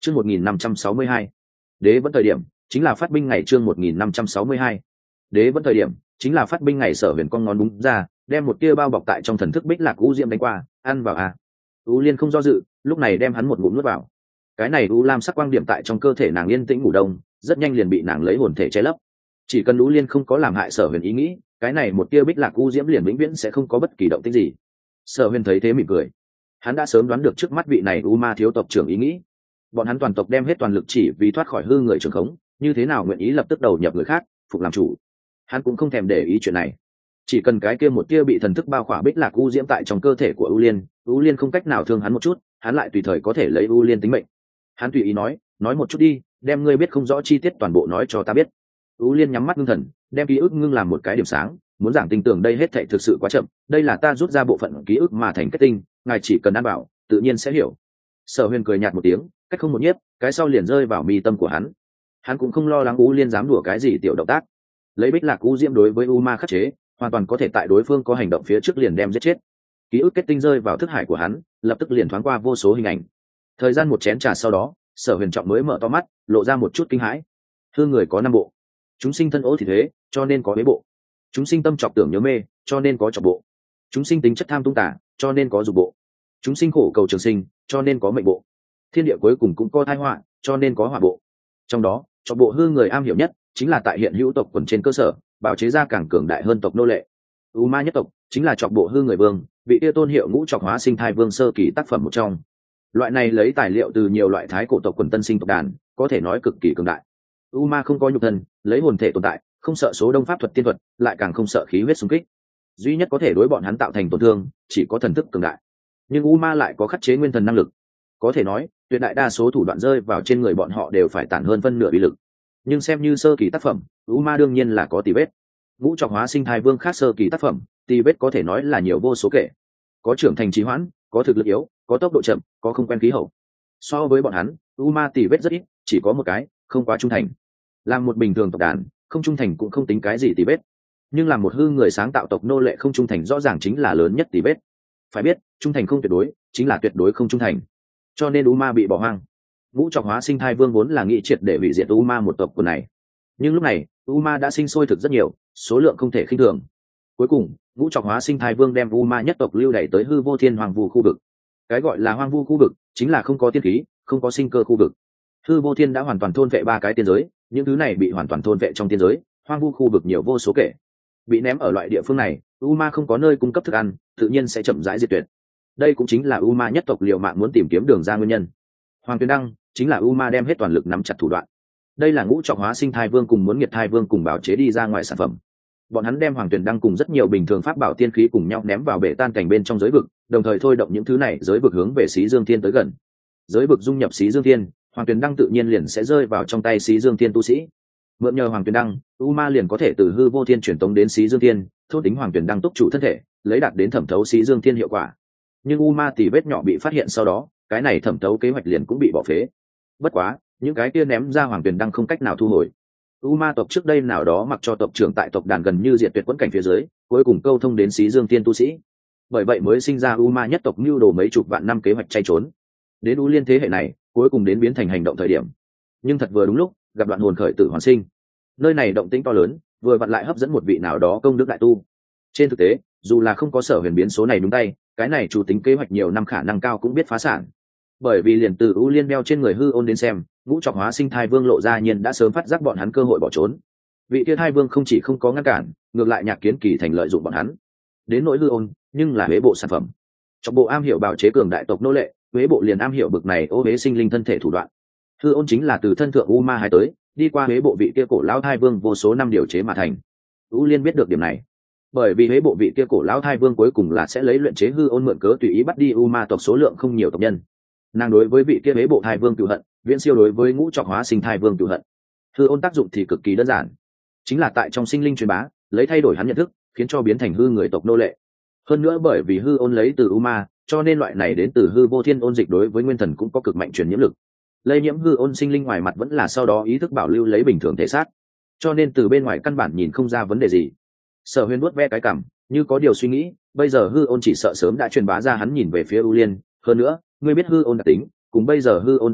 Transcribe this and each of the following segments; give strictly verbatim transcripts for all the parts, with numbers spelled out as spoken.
chương một nghìn năm trăm sáu mươi hai đế vẫn thời điểm chính là phát binh ngày chương một nghìn năm trăm sáu mươi hai đế vẫn thời điểm chính là phát binh ngày. Sở huyền con ngón đúng ra đem một tia bao bọc tại trong thần thức bích lạc u diễm đánh qua ăn vào a. U liên không do dự, lúc này đem hắn một ngụm nuốt vào. Cái này u lam sắc quang điểm tại trong cơ thể nàng yên tĩnh ngủ đông, rất nhanh liền bị nàng lấy hồn thể che lấp. Chỉ cần U liên không có làm hại Sở huyền ý nghĩ, cái này một tia bích lạc u diễm liền vĩnh viễn sẽ không có bất kỳ động tĩnh gì. Sở huyền thấy thế mỉm cười, hắn đã sớm đoán được trước mắt vị này u ma thiếu tộc trưởng ý nghĩ. Bọn hắn toàn tộc đem hết toàn lực chỉ vì thoát khỏi hư người trường khống, như thế nào nguyện ý lập tức đầu nhập người khác phục làm chủ. Hắn cũng không thèm để ý chuyện này, chỉ cần cái kia một tia bị thần thức bao khỏa bích lạc u diễm tại trong cơ thể của U liên, U liên không cách nào thương hắn một chút, hắn lại tùy thời có thể lấy U liên tính mệnh. Hắn tùy ý nói, nói một chút đi, đem ngươi biết không rõ chi tiết toàn bộ nói cho ta biết. U liên nhắm mắt ngưng thần, đem ký ức ngưng làm một cái điểm sáng, muốn giảng tin tưởng đây hết thảy thực sự quá chậm, đây là ta rút ra bộ phận ký ức mà thành kết tinh, ngài chỉ cần ăn bảo, tự nhiên sẽ hiểu. Sở huyền cười nhạt một tiếng, cách không một nhiếp, cái sau liền rơi vào mi tâm của hắn. Hắn cũng không lo lắng U liên dám đùa cái gì tiểu động tác, lấy bích lạc u diễm đối với u ma khắc chế, hoàn toàn có thể tại đối phương có hành động phía trước liền đem giết chết. Ký ức kết tinh rơi vào thức hải của hắn, lập tức liền thoáng qua vô số hình ảnh. Thời gian một chén trà sau đó, Sở huyền trọng mới mở to mắt, lộ ra một chút kinh hãi. Hư người có năm bộ, chúng sinh thân ố thì thế, cho nên có mấy bộ. Chúng sinh tâm trọc tưởng nhớ mê, cho nên có trọc bộ. Chúng sinh tính chất tham tung tả, cho nên có dục bộ. Chúng sinh khổ cầu trường sinh, cho nên có mệnh bộ. Thiên địa cuối cùng cũng có tai họa, cho nên có hỏa bộ. Trong đó, trọc bộ hư người am hiểu nhất chính là tại hiện hữu tộc quần trên cơ sở bào chế ra càng cường đại hơn tộc nô lệ. U ma nhất tộc chính là trọc bộ hư người vương, vị tiêu tôn hiệu ngũ trọc hóa sinh thai vương sơ kỳ tác phẩm một trong. Loại này lấy tài liệu từ nhiều loại thái cổ tộc quần tân sinh tộc đàn, có thể nói cực kỳ cường đại. U ma không có nhục thân, lấy hồn thể tồn tại, không sợ số đông pháp thuật tiên thuật, lại càng không sợ khí huyết xung kích. Duy nhất có thể đối bọn hắn tạo thành tổn thương chỉ có thần thức cường đại, nhưng U ma lại có khắc chế nguyên thần năng lực. Có thể nói tuyệt đại đa số thủ đoạn rơi vào trên người bọn họ đều phải tản hơn phân nửa uy lực. Nhưng xem như sơ kỳ tác phẩm, U ma đương nhiên là có tì vết. Ngũ trọc hóa sinh thai vương khác sơ kỳ tác phẩm, tì vết có thể nói là nhiều vô số kể. Có trưởng thành trì hoãn, có thực lực yếu, có tốc độ chậm, có không quen khí hậu. So với bọn hắn, U ma tì vết rất ít, chỉ có một cái, không quá trung thành. Làm một bình thường tộc đàn, không trung thành cũng không tính cái gì tì vết. Nhưng làm một hư người sáng tạo tộc nô lệ không trung thành rõ ràng chính là lớn nhất tì vết. Phải biết, trung thành không tuyệt đối, chính là tuyệt đối không trung thành. Cho nên U ma bị bỏ hoang. Ngũ trọc hóa sinh thai vương vốn là nghị triệt để hủy diệt U ma một tộc quần này, nhưng lúc này U ma đã sinh sôi thực rất nhiều, số lượng không thể khinh thường. Cuối cùng ngũ trọc hóa sinh thai vương đem U ma nhất tộc lưu đày tới hư vô thiên hoàng vu khu vực. Cái gọi là hoang vu khu vực chính là không có tiên khí, không có sinh cơ khu vực. Hư vô thiên đã hoàn toàn thôn vệ ba cái tiên giới, những thứ này bị hoàn toàn thôn vệ trong tiên giới, hoang vu khu vực nhiều vô số kể. Bị ném ở loại địa phương này, U ma không có nơi cung cấp thức ăn, tự nhiên sẽ chậm rãi diệt tuyệt. Đây cũng chính là U ma nhất tộc liều mạng muốn tìm kiếm đường ra nguyên nhân. Hoàng Tuyền Đăng chính là U ma đem hết toàn lực nắm chặt thủ đoạn. Đây là ngũ trọc hóa sinh thai vương cùng muốn nghiệt thai vương cùng bào chế đi ra ngoài sản phẩm. Bọn hắn đem Hoàng Tuyền Đăng cùng rất nhiều bình thường pháp bảo tiên khí cùng nhau ném vào bể tan cảnh bên trong giới vực, đồng thời thôi động những thứ này giới vực hướng về Xí Dương Thiên tới gần. Giới vực dung nhập Xí Dương Thiên, Hoàng Tuyền Đăng tự nhiên liền sẽ rơi vào trong tay Xí Dương Thiên tu sĩ. Mượn nhờ Hoàng Tuyền Đăng, U ma liền có thể từ hư vô thiên truyền tống đến Xí Dương Thiên, thốt tính Hoàng Tuyền Đăng túc chủ thân thể, lấy đạt đến thẩm thấu Xí Dương Thiên hiệu quả. Nhưng U ma tỷ vết nhỏ bị phát hiện sau đó, cái này thẩm thấu kế hoạch liền cũng bị bỏ phế. Bất quá những cái kia ném ra Hoàng Tuyền Đăng không cách nào thu hồi. U ma tộc trước đây nào đó mặc cho tộc trưởng tại tộc đàn gần như diệt tuyệt quẫn cảnh phía dưới, cuối cùng câu thông đến Xí Dương Thiên tu sĩ. Bởi vậy mới sinh ra U ma nhất tộc mưu đồ mấy chục vạn năm kế hoạch chay trốn. Đến U liên thế hệ này, cuối cùng đến biến thành hành động thời điểm. Nhưng thật vừa đúng lúc, gặp đoạn hồn khởi tử hoàn sinh. Nơi này động tĩnh to lớn, vừa vặn lại hấp dẫn một vị nào đó công đức đại tu. Trên thực tế, dù là không có Sở Huyền biến số này đúng tay, cái này chủ tính kế hoạch nhiều năm khả năng cao cũng biết phá sản. Bởi vì liền từ U liên đeo trên người hư ôn đến xem, ngũ trọc hóa sinh thai vương lộ ra nhiên đã sớm phát giác bọn hắn cơ hội bỏ trốn. Vị kia thai vương không chỉ không có ngăn cản, ngược lại Nhạc Kiến Kỳ thành lợi dụng bọn hắn. Đến nỗi hư ôn, nhưng là huế bộ sản phẩm. Trong bộ am hiểu bào chế cường đại tộc nô lệ, huế bộ liền am hiểu bực này ô huế sinh linh thân thể thủ đoạn. Hư ôn chính là từ thân thượng U ma hai tới, đi qua huế bộ vị kia cổ lão thai vương vô số năm điều chế mà thành. U liên biết được điểm này, bởi vì huế bộ vị kia cổ lão thai vương cuối cùng là sẽ lấy luyện chế hư ôn mượn cớ tùy ý bắt đi U ma tộc số lượng không nhiều tộc nhân. Nàng đối với vị kia huế bộ thai vương cựu hận, viễn siêu đối với ngũ trọc hóa sinh thai vương cựu hận. Hư ôn tác dụng thì cực kỳ đơn giản, chính là tại trong sinh linh truyền bá, lấy thay đổi hắn nhận thức, khiến cho biến thành hư người tộc nô lệ. Hơn nữa bởi vì hư ôn lấy từ U ma, cho nên loại này đến từ hư vô thiên ôn dịch đối với nguyên thần cũng có cực mạnh truyền nhiễm lực. Lây nhiễm hư ôn sinh linh ngoài mặt vẫn là sau đó ý thức bảo lưu lấy bình thường thể xác, cho nên từ bên ngoài căn bản nhìn không ra vấn đề gì. Sở Huyền vuốt ve cái cằm, như có điều suy nghĩ, bây giờ hư ôn chỉ sợ sớm đã truyền bá ra hắn nhìn về phía U liên. Hơn nữa, ngươi biết hư ôn đặc tính, cùng bây giờ hư ôn đặc tính,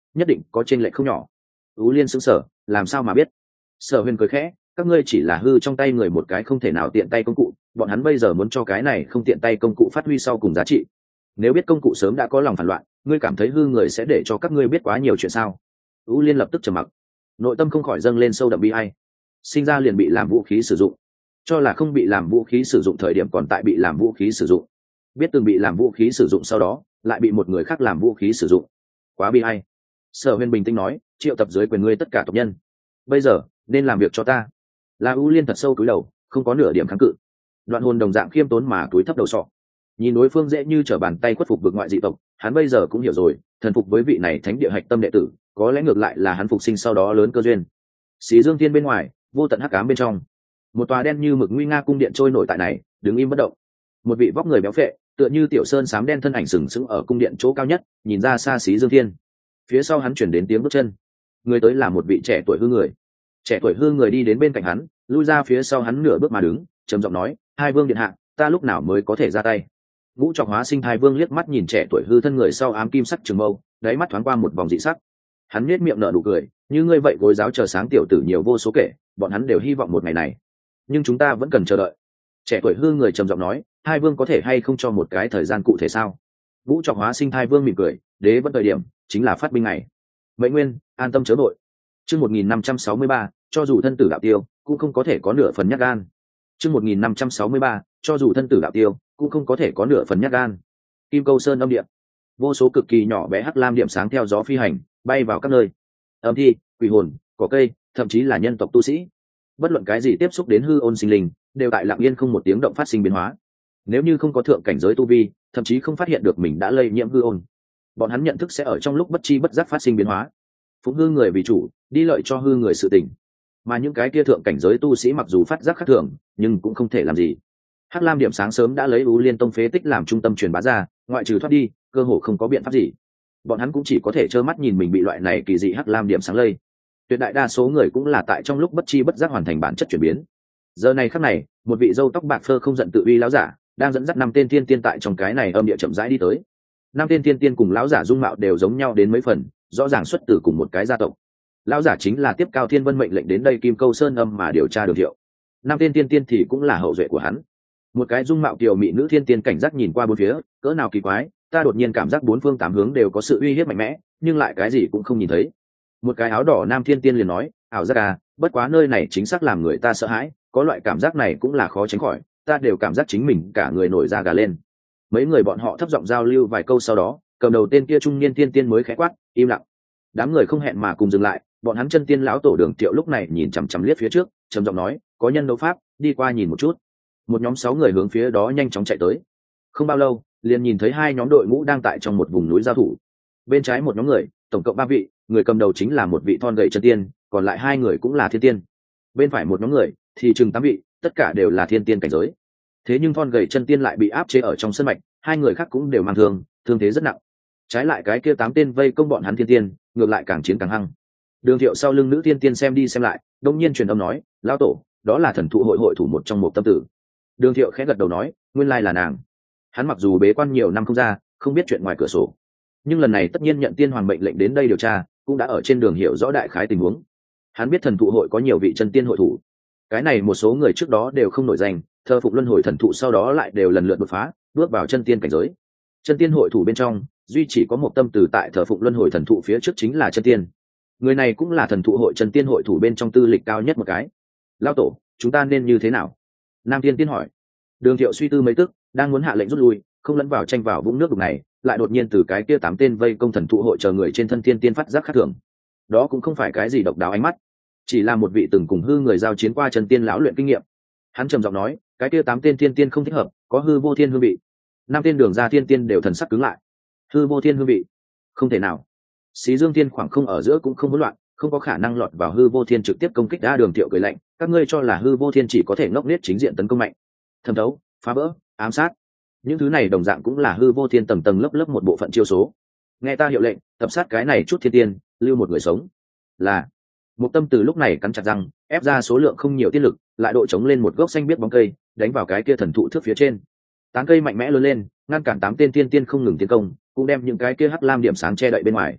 nhất định có trên lệch không nhỏ. Ú Liên sững sờ, làm sao mà biết? Sở Huyền cười khẽ, các ngươi chỉ là hư trong tay người một cái không thể nào tiện tay công cụ, bọn hắn bây giờ muốn cho cái này không tiện tay công cụ phát huy sau cùng giá trị. Nếu biết công cụ sớm đã có lòng phản loạn, ngươi cảm thấy hư người sẽ để cho các ngươi biết quá nhiều chuyện sao? Ú Liên lập tức trầm mặc, nội tâm không khỏi dâng lên sâu đậm bi ai. Sinh ra liền bị làm vũ khí sử dụng, cho là không bị làm vũ khí sử dụng thời điểm còn tại bị làm vũ khí sử dụng, biết từng bị làm vũ khí sử dụng sau đó lại bị một người khác làm vũ khí sử dụng, quá bi ai. Sở Huyền bình tĩnh nói, triệu tập dưới quyền ngươi tất cả tộc nhân, bây giờ nên làm việc cho ta. La U Liên thật sâu cúi đầu, không có nửa điểm kháng cự. Đoạn Hồn đồng dạng khiêm tốn mà cúi thấp đầu sọ, nhìn đối phương dễ như trở bàn tay khuất phục vực ngoại dị tộc. Hắn bây giờ cũng hiểu rồi, thần phục với vị này thánh địa hạch tâm đệ tử, có lẽ ngược lại là hắn phục sinh sau đó lớn cơ duyên. Xí Dương Thiên bên ngoài, vô tận hắc ám bên trong, một tòa đen như mực nguy nga cung điện trôi nổi tại này, đứng im bất động. Một vị vóc người béo phệ, tựa như tiểu sơn xám đen thân ảnh sừng sững ở cung điện chỗ cao nhất, nhìn ra xa Xí Dương Thiên. Phía sau hắn chuyển đến tiếng bước chân, người tới là một vị trẻ tuổi hư người. Trẻ tuổi hư người đi đến bên cạnh hắn, lui ra phía sau hắn nửa bước mà đứng, trầm giọng nói, hai vương điện hạ, ta lúc nào mới có thể ra tay? Ngũ Trọc Hóa Sinh hai vương liếc mắt nhìn trẻ tuổi hư thân người sau ám kim sắc trường mâu, đáy mắt thoáng qua một vòng dị sắc. Hắn nhếch miệng nở nụ cười, như ngươi vậy gối giáo chờ sáng tiểu tử nhiều vô số kể, bọn hắn đều hy vọng một ngày này, nhưng chúng ta vẫn cần chờ đợi. Trẻ tuổi hư người trầm giọng nói, hai vương có thể hay không cho một cái thời gian cụ thể sao? Ngũ Trọc Hóa Sinh hai vương mỉm cười, đế vẫn thời điểm chính là phát binh ngày. Mệnh Nguyên, an tâm chớ vội. Chương một nghìn năm trăm sáu mươi ba, cho dù thân tử đạo tiêu, cũng không có thể có nửa phần nhát gan. Chương một nghìn năm trăm sáu mươi ba, cho dù thân tử đạo tiêu, cũng không có thể có nửa phần nhát gan. Kim Câu Sơn âm điện, vô số cực kỳ nhỏ bé hắc lam điểm sáng theo gió phi hành, bay vào các nơi. Âm thi, quỷ hồn, cỏ cây, thậm chí là nhân tộc tu sĩ, bất luận cái gì tiếp xúc đến hư ôn sinh linh, đều tại lặng yên không một tiếng động phát sinh biến hóa. Nếu như không có thượng cảnh giới tu vi, thậm chí không phát hiện được mình đã lây nhiễm hư ôn, bọn hắn nhận thức sẽ ở trong lúc bất chi bất giác phát sinh biến hóa. Phụng hư người vì chủ, đi lợi cho hư người sự tình. Mà những cái kia thượng cảnh giới tu sĩ mặc dù phát giác khác thường, nhưng cũng không thể làm gì. Hắc lam điểm sáng sớm đã lấy Ú Liên Tông phế tích làm trung tâm truyền bá ra, ngoại trừ thoát đi, cơ hồ không có biện pháp gì. Bọn hắn cũng chỉ có thể trơ mắt nhìn mình bị loại này kỳ dị hắc lam điểm sáng lây. Tuyệt đại đa số người cũng là tại trong lúc bất chi bất giác hoàn thành bản chất chuyển biến. Giờ này khắc này, một vị râu tóc bạc phơ không giận tự uy lão giả đang dẫn dắt năm tên thiên tiên tại trong cái này âm địa chậm rãi đi tới. Năm tên thiên tiên cùng lão giả dung mạo đều giống nhau đến mấy phần, rõ ràng xuất từ cùng một cái gia tộc. Lão giả chính là tiếp Cao Thiên Vân mệnh lệnh đến đây Kim Câu Sơn âm mà điều tra Đường Thiệu. Năm tên tiên tiên thì cũng là hậu duệ của hắn. Một cái dung mạo kiều mỹ nữ thiên tiên cảnh giác nhìn qua bốn phía, cỡ nào kỳ quái, ta đột nhiên cảm giác bốn phương tám hướng đều có sự uy hiếp mạnh mẽ, nhưng lại cái gì cũng không nhìn thấy. Một cái áo đỏ nam thiên tiên liền nói, ảo giác à, bất quá nơi này chính xác làm người ta sợ hãi, có loại cảm giác này cũng là khó tránh khỏi, ta đều cảm giác chính mình cả người nổi da gà lên. Mấy người bọn họ thấp giọng giao lưu vài câu sau đó, cầm đầu tên kia trung niên thiên tiên mới khẽ quát, im lặng. Đám người không hẹn mà cùng dừng lại, bọn hắn chân tiên lão tổ Đường Thiệu lúc này nhìn chằm chằm liếc phía trước, trầm giọng nói, có nhân đấu pháp, đi qua nhìn một chút. Một nhóm sáu người hướng phía đó nhanh chóng chạy tới. Không bao lâu, liền nhìn thấy hai nhóm đội ngũ đang tại trong một vùng núi giao thủ. Bên trái một nhóm người, tổng cộng ba vị, người cầm đầu chính là một vị thon gầy chân tiên, còn lại hai người cũng là thiên tiên. Bên phải một nhóm người thì chừng tám vị, tất cả đều là thiên tiên cảnh giới. Thế nhưng thon gầy chân tiên lại bị áp chế ở trong sân mạch, hai người khác cũng đều mang thương, thương thế rất nặng. Trái lại cái kia tám tên vây công bọn hắn thiên tiên, ngược lại càng chiến càng hăng. Đường Thiệu sau lưng nữ thiên tiên xem đi xem lại, đông nhiên truyền âm nói, lão tổ, đó là thần thụ hội hội thủ một trong một tâm tử. Đường Thiệu khẽ gật đầu nói, nguyên lai là nàng. Hắn mặc dù bế quan nhiều năm không ra, không biết chuyện ngoài cửa sổ, nhưng lần này tất nhiên nhận tiên hoàng mệnh lệnh đến đây điều tra, cũng đã ở trên đường hiểu rõ đại khái tình huống. Hắn biết thần thụ hội có nhiều vị chân tiên hội thủ, cái này một số người trước đó đều không nổi danh, thờ phục luân hồi thần thụ sau đó lại đều lần lượt đột phá, bước vào chân tiên cảnh giới. Chân tiên hội thủ bên trong, duy chỉ có một tâm từ tại thờ phụng luân hồi thần thụ phía trước chính là chân tiên. Người này cũng là thần thụ hội chân tiên hội thủ bên trong tư lịch cao nhất một cái. Lão tổ, chúng ta nên như thế nào? Nam tiên tiên hỏi. Đường Thiệu suy tư mấy tức, đang muốn hạ lệnh rút lui, không lẫn vào tranh vào vũng nước đục này, lại đột nhiên từ cái kia tám tên vây công thần thụ hội chờ người trên thân tiên tiên phát giác khác thường. Đó cũng không phải cái gì độc đáo ánh mắt, chỉ là một vị từng cùng hư người giao chiến qua chân tiên lão luyện kinh nghiệm. Hắn trầm giọng nói, cái kia tám tên tiên tiên không thích hợp, có hư vô thiên hương vị. Năm tên đường ra tiên tiên đều thần sắc cứng lại. Hư vô thiên hương vị? Không thể nào. Xí Dương Thiên khoảng không ở giữa cũng không hỗn loạn, không có khả năng lọt vào hư vô thiên trực tiếp công kích. Đa Đường Thiệu cười lạnh, các ngươi cho là hư vô thiên chỉ có thể ngốc nết chính diện tấn công mạnh, thẩm thấu, phá vỡ, ám sát, những thứ này đồng dạng cũng là hư vô thiên tầng tầng lớp lớp một bộ phận chiêu số. Nghe ta hiệu lệnh, tập sát cái này chút thiên tiên, lưu một người sống. Là. Một tâm từ lúc này cắn chặt răng, ép ra số lượng không nhiều tiên lực, lại độ chống lên một gốc xanh biết bóng cây, đánh vào cái kia thần thụ thước phía trên. Tán cây mạnh mẽ lớn lên, ngăn cản tám tên tiên tiên không ngừng tiến công, cũng đem những cái kia hắc lam điểm sáng che đậy bên ngoài.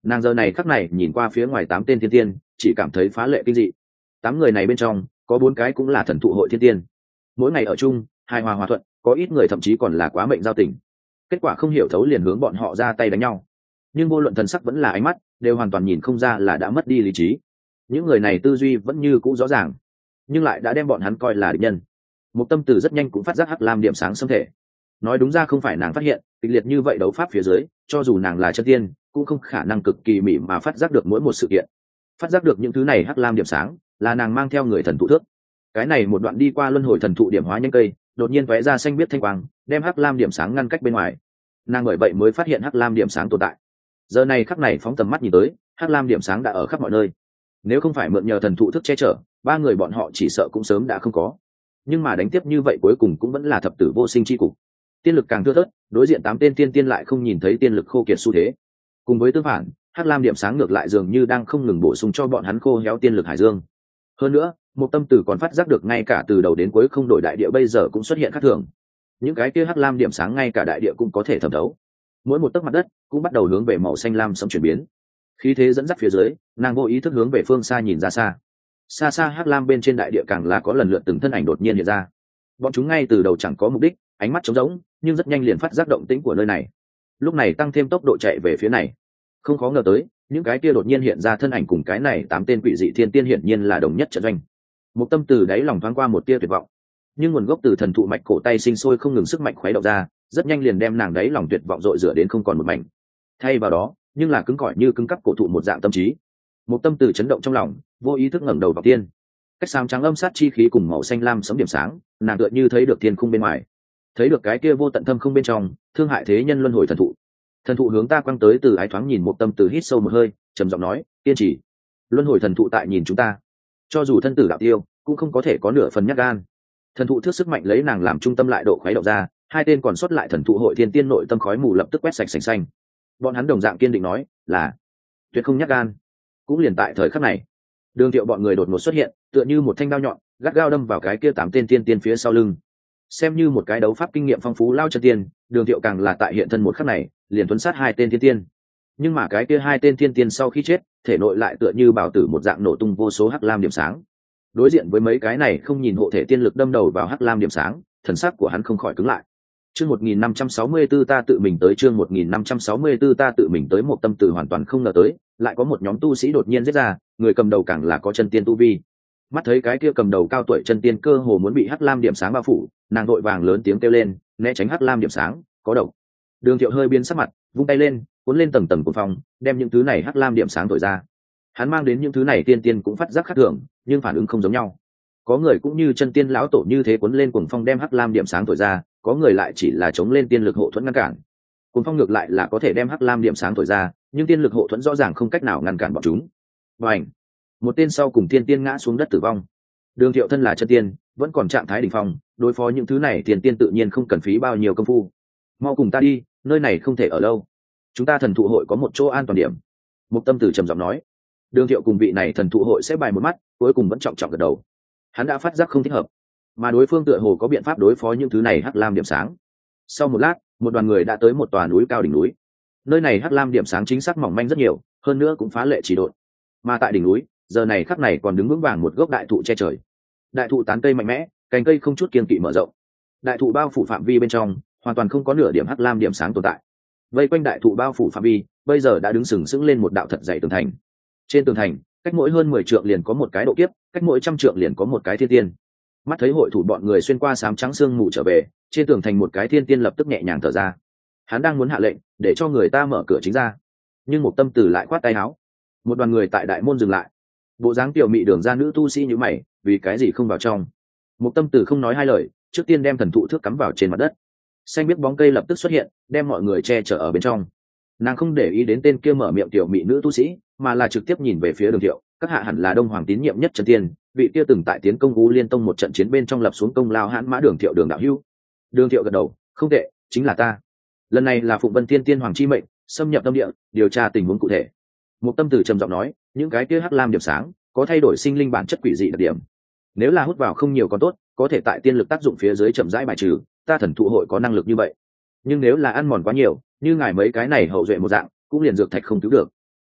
Nàng giờ này khắc này nhìn qua phía ngoài tám tên thiên tiên, chỉ cảm thấy phá lệ kinh dị. Tám người này bên trong có bốn cái cũng là thần thụ hội thiên tiên, mỗi ngày ở chung hài hòa hòa thuận, có ít người thậm chí còn là quá mệnh giao tình. Kết quả không hiểu thấu liền hướng bọn họ ra tay đánh nhau, nhưng vô luận thần sắc vẫn là ánh mắt đều hoàn toàn nhìn không ra là đã mất đi lý trí. Những người này tư duy vẫn như cũ rõ ràng, nhưng lại đã đem bọn hắn coi là địch nhân. Một tâm từ rất nhanh cũng phát giác hắc lam điểm sáng xâm thể. Nói đúng ra không phải nàng phát hiện, kịch liệt như vậy đấu pháp phía dưới, cho dù nàng là chân tiên cũng không khả năng cực kỳ mỉ mà phát giác được mỗi một sự kiện. Phát giác được những thứ này hắc lam điểm sáng là nàng mang theo người thần thụ thước. Cái này một đoạn đi qua luân hồi thần thụ điểm hóa nhanh cây, đột nhiên tóe ra xanh biết thanh quang, đem hắc lam điểm sáng ngăn cách bên ngoài. Nàng bởi vậy mới phát hiện hắc lam điểm sáng tồn tại. Giờ này khắc này phóng tầm mắt nhìn tới, hắc lam điểm sáng đã ở khắp mọi nơi. Nếu không phải mượn nhờ thần thụ thức che chở, ba người bọn họ chỉ sợ cũng sớm đã không có. Nhưng mà đánh tiếp như vậy cuối cùng cũng vẫn là thập tử vô sinh chi cục. Tiên lực càng thưa thớt, đối diện tám tên tiên tiên lại không nhìn thấy tiên lực khô kiệt xu thế. Cùng với tương phản, hắc lam điểm sáng ngược lại dường như đang không ngừng bổ sung cho bọn hắn khô héo tiên lực hải dương. Hơn nữa, một tâm tử còn phát giác được ngay cả từ đầu đến cuối không đổi đại địa bây giờ cũng xuất hiện khác thường. Những cái kia hắc lam điểm sáng ngay cả đại địa cũng có thể thẩm thấu. Mỗi một tấc mặt đất cũng bắt đầu hướng về màu xanh lam sẫm chuyển biến. Khí thế dẫn dắt phía dưới, nàng vô ý thức hướng về phương xa nhìn ra xa. Xa xa hắc lam bên trên đại địa càng là có lần lượt từng thân ảnh đột nhiên hiện ra. Bọn chúng ngay từ đầu chẳng có mục đích, ánh mắt trống rỗng, nhưng rất nhanh liền phát giác động tĩnh của nơi này. Lúc này tăng thêm tốc độ chạy về phía này. Không khó ngờ tới, những cái kia đột nhiên hiện ra thân ảnh cùng cái này tám tên quỷ dị thiên tiên hiển nhiên là đồng nhất trận doanh. Một tâm từ đáy lòng thoáng qua một tia tuyệt vọng, nhưng nguồn gốc từ thần thụ mạch cổ tay sinh sôi không ngừng sức mạnh khuấy động ra, rất nhanh liền đem nàng đáy lòng tuyệt vọng dội rửa đến không còn một mảnh. Thay vào đó, nhưng là cứng cỏi như cứng cắp cổ thụ một dạng tâm trí. Một tâm từ chấn động trong lòng, vô ý thức ngẩng đầu vào tiên. Cách sáng trắng âm sát chi khí cùng màu xanh lam sấm điểm sáng, nàng tựa như thấy được thiên khung bên ngoài, thấy được cái kia vô tận thâm không bên trong, thương hại thế nhân luân hồi thần thụ. Thần thụ hướng ta quăng tới từ ái thoáng nhìn một tâm từ hít sâu một hơi, trầm giọng nói, kiên trì. Luân hồi thần thụ tại nhìn chúng ta, cho dù thân tử đạo tiêu, cũng không có thể có nửa phần nhát gan. Thần thụ thước sức mạnh lấy nàng làm trung tâm lại độ khuấy động ra, hai tên còn sót lại thần thụ hội thiên tiên nội tâm khói mù lập tức quét sạch sành xanh. Bọn hắn đồng dạng kiên định nói, là tuyệt không nhát gan. Cũng liền tại thời khắc này, Đường Thiệu bọn người đột ngột xuất hiện, tựa như một thanh đao nhọn, gắt gao đâm vào cái kia tám tên tiên tiên phía sau lưng. Xem như một cái đấu pháp kinh nghiệm phong phú lao chân tiên, Đường Thiệu càng là tại hiện thân một khắc này, liền tuấn sát hai tên tiên tiên. Nhưng mà cái kia hai tên tiên tiên sau khi chết, thể nội lại tựa như bào tử một dạng nổ tung vô số hắc lam điểm sáng. Đối diện với mấy cái này không nhìn hộ thể tiên lực đâm đầu vào hắc lam điểm sáng, thần sắc của hắn không khỏi cứng lại. Chương một nghìn năm trăm sáu mươi tư ta tự mình tới chương một nghìn năm trăm sáu mươi tư ta tự mình tới một tâm tử hoàn toàn không ngờ tới, lại có một nhóm tu sĩ đột nhiên giết ra, người cầm đầu càng là có chân tiên tu vi. Mắt thấy cái kia cầm đầu cao tuổi chân tiên cơ hồ muốn bị hắc lam điểm sáng bao phủ, nàng vội vàng lớn tiếng kêu lên, né tránh hắc lam điểm sáng, có độc. Đường Thiệu hơi biến sắc mặt, vung tay lên, cuốn lên tầng tầng của phòng, đem những thứ này hắc lam điểm sáng thổi ra. Hắn mang đến những thứ này tiên tiên cũng phát giác khác thường, nhưng phản ứng không giống nhau. Có người cũng như chân tiên lão tổ như thế cuốn lên cuồng phong đem hắc lam điểm sáng thổi ra, có người lại chỉ là chống lên tiên lực hộ thuẫn ngăn cản. Cuồng phong ngược lại là có thể đem hắc lam điểm sáng thổi ra, nhưng tiên lực hộ thuẫn rõ ràng không cách nào ngăn cản bọn chúng. Bành! Một tên sau cùng tiên tiên ngã xuống đất tử vong. Đường Thiệu thân là chân tiên, vẫn còn trạng thái đỉnh phong, đối phó những thứ này tiên tiên tự nhiên không cần phí bao nhiêu công phu. Mau cùng ta đi, nơi này không thể ở lâu. Chúng ta thần thụ hội có một chỗ an toàn điểm. Một tâm tử trầm giọng nói. Đường Thiệu cùng vị này thần thụ hội sẽ bài một mắt, cuối cùng vẫn trọng trọng gật đầu. Hắn đã phát giác không thích hợp, mà đối phương tựa hồ có biện pháp đối phó những thứ này hắc lam điểm sáng. Sau một lát, một đoàn người đã tới một tòa núi cao đỉnh núi. Nơi này hắc lam điểm sáng chính xác mỏng manh rất nhiều, hơn nữa cũng phá lệ chỉ độn. Mà tại đỉnh núi, giờ này khắc này còn đứng vững vàng một gốc đại thụ che trời. Đại thụ tán cây mạnh mẽ, cành cây không chút kiên kỵ mở rộng. Đại thụ bao phủ phạm vi bên trong, hoàn toàn không có nửa điểm hắc lam điểm sáng tồn tại. Vây quanh đại thụ bao phủ phạm vi, bây giờ đã đứng sừng sững lên một đạo thật dày tường thành. Trên tường thành, cách mỗi hơn mười trượng liền có một cái độ kiếp, cách mỗi trăm trượng liền có một cái thiên tiên. Mắt thấy hội thủ bọn người xuyên qua sám trắng sương mù trở về, trên tường thành một cái thiên tiên lập tức nhẹ nhàng thở ra. Hắn đang muốn hạ lệnh để cho người ta mở cửa chính ra, nhưng một tâm tử lại khoát tay áo. Một đoàn người tại đại môn dừng lại. Bộ dáng tiểu mị đường ra nữ tu sĩ như mày, vì cái gì không vào trong? Một tâm tử không nói hai lời, trước tiên đem thần thụ thước cắm vào trên mặt đất. Xanh biết bóng cây lập tức xuất hiện, đem mọi người che chở ở bên trong. Nàng không để ý đến tên kia mở miệng tiểu mị nữ tu sĩ, mà là trực tiếp nhìn về phía Đường Thiệu. Các hạ hẳn là Đông Hoàng tín nhiệm nhất chân tiên, vị kia từng tại tiến công U Liên Tông một trận chiến bên trong lập xuống công lao hãn mã Đường Thiệu Đường đạo hữu. Đường Thiệu gật đầu, không tệ, chính là ta. Lần này là Phụng Vân Tiên Tiên Hoàng chi mệnh, xâm nhập tâm địa, điều tra tình huống cụ thể. Một tâm tử trầm giọng nói, những cái kia hắc lam điểm sáng có thay đổi sinh linh bản chất quỷ dị đặc điểm. Nếu là hút vào không nhiều còn tốt, có thể tại tiên lực tác dụng phía dưới chậm rãi bài trừ, ta thần thụ hội có năng lực như vậy. Nhưng nếu là ăn mòn quá nhiều, như ngài mấy cái này hậu duệ một dạng, cũng liền dược thạch không cứu được.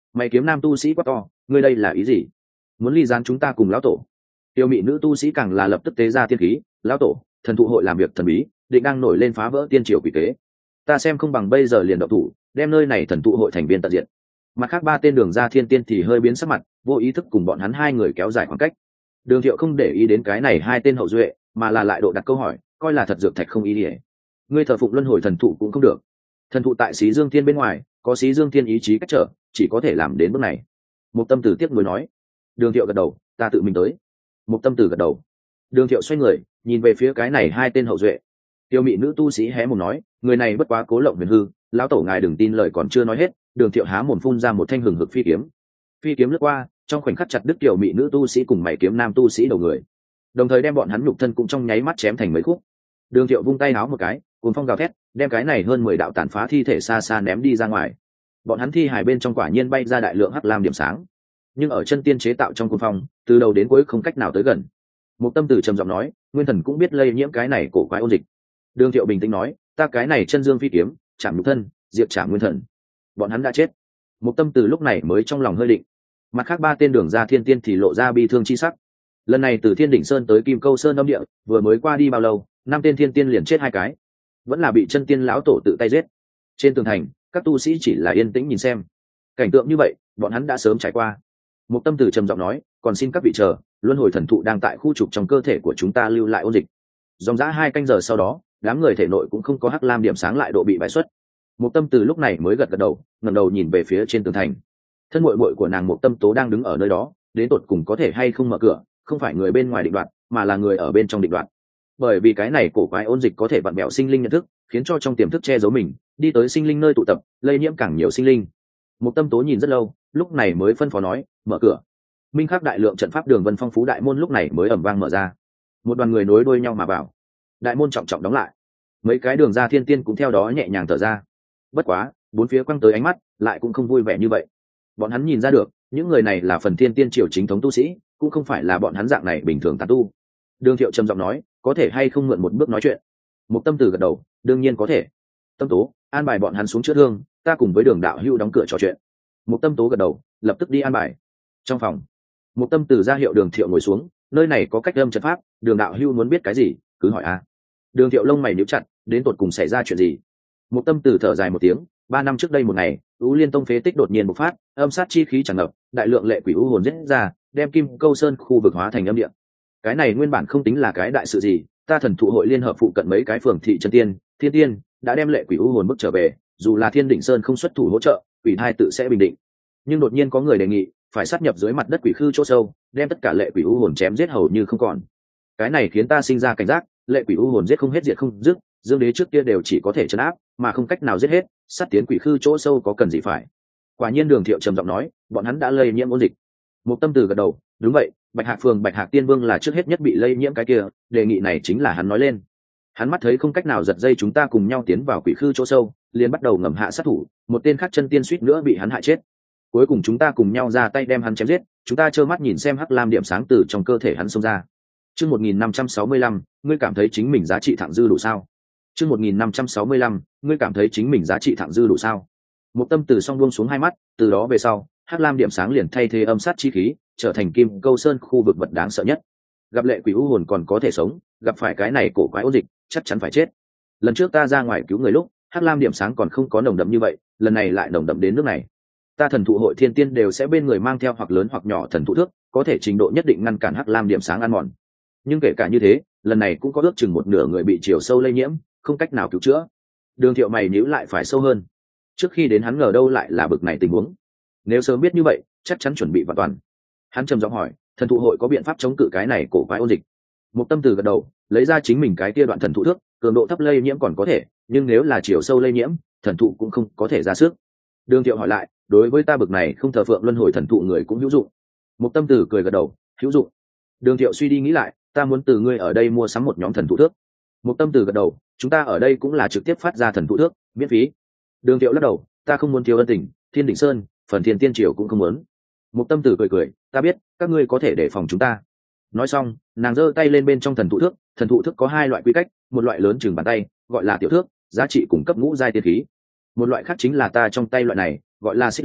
Mày kiếm nam tu sĩ quá to, ngươi đây là ý gì? Muốn ly gián chúng ta cùng lão tổ? Tiêu mị nữ tu sĩ càng là lập tức tế ra tiên khí, lão tổ, thần thụ hội làm việc thần bí, định đang nổi lên phá vỡ tiên triều quỷ kế. Ta xem không bằng bây giờ liền động thủ, đem nơi này thần thụ hội thành viên tận diệt. Mặt khác ba tên đường ra thiên tiên thì hơi biến sắc mặt, vô ý thức cùng bọn hắn hai người kéo dài khoảng cách. Đường Thiệu không để ý đến cái này hai tên hậu duệ, mà là lại độ đặt câu hỏi, coi là thật dược thạch không ý nghĩa. Ngươi thờ phụng luân hồi thần thụ cũng không được. Thần thụ tại Xí Dương Thiên bên ngoài, có Xí Dương Thiên ý chí cách trở, chỉ có thể làm đến bước này. Một tâm tử tiếp nối nói. Đường Thiệu gật đầu, ta tự mình tới. Một tâm tử gật đầu. Đường Thiệu xoay người, nhìn về phía cái này hai tên hậu duệ. Tiêu mị nữ tu sĩ hé mồm nói, người này bất quá cố lộng huyền hư, lão tổ ngài đừng tin lời còn chưa nói hết. Đường Thiệu há mồm phun ra một thanh hừng hực phi kiếm. Phi kiếm lướt qua, trong khoảnh khắc chặt đứt tiểu mị nữ tu sĩ cùng mày kiếm nam tu sĩ đầu người, đồng thời đem bọn hắn nhục thân cũng trong nháy mắt chém thành mấy khúc. Đường Thiệu vung tay áo một cái, cuồng phong gào thét, đem cái này hơn mười đạo tàn phá thi thể xa xa ném đi ra ngoài. Bọn hắn thi hài bên trong quả nhiên bay ra đại lượng hắc lam điểm sáng, nhưng ở chân tiên chế tạo trong cuồng phong, từ đầu đến cuối không cách nào tới gần. Một tâm tử trầm giọng nói, nguyên thần cũng biết lây nhiễm cái này cổ quái ôn dịch. Đường Thiệu bình tĩnh nói, ta cái này chân dương phi kiếm, chạm nhục thân, diệt chạm nguyên thần. Bọn hắn đã chết. Một tâm tử lúc này mới trong lòng hơi định. Mặt khác ba tên đường ra thiên tiên thì lộ ra bi thương chi sắc. Lần này từ Thiên Đỉnh Sơn tới Kim Câu Sơn âm địa, vừa mới qua đi bao lâu, năm tên thiên tiên liền chết hai cái, vẫn là bị chân tiên lão tổ tự tay giết. Trên tường thành, các tu sĩ chỉ là yên tĩnh nhìn xem. Cảnh tượng như vậy, bọn hắn đã sớm trải qua. Một tâm tử trầm giọng nói, còn xin các vị chờ, luân hồi thần thụ đang tại khu trục trong cơ thể của chúng ta lưu lại ôn dịch. Dòng dã hai canh giờ sau đó, đám người thể nội cũng không có hắc lam điểm sáng lại độ bị bãi xuất. Một tâm tử lúc này mới gật gật đầu, ngẩng đầu nhìn về phía trên tường thành. Thân muội muội của nàng Một Tâm Tố đang đứng ở nơi đó, đến tột cùng có thể hay không mở cửa, không phải người bên ngoài định đoạt, mà là người ở bên trong định đoạt. Bởi vì cái này cổ quái ôn dịch có thể vặn bẹo sinh linh nhận thức, khiến cho trong tiềm thức che giấu mình, đi tới sinh linh nơi tụ tập, lây nhiễm càng nhiều sinh linh. Một Tâm Tố nhìn rất lâu, lúc này mới phân phó nói, mở cửa. Minh khắc đại lượng trận pháp đường vân phong phú đại môn lúc này mới ầm vang mở ra. Một đoàn người nối đuôi nhau mà vào. Đại môn trọng trọng đóng lại. Mấy cái đường ra thiên tiên cũng theo đó nhẹ nhàng thở ra. Bất quá, bốn phía quăng tới ánh mắt, lại cũng không vui vẻ như vậy. Bọn hắn nhìn ra được, những người này là phần thiên tiên triều chính thống tu sĩ, cũng không phải là bọn hắn dạng này bình thường tán tu. Đường Thiệu trầm giọng nói, có thể hay không mượn một bước nói chuyện? Một tâm tử gật đầu, đương nhiên có thể. Tâm Tố, an bài bọn hắn xuống chữa thương, ta cùng với Đường đạo hữu đóng cửa trò chuyện. Một tâm Tố gật đầu, lập tức đi an bài. Trong phòng, một tâm tử ra hiệu Đường Thiệu ngồi xuống, nơi này có cách âm trận pháp, Đường đạo hữu muốn biết cái gì, cứ hỏi a. Đường Thiệu lông mày nhíu chặt, đến tột cùng xảy ra chuyện gì? Một tâm tử thở dài một tiếng, ba năm trước đây một ngày, U Liên Tông phế tích đột nhiên bộc phát, âm sát chi khí tràn ngập, đại lượng lệ quỷ u hồn giết ra, đem Kim Câu Sơn khu vực hóa thành âm địa. Cái này nguyên bản không tính là cái đại sự gì, ta thần thụ hội liên hợp phụ cận mấy cái phường thị chân tiên, thiên tiên, đã đem lệ quỷ u hồn bức trở về, dù là Thiên Đỉnh Sơn không xuất thủ hỗ trợ, quỷ thai tự sẽ bình định. Nhưng đột nhiên có người đề nghị, phải sát nhập dưới mặt đất quỷ khư chỗ sâu, đem tất cả lệ quỷ u hồn chém giết hầu như không còn. Cái này khiến ta sinh ra cảnh giác, lệ quỷ u hồn giết không hết diệt không dứt, Dương Đế trước kia đều chỉ có thể trấn áp, mà không cách nào giết hết, sát tiến quỷ khư chỗ sâu có cần gì phải. Quả nhiên Đường Thiệu trầm giọng nói, bọn hắn đã lây nhiễm ôn dịch. Một tâm tử gật đầu, đúng vậy, Bạch Hạc phường Bạch Hạc Tiên Vương là trước hết nhất bị lây nhiễm cái kia, đề nghị này chính là hắn nói lên. Hắn mắt thấy không cách nào giật dây chúng ta cùng nhau tiến vào quỷ khư chỗ sâu, liền bắt đầu ngầm hạ sát thủ, một tên khác chân tiên suýt nữa bị hắn hại chết. Cuối cùng chúng ta cùng nhau ra tay đem hắn chém giết, chúng ta trơ mắt nhìn xem hắc lam điểm sáng từ trong cơ thể hắn xông ra. Chương một nghìn năm trăm sáu mươi lăm, ngươi cảm thấy chính mình giá trị thặng dư đủ sao? Chương một nghìn năm trăm sáu mươi lăm, ngươi cảm thấy chính mình giá trị thặng dư đủ sao? Một tâm từ song buông xuống hai mắt, từ đó về sau, hắc lam điểm sáng liền thay thế âm sát chi khí, trở thành Kim Câu Sơn khu vực vật đáng sợ nhất. Gặp lệ quỷ u hồn còn có thể sống, gặp phải cái này cổ quái ôn dịch, chắc chắn phải chết. Lần trước ta ra ngoài cứu người lúc, hắc lam điểm sáng còn không có nồng đậm như vậy, lần này lại nồng đậm đến nước này. Ta thần thụ hội thiên tiên đều sẽ bên người mang theo hoặc lớn hoặc nhỏ thần thụ thước, có thể trình độ nhất định ngăn cản hắc lam điểm sáng ăn mòn. Nhưng kể cả như thế, lần này cũng có ước chừng một nửa người bị chiều sâu lây nhiễm, không cách nào cứu chữa. Đường Thiệu mày nhíu lại phải sâu hơn. Trước khi đến hắn ngờ đâu lại là bực này tình huống. Nếu sớm biết như vậy, chắc chắn chuẩn bị vạn toàn. Hắn trầm giọng hỏi, thần thụ hội có biện pháp chống cự cái này cổ quái ôn dịch? Một tâm từ gật đầu, lấy ra chính mình cái kia đoạn thần thụ thước, cường độ thấp lây nhiễm còn có thể, nhưng nếu là chiều sâu lây nhiễm, thần thụ cũng không có thể ra sức. Đường Thiệu hỏi lại, đối với ta bực này không thờ phượng luân hồi thần thụ người cũng hữu dụng. Một tâm từ cười gật đầu, hữu dụng. Đường Thiệu suy đi nghĩ lại, ta muốn từ ngươi ở đây mua sắm một nhóm thần thụ thước. Một tâm từ gật đầu, chúng ta ở đây cũng là trực tiếp phát ra thần thụ thước, miễn phí. Đường Thiệu lắc đầu, ta không muốn thiếu ân tình, Thiên Đỉnh Sơn, phần Thiên Tiên Triều cũng không muốn. Một tâm tử cười cười, ta biết, các ngươi có thể đề phòng chúng ta. Nói xong, nàng giơ tay lên bên trong thần thụ thước, thần thụ thước có hai loại quy cách, một loại lớn chừng bàn tay, gọi là tiểu thước, giá trị cung cấp ngũ giai tiên khí. Một loại khác chính là ta trong tay loại này, gọi là xích lớn,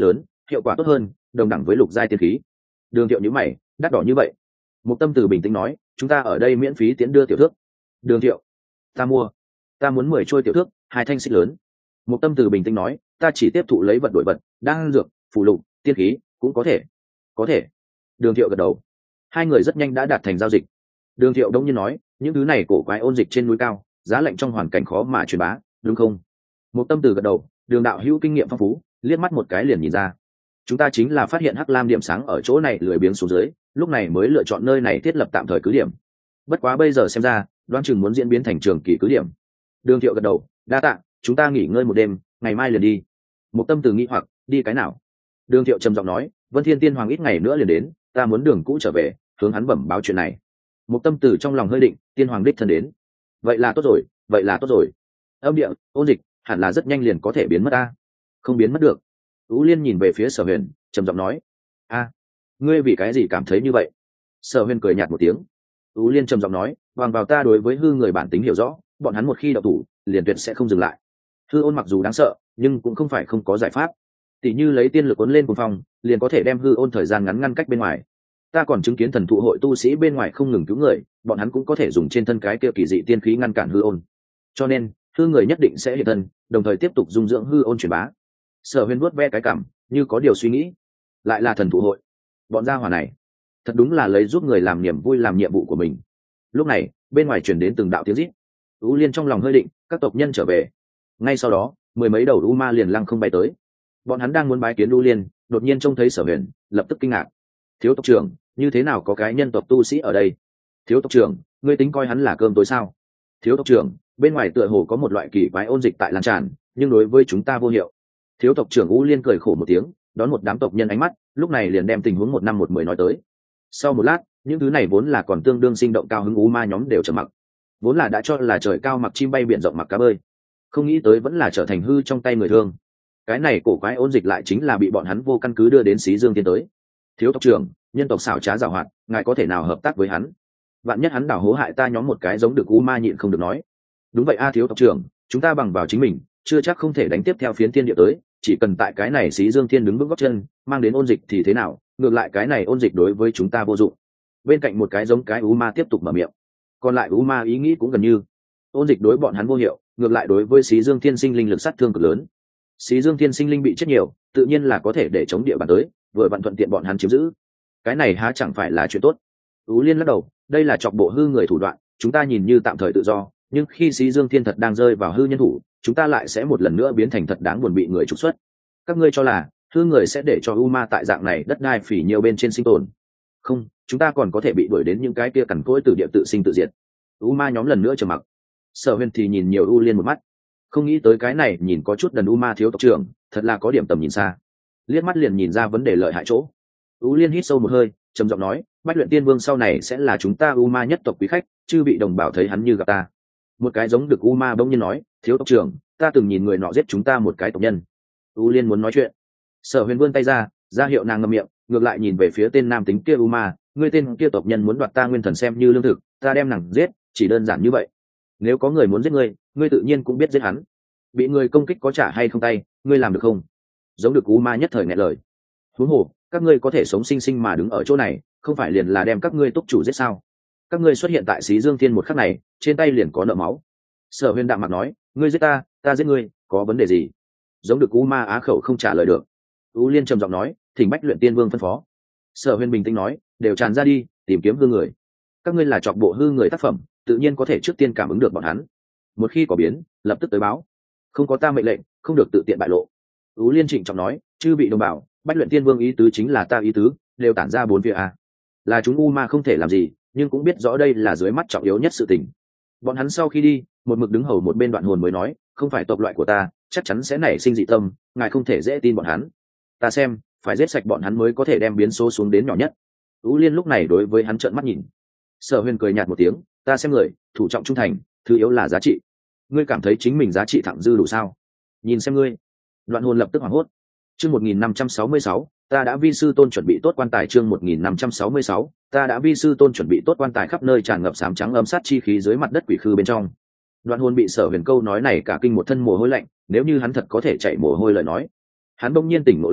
hiệu quả tốt hơn, đồng đẳng với lục giai tiên khí. Đường Thiệu nhíu mày, đắt đỏ như vậy? Mục Tâm Từ bình tĩnh nói, chúng ta ở đây miễn phí tiễn đưa tiểu thước. Đường Thiệu, ta mua, ta muốn mười trôi tiểu thước, hai thanh xích lớn. Mục Tâm Từ bình tĩnh nói, ta chỉ tiếp thụ lấy vật đổi vật, đang dược, phụ lục, tiên khí cũng có thể. Có thể. Đường Thiệu gật đầu. Hai người rất nhanh đã đạt thành giao dịch. Đường Thiệu đông nhiên nói, những thứ này cổ quái ôn dịch trên núi cao, giá lạnh trong hoàn cảnh khó mà truyền bá, đúng không? Mục Tâm Từ gật đầu, Đường đạo hữu kinh nghiệm phong phú, liếc mắt một cái liền nhìn ra. Chúng ta chính là phát hiện Hắc Lam điểm sáng ở chỗ này lười biếng xuống dưới, lúc này mới lựa chọn nơi này thiết lập tạm thời cứ điểm. Bất quá bây giờ xem ra, đoán chừng muốn diễn biến thành trường kỳ cứ điểm. Đường Thiệu gật đầu, đa tạ, chúng ta nghỉ ngơi một đêm, ngày mai liền đi. Mục Tâm Từ nghĩ hoặc, đi cái nào? Đường Thiệu trầm giọng nói, Vân Thiên Tiên Hoàng ít ngày nữa liền đến, ta muốn Đường cũ trở về, hướng hắn bẩm báo chuyện này. Mục Tâm Từ trong lòng hơi định, Tiên Hoàng đích thân đến, vậy là tốt rồi, vậy là tốt rồi. Âm địa, ôn dịch, hẳn là rất nhanh liền có thể biến mất ta. Không biến mất được. Ú Liên nhìn về phía Sở Huyền, trầm giọng nói, a, ngươi vì cái gì cảm thấy như vậy? Sở Huyền cười nhạt một tiếng. Ú Liên trầm giọng nói, bằng vào ta đối với hư người bản tính hiểu rõ, bọn hắn một khi đậu thủ, liền tuyệt sẽ không dừng lại. Hư ôn mặc dù đáng sợ, nhưng cũng không phải không có giải pháp. Tỷ như lấy tiên lực cuốn lên cuồng phong, liền có thể đem hư ôn thời gian ngắn ngăn cách bên ngoài. Ta còn chứng kiến thần thụ hội tu sĩ bên ngoài không ngừng cứu người, bọn hắn cũng có thể dùng trên thân cái kia kỳ dị tiên khí ngăn cản hư ôn. Cho nên, hư người nhất định sẽ hiện thân, đồng thời tiếp tục dung dưỡng hư ôn truyền bá. Sở Huyền vuốt ve cái cảm, như có điều suy nghĩ. Lại là thần thụ hội, bọn gia hỏa này, thật đúng là lấy giúp người làm niềm vui làm nhiệm vụ của mình. Lúc này, bên ngoài truyền đến từng đạo tiếng rít. U Liên trong lòng hơi định, các tộc nhân trở về. Ngay sau đó, mười mấy đầu u ma liền lăng không bay tới. Bọn hắn đang muốn bái kiến U Liên, đột nhiên trông thấy Sở Huyền, lập tức kinh ngạc. Thiếu tộc trưởng, như thế nào có cái nhân tộc tu sĩ ở đây? Thiếu tộc trưởng, ngươi tính coi hắn là cơm tối sao? Thiếu tộc trưởng, bên ngoài tựa hồ có một loại kỳ quái ôn dịch tại lan tràn, nhưng đối với chúng ta vô hiệu. Thiếu tộc trưởng U Liên cười khổ một tiếng, đón một đám tộc nhân ánh mắt, lúc này liền đem tình huống một năm một mười nói tới. Sau một lát, những thứ này vốn là còn tương đương sinh động cao hứng u ma nhóm đều trầm mặc. Vốn là đã cho là trời cao mặc chim bay biển rộng mặc cá bơi, không nghĩ tới vẫn là trở thành hư trong tay người thương. Cái này cổ quái ôn dịch lại chính là bị bọn hắn vô căn cứ đưa đến Xí Dương Tiên tới. Thiếu tộc trưởng, nhân tộc xảo trá giàu hoạt, ngài có thể nào hợp tác với hắn? Vạn nhất hắn đảo hố hại ta nhóm một cái giống được u ma nhịn không được nói. Đúng vậy a thiếu tộc trưởng, chúng ta bằng vào chính mình, chưa chắc không thể đánh tiếp theo phiến thiên địa tới, chỉ cần tại cái này Xí Dương Thiên đứng vững gót chân, mang đến ôn dịch thì thế nào, ngược lại cái này ôn dịch đối với chúng ta vô dụng. Bên cạnh một cái giống cái u ma tiếp tục mở miệng. Còn lại u ma ý nghĩ cũng gần như, ôn dịch đối bọn hắn vô hiệu, ngược lại đối với Xí Dương Thiên sinh linh lực sát thương cực lớn. Xí Dương Thiên sinh linh bị chết nhiều, tự nhiên là có thể để chống địa bàn tới, vừa vặn thuận tiện bọn hắn chiếm giữ. Cái này há chẳng phải là chuyện tốt? Ú Liên lắc đầu, đây là chọc bộ hư người thủ đoạn, chúng ta nhìn như tạm thời tự do, nhưng khi Xí Dương Thiên thật đang rơi vào hư nhân thủ, chúng ta lại sẽ một lần nữa biến thành thật đáng buồn bị người trục xuất. Các ngươi cho là hư người sẽ để cho u ma tại dạng này đất đai phỉ nhiều bên trên sinh tồn? Không, chúng ta còn có thể bị đuổi đến những cái kia cằn cỗi từ địa tự sinh tự diệt. U ma nhóm lần nữa trầm mặc. Sở Huyền thì nhìn nhiều U Liên một mắt, không nghĩ tới cái này nhìn có chút đần u ma thiếu tộc trưởng, thật là có điểm tầm nhìn xa, liếc mắt liền nhìn ra vấn đề lợi hại chỗ. U Liên hít sâu một hơi, trầm giọng nói, Bách Luyện Tiên Vương sau này sẽ là chúng ta u ma nhất tộc quý khách, chư vị đồng bảo thấy hắn như gặp ta. Một cái giống được u ma bỗng nhiên nói, thiếu tộc trưởng, ta từng nhìn người nọ giết chúng ta một cái tộc nhân. U Liên muốn nói chuyện, Sở Huyền vươn tay ra, ra hiệu nàng ngậm miệng, ngược lại nhìn về phía tên nam tính kia u ma, ngươi tên kia tộc nhân muốn đoạt ta nguyên thần xem như lương thực, ta đem nàng giết, chỉ đơn giản như vậy. Nếu có người muốn giết ngươi, ngươi tự nhiên cũng biết giết hắn. Bị người công kích có trả hay không tay, ngươi làm được không? Giống được u ma nhất thời nghẹn lời. Huống hồ, các ngươi có thể sống sinh sinh mà đứng ở chỗ này, không phải liền là đem các ngươi túc chủ giết sao? Các ngươi xuất hiện tại Xí Dương Thiên một khắc này, trên tay liền có nợ máu. Sở Huyền đạm mặt nói, ngươi giết ta, ta giết ngươi, có vấn đề gì? Giống được u ma á khẩu không trả lời được. U Liên trầm giọng nói, thỉnh Bách Luyện Tiên Vương phân phó. Sở Huyền bình tĩnh nói, đều tràn ra đi, tìm kiếm hư người. Các ngươi là chọc bộ hư người tác phẩm, tự nhiên có thể trước tiên cảm ứng được bọn hắn. Một khi có biến, lập tức tới báo. Không có ta mệnh lệnh, không được tự tiện bại lộ. U Liên trịnh trọng nói, chư bị đồng bảo, Bách Luyện Tiên Vương ý tứ chính là ta ý tứ, đều tản ra bốn phía a. Là chúng u ma không thể làm gì, nhưng cũng biết rõ đây là dưới mắt trọng yếu nhất sự tình. Bọn hắn sau khi đi, một mực đứng hầu một bên Đoạn Hồn mới nói, không phải tộc loại của ta, chắc chắn sẽ nảy sinh dị tâm, ngài không thể dễ tin bọn hắn. Ta xem, phải giết sạch bọn hắn mới có thể đem biến số xuống đến nhỏ nhất. U Liên lúc này đối với hắn trợn mắt nhìn. Sở Huyền cười nhạt một tiếng, ta xem người, thủ trọng trung thành, thứ yếu là giá trị. Ngươi cảm thấy chính mình giá trị thẳng dư đủ sao? Nhìn xem ngươi. Đoạn Hồn lập tức hoảng hốt. Chương một nghìn năm trăm sáu mươi sáu, ta đã vi sư tôn chuẩn bị tốt quan tài. Chương một nghìn năm trăm sáu mươi sáu, ta đã vi sư tôn chuẩn bị tốt quan tài, khắp nơi tràn ngập sám trắng âm sát chi khí dưới mặt đất quỷ khư bên trong. Đoạn Hồn bị Sở Huyền câu nói này cả kinh một thân mồ hôi lạnh, nếu như hắn thật có thể chạy mồ hôi lời nói. Hắn bỗng nhiên tỉnh ngộ lại,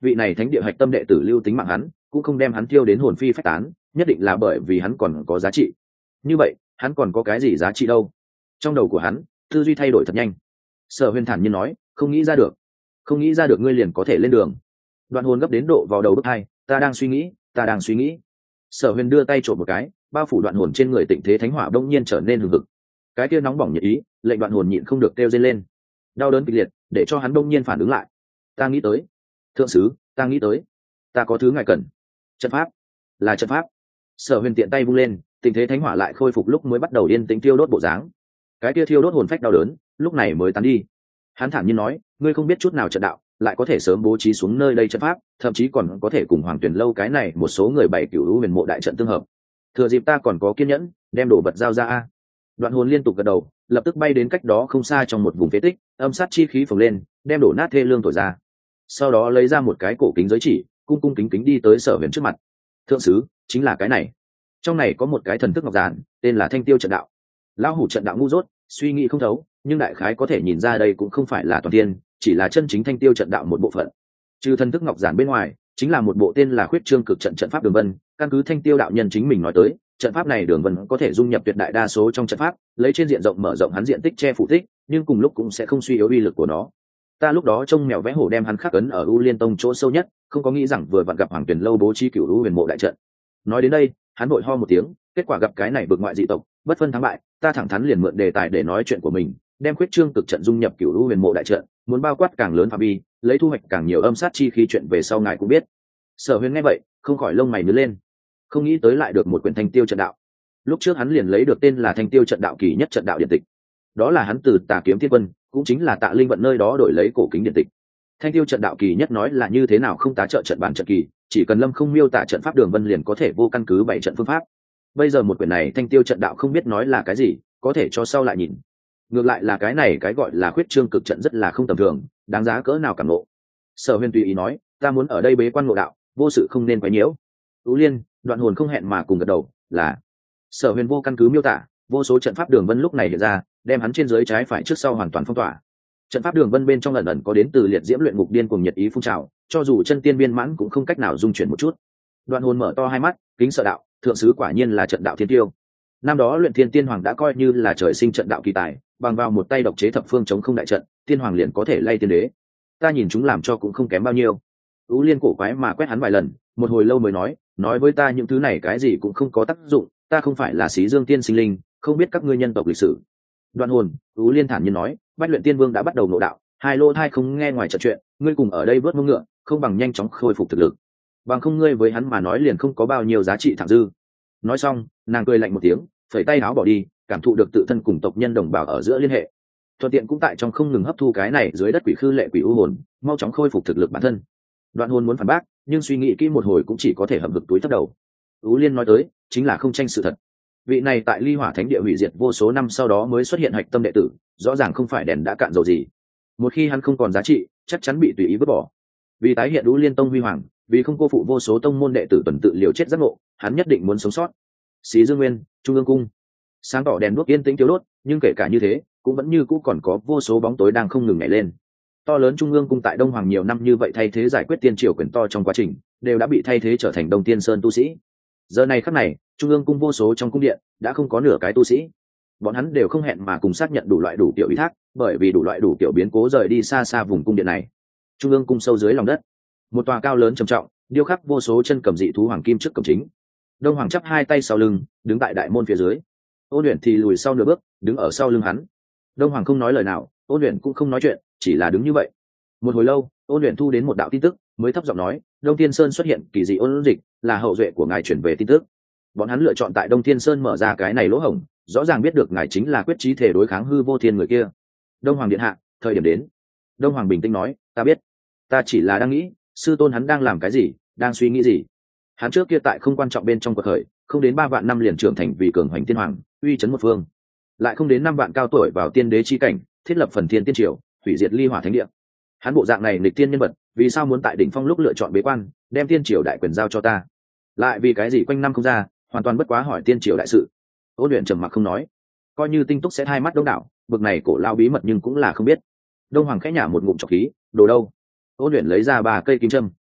vị này thánh địa hạch tâm đệ tử lưu tính mạng hắn cũng không đem hắn tiêu đến hồn phi phách tán, nhất định là bởi vì hắn còn có giá trị. Như vậy hắn còn có cái gì giá trị đâu? Trong đầu của hắn tư duy thay đổi thật nhanh. Sở Huyền thản nhiên nói, không nghĩ ra được. Không nghĩ ra được ngươi liền có thể lên đường? Đoạn Hồn gấp đến độ vào đầu bức hai, ta đang suy nghĩ, ta đang suy nghĩ. Sở Huyền đưa tay trộm một cái, bao phủ Đoạn Hồn trên người tịnh thế thánh hỏa đông nhiên trở nên hừng hực. Cái kia nóng bỏng nhiệt ý lệnh Đoạn Hồn nhịn không được kêu dây lên, đau đớn kịch liệt để cho hắn đông nhiên phản ứng lại. Ta nghĩ tới, thượng sứ, ta nghĩ tới, ta có thứ ngài cần. Trận pháp, là trận pháp. Sở Huyền tiện tay vung lên, tình thế thánh hỏa lại khôi phục lúc mới bắt đầu yên tĩnh thiêu đốt bộ dáng. Cái kia thiêu đốt hồn phách đau đớn lúc này mới tán đi. Hắn thản nhiên nói, ngươi không biết chút nào trận đạo, lại có thể sớm bố trí xuống nơi đây trận pháp, thậm chí còn có thể cùng Hoàng Tuyển lâu cái này một số người bảy cửu huyền mộ đại trận tương hợp. Thừa dịp ta còn có kiên nhẫn, đem đồ vật giao ra a. Đoạn Hồn liên tục gật đầu, lập tức bay đến cách đó không xa trong một vùng phế tích, âm sát chi khí phồng lên, đem đổ nát thê lương thổi ra. Sau đó lấy ra một cái cổ kính giới chỉ, cung cung kính kính đi tới Sở Huyền trước mặt. Thượng sứ, chính là cái này. Trong này có một cái thần thức ngọc giản, tên là Thanh Tiêu trận đạo. Lão hủ trận đạo ngu dốt, suy nghĩ không thấu, nhưng đại khái có thể nhìn ra đây cũng không phải là toàn tiên, chỉ là chân chính Thanh Tiêu trận đạo một bộ phận. Trừ thần thức ngọc giản bên ngoài, chính là một bộ tên là Khuyết Trương Cực trận trận pháp đường vân, căn cứ Thanh Tiêu đạo nhân chính mình nói tới, trận pháp này đường vân có thể dung nhập tuyệt đại đa số trong trận pháp, lấy trên diện rộng mở rộng hắn diện tích che phủ tích, nhưng cùng lúc cũng sẽ không suy yếu uy lực của nó. Ta lúc đó trông mèo vẽ hổ đem hắn khắc ấn ở U Liên Tông chỗ sâu nhất, không có nghĩ rằng vừa vặn gặp Hoàng Tuyển lâu bố trí cửu U huyền mộ đại trận. Nói đến đây, hắn vội ho một tiếng, kết quả gặp cái này bực ngoại dị tộc, bất phân thắng bại, ta thẳng thắn liền mượn đề tài để nói chuyện của mình, đem Khuyết Trương Cực trận dung nhập cửu U huyền mộ đại trận, muốn bao quát càng lớn phạm vi, lấy thu hoạch càng nhiều âm sát chi khí, chuyện về sau ngài cũng biết. Sở Huyền nghe vậy, không khỏi lông mày nhướng lên, không nghĩ tới lại được một quyển Thanh Tiêu trận đạo. Lúc trước hắn liền lấy được tên là Thanh Tiêu trận đạo kỳ nhất trận đạo điện tịch, đó là hắn từ Tà Kiếm Thiên Quân, cũng chính là Tạ Linh vận nơi đó đổi lấy cổ kính điện tịch. Thanh Tiêu trận đạo kỳ nhất nói là như thế nào không tá trợ trận bản trận kỳ, chỉ cần Lâm không miêu tả trận pháp đường vân liền có thể vô căn cứ bảy trận phương pháp. Bây giờ một quyển này Thanh Tiêu trận đạo không biết nói là cái gì, có thể cho sau lại nhìn. Ngược lại là cái này cái gọi là Khuyết Trương Cực trận rất là không tầm thường, đáng giá cỡ nào cảm ngộ. Sở Huyền tùy ý nói, ta muốn ở đây bế quan ngộ đạo, vô sự không nên quấy nhiễu. Tú Liên, Đoạn Hồn không hẹn mà cùng gật đầu, là. Sở Huyền vô căn cứ miêu tả, vô số trận pháp đường vân lúc này hiện ra, đem hắn trên dưới trái phải trước sau hoàn toàn phong tỏa. Trận pháp đường vân bên trong ẩn ẩn có đến từ liệt diễm luyện ngục điên cùng nhiệt ý phun trào, cho dù chân tiên viên mãn cũng không cách nào dung chuyển một chút. Đoạn Hồn mở to hai mắt, kính sợ đạo, thượng sứ quả nhiên là trận đạo thiên tiêu. Năm đó luyện thiên tiên hoàng đã coi như là trời sinh trận đạo kỳ tài, bằng vào một tay độc chế thập phương chống không đại trận, tiên hoàng liền có thể lay tiên đế. Ta nhìn chúng làm cho cũng không kém bao nhiêu. Ú Liên cổ quái mà quét hắn vài lần, một hồi lâu mới nói, nói với ta những thứ này cái gì cũng không có tác dụng, ta không phải là Xí Dương tiên sinh linh, không biết các ngươi nhân tộc lịch sử. Đoạn Hồn, Ú Liên thản nhiên nói, Bách Luyện Tiên Vương đã bắt đầu nội đạo, hai lô thai không nghe ngoài trận chuyện, ngươi cùng ở đây vớt mông ngựa, không bằng nhanh chóng khôi phục thực lực. Bằng không ngươi với hắn mà nói liền không có bao nhiêu giá trị thẳng dư. Nói xong, nàng cười lạnh một tiếng, phẩy tay áo bỏ đi, cảm thụ được tự thân cùng tộc nhân đồng bào ở giữa liên hệ. Thuận tiện cũng tại trong không ngừng hấp thu cái này dưới đất quỷ khư lệ quỷ u hồn, mau chóng khôi phục thực lực bản thân. Đoạn Hồn muốn phản bác, nhưng suy nghĩ kỹ một hồi cũng chỉ có thể hậm hực túi thấp đầu. Ú Liên nói tới, chính là không tranh sự thật. Vị này tại Ly Hỏa Thánh địa hủy diệt vô số năm sau đó mới xuất hiện hạch tâm đệ tử, rõ ràng không phải đèn đã cạn dầu gì. Một khi hắn không còn giá trị, chắc chắn bị tùy ý vứt bỏ. Vì tái hiện Ú Liên tông huy hoàng, vì không cô phụ vô số tông môn đệ tử tuần tự liều chết giác ngộ, hắn nhất định muốn sống sót. Xí Dương Nguyên, Trung ương cung, sáng tỏ đèn đuốc yên tĩnh thiếu đốt, nhưng kể cả như thế, cũng vẫn như cũ còn có vô số bóng tối đang không ngừng nhảy lên. To lớn Trung ương cung tại Đông Hoàng nhiều năm như vậy thay thế giải quyết tiên triều quyền to trong quá trình, đều đã bị thay thế trở thành Đông Tiên Sơn tu sĩ. Giờ này khắc này, Trung ương cung vô số trong cung điện đã không có nửa cái tu sĩ. Bọn hắn đều không hẹn mà cùng xác nhận đủ loại đủ kiểu ý thác, bởi vì đủ loại đủ kiểu biến cố rời đi xa xa vùng cung điện này. Trung ương cung sâu dưới lòng đất, một tòa cao lớn trầm trọng, điêu khắc vô số chân cầm dị thú hoàng kim trước cổng chính. Đông Hoàng chắp hai tay sau lưng, đứng tại đại môn phía dưới. Ôn Uyển thì lùi sau nửa bước, đứng ở sau lưng hắn. Đông Hoàng không nói lời nào, Ôn Uyển cũng không nói chuyện, chỉ là đứng như vậy. Một hồi lâu, Ôn Uyển thu đến một đạo tin tức, mới thấp giọng nói, Đông Thiên Sơn xuất hiện kỳ dị ôn dịch, là hậu duệ của ngài chuyển về tin tức. Bọn hắn lựa chọn tại Đông Thiên Sơn mở ra cái này lỗ hổng, rõ ràng biết được ngài chính là quyết chí thể đối kháng hư vô thiên người kia. Đông Hoàng điện hạ, thời điểm đến. Đông Hoàng bình tĩnh nói, ta biết, ta chỉ là đang nghĩ, sư tôn hắn đang làm cái gì, đang suy nghĩ gì. Hắn trước kia tại không quan trọng bên trong cuộc khởi, không đến ba vạn năm liền trưởng thành vì cường hoành tiên hoàng, uy chấn một phương. Lại không đến năm vạn cao tuổi vào tiên đế chi cảnh, thiết lập phần thiên tiên triều, hủy diệt Ly Hỏa Thánh địa. Hắn bộ dạng này nghịch tiên nhân vật, vì sao muốn tại đỉnh phong lúc lựa chọn bế quan, đem tiên triều đại quyền giao cho ta? Lại vì cái gì quanh năm không ra, hoàn toàn bất quá hỏi tiên triều đại sự. Ôn Luyện trầm mặc không nói, coi như Tinh Túc sẽ hai mắt đông đảo, bực này cổ lao bí mật nhưng cũng là không biết. Đông Hoàng khẽ nhả một ngụm trọc khí, đồ đâu? Ôn Luyện lấy ra ba cây kim châm.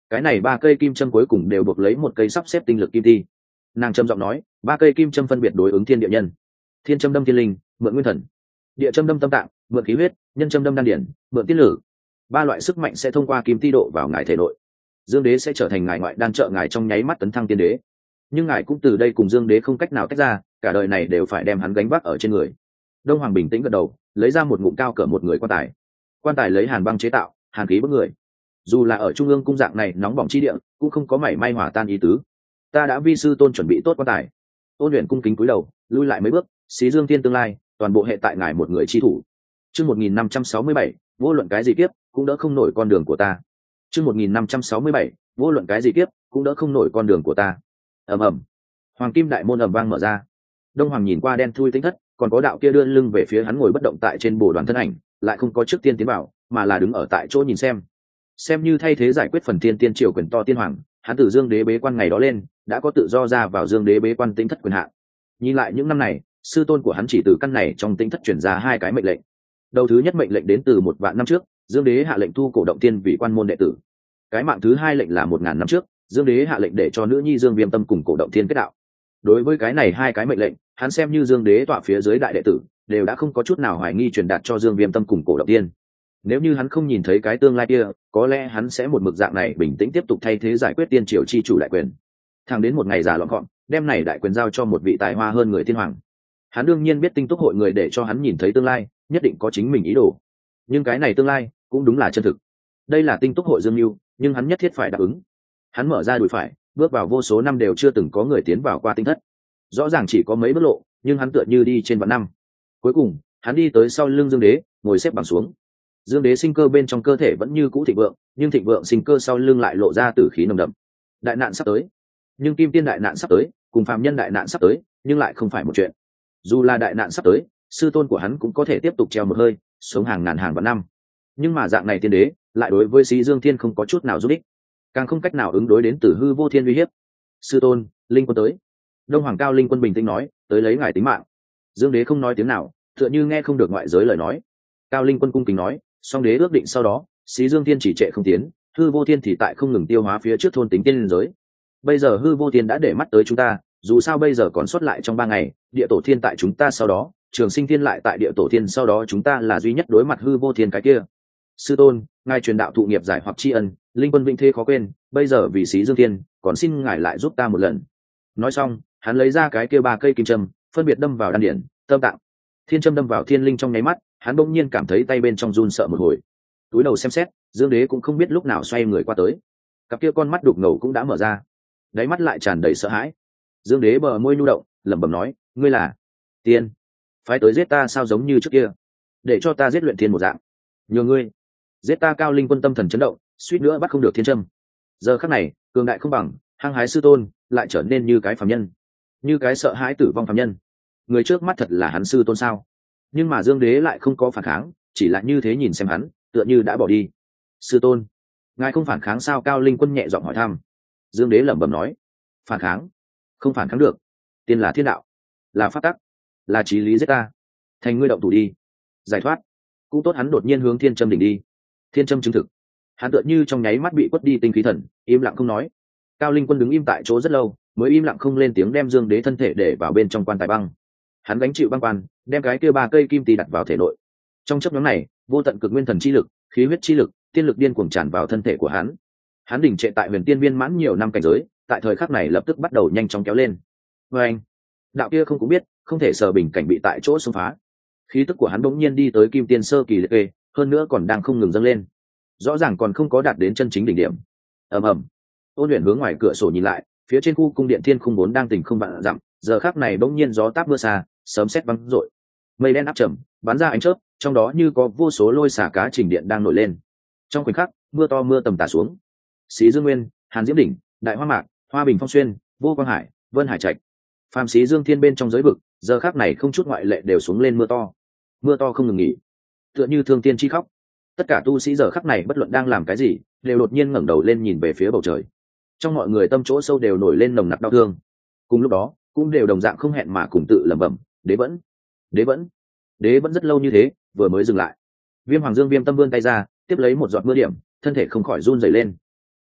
cái này ba cây kim châm cuối cùng đều buộc lấy một cây sắp xếp tinh lực kim ti. Nàng trầm giọng nói, ba cây kim châm phân biệt đối ứng thiên địa nhân. Thiên châm đâm thiên linh, mượn nguyên thần. Địa châm đâm tâm tạng, mượn khí huyết. Nhân châm đâm đan điển, mượn tiết lử. Ba loại sức mạnh sẽ thông qua kim ti độ vào ngài thể nội. Dương đế sẽ trở thành ngài ngoại đan trợ ngài trong nháy mắt tấn thăng tiên đế. Nhưng ngài cũng từ đây cùng Dương đế không cách nào tách ra, cả đời này đều phải đem hắn gánh vác ở trên người. Đông Hoàng bình tĩnh gật đầu, lấy ra một ngụm cao cỡ một người quan tài. Quan tài lấy hàn băng chế tạo, hàn khí bức người. Dù là ở trung ương cung dạng này nóng bỏng chi địa, cũng không có mảy may hỏa tan ý tứ. Ta đã vi sư tôn chuẩn bị tốt quan tài. Ôn luyện cung kính cúi đầu, lui lại mấy bước, xí Dương Thiên tương lai, toàn bộ hệ tại ngài một người chi thủ. Chương một nghìn năm trăm sáu mươi bảy, vô luận cái gì kiếp, cũng đỡ không nổi con đường của ta. Chương một nghìn năm trăm sáu mươi bảy, vô luận cái gì kiếp, cũng đỡ không nổi con đường của ta. Ầm ầm. Hoàng kim đại môn ầm vang mở ra. Đông Hoàng nhìn qua đen thui tinh thất, còn có đạo kia đưa lưng về phía hắn ngồi bất động tại trên bồ đoàn thân ảnh, lại không có trước tiên tiến vào, mà là đứng ở tại chỗ nhìn xem. Xem như thay thế giải quyết phần tiên tiên triều quyền to tiên hoàng, hắn từ Dương đế bế quan ngày đó lên, đã có tự do ra vào Dương đế bế quan tinh thất quyền hạn. Nhìn lại những năm này, sư tôn của hắn chỉ từ căn này trong tinh thất chuyển ra hai cái mệnh lệnh. Đầu thứ nhất mệnh lệnh đến từ một vạn năm trước, Dương đế hạ lệnh thu cổ động tiên vì quan môn đệ tử. Cái mạng thứ hai lệnh là một ngàn năm trước, Dương đế hạ lệnh để cho nữ nhi Dương Viêm Tâm cùng cổ động tiên kết đạo. Đối với cái này hai cái mệnh lệnh, hắn xem như Dương đế tọa phía dưới đại đệ tử, đều đã không có chút nào hoài nghi truyền đạt cho Dương Viêm Tâm cùng cổ động tiên. Nếu như hắn không nhìn thấy cái tương lai kia, có lẽ hắn sẽ một mực dạng này bình tĩnh tiếp tục thay thế giải quyết tiên triều chi chủ đại quyền. Thẳng đến một ngày già lọn gọn, đem này đại quyền giao cho một vị tài hoa hơn người thiên hoàng. Hắn đương nhiên biết tinh túc hội người để cho hắn nhìn thấy tương lai, nhất định có chính mình ý đồ. Nhưng cái này tương lai cũng đúng là chân thực. Đây là tinh túc hội Dương Nưu, nhưng hắn nhất thiết phải đáp ứng. Hắn mở ra đùi phải, bước vào vô số năm đều chưa từng có người tiến vào qua tinh thất. Rõ ràng chỉ có mấy bước lộ, nhưng hắn tựa như đi trên vạn năm. Cuối cùng, hắn đi tới sau lưng Dương đế, ngồi xếp bằng xuống. Dương đế sinh cơ bên trong cơ thể vẫn như cũ thịnh vượng, nhưng thịnh vượng sinh cơ sau lưng lại lộ ra tử khí nồng đậm. Đại nạn sắp tới. Nhưng kim tiên đại nạn sắp tới, cùng phàm nhân đại nạn sắp tới, nhưng lại không phải một chuyện. Dù là đại nạn sắp tới, sư tôn của hắn cũng có thể tiếp tục treo một hơi, sống hàng ngàn hàng vạn năm. Nhưng mà dạng này tiên đế, lại đối với Xí Dương Thiên không có chút nào giúp ích, càng không cách nào ứng đối đến từ hư vô thiên uy hiếp. Sư tôn, linh quân tới. Đông Hoàng Cao Linh Quân bình tĩnh nói, tới lấy ngài tính mạng. Dương đế không nói tiếng nào, tựa như nghe không được ngoại giới lời nói. Cao Linh Quân cung kính nói, song đế ước định sau đó, Xí Dương Thiên chỉ trệ không tiến, hư vô thiên thì tại không ngừng tiêu hóa phía trước thôn tính tiên liên giới. Bây giờ hư vô thiên đã để mắt tới chúng ta, dù sao bây giờ còn sót lại trong ba ngày, địa tổ thiên tại chúng ta sau đó, trường sinh thiên lại tại địa tổ thiên sau đó, chúng ta là duy nhất đối mặt hư vô thiên cái kia. Sư tôn, ngài truyền đạo thụ nghiệp giải hoặc tri ân, linh quân vĩnh thế khó quên, bây giờ vì Xí Dương Thiên, còn xin ngài lại giúp ta một lần. Nói xong, hắn lấy ra cái kia ba cây kim châm, phân biệt đâm vào đan điển, tâm tạng. Thiên châm đâm vào thiên linh trong nháy mắt, hắn bỗng nhiên cảm thấy tay bên trong run sợ một hồi. Túi đầu xem xét, Dương đế cũng không biết lúc nào xoay người qua tới. Cặp kia con mắt đục ngầu cũng đã mở ra, đáy mắt lại tràn đầy sợ hãi. Dương đế bờ môi nhu động, lẩm bẩm nói, ngươi là tiên, phái tới giết ta sao giống như trước kia, để cho ta giết luyện thiên một dạng. Nhờ ngươi giết ta. Cao Linh Quân tâm thần chấn động, suýt nữa bắt không được thiên châm. Giờ khắc này, cường đại không bằng, hăng hái sư tôn lại trở nên như cái phàm nhân, như cái sợ hãi tử vong phàm nhân. Người trước mắt thật là hắn sư tôn sao? Nhưng mà Dương đế lại không có phản kháng, chỉ là như thế nhìn xem hắn, tựa như đã bỏ đi. Sư tôn, ngài không phản kháng sao? Cao Linh Quân nhẹ giọng hỏi thăm. Dương đế lẩm bẩm nói, phản kháng? Không phản kháng được. Tiên là thiên đạo, là pháp tắc, là chí lý, giết ta, thành ngươi động thủ đi, giải thoát. Cũng tốt. Hắn đột nhiên hướng thiên châm đỉnh đi. Thiên châm chứng thực, hắn tựa như trong nháy mắt bị quất đi tinh khí thần, im lặng không nói. Cao Linh Quân đứng im tại chỗ rất lâu, mới im lặng không lên tiếng đem Dương đế thân thể để vào bên trong quan tài băng. Hắn gánh chịu băng quan, đem cái kia ba cây kim tì đặt vào thể nội. Trong chấp nhóm này, vô tận cực nguyên thần chi lực, khí huyết chi lực, tiên lực điên cuồng tràn vào thân thể của hắn. Hắn đỉnh trệ tại huyền tiên viên mãn nhiều năm cảnh giới, tại thời khắc này lập tức bắt đầu nhanh chóng kéo lên. Và anh, đạo kia không cũng biết, không thể sờ bình cảnh bị tại chỗ xông phá. Khí tức của hắn bỗng nhiên đi tới kim tiên sơ kỳ liệt kê, hơn nữa còn đang không ngừng dâng lên, rõ ràng còn không có đạt đến chân chính đỉnh điểm. Ầm ầm. Ôn Luyện hướng ngoài cửa sổ nhìn lại, phía trên khu cung điện thiên khung vốn đang tình không vạn dặm, giờ khắc này bỗng nhiên gió táp mưa xa, sấm sét vang rội, mây đen áp trầm, bắn ra ánh chớp, trong đó như có vô số lôi xả cá trình điện đang nổi lên. Trong khoảnh khắc, mưa to mưa tầm tả xuống. Xí Dương Nguyên, Hàn Diễm đỉnh, Đại Hoa Mạc, Hoa Bình Phong Xuyên, Vô Quang Hải, Vân Hải Trạch, phàm Xí Dương Thiên bên trong giới vực, giờ khắc này không chút ngoại lệ đều xuống lên mưa to. Mưa to không ngừng nghỉ, tựa như thương tiên chi khóc. Tất cả tu sĩ giờ khắc này bất luận đang làm cái gì, đều đột nhiên ngẩng đầu lên nhìn về phía bầu trời. Trong mọi người tâm chỗ sâu đều nổi lên nồng nặc đau thương. Cùng lúc đó, cũng đều đồng dạng không hẹn mà cùng tự lẩm bẩm, đế vẫn, đế vẫn, đế vẫn rất lâu như thế, vừa mới dừng lại. Viêm Hoàng Dương Viêm Tâm vươn tay ra, tiếp lấy một giọt mưa điểm, thân thể không khỏi run rẩy lên.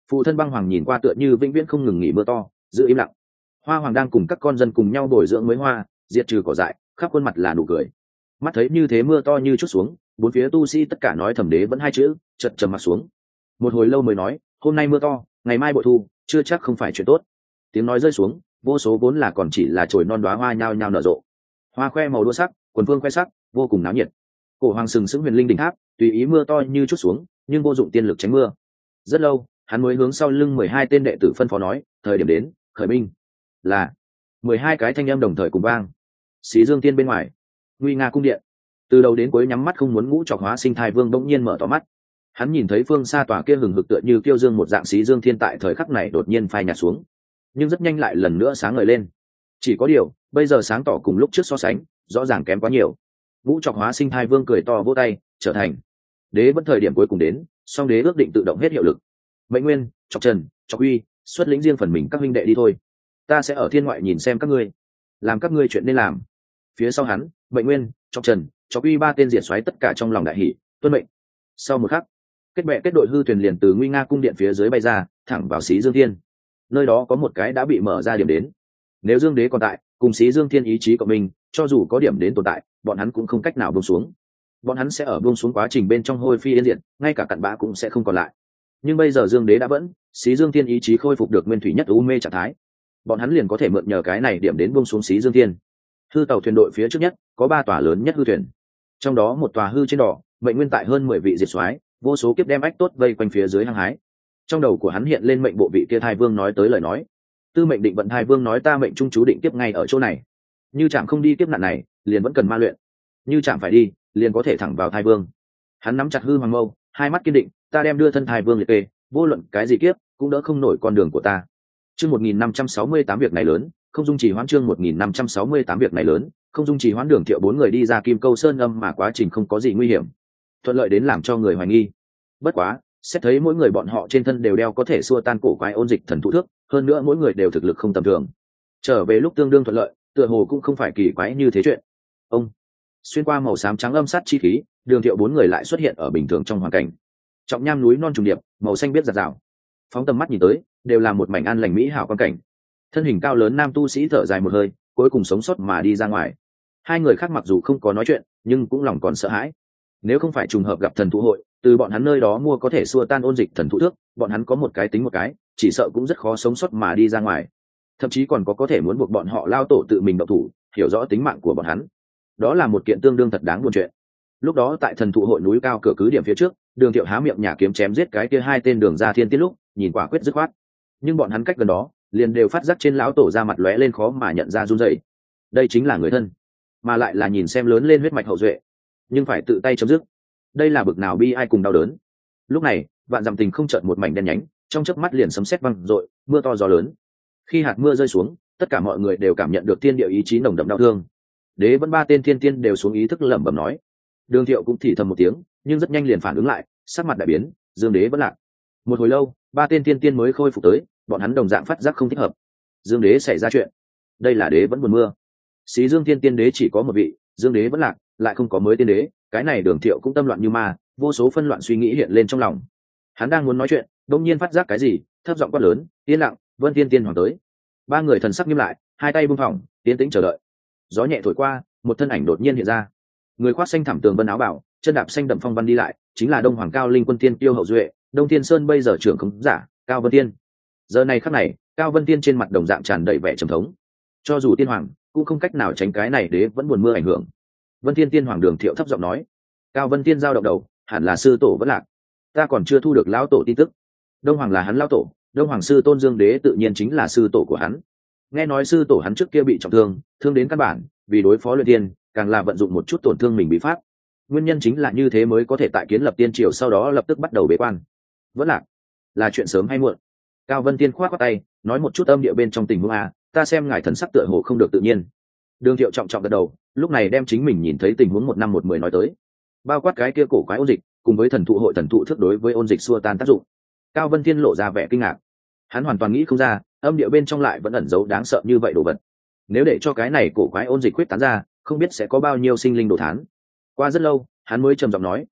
Phụ thân băng hoàng nhìn qua tựa như vĩnh viễn không ngừng nghỉ mưa to, giữ im lặng. Hoa hoàng đang cùng các con dân cùng nhau bồi dưỡng mới hoa, diệt trừ cỏ dại, khắp khuôn mặt là nụ cười. Mắt thấy như thế mưa to như chút xuống, bốn phía tu sĩ tất cả nói thầm đế vẫn hai chữ, chợt trầm mặt xuống. Một hồi lâu mới nói, hôm nay mưa to, ngày mai bội thu, chưa chắc không phải chuyện tốt. Tiếng nói rơi xuống, vô số vốn là còn chỉ là chồi non đóa hoa nhao nhao nở rộ. Hoa khoe màu đua sắc, quần phương khoe sắc, vô cùng náo nhiệt. Cổ hoàng sừng sững huyền linh đỉnh tháp, tùy ý mưa to như chút xuống, nhưng vô dụng tiên lực tránh mưa. Rất lâu, hắn mới hướng sau lưng mười hai tên đệ tử phân phó nói, thời điểm đến, khởi binh. Là mười hai cái thanh âm đồng thời cùng vang. Xí Dương Tiên bên ngoài, nguy nga cung điện, từ đầu đến cuối nhắm mắt không muốn ngũ trọc hóa sinh thai vương bỗng nhiên mở to mắt. Hắn nhìn thấy phương xa tòa kia hừng hực tựa như kiêu dương một dạng Xí Dương Thiên tại thời khắc này đột nhiên phai nhạt xuống, nhưng rất nhanh lại lần nữa sáng ngời lên. Chỉ có điều, bây giờ sáng tỏ cùng lúc trước so sánh, rõ ràng kém quá nhiều. Ngũ trọc hóa sinh thai vương cười to vỗ tay, trở thành đế vẫn thời điểm cuối cùng đến, song đế ước định tự động hết hiệu lực. Mệnh Nguyên, Trọc Trần, Trọc Uy, xuất lĩnh riêng phần mình các huynh đệ đi thôi. Ta sẽ ở thiên ngoại nhìn xem các ngươi, làm các ngươi chuyện nên làm. Phía sau hắn, Mệnh Nguyên, Trọc Trần, Trọc Uy ba tên diệt xoáy tất cả trong lòng đại hỷ, tuân mệnh. Sau một khắc, kết bè kết đội hư thuyền liền từ nguy nga cung điện phía dưới bay ra, thẳng vào Xí Dương Thiên. Nơi đó có một cái đã bị mở ra điểm đến. Nếu Dương Đế còn tại, cùng Xí Dương Thiên ý chí của mình, cho dù có điểm đến tồn tại, bọn hắn cũng không cách nào buông xuống. Bọn hắn sẽ ở buông xuống quá trình bên trong hôi phi yên diệt, ngay cả cặn bã cũng sẽ không còn lại. Nhưng bây giờ Dương Đế đã vẫn, Xí Dương Thiên ý chí khôi phục được nguyên thủy nhất u mê trạng thái. Bọn hắn liền có thể mượn nhờ cái này điểm đến buông xuống Xí Dương Thiên. Hư tàu thuyền đội phía trước nhất, có ba tòa lớn nhất hư thuyền. Trong đó một tòa hư trên đỏ, Mệnh Nguyên tại hơn mười vị diệt soái, vô số kiếp đem ách tốt vây quanh phía dưới hăng hái. Trong đầu của hắn hiện lên mệnh bộ vị kia thai vương nói tới lời nói. Tư mệnh định vận thai vương nói ta mệnh trung chú định tiếp ngay ở chỗ này. Như chạm không đi tiếp nạn này, liền vẫn cần ma luyện. Như chạm phải đi, liền có thể thẳng vào thai vương. Hắn nắm chặt hư hoàng mâu, hai mắt kiên định, ta đem đưa thân thai vương liệt kê, vô luận cái gì kiếp, cũng đỡ không nổi con đường của ta. Chương một nghìn năm trăm sáu mươi tám việc này lớn, không dung trì hoãn chương một nghìn năm trăm sáu mươi tám việc này lớn, không dung trì hoãn Đường Thiệu bốn người đi ra Kim Câu Sơn âm mà quá trình không có gì nguy hiểm, thuận lợi đến làm cho người hoài nghi. Bất quá, xét thấy mỗi người bọn họ trên thân đều đeo có thể xua tan cổ quái ôn dịch thần thụ thước, hơn nữa mỗi người đều thực lực không tầm thường. Trở về lúc tương đương thuận lợi, tựa hồ cũng không phải kỳ quái như thế chuyện. Ông xuyên qua màu xám trắng âm sát chi khí, Đường Thiệu bốn người lại xuất hiện ở bình thường trong hoàn cảnh. Trọng nham núi non trùng điệp, màu xanh biếc rạt rào. Phóng tầm mắt nhìn tới, đều là một mảnh an lành mỹ hảo quan cảnh. Thân hình cao lớn nam tu sĩ thở dài một hơi, cuối cùng sống sót mà đi ra ngoài. Hai người khác mặc dù không có nói chuyện, nhưng cũng lòng còn sợ hãi. Nếu không phải trùng hợp gặp thần thụ hội, từ bọn hắn nơi đó mua có thể xua tan ôn dịch thần thụ thước, bọn hắn có một cái tính một cái, chỉ sợ cũng rất khó sống sót mà đi ra ngoài. Thậm chí còn có có thể muốn buộc bọn họ lao tổ tự mình động thủ, hiểu rõ tính mạng của bọn hắn. Đó là một kiện tương đương thật đáng buồn chuyện. Lúc đó tại thần thụ hội núi cao cửa cứ điểm phía trước, Đường Thiệu há miệng nhả kiếm chém giết cái kia hai tên Đường Gia Thiên Tiết lúc, nhìn quả quyết dứt khoát. Nhưng bọn hắn cách gần đó, liền đều phát giác trên lão tổ ra mặt lóe lên khó mà nhận ra run rẩy. Đây chính là người thân, mà lại là nhìn xem lớn lên huyết mạch hậu duệ, nhưng phải tự tay chấm dứt. Đây là bực nào bi ai cùng đau đớn. Lúc này, vạn dặm tình không chợt một mảnh đen nhánh, trong chớp mắt liền sấm sét vang dội, mưa to gió lớn. Khi hạt mưa rơi xuống, tất cả mọi người đều cảm nhận được thiên địa ý chí nồng đậm đau thương. Đế vẫn ba tên thiên tiên đều xuống ý thức lẩm bẩm nói. Đường Thiệu cũng thì thầm một tiếng, nhưng rất nhanh liền phản ứng lại, sắc mặt đại biến, Dương Đế vẫn lạc. Một hồi lâu, ba tên thiên tiên mới khôi phục tới, bọn hắn đồng dạng phát giác không thích hợp. Dương Đế xảy ra chuyện, đây là đế vẫn buồn mưa. Xí Dương Thiên Tiên Đế chỉ có một vị, Dương Đế vẫn lạc, lại không có mới tiên đế, cái này Đường Thiệu cũng tâm loạn như ma, vô số phân loạn suy nghĩ hiện lên trong lòng. Hắn đang muốn nói chuyện, đột nhiên phát giác cái gì, thấp giọng quát lớn, yên lặng, Vân Thiên Tiên hoàng tới. Ba người thần sắc nghiêm lại, hai tay buông thõng, tiến tĩnh chờ đợi. Gió nhẹ thổi qua, một thân ảnh đột nhiên hiện ra. Người khoác xanh thảm tường vân áo bảo, chân đạp xanh đậm phong văn đi lại, chính là Đông Hoàng Cao Linh Quân Tiên Tiêu hậu duệ, Đông Thiên Sơn bây giờ trưởng khống giả, Cao Vân Tiên. Giờ này khắc này, Cao Vân Tiên trên mặt đồng dạng tràn đầy vẻ trầm thống. Cho dù tiên hoàng, cũng không cách nào tránh cái này đế vẫn buồn mưa ảnh hưởng. Vân Thiên Tiên hoàng Đường Thiệu thấp giọng nói. Cao Vân Tiên giao động đầu, hẳn là sư tổ vẫn lạc. Ta còn chưa thu được lão tổ tin tức. Đông Hoàng là hắn lão tổ, Đông Hoàng sư tôn Dương Đế tự nhiên chính là sư tổ của hắn. Nghe nói sư tổ hắn trước kia bị trọng thương, thương đến căn bản, vì đối phó luyện tiên, càng là vận dụng một chút tổn thương mình bị pháp. Nguyên nhân chính là như thế mới có thể tại kiến lập tiên triều sau đó lập tức bắt đầu bế quan. Vẫn lạc, là chuyện sớm hay muộn. Cao Vân Tiên khoát qua tay, nói một chút âm địa bên trong tình huống a, ta xem ngài thần sắc tựa hồ không được tự nhiên. Đường Thiệu trọng trọng gật đầu, lúc này đem chính mình nhìn thấy tình huống một năm một mười nói tới, bao quát cái kia cổ quái ôn dịch, cùng với thần thụ hội thần thụ thức đối với ôn dịch xua tan tác dụng. Cao Vân Thiên lộ ra vẻ kinh ngạc, hắn hoàn toàn nghĩ không ra, âm địa bên trong lại vẫn ẩn giấu đáng sợ như vậy đồ vật. Nếu để cho cái này cổ quái ôn dịch quyết tán ra, không biết sẽ có bao nhiêu sinh linh đồ thán. Qua rất lâu, hắn mới trầm giọng nói,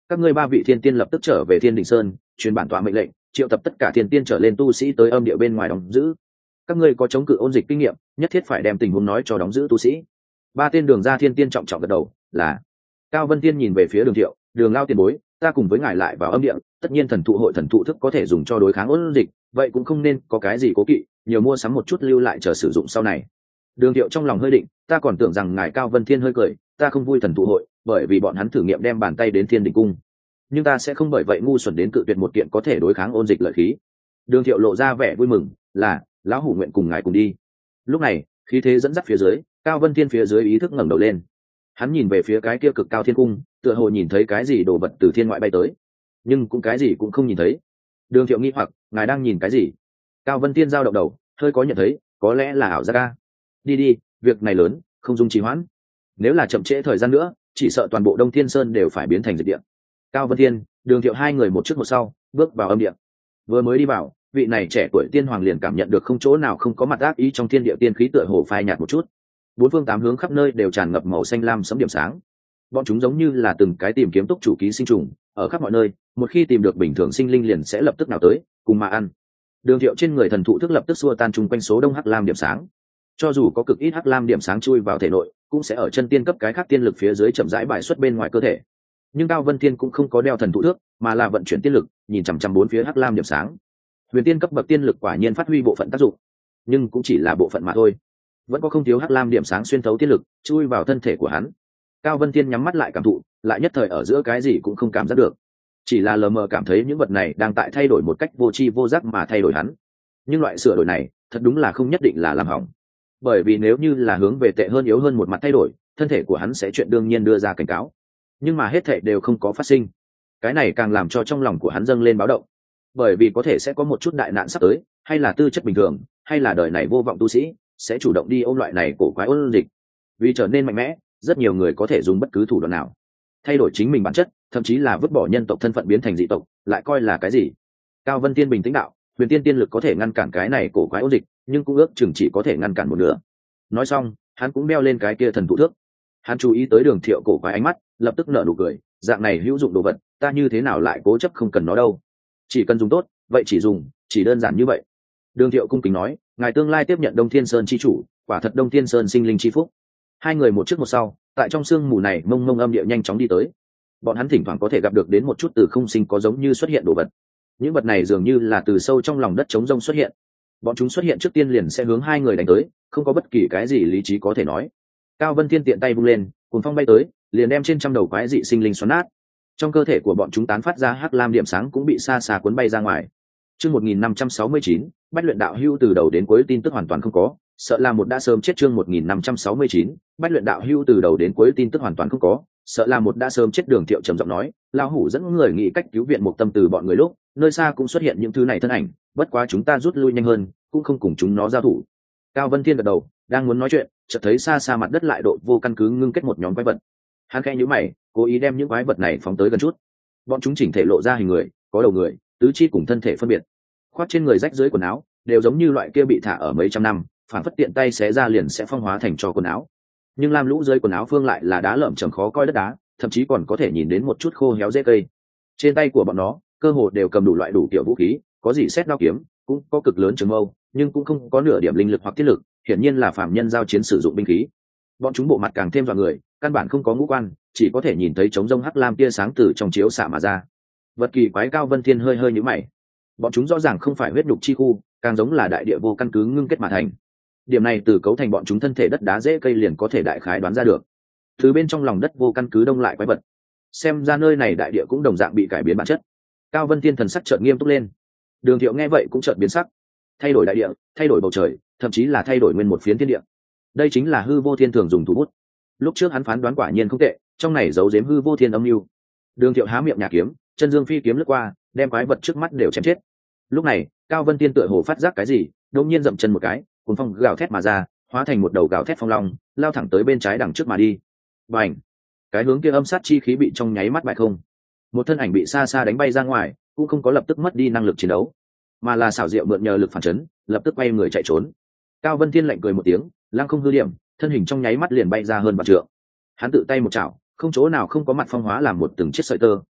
các ngươi ba vị thiên tiên lập tức trở về thiên đình sơn, truyền bản tọa mệnh lệnh, triệu tập tất cả thiên tiên trở lên tu sĩ tới âm địa bên ngoài đóng giữ. Các ngươi có chống cự ôn dịch kinh nghiệm, nhất thiết phải đem tình huống nói cho đóng giữ tu sĩ. Ba tên đường ra thiên tiên trọng trọng gật đầu. Là. Cao Vân Tiên nhìn về phía Đường Thiệu, Đường Lao tiền bối, ta cùng với ngài lại vào âm địa, tất nhiên thần thụ hội thần thụ thức có thể dùng cho đối kháng ôn dịch, vậy cũng không nên có cái gì cố kỵ, nhiều mua sắm một chút lưu lại chờ sử dụng sau này. Đường Thiệu trong lòng hơi định, ta còn tưởng rằng ngài Cao Vân Thiên hơi cười, ta không vui thần thụ hội, bởi vì bọn hắn thử nghiệm đem bàn tay đến Thiên Đình cung, nhưng ta sẽ không bởi vậy ngu xuẩn đến cự tuyệt một kiện có thể đối kháng ôn dịch lợi khí. Đường Thiệu lộ ra vẻ vui mừng, là lão hủ nguyện cùng ngài cùng đi. Lúc này khí thế dẫn dắt phía dưới, Cao Vân Thiên phía dưới ý thức ngẩng đầu lên, hắn nhìn về phía cái kia cực cao thiên cung, tựa hồ nhìn thấy cái gì đồ vật từ thiên ngoại bay tới, nhưng cũng cái gì cũng không nhìn thấy. Đường Thiệu nghi hoặc, ngài đang nhìn cái gì? Cao Vân Thiên giao động đầu, hơi có nhận thấy, có lẽ là ảo giác ca. Đi đi, việc này lớn, không dung trì hoãn. Nếu là chậm trễ thời gian nữa, chỉ sợ toàn bộ Đông Thiên Sơn đều phải biến thành dịch địa. Cao Vân Thiên, Đường Thiệu hai người một trước một sau bước vào âm địa. Vừa mới đi vào, vị này trẻ tuổi tiên hoàng liền cảm nhận được không chỗ nào không có mặt ác ý trong thiên địa tiên khí tựa hồ phai nhạt một chút. Bốn phương tám hướng khắp nơi đều tràn ngập màu xanh lam sẫm điểm sáng. Bọn chúng giống như là từng cái tìm kiếm túc chủ ký sinh trùng, ở khắp mọi nơi, một khi tìm được bình thường sinh linh liền sẽ lập tức nào tới, cùng mà ăn. Đường Thiệu trên người thần thụ thức lập tức xua tan chung quanh số đông hắc lam điểm sáng. Cho dù có cực ít hắc lam điểm sáng chui vào thể nội, cũng sẽ ở chân tiên cấp cái khác tiên lực phía dưới chậm rãi bài xuất bên ngoài cơ thể. Nhưng Cao Vân Thiên cũng không có đeo thần thụ thước, mà là vận chuyển tiên lực, nhìn chằm chằm bốn phía hắc lam điểm sáng. Huyền tiên cấp bậc tiên lực quả nhiên phát huy bộ phận tác dụng, nhưng cũng chỉ là bộ phận mà thôi. Vẫn có không thiếu hắc lam điểm sáng xuyên thấu tiên lực, chui vào thân thể của hắn. Cao Vân Thiên nhắm mắt lại cảm thụ, lại nhất thời ở giữa cái gì cũng không cảm giác được, chỉ là lờ mờ cảm thấy những vật này đang tại thay đổi một cách vô tri vô giác mà thay đổi hắn. Nhưng loại sửa đổi này, thật đúng là không nhất định là làm hỏng, bởi vì nếu như là hướng về tệ hơn yếu hơn một mặt thay đổi, thân thể của hắn sẽ chuyện đương nhiên đưa ra cảnh cáo. Nhưng mà hết thảy đều không có phát sinh, cái này càng làm cho trong lòng của hắn dâng lên báo động, bởi vì có thể sẽ có một chút đại nạn sắp tới, hay là tư chất bình thường, hay là đời này vô vọng tu sĩ sẽ chủ động đi ôm loại này cổ quái ôn dịch. Vì trở nên mạnh mẽ, rất nhiều người có thể dùng bất cứ thủ đoạn nào thay đổi chính mình bản chất, thậm chí là vứt bỏ nhân tộc thân phận biến thành dị tộc, lại coi là cái gì. Cao Vân Tiên bình tĩnh đạo, huyền tiên tiên lực có thể ngăn cản cái này cổ quái ôn dịch, nhưng cũng ước chừng chỉ có thể ngăn cản một nửa. Nói xong, hắn cũng đeo lên cái kia thần thụ thước. Hắn chú ý tới Đường Thiệu cổ quái ánh mắt, lập tức nở nụ cười, dạng này hữu dụng đồ vật, ta như thế nào lại cố chấp không cần nó đâu, chỉ cần dùng tốt, vậy chỉ dùng, chỉ đơn giản như vậy. Đường Thiệu cung kính nói, ngài tương lai tiếp nhận Đông Thiên Sơn chi chủ, quả thật Đông Thiên Sơn sinh linh chi phúc. Hai người một trước một sau, tại trong sương mù này mông mông âm địa nhanh chóng đi tới. Bọn hắn thỉnh thoảng có thể gặp được đến một chút từ không sinh có giống như xuất hiện đồ vật. Những vật này dường như là từ sâu trong lòng đất trống rông xuất hiện. Bọn chúng xuất hiện trước tiên liền sẽ hướng hai người đánh tới, không có bất kỳ cái gì lý trí có thể nói. Cao Vân Thiên tiện tay vung lên, cuồng phong bay tới, liền đem trên trăm đầu quái dị sinh linh xoắn nát. Trong cơ thể của bọn chúng tán phát ra hắc lam điểm sáng cũng bị xa xa cuốn bay ra ngoài. Chương một nghìn năm trăm sáu mươi chín, Bách luyện đạo hưu từ đầu đến cuối tin tức hoàn toàn không có, sợ là một đã sớm chết. Chương một nghìn năm trăm sáu mươi chín, Bách luyện đạo hưu từ đầu đến cuối tin tức hoàn toàn không có, sợ là một đã sớm chết. Đường Thiệu trầm giọng nói, lão hủ dẫn người nghĩ cách cứu viện Mục Tâm từ bọn người lúc, nơi xa cũng xuất hiện những thứ này thân ảnh, bất quá chúng ta rút lui nhanh hơn, cũng không cùng chúng nó giao thủ. Cao Vân Thiên gật đầu, đang muốn nói chuyện, chợt thấy xa xa mặt đất lại độ vô căn cứ ngưng kết một nhóm quái vật. Hắn khẽ nhíu mày, cố ý đem những quái vật này phóng tới gần chút. Bọn chúng chỉnh thể lộ ra hình người, có đầu người, tứ chi cùng thân thể phân biệt, khoác trên người rách dưới quần áo, đều giống như loại kia bị thả ở mấy trăm năm, phản phất tiện tay xé ra liền sẽ phong hóa thành cho quần áo. Nhưng lam lũ dưới quần áo phương lại là đá lởm chởm khó coi đất đá, thậm chí còn có thể nhìn đến một chút khô héo rễ cây. Trên tay của bọn nó, cơ hồ đều cầm đủ loại đủ kiểu vũ khí, có gì xét đao kiếm, cũng có cực lớn trường mâu, nhưng cũng không có nửa điểm linh lực hoặc thiết lực, hiển nhiên là phàm nhân giao chiến sử dụng binh khí. Bọn chúng bộ mặt càng thêm dọa người, căn bản không có ngũ quan, chỉ có thể nhìn thấy trống rông hắc lam tia sáng từ trong chiếu xạ mà ra. Vật kỳ quái. Cao Vân Thiên hơi hơi nhíu mày. Bọn chúng rõ ràng không phải huyết nhục chi khu, càng giống là đại địa vô căn cứ ngưng kết mà thành. Điểm này từ cấu thành bọn chúng thân thể đất đá rễ cây liền có thể đại khái đoán ra được. Từ bên trong lòng đất vô căn cứ đông lại quái vật, xem ra nơi này đại địa cũng đồng dạng bị cải biến bản chất. Cao Vân Thiên thần sắc chợt nghiêm túc lên. Đường Thiệu nghe vậy cũng chợt biến sắc. Thay đổi đại địa, thay đổi bầu trời, thậm chí là thay đổi nguyên một phiến thiên địa. Đây chính là hư vô thiên thường dùng thủ bút. Lúc trước hắn phán đoán quả nhiên không tệ, trong này giấu giếm hư vô thiên âm mưu. Đường Thiệu há miệng nhà kiếm, chân dương phi kiếm lướt qua, đem quái vật trước mắt đều chém chết. Lúc này, Cao Vân Thiên tựa hồ phát giác cái gì, đột nhiên dậm chân một cái, cuồng phong gào thét mà ra, hóa thành một đầu gào thét phong long, lao thẳng tới bên trái đằng trước mà đi. Bành! Cái hướng kia âm sát chi khí bị trong nháy mắt bại không. Một thân ảnh bị xa xa đánh bay ra ngoài, cũng không có lập tức mất đi năng lực chiến đấu, mà là xảo diệu mượn nhờ lực phản chấn, lập tức quay người chạy trốn. Cao Vân Thiên lạnh cười một tiếng, lăng không hư điểm, thân hình trong nháy mắt liền bay ra hơn vạn trượng. Hắn tự tay một chảo, không chỗ nào không có mặt phong hóa làm một từng chiếc sợi tơ,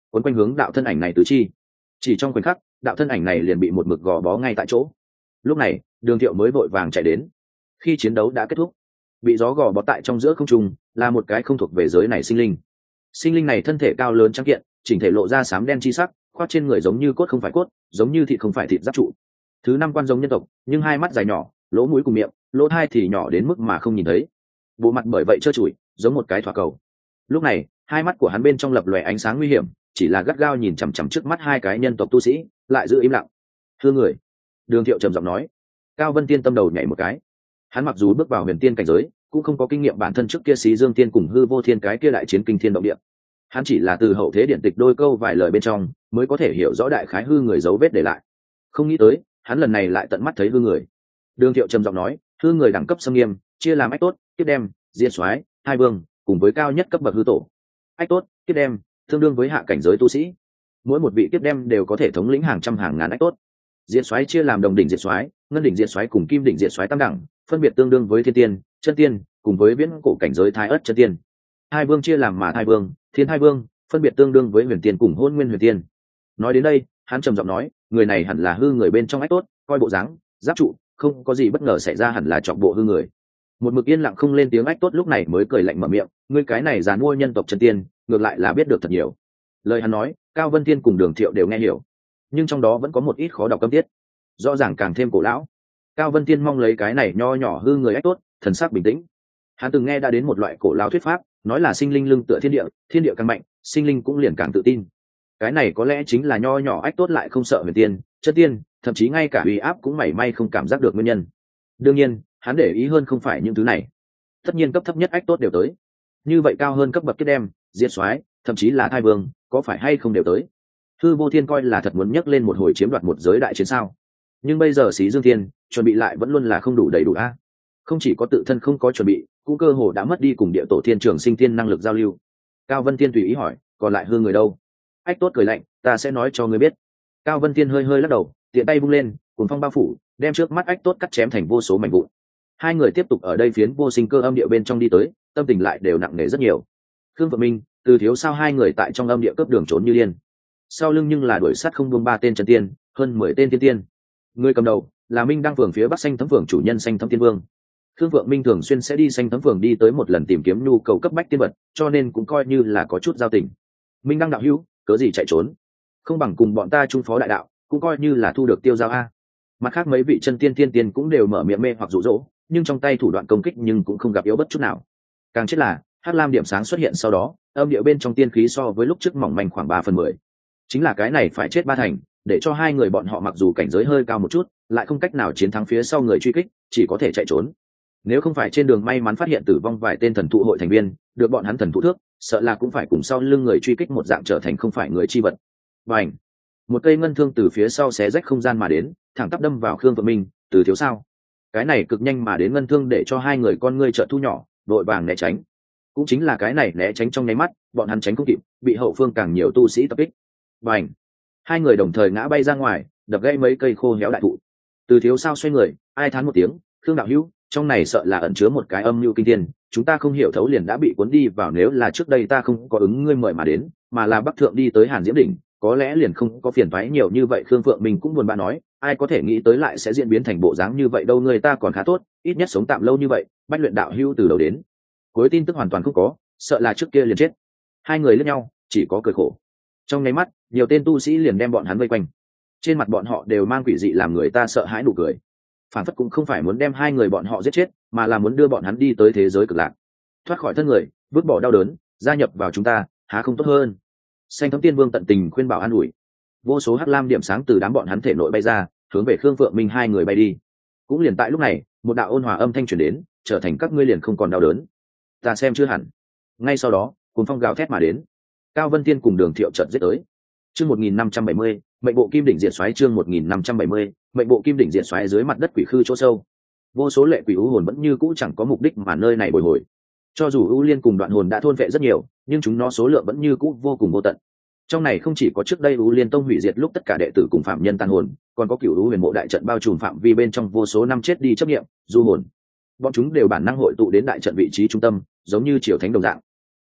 quấn quanh hướng đạo thân ảnh này tứ chi. Chỉ trong khoảnh khắc, đạo thân ảnh này liền bị một mực gò bó ngay tại chỗ. Lúc này Đường Thiệu mới vội vàng chạy đến. Khi chiến đấu đã kết thúc, bị gió gò bó tại trong giữa không trung là một cái không thuộc về giới này sinh linh. Sinh linh này thân thể cao lớn trắng kiện, chỉnh thể lộ ra xám đen chi sắc, khoác trên người giống như cốt không phải cốt, giống như thịt không phải thịt giáp trụ. Thứ năm quan giống nhân tộc, nhưng hai mắt dài nhỏ, lỗ mũi cùng miệng, lỗ tai thì nhỏ đến mức mà không nhìn thấy. Bộ mặt bởi vậy trơ trụi, giống một cái thỏa cầu. Lúc này, hai mắt của hắn bên trong lập lòe ánh sáng nguy hiểm, chỉ là gắt gao nhìn chằm chằm trước mắt hai cái nhân tộc tu sĩ, lại giữ im lặng. "Thưa người." Đường Thiệu trầm giọng nói. Cao Vân Tiên tâm đầu nhảy một cái. Hắn mặc dù bước vào huyền tiên cảnh giới, cũng không có kinh nghiệm bản thân trước kia Xí Dương Tiên cùng Hư Vô Thiên cái kia đại chiến kinh thiên động địa. Hắn chỉ là từ hậu thế điện tịch đôi câu vài lời bên trong mới có thể hiểu rõ đại khái hư người dấu vết để lại. Không nghĩ tới, hắn lần này lại tận mắt thấy hư người. Đường Thiệu trầm giọng nói, hư người đẳng cấp xâm nghiêm, chia làm ách tốt, kiếp đem, diệt soái, hai vương, cùng với cao nhất cấp bậc hư tổ. Ách tốt, kiếp đem, tương đương với hạ cảnh giới tu sĩ. Mỗi một vị kiếp đem đều có thể thống lĩnh hàng trăm hàng ngàn ách tốt. Diệt soái chia làm đồng đỉnh diệt soái, ngân đỉnh diệt soái cùng kim đỉnh diệt soái tam đẳng, phân biệt tương đương với thiên tiên, chân tiên, cùng với viễn cổ cảnh giới thái ất chân tiên. Hai vương chia làm mà hai vương, thiên hai vương, phân biệt tương đương với huyền tiên cùng hôn nguyên huyền tiên. Nói đến đây, hắn trầm giọng nói, người này hẳn là hư người bên trong ách tốt, coi bộ dáng, giáp trụ, không có gì bất ngờ xảy ra, hẳn là chọc bộ hư người. Một mực yên lặng không lên tiếng ách tốt lúc này mới cười lạnh mở miệng, ngươi cái này giàn mua nhân tộc chân tiên, ngược lại là biết được thật nhiều. Lời hắn nói, Cao Vân Tiên cùng Đường Thiệu đều nghe hiểu, nhưng trong đó vẫn có một ít khó đọc câm tiết, rõ ràng càng thêm cổ lão. Cao Vân Tiên mong lấy cái này nho nhỏ hư người ách tốt, thần sắc bình tĩnh. Hắn từng nghe đã đến một loại cổ lão thuyết pháp, nói là sinh linh lưng tựa thiên địa, thiên địa càng mạnh, sinh linh cũng liền càng tự tin. Cái này có lẽ chính là nho nhỏ ách tốt lại không sợ huyền tiên, chân tiên, thậm chí ngay cả uy áp cũng mảy may không cảm giác được nguyên nhân. Đương nhiên, hắn để ý hơn không phải những thứ này. Tất nhiên cấp thấp nhất ách tốt đều tới, như vậy cao hơn cấp bậc kết đem, diệt soái, thậm chí là thai vương, có phải hay không đều tới. Hư Vô Thiên coi là thật muốn nhấc lên một hồi chiếm đoạt một giới đại chiến sao? Nhưng bây giờ Xí Dương Thiên chuẩn bị lại vẫn luôn là không đủ đầy đủ a. Không chỉ có tự thân không có chuẩn bị, cũng cơ hồ đã mất đi cùng địa tổ thiên trường sinh thiên năng lực giao lưu. Cao Vân Thiên tùy ý hỏi, còn lại hư người đâu? Ách tốt cười lạnh, ta sẽ nói cho ngươi biết. Cao Vân Thiên hơi hơi lắc đầu, tiện tay vung lên, cuồng phong bao phủ, đem trước mắt ách tốt cắt chém thành vô số mảnh vụn. Hai người tiếp tục ở đây phiến vô sinh cơ âm địa bên trong đi tới, tâm tình lại đều nặng nề rất nhiều. Khương Phượng Minh, Từ Thiếu sao hai người tại trong âm địa cướp đường trốn như điên. Sau lưng nhưng là đuổi sát không buông ba tên chân tiên, hơn mười tên tiên tiên. Người cầm đầu là Minh Đăng phường phía Bắc Xanh Thấm phường chủ nhân Xanh Thấm Tiên Vương. Khương Phượng Minh thường xuyên sẽ đi Xanh Thấm phường đi tới một lần tìm kiếm nhu cầu cấp bách tiên vật, cho nên cũng coi như là có chút giao tình. Minh Đăng đạo hữu, cớ gì chạy trốn? Không bằng cùng bọn ta trung phó đại đạo, cũng coi như là thu được tiêu giao a. Mặt khác mấy vị chân tiên tiên tiên cũng đều mở miệng mê hoặc dụ dỗ, nhưng trong tay thủ đoạn công kích nhưng cũng không gặp yếu bất chút nào. Càng chết là Hắc Lam điểm sáng xuất hiện sau đó, âm điệu bên trong tiên khí so với lúc trước mỏng manh khoảng ba phần mười. Chính là cái này phải chết ba thành, để cho hai người bọn họ mặc dù cảnh giới hơi cao một chút, lại không cách nào chiến thắng phía sau người truy kích, chỉ có thể chạy trốn. Nếu không phải trên đường may mắn phát hiện tử vong vài tên thần thụ hội thành viên, được bọn hắn thần thụ thước, sợ là cũng phải cùng sau lưng người truy kích một dạng trở thành không phải người chi vật. Bành! Một cây ngân thương từ phía sau xé rách không gian mà đến, thẳng tắp đâm vào Khương Phượng Minh, Từ Thiếu sao? Cái này cực nhanh mà đến ngân thương để cho hai người con ngươi trợ thu nhỏ, đội vàng né tránh. Cũng chính là cái này né tránh trong nháy mắt, bọn hắn tránh không kịp, bị hậu phương càng nhiều tu sĩ tập kích. Bành! Hai người đồng thời ngã bay ra ngoài, đập gãy mấy cây khô héo đại thụ. Từ Thiếu sao xoay người, ai thán một tiếng, Khương đạo hữu, trong này sợ là ẩn chứa một cái âm mưu kinh thiên, chúng ta không hiểu thấu liền đã bị cuốn đi vào, nếu là trước đây ta không có ứng ngươi mời mà đến, mà là Bắc Thượng đi tới Hàn Diễm đỉnh, có lẽ liền không có phiền toái nhiều như vậy. Khương Phượng Minh cũng buồn bã nói, ai có thể nghĩ tới lại sẽ diễn biến thành bộ dáng như vậy đâu, người ta còn khá tốt, ít nhất sống tạm lâu như vậy, Bách Luyện đạo hữu từ đầu đến cuối tin tức hoàn toàn không có, sợ là trước kia liền chết. Hai người lẫn nhau, chỉ có cười khổ. Trong nháy mắt, nhiều tên tu sĩ liền đem bọn hắn vây quanh, trên mặt bọn họ đều mang quỷ dị làm người ta sợ hãi nụ cười, phản phất cũng không phải muốn đem hai người bọn họ giết chết, mà là muốn đưa bọn hắn đi tới thế giới cực lạc, thoát khỏi thân người, vứt bỏ đau đớn, gia nhập vào chúng ta, há không tốt hơn? Xanh Thấm Tiên Vương tận tình khuyên bảo an ủi. Vô số hắc lam điểm sáng từ đám bọn hắn thể nội bay ra, hướng về Khương Phượng Minh hai người bay đi. Cũng liền tại lúc này, một đạo ôn hòa âm thanh truyền đến, trở thành các ngươi liền không còn đau đớn. Ta xem chưa hẳn. Ngay sau đó, cuồng phong gào thét mà đến. Cao Vân Tiên cùng Đường Thiệu chợt giết tới. Chương một nghìn năm trăm bảy mươi, mệnh bộ kim đỉnh diệt xoáy. Chương một nghìn năm trăm bảy mươi, mệnh bộ kim đỉnh diệt xoáy. Dưới mặt đất quỷ khư chỗ sâu, vô số lệ quỷ u hồn vẫn như cũ chẳng có mục đích mà nơi này bồi hồi. Cho dù U Liên cùng Đoạn Hồn đã thôn vệ rất nhiều, nhưng chúng nó số lượng vẫn như cũ vô cùng vô tận. Trong này không chỉ có trước đây U Liên tông hủy diệt lúc tất cả đệ tử cùng phạm nhân tàn hồn, còn có cửu U huyền mộ đại trận bao trùm phạm vi bên trong vô số năm chết đi chấp nghiệm du hồn. Bọn chúng đều bản năng hội tụ đến đại trận vị trí trung tâm, giống như triều thánh đồng dạng.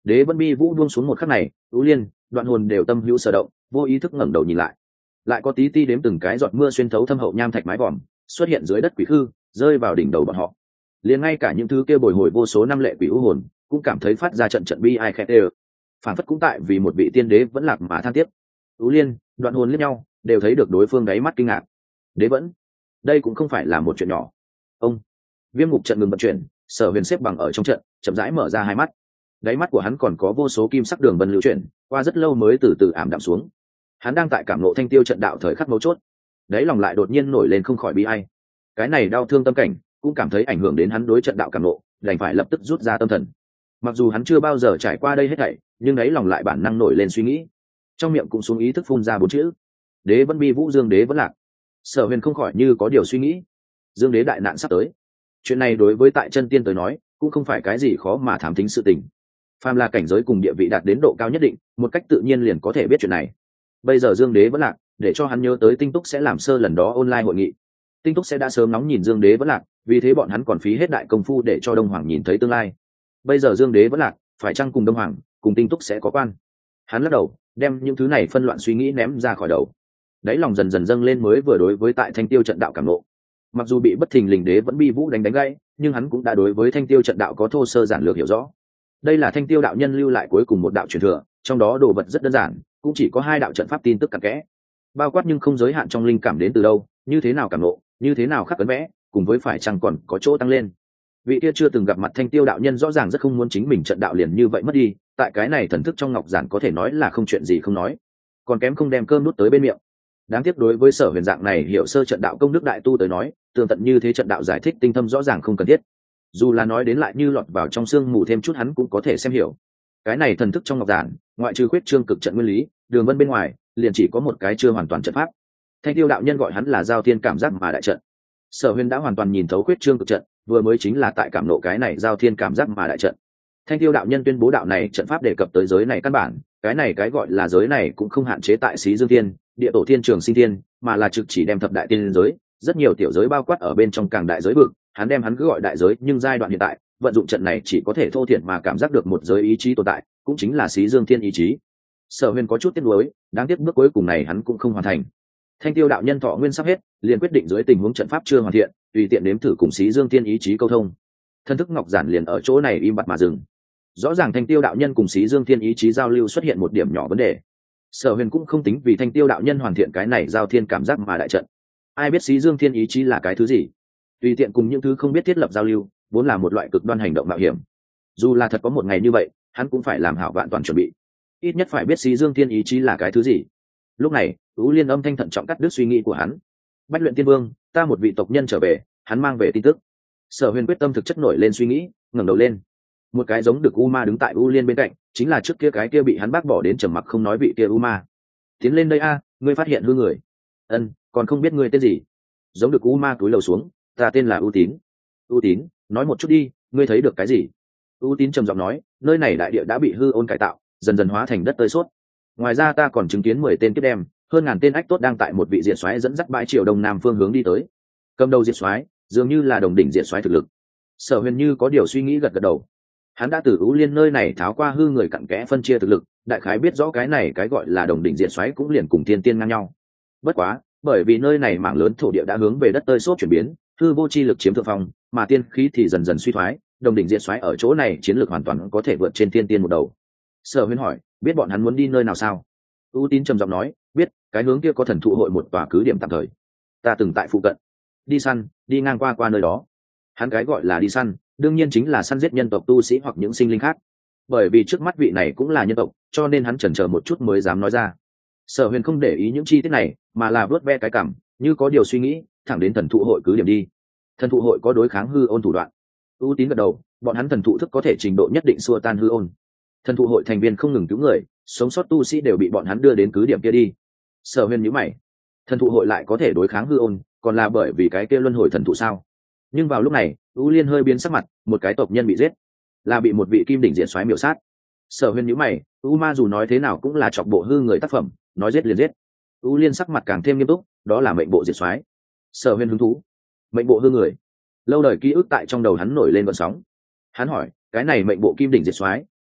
Đế vẫn bi vũ buông xuống một khắc này, ưu liên đoạn hồn đều tâm hữu sở động, vô ý thức ngẩng đầu nhìn lại, lại có tí ti đếm từng cái giọt mưa xuyên thấu thâm hậu nham thạch mái vòm xuất hiện dưới đất quỷ khư, rơi vào đỉnh đầu bọn họ. Liền ngay cả những thứ kia bồi hồi vô số năm lệ quỷ u hồn cũng cảm thấy phát ra trận trận bi ai khét đều, phản phất cũng tại vì một vị tiên đế vẫn lạc mà than tiếc. ưu liên đoạn hồn liếc nhau, đều thấy được đối phương đáy mắt kinh ngạc. Đế vẫn, đây cũng không phải là một chuyện nhỏ. Ông viêm ngục trận ngừng vận chuyển, Sở Huyền xếp bằng ở trong trận, chậm rãi mở ra hai mắt. Đáy mắt của hắn còn có vô số kim sắc đường vân lưu chuyển, qua rất lâu mới từ từ ảm đạm xuống. Hắn đang tại cảm ngộ thanh tiêu trận đạo thời khắc mấu chốt, đáy lòng lại đột nhiên nổi lên không khỏi bi ai. Cái này đau thương tâm cảnh cũng cảm thấy ảnh hưởng đến hắn đối trận đạo cảm ngộ, đành phải lập tức rút ra tâm thần. Mặc dù hắn chưa bao giờ trải qua đây hết thảy, nhưng đáy lòng lại bản năng nổi lên suy nghĩ, trong miệng cũng xuống ý thức phun ra bốn chữ: Đế vẫn bi vũ, Dương đế vẫn lạc. Sở Huyền không khỏi như có điều suy nghĩ. Dương đế đại nạn sắp tới, chuyện này đối với tại chân tiên tới nói cũng không phải cái gì khó mà thám thính sự tình. Phàm là cảnh giới cùng địa vị đạt đến độ cao nhất định, một cách tự nhiên liền có thể biết chuyện này. Bây giờ Dương đế vẫn lạc, để cho hắn nhớ tới Tinh Túc sẽ làm sơ lần đó online hội nghị. Tinh Túc sẽ đã sớm nóng nhìn Dương đế vẫn lạc, vì thế bọn hắn còn phí hết đại công phu để cho Đông Hoàng nhìn thấy tương lai. Bây giờ Dương đế vẫn lạc, phải chăng cùng Đông Hoàng, cùng Tinh Túc sẽ có quan? Hắn lắc đầu, đem những thứ này phân loạn suy nghĩ ném ra khỏi đầu. Đáy lòng dần dần dâng lên mới vừa đối với tại thanh tiêu trận đạo cảm nộ. Mặc dù bị bất thình lình đế vẫn bi vũ đánh đánh gãy, nhưng hắn cũng đã đối với thanh tiêu trận đạo có thô sơ giản lược hiểu rõ. Đây là thanh tiêu đạo nhân lưu lại cuối cùng một đạo truyền thừa, trong đó đồ vật rất đơn giản, cũng chỉ có hai đạo trận pháp tin tức cặn kẽ, bao quát nhưng không giới hạn trong linh cảm đến từ đâu, như thế nào cảm nộ, như thế nào khắc ấn vẽ, cùng với phải chăng còn có chỗ tăng lên. Vị kia chưa từng gặp mặt thanh tiêu đạo nhân rõ ràng rất không muốn chính mình trận đạo liền như vậy mất đi, tại cái này thần thức trong ngọc giản có thể nói là không chuyện gì không nói, còn kém không đem cơm nuốt tới bên miệng. Đáng tiếc đối với Sở Huyền dạng này hiểu sơ trận đạo công đức đại tu tới nói, tường tận như thế trận đạo giải thích tinh thâm rõ ràng không cần thiết. Dù là nói đến lại như lọt vào trong xương mù thêm chút hắn cũng có thể xem hiểu. Cái này thần thức trong ngọc giản, ngoại trừ khuyết trương cực trận nguyên lý, đường vân bên ngoài, liền chỉ có một cái chưa hoàn toàn trận pháp. Thanh tiêu đạo nhân gọi hắn là giao thiên cảm giác mà đại trận. Sở Huyền đã hoàn toàn nhìn thấu khuyết trương cực trận, vừa mới chính là tại cảm nộ cái này giao thiên cảm giác mà đại trận. Thanh tiêu đạo nhân tuyên bố đạo này trận pháp đề cập tới giới này căn bản, cái này cái gọi là giới này cũng không hạn chế tại Xí Dương Thiên, địa tổ thiên trường sinh thiên, mà là trực chỉ đem thập đại tiên giới, rất nhiều tiểu giới bao quát ở bên trong càng đại giới vực, hắn đem hắn cứ gọi đại giới, nhưng giai đoạn hiện tại, vận dụng trận này chỉ có thể thô thiển mà cảm giác được một giới ý chí tồn tại, cũng chính là Xí Dương Thiên ý chí. Sở Huyền có chút tiếc nuối, đáng tiếc bước cuối cùng này hắn cũng không hoàn thành. Thanh tiêu đạo nhân thọ nguyên sắp hết, liền quyết định dưới tình huống trận pháp chưa hoàn thiện, tùy tiện nếm thử cùng Xí Dương Thiên ý chí câu thông. Thân thức ngọc giản liền ở chỗ này im bặt mà dừng. Rõ ràng Thanh tiêu đạo nhân cùng Xí Dương Thiên ý chí giao lưu xuất hiện một điểm nhỏ vấn đề. Sở Huyền cũng không tính vì Thanh tiêu đạo nhân hoàn thiện cái này giao thiên cảm giác mà đại trận. Ai biết Xí Dương Thiên ý chí là cái thứ gì? Tùy tiện cùng những thứ không biết thiết lập giao lưu, vốn là một loại cực đoan hành động mạo hiểm. Dù là thật có một ngày như vậy, hắn cũng phải làm hảo vạn toàn chuẩn bị. Ít nhất phải biết Xí Dương Thiên ý chí là cái thứ gì. Lúc này, Ú Liên âm thanh thận trọng cắt đứt suy nghĩ của hắn. Bách Luyện Tiên Vương, ta một vị tộc nhân trở về, hắn mang về tin tức. Sở Huyền quyết tâm thực chất nổi lên suy nghĩ, ngẩng đầu lên. Một cái giống được U Ma đứng tại U Liên bên cạnh, chính là trước kia cái kia bị hắn bác bỏ đến trầm mặc không nói vị kia U Ma. Tiến lên đây a, ngươi phát hiện hư người. Ân, còn không biết ngươi tên gì. Giống được U Ma túi lầu xuống, ta tên là U Tín. U Tín, nói một chút đi, ngươi thấy được cái gì? U Tín trầm giọng nói, nơi này đại địa đã bị hư ôn cải tạo, dần dần hóa thành đất tơi sốt. Ngoài ra ta còn chứng kiến mười tên kiếp đem, hơn ngàn tên ách tốt đang tại một vị diệt soái dẫn dắt bãi triều đông nam phương hướng đi tới. Cầm đầu diệt soái, dường như là đồng đỉnh diệt soái thực lực. Sở Huyền như có điều suy nghĩ gật gật đầu. Hắn đã từ U Liên nơi này tháo qua hư người cặn kẽ phân chia thực lực, đại khái biết rõ cái này cái gọi là đồng đỉnh diệt xoáy cũng liền cùng tiên tiên ngang nhau. Bất quá, bởi vì nơi này mảng lớn thổ địa đã hướng về đất tơi xốp chuyển biến, hư vô chi lực chiếm thượng phong, mà tiên khí thì dần dần suy thoái, đồng đỉnh diệt xoáy ở chỗ này chiến lược hoàn toàn có thể vượt trên tiên tiên một đầu. Sở Huyền hỏi, biết bọn hắn muốn đi nơi nào sao? U Tín trầm giọng nói, biết, cái hướng kia có thần thụ hội một tòa cứ điểm tạm thời. Ta từng tại phụ cận đi săn, đi ngang qua qua nơi đó. Hắn cái gọi là đi săn, đương nhiên chính là săn giết nhân tộc tu sĩ hoặc những sinh linh khác. Bởi vì trước mắt vị này cũng là nhân tộc, cho nên hắn chần chờ một chút mới dám nói ra. Sở Huyền không để ý những chi tiết này, mà là vớt ve cái cảm, như có điều suy nghĩ, thẳng đến thần thụ hội cứ điểm đi. Thần thụ hội có đối kháng hư ôn thủ đoạn. U Tín gật đầu, bọn hắn thần thụ thức có thể trình độ nhất định xua tan hư ôn. Thần thụ hội thành viên không ngừng cứu người, sống sót tu sĩ đều bị bọn hắn đưa đến cứ điểm kia đi. Sở Huyền nhíu mày, thần thụ hội lại có thể đối kháng hư ôn, còn là bởi vì cái kia luân hồi thần thụ sao? Nhưng vào lúc này, U Liên hơi biến sắc mặt, một cái tộc nhân bị giết, là bị một vị kim đỉnh diện xoáy miểu sát. Sở Huyền nhíu mày, U Ma dù nói thế nào cũng là chọc bộ hư người tác phẩm, nói giết liền giết. U Liên sắc mặt càng thêm nghiêm túc, đó là mệnh bộ diệt xoáy. Sở Huyền hứng thú, mệnh bộ hư người, lâu đời ký ức tại trong đầu hắn nổi lên gợn sóng. Hắn hỏi, cái này mệnh bộ kim đỉnh diệt xoáy,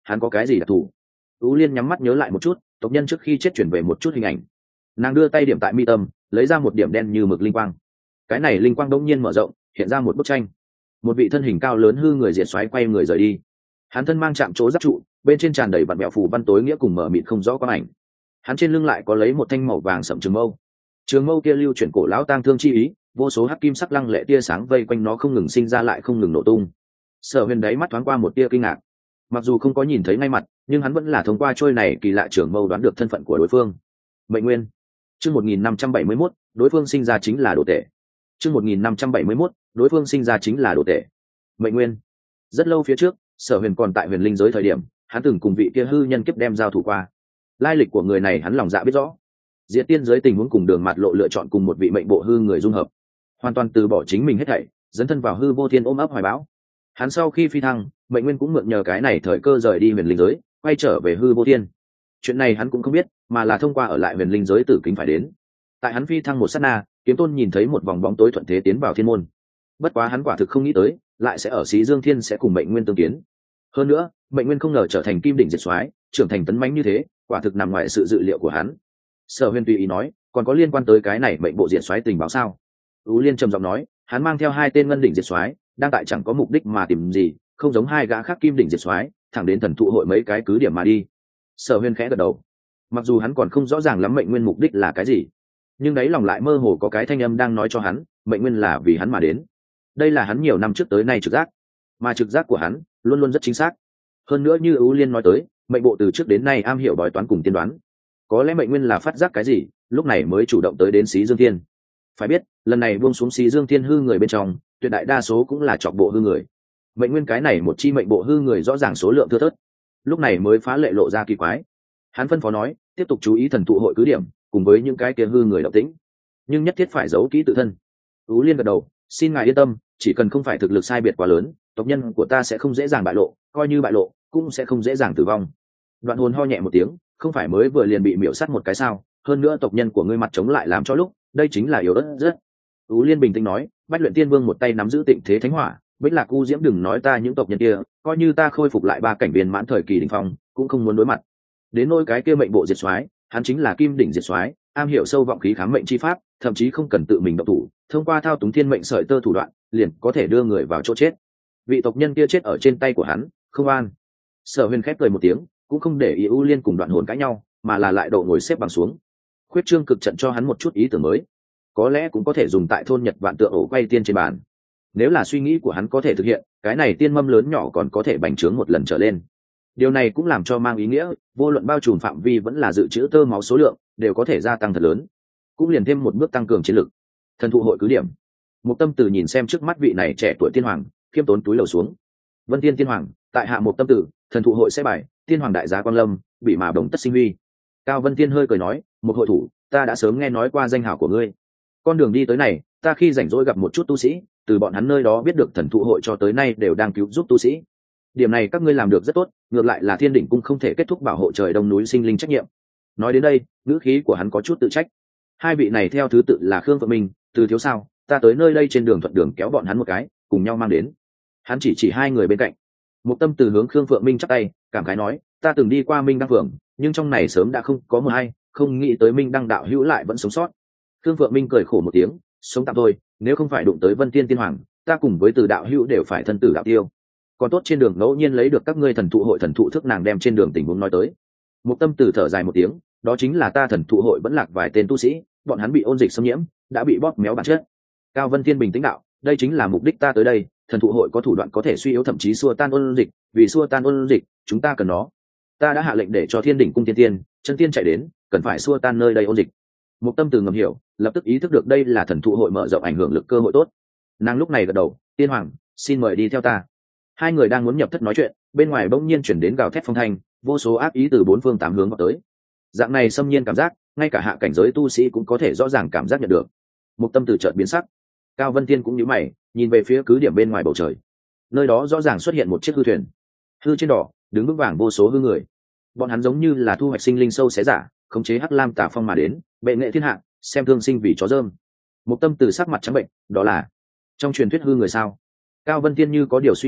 hắn có cái gì đặc thù? Tú Liên nhắm mắt nhớ lại một chút, tộc nhân trước khi chết chuyển về một chút hình ảnh. Nàng đưa tay điểm tại mi tâm, lấy ra một điểm đen như mực linh quang. Cái này linh quang đông nhiên mở rộng, hiện ra một bức tranh. Một vị thân hình cao lớn hư người diệt xoáy quay người rời đi. Hắn thân mang chạm chỗ giáp trụ, bên trên tràn đầy vặn vẹo phù văn tối nghĩa cùng mở mịt không rõ quang ảnh. Hắn trên lưng lại có lấy một thanh màu vàng sẫm trường mâu. Trường mâu kia lưu chuyển cổ lão tang thương chi ý, vô số hắc kim sắc lăng lệ tia sáng vây quanh nó không ngừng sinh ra lại không ngừng nổ tung. Sở Huyền đáy mắt thoáng qua một tia kinh ngạc. Mặc dù không có nhìn thấy ngay mặt, nhưng hắn vẫn là thông qua trôi này kỳ lạ trường mâu đoán được thân phận của đối phương. Mệnh Nguyên. Chương một nghìn năm trăm bảy mươi mốt, đối phương sinh ra chính là đồ tể. Chương một nghìn năm trăm bảy mươi mốt, đối phương sinh ra chính là đồ tể. Mệnh Nguyên. Rất lâu phía trước, Sở Huyền còn tại Huyền Linh giới thời điểm, hắn từng cùng vị kia hư nhân kiếp đem giao thủ qua. Lai lịch của người này hắn lòng dạ biết rõ. Diệt tiên giới tình huống cùng Đường Mạt Lộ lựa chọn cùng một vị mệnh bộ hư người dung hợp, hoàn toàn từ bỏ chính mình hết thảy, dấn thân vào hư vô thiên ôm ấp hoài bão. Hắn sau khi phi thăng, Mệnh Nguyên cũng mượn nhờ cái này thời cơ rời đi Huyền Linh giới, quay trở về hư vô thiên. Chuyện này hắn cũng không biết, mà là thông qua ở lại Huyền Linh giới tử kính phải đến. Tại hắn phi thăng một sát na, Kiếm Tôn nhìn thấy một vòng bóng tối thuận thế tiến vào thiên môn. Bất quá hắn quả thực không nghĩ tới, lại sẽ ở Xí Dương Thiên sẽ cùng Mệnh Nguyên tương kiến. Hơn nữa, Mệnh Nguyên không ngờ trở thành Kim Đỉnh Diệt Soái, trưởng thành tấn mãnh như thế, quả thực nằm ngoài sự dự liệu của hắn. Sở Huyền tùy ý nói, còn có liên quan tới cái này Mệnh bộ Diệt Soái tình báo sao? Ú Liên trầm giọng nói, hắn mang theo hai tên ngân đỉnh Diệt Soái, đang tại chẳng có mục đích mà tìm gì, không giống hai gã khác Kim Đỉnh Diệt Soái, thẳng đến thần thụ hội mấy cái cứ điểm mà đi. Sở Huyền khẽ gật đầu. Mặc dù hắn còn không rõ ràng lắm Mệnh Nguyên mục đích là cái gì, nhưng đấy lòng lại mơ hồ có cái thanh âm đang nói cho hắn, Mệnh Nguyên là vì hắn mà đến. Đây là hắn nhiều năm trước tới nay trực giác, mà trực giác của hắn luôn luôn rất chính xác. Hơn nữa như Ú Liên nói tới, mệnh bộ từ trước đến nay am hiểu bói toán cùng tiên đoán. Có lẽ Mệnh Nguyên là phát giác cái gì, lúc này mới chủ động tới đến Xí Dương Thiên. Phải biết, lần này buông xuống Xí Dương Thiên hư người bên trong, tuyệt đại đa số cũng là chọc bộ hư người. Mệnh Nguyên cái này một chi mệnh bộ hư người rõ ràng số lượng thưa thớt, lúc này mới phá lệ lộ ra kỳ quái. Hắn phân phó nói, tiếp tục chú ý thần tụ hội cứ điểm, cùng với những cái kia hư người động tĩnh, nhưng nhất thiết phải giấu kỹ tự thân. Ú Liên gật đầu, xin ngài yên tâm, chỉ cần không phải thực lực sai biệt quá lớn, tộc nhân của ta sẽ không dễ dàng bại lộ, coi như bại lộ, cũng sẽ không dễ dàng tử vong. Đoạn Hồn ho nhẹ một tiếng, không phải mới vừa liền bị miểu sát một cái sao? Hơn nữa tộc nhân của ngươi mặt chống lại làm cho lúc, đây chính là yếu ớt rất. Ú Liên bình tĩnh nói, Bách Luyện Tiên Vương một tay nắm giữ Tịnh Thế Thánh Hỏa, Bích Lạc U Diễm đừng nói ta những tộc nhân kia, coi như ta khôi phục lại ba cảnh viên mãn thời kỳ đỉnh phong, cũng không muốn đối mặt. Đến nỗi cái kia mệnh bộ diệt soái, hắn chính là Kim Đỉnh diệt soái, am hiểu sâu vọng khí kháng mệnh chi pháp, thậm chí không cần tự mình động thủ, thông qua thao túng thiên mệnh sợi tơ thủ đoạn, liền có thể đưa người vào chỗ chết. Vị tộc nhân kia chết ở trên tay của hắn, không an. Sở Huyền khép cười một tiếng, cũng không để ý U Liên cùng Đoạn Hồn cãi nhau, mà là lại độ ngồi xếp bằng xuống. Khuyết trương cực trận cho hắn một chút ý tưởng mới, có lẽ cũng có thể dùng tại thôn Nhật Vạn Tượng ổ quay tiên trên bàn. Nếu là suy nghĩ của hắn có thể thực hiện, cái này tiên mâm lớn nhỏ còn có thể bành trướng một lần trở lên. Điều này cũng làm cho mang ý nghĩa, vô luận bao trùm phạm vi vẫn là dự trữ tơ máu số lượng, đều có thể gia tăng thật lớn. Cũng liền thêm một bước tăng cường chiến lực. Thần thụ hội cứ điểm. Một Tâm Tử nhìn xem trước mắt vị này trẻ tuổi tiên hoàng, khiêm tốn túi lầu xuống. Vân Tiên tiên hoàng, tại hạ Một Tâm Tử, thần thụ hội sẽ bài, tiên hoàng đại giá quang lâm, bị mà đồng tất sinh huy. Cao Vân Tiên hơi cười nói, một hội thủ, ta đã sớm nghe nói qua danh hào của ngươi. Con đường đi tới này, ta khi rảnh rỗi gặp một chút tu sĩ, từ bọn hắn nơi đó biết được thần thụ hội cho tới nay đều đang cứu giúp tu sĩ. Điểm này các ngươi làm được rất tốt, ngược lại là Thiên Đỉnh cung không thể kết thúc bảo hộ trời đông núi sinh linh trách nhiệm. Nói đến đây, ngữ khí của hắn có chút tự trách. Hai vị này theo thứ tự là Khương Phượng Minh, Từ Thiếu Sao, ta tới nơi đây trên đường thuận đường kéo bọn hắn một cái, cùng nhau mang đến. Hắn chỉ chỉ hai người bên cạnh. Một Tâm Từ hướng Khương Phượng Minh chắp tay, cảm khái nói, ta từng đi qua Minh Đăng Phường, nhưng trong này sớm đã không có một ai, không nghĩ tới Minh Đăng đạo hữu lại vẫn sống sót. Khương Phượng Minh cười khổ một tiếng, sống tạm thôi, nếu không phải đụng tới Vân Tiên tiên hoàng, ta cùng với Từ đạo hữu đều phải thân tử đạo tiêu. Còn tốt trên đường ngẫu nhiên lấy được các ngươi thần thụ hội thần thụ thức nàng đem trên đường tình huống nói tới. Một Tâm Từ thở dài một tiếng, đó chính là ta thần thụ hội vẫn lạc vài tên tu sĩ, bọn hắn bị ôn dịch xâm nhiễm, đã bị bóp méo bản chất. Cao Vân Thiên bình tĩnh đạo, đây chính là mục đích ta tới đây, thần thụ hội có thủ đoạn có thể suy yếu thậm chí xua tan ôn dịch, vì xua tan ôn dịch, chúng ta cần nó. Ta đã hạ lệnh để cho Thiên Đỉnh cung tiên tiên, chân tiên chạy đến, cần phải xua tan nơi đây ôn dịch. Một Tâm Từ ngầm hiểu, lập tức ý thức được đây là thần thụ hội mở rộng ảnh hưởng lực cơ hội tốt. Nàng lúc này gật đầu, tiên hoàng, xin mời đi theo ta. Hai người đang muốn nhập thất nói chuyện, bên ngoài bỗng nhiên chuyển đến gào thét phong thanh, vô số ác ý từ bốn phương tám hướng vào tới. Dạng này xâm nhiên cảm giác, ngay cả hạ cảnh giới tu sĩ cũng có thể rõ ràng cảm giác nhận được. Một Tâm Từ chợt biến sắc. Cao Vân Thiên cũng nhíu mày, nhìn về phía cứ điểm bên ngoài bầu trời. Nơi đó rõ ràng xuất hiện một chiếc hư thuyền. Hư trên đỏ, đứng vững vàng vô số hư người. Bọn hắn giống như là thu hoạch sinh linh sâu xé giả, khống chế hắc lam tà phong mà đến, bệ nghệ thiên hạ, xem thương sinh vì chó dơm. Một Tâm Từ sắc mặt trắng bệnh, đó là trong truyền thuyết hư người sao? Cao Vân Thiên như có điều suy nghĩ,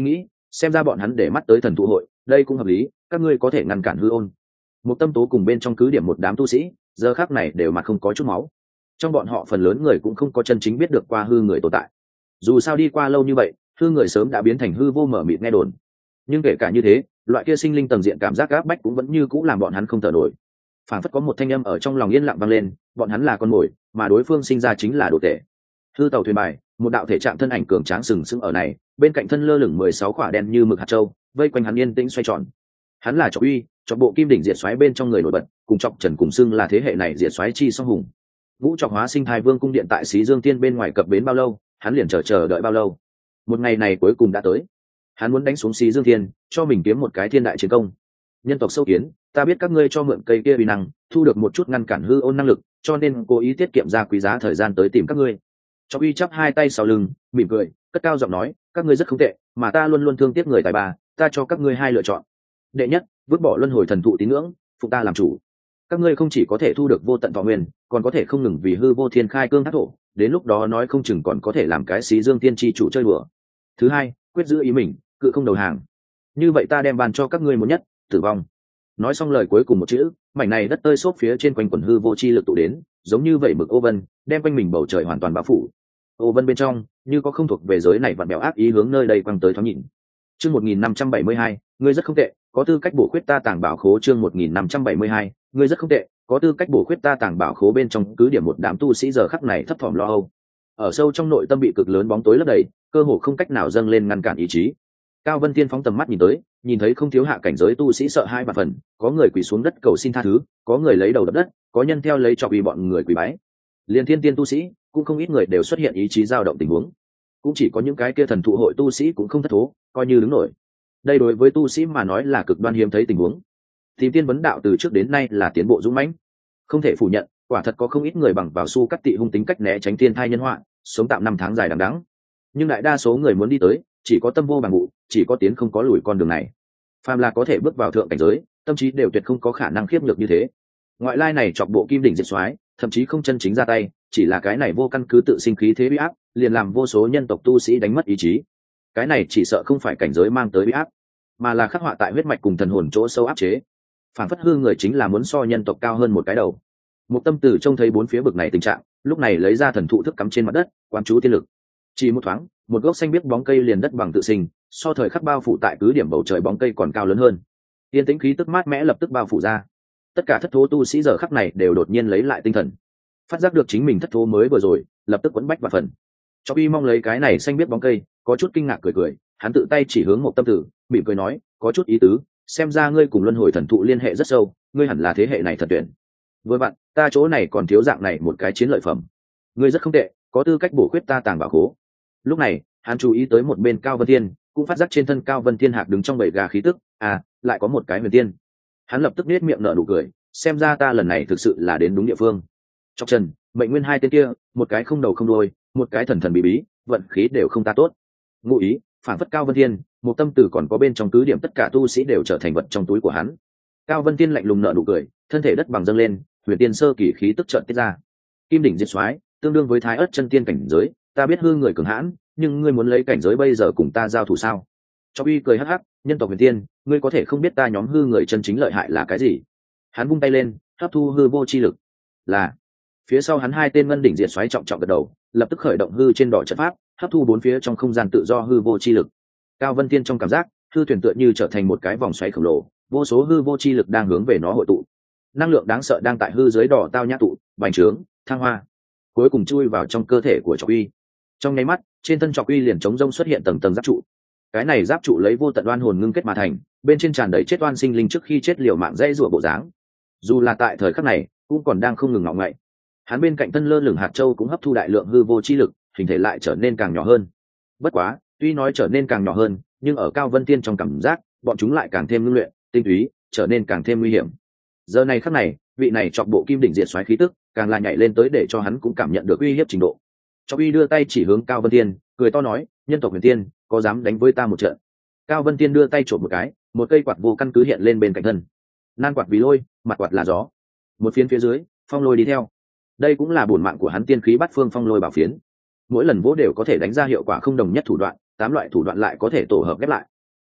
xem ra bọn hắn để mắt tới thần thụ hội, đây cũng hợp lý, các ngươi có thể ngăn cản hư ôn. Một tâm tố cùng bên trong cứ điểm một đám tu sĩ giờ khác này đều mặt không có chút máu, trong bọn họ phần lớn người cũng không có chân chính biết được qua hư người tồn tại. Dù sao đi qua lâu như vậy, hư người sớm đã biến thành hư vô mở mịt nghe đồn, nhưng kể cả như thế, loại kia sinh linh tầng diện cảm giác áp bách cũng vẫn như cũ làm bọn hắn không thở nổi. Phản phất có một thanh âm ở trong lòng yên lặng vang lên, bọn hắn là con mồi mà đối phương sinh ra chính là đồ tể. Hư tàu thuyền bài, một đạo thể trạng thân ảnh cường tráng sừng sững ở này, bên cạnh thân lơ lửng mười sáu quả đen như mực hạt châu, vây quanh hắn yên tĩnh xoay tròn. Hắn là Trọc Uy, Trọc bộ kim đỉnh diệt xoáy bên trong người nổi bật, cùng Trọc Trần cùng xưng là thế hệ này diệt xoáy chi song hùng. Vũ Trọc hóa sinh thái vương cung điện tại Xí Dương Tiên bên ngoài cập bến bao lâu, hắn liền chờ chờ đợi bao lâu. Một ngày này cuối cùng đã tới. Hắn muốn đánh xuống Xí Dương Tiên, cho mình kiếm một cái thiên đại chiến công. Nhân tộc sâu kiến, ta biết các ngươi cho mượn cây kia uy năng, thu được một chút ngăn cản hư ôn năng lực, cho nên cố ý tiết kiệm ra quý giá thời gian tới tìm các ngươi. Trọc Uy chắp hai tay sau lưng, mỉm cười, cất cao giọng nói, các ngươi rất không tệ, mà ta luôn luôn thương tiếc người tài ba, ta cho các ngươi hai lựa chọn. Đệ nhất, vứt bỏ luân hồi thần thụ tín ngưỡng, phục ta làm chủ. Các ngươi không chỉ có thể thu được vô tận thọ nguyên, còn có thể không ngừng vì hư vô thiên khai cương thác thổ, đến lúc đó nói không chừng còn có thể làm cái Xí Dương Tiên chi chủ chơi đùa. Thứ hai, quyết giữ ý mình, cự không đầu hàng. Như vậy ta đem bàn cho các ngươi một nhất, tử vong. Nói xong lời cuối cùng một chữ, mảnh này đất tơi xốp phía trên quanh quần hư vô chi lực tụ đến, giống như vậy mực ô vân, đem quanh mình bầu trời hoàn toàn bao phủ. Ô vân bên trong, như có không thuộc về giới này vặn bèo ác ý hướng nơi đây quăng tới thoáng nhìn. Chương một nghìn năm trăm bảy mươi hai, ngươi rất không tệ, có tư cách bổ khuyết ta tàng bảo khố. Chương một nghìn năm trăm bảy mươi hai, ngươi rất không tệ, có tư cách bổ khuyết ta tàng bảo khố. Bên trong cứ điểm một đám tu sĩ giờ khắc này thấp thỏm lo âu. Ở sâu trong nội tâm bị cực lớn bóng tối lấp đầy, cơ hồ không cách nào dâng lên ngăn cản ý chí. Cao Vân Tiên phóng tầm mắt nhìn tới, nhìn thấy không thiếu hạ cảnh giới tu sĩ sợ hai vạn phần, có người quỳ xuống đất cầu xin tha thứ, có người lấy đầu đập đất, có nhân theo lấy Trọc Uy bọn người quỳ bái. Liên thiên tiên tu sĩ, cũng không ít người đều xuất hiện ý chí dao động tình huống. Cũng chỉ có những cái kia thần thụ hội tu sĩ cũng không thất thố, coi như đứng nổi. Đây đối với tu sĩ mà nói là cực đoan hiếm thấy tình huống. Tìm tiên vấn đạo từ trước đến nay là tiến bộ dũng mãnh, không thể phủ nhận, quả thật có không ít người bằng vào su cắt tị hung tính cách né tránh thiên thai nhân họa, sống tạm năm tháng dài đằng đẵng. Nhưng đại đa số người muốn đi tới, chỉ có tâm vô bằng ngụ, chỉ có tiến không có lùi con đường này. Phàm là có thể bước vào thượng cảnh giới, tâm trí đều tuyệt không có khả năng khiếp nhược như thế. Ngoại lai này Trọc bộ kim đỉnh diệt soái, thậm chí không chân chính ra tay, chỉ là cái này vô căn cứ tự sinh khí thế uy áp, liền làm vô số nhân tộc tu sĩ đánh mất ý chí. Cái này chỉ sợ không phải cảnh giới mang tới uy áp, mà là khắc họa tại huyết mạch cùng thần hồn chỗ sâu áp chế. Phản phất hư người chính là muốn so nhân tộc cao hơn một cái đầu. Một tâm tử trông thấy bốn phía bực này tình trạng, lúc này lấy ra thần thụ thức cắm trên mặt đất, quan chú tiên lực. Chỉ một thoáng, một gốc xanh biếc bóng cây liền đất bằng tự sinh, so thời khắc bao phủ tại cứ điểm bầu trời bóng cây còn cao lớn hơn. Tiên tĩnh khí tức mát mẽ lập tức bao phủ ra. Tất cả thất thố tu sĩ giờ khắc này đều đột nhiên lấy lại tinh thần, phát giác được chính mình thất thố mới vừa rồi, lập tức quấn bách và phần. Trọc Uy mong lấy cái này xanh biếc bóng cây, có chút kinh ngạc cười cười, hắn tự tay chỉ hướng một tâm tử, mỉm cười nói, có chút ý tứ, xem ra ngươi cùng luân hồi thần thụ liên hệ rất sâu, ngươi hẳn là thế hệ này thần tuyển. Với bạn, ta chỗ này còn thiếu dạng này một cái chiến lợi phẩm. Ngươi rất không tệ, có tư cách bổ khuyết ta tàng bảo khố. Lúc này, hắn chú ý tới một bên Cao Vân Thiên, cũng phát giác trên thân Cao Vân Thiên hạc đứng trong bầy gà khí tức, à, lại có một cái huyền tiên. Hắn lập tức nết miệng nở nụ cười, xem ra ta lần này thực sự là đến đúng địa phương. Trọc Trần, Mệnh Nguyên hai tên kia, một cái không đầu không đuôi, một cái thần thần bí bí, vận khí đều không ta tốt. Ngụ ý, phản phất Cao Vân Thiên, một tâm tử còn có bên trong cứ điểm tất cả tu sĩ đều trở thành vật trong túi của hắn. Cao Vân Thiên lạnh lùng nở nụ cười, thân thể đất bằng dâng lên, huyền tiên sơ kỳ khí tức chợt tiết ra. Kim đỉnh diệt soái, tương đương với thái ớt chân tiên cảnh giới, ta biết hư người cường hãn, nhưng ngươi muốn lấy cảnh giới bây giờ cùng ta giao thủ sao? Trọc Uy cười hắc hắc, nhân tộc huyền tiên, ngươi có thể không biết ta nhóm hư người chân chính lợi hại là cái gì? Hắn vung tay lên, hấp thu hư vô chi lực. Là. Phía sau hắn hai tên ngân đỉnh diệt xoáy trọng trọng gật đầu, lập tức khởi động hư trên đỏ trận pháp, hấp thu bốn phía trong không gian tự do hư vô chi lực. Cao Vân Tiên trong cảm giác, hư thuyền tựa như trở thành một cái vòng xoáy khổng lồ, vô số hư vô chi lực đang hướng về nó hội tụ. Năng lượng đáng sợ đang tại hư dưới đỏ tao nhã tụ, bành trướng, thăng hoa, cuối cùng chui vào trong cơ thể của Trọc Uy. Trong nháy mắt, trên thân Trọc Uy liền chống rông xuất hiện tầng tầng giáp trụ. Cái này giáp trụ lấy vô tận oan hồn ngưng kết mà thành, bên trên tràn đầy chết oan sinh linh trước khi chết liều mạng dãy rủa bộ dáng. Dù là tại thời khắc này, cũng còn đang không ngừng ngọ ngậy. Hắn bên cạnh thân lơ lửng hạt châu cũng hấp thu đại lượng hư vô chi lực, hình thể lại trở nên càng nhỏ hơn. Bất quá, tuy nói trở nên càng nhỏ hơn, nhưng ở Cao Vân Tiên trong cảm giác, bọn chúng lại càng thêm ngưng luyện, tinh túy, trở nên càng thêm nguy hiểm. Giờ này khắc này, vị này Trọc bộ kim đỉnh diệt xoáy khí tức, càng là nhảy lên tới để cho hắn cũng cảm nhận được uy hiếp trình độ. Trọc Uy đưa tay chỉ hướng Cao Vân Tiên, cười to nói, nhân tộc huyền tiên, có dám đánh với ta một trận? Cao Vân Tiên đưa tay trộm một cái, một cây quạt vô căn cứ hiện lên bên cạnh thân. Nan quạt vì lôi, mặt quạt là gió. Một phiến phía dưới, phong lôi đi theo. Đây cũng là bổn mạng của hắn tiên khí bát phương phong lôi bảo phiến. Mỗi lần vỗ đều có thể đánh ra hiệu quả không đồng nhất thủ đoạn, tám loại thủ đoạn lại có thể tổ hợp ghép lại.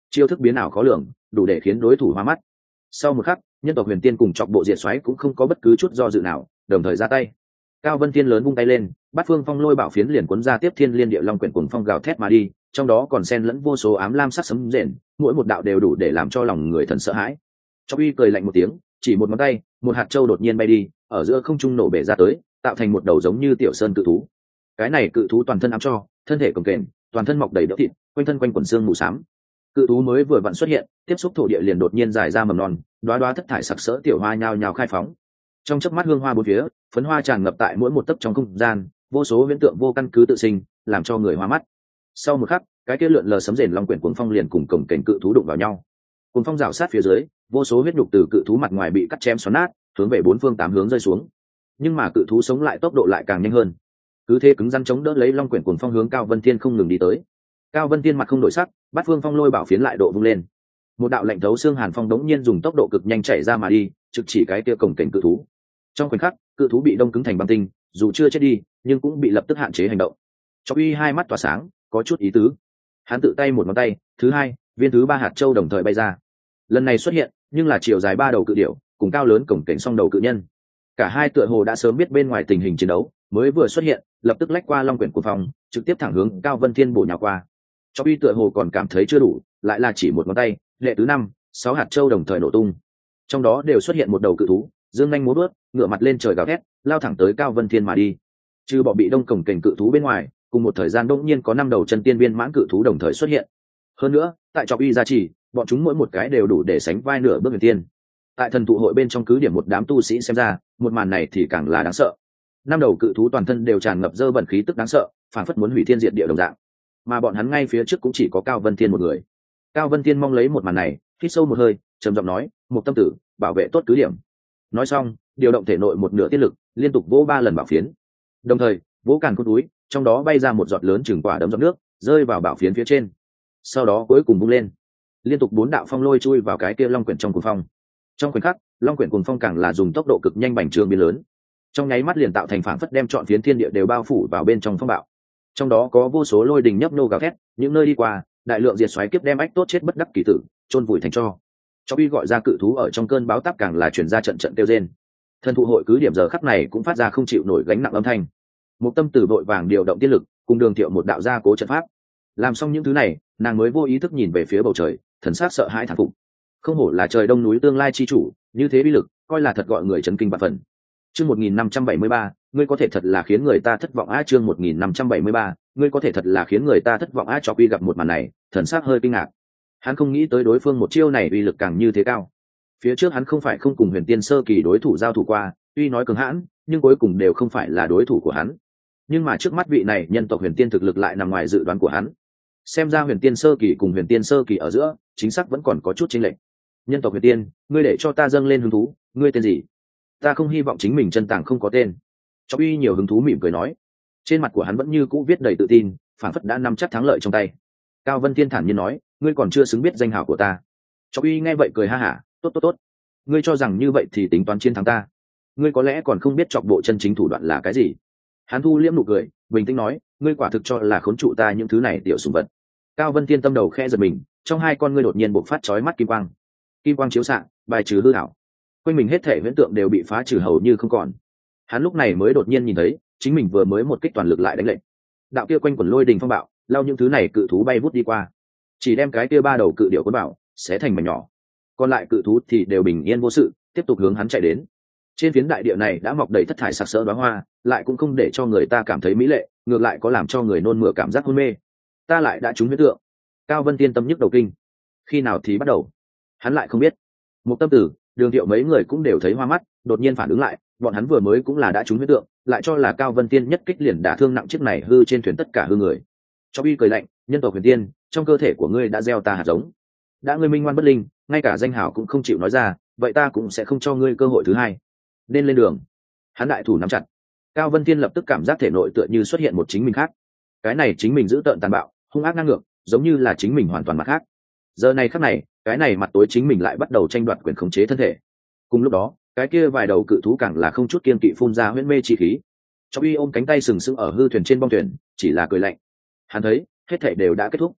chiêu thức biến ảo khó lường, đủ để khiến đối thủ hoa mắt. Sau một khắc, nhân tộc Huyền Tiên cùng chọc bộ diệt xoáy cũng không có bất cứ chút do dự nào, đồng thời ra tay. Cao Vân Tiên lớn vung tay lên, bát phương phong lôi bảo phiến liền cuốn ra tiếp thiên liên địa long quyển cuồng phong gào thét mà đi, trong đó còn xen lẫn vô số ám lam sắc sấm rền, mỗi một đạo đều đủ để làm cho lòng người thần sợ hãi. Chọc uy cười lạnh một tiếng, chỉ một ngón tay, một hạt châu đột nhiên bay đi, ở giữa không trung nổ bể ra tới, tạo thành một đầu giống như tiểu sơn cự thú. Cái này cự thú toàn thân ám cho, thân thể cồng kềnh, toàn thân mọc đầy đỡ thịt, quanh thân quanh quần xương mù xám. Cự thú mới vừa vặn xuất hiện, tiếp xúc thổ địa liền đột nhiên dài ra mầm non, đóa đóa thất thải sặc sỡ tiểu hoa nhao nhao khai phóng. Trong chớp mắt hương hoa bốn phía, phấn hoa tràn ngập tại mỗi một tấc trong không gian, vô số viễn tượng vô căn cứ tự sinh, làm cho người hoa mắt. Sau một khắc, cái kia lượn lờ sấm rền long quyển cuồng phong liền cùng cổng cảnh cự thú đụng vào nhau. Cuồng phong rào sát phía dưới, vô số huyết nhục từ cự thú mặt ngoài bị cắt chém xoắn nát, hướng về bốn phương tám hướng rơi xuống. Nhưng mà cự thú sống lại tốc độ lại càng nhanh hơn. Cứ thế cứng rắn chống đỡ lấy long quyển cuồng phong hướng Cao Vân Thiên không ngừng đi tới. Cao Vân Thiên mặt không đổi sắc, bát phương phong lôi bảo phiến lại độ vung lên. Một đạo lạnh thấu xương hàn phong đống nhiên dùng tốc độ cực nhanh chạy ra mà đi, trực chỉ cái kia cổng cảnh cự thú. Trong khoảnh khắc, cự thú bị đông cứng thành băng tinh, dù chưa chết đi, nhưng cũng bị lập tức hạn chế hành động. Chọc Uy hai mắt tỏa sáng, có chút ý tứ. Hắn tự tay một ngón tay, thứ hai, viên thứ ba hạt châu đồng thời bay ra. Lần này xuất hiện, nhưng là chiều dài ba đầu cự điểu, cùng cao lớn cổng cảnh song đầu cự nhân. Cả hai tựa hồ đã sớm biết bên ngoài tình hình chiến đấu, mới vừa xuất hiện, lập tức lách qua long quyển của phòng, trực tiếp thẳng hướng Cao Vân Thiên bổ nhào qua. Chọc Uy tựa hồ còn cảm thấy chưa đủ, lại là chỉ một ngón tay, lệ thứ năm, sáu hạt châu đồng thời nổ tung. Trong đó đều xuất hiện một đầu cự thú, dương nhanh múa bước, ngửa mặt lên trời gào thét, lao thẳng tới Cao Vân Thiên mà đi. Trừ bỏ bị đông cổng cảnh cự thú bên ngoài, cùng một thời gian đột nhiên có năm đầu chân tiên viên mãn cự thú đồng thời xuất hiện. Hơn nữa, tại Chọc Uy gia trì, bọn chúng mỗi một cái đều đủ để sánh vai nửa bước huyền tiên. Tại thần tụ hội bên trong cứ điểm một đám tu sĩ xem ra, một màn này thì càng là đáng sợ. Năm đầu cự thú toàn thân đều tràn ngập dơ bẩn khí tức đáng sợ, phản phất muốn hủy thiên diệt địa đồng dạng. Mà bọn hắn ngay phía trước cũng chỉ có Cao Vân Thiên một người. Cao Vân Thiên mong lấy một màn này, hít sâu một hơi, trầm giọng nói, "Một tâm tử, bảo vệ tốt cứ điểm." Nói xong, điều động thể nội một nửa tiết lực, liên tục vỗ ba lần bảo phiến. Đồng thời, vỗ càn cốt túi, trong đó bay ra một giọt lớn chừng quả đấm giọt nước, rơi vào bảo phiến phía trên. Sau đó cuối cùng vung lên, liên tục bốn đạo phong lôi chui vào cái kia long quyển trong cuồng phong. Trong khoảnh khắc, long quyển cuồng phong càng là dùng tốc độ cực nhanh bành trướng biến lớn, trong nháy mắt liền tạo thành phảng phất đem trọn phiến thiên địa đều bao phủ vào bên trong phong bạo. Trong đó có vô số lôi đình nhấp nô gào thét, những nơi đi qua, đại lượng diệt xoáy kiếp đem ách tốt chết bất đắc kỳ tử, chôn vùi thành tro. Chọc Uy gọi ra cự thú ở trong cơn báo táp càng là truyền ra trận trận kêu rên. Thần thụ hội cứ điểm giờ khắc này cũng phát ra không chịu nổi gánh nặng âm thanh. Một tâm tử vội vàng điều động tiên lực, cùng Đường Thiệu một đạo gia cố trận pháp. Làm xong những thứ này, nàng mới vô ý thức nhìn về phía bầu trời, thần sắc sợ hãi thán phục. Không hổ là trời đông núi tương lai chi chủ, như thế bí lực, coi là thật gọi người chấn kinh bạt phần. Chương một nghìn năm trăm bảy mươi ba, ngươi có thể thật là khiến người ta thất vọng a. Chương một nghìn năm trăm bảy mươi ba, ngươi có thể thật là khiến người ta thất vọng a. Chọc Uy gặp một màn này, thần sắc hơi kinh ngạc. Hắn không nghĩ tới đối phương một chiêu này uy lực càng như thế cao. Phía trước hắn không phải không cùng huyền tiên sơ kỳ đối thủ giao thủ qua, tuy nói cường hãn, nhưng cuối cùng đều không phải là đối thủ của hắn. Nhưng mà trước mắt vị này nhân tộc huyền tiên thực lực lại nằm ngoài dự đoán của hắn. Xem ra huyền tiên sơ kỳ cùng huyền tiên sơ kỳ ở giữa, chính xác vẫn còn có chút chênh lệch. Nhân tộc huyền tiên, ngươi để cho ta dâng lên hứng thú, ngươi tên gì? Ta không hy vọng chính mình chân tàng không có tên. Chọc Uy nhiều hứng thú mỉm cười nói. Trên mặt của hắn vẫn như cũ viết đầy tự tin, phản phất đã nắm chắc thắng lợi trong tay. Cao Vân Thiên thản nhiên nói, ngươi còn chưa xứng biết danh hào của ta. Chọc Uy nghe vậy cười ha hả, tốt tốt tốt. Ngươi cho rằng như vậy thì tính toán chiến thắng ta? Ngươi có lẽ còn không biết chọc bộ chân chính thủ đoạn là cái gì. Hắn thu liễm nụ cười, bình tĩnh nói, ngươi quả thực cho là khốn trụ ta những thứ này tiểu sủng vật. Cao Vân Thiên tâm đầu khẽ giật mình, trong hai con ngươi đột nhiên bộc phát chói mắt kim quang. Kim quang chiếu xạ, bài trừ hư ảo. Quanh mình hết thể huyễn tượng đều bị phá trừ hầu như không còn. Hắn lúc này mới đột nhiên nhìn thấy, chính mình vừa mới một kích toàn lực lại đánh lệnh. Đạo kia quanh quẩn lôi đình phong bạo, lao những thứ này cự thú bay vút đi qua, chỉ đem cái kia ba đầu cự điểu cuốn bảo xé thành mảnh nhỏ. Còn lại cự thú thì đều bình yên vô sự, tiếp tục hướng hắn chạy đến. Trên phiến đại địa này đã mọc đầy thất thải sặc sỡ đóa hoa, lại cũng không để cho người ta cảm thấy mỹ lệ, ngược lại có làm cho người nôn mửa cảm giác hôn mê. Ta lại đã trúng huyết tượng. Cao Vân Tiên tâm nhức đầu kinh. Khi nào thì bắt đầu? Hắn lại không biết. Một tâm tử, Đường Thiệu mấy người cũng đều thấy hoa mắt, đột nhiên phản ứng lại, bọn hắn vừa mới cũng là đã trúng huyết tượng, lại cho là Cao Vân Tiên nhất kích liền đả thương nặng chiếc này hư trên thuyền tất cả hư người. Chọc Uy cười lạnh, nhân tộc huyền tiên, trong cơ thể của ngươi đã gieo ta hạt giống. Đã ngươi minh ngoan bất linh, ngay cả danh hào cũng không chịu nói ra, vậy ta cũng sẽ không cho ngươi cơ hội thứ hai. Nên lên đường. Hắn đại thủ nắm chặt. Cao Vân Tiên lập tức cảm giác thể nội tựa như xuất hiện một chính mình khác. Cái này chính mình giữ tợn tàn bạo, hung ác ngang ngược, giống như là chính mình hoàn toàn mặt khác. Giờ này khắc này, cái này mặt tối chính mình lại bắt đầu tranh đoạt quyền khống chế thân thể. Cùng lúc đó, cái kia vài đầu cự thú càng là không chút kiên kỵ phun ra huyễn mê chi khí. Chọc Uy ôm cánh tay sừng sững ở hư thuyền trên bong thuyền, chỉ là cười lạnh. Hắn thấy, hết thảy đều đã kết thúc.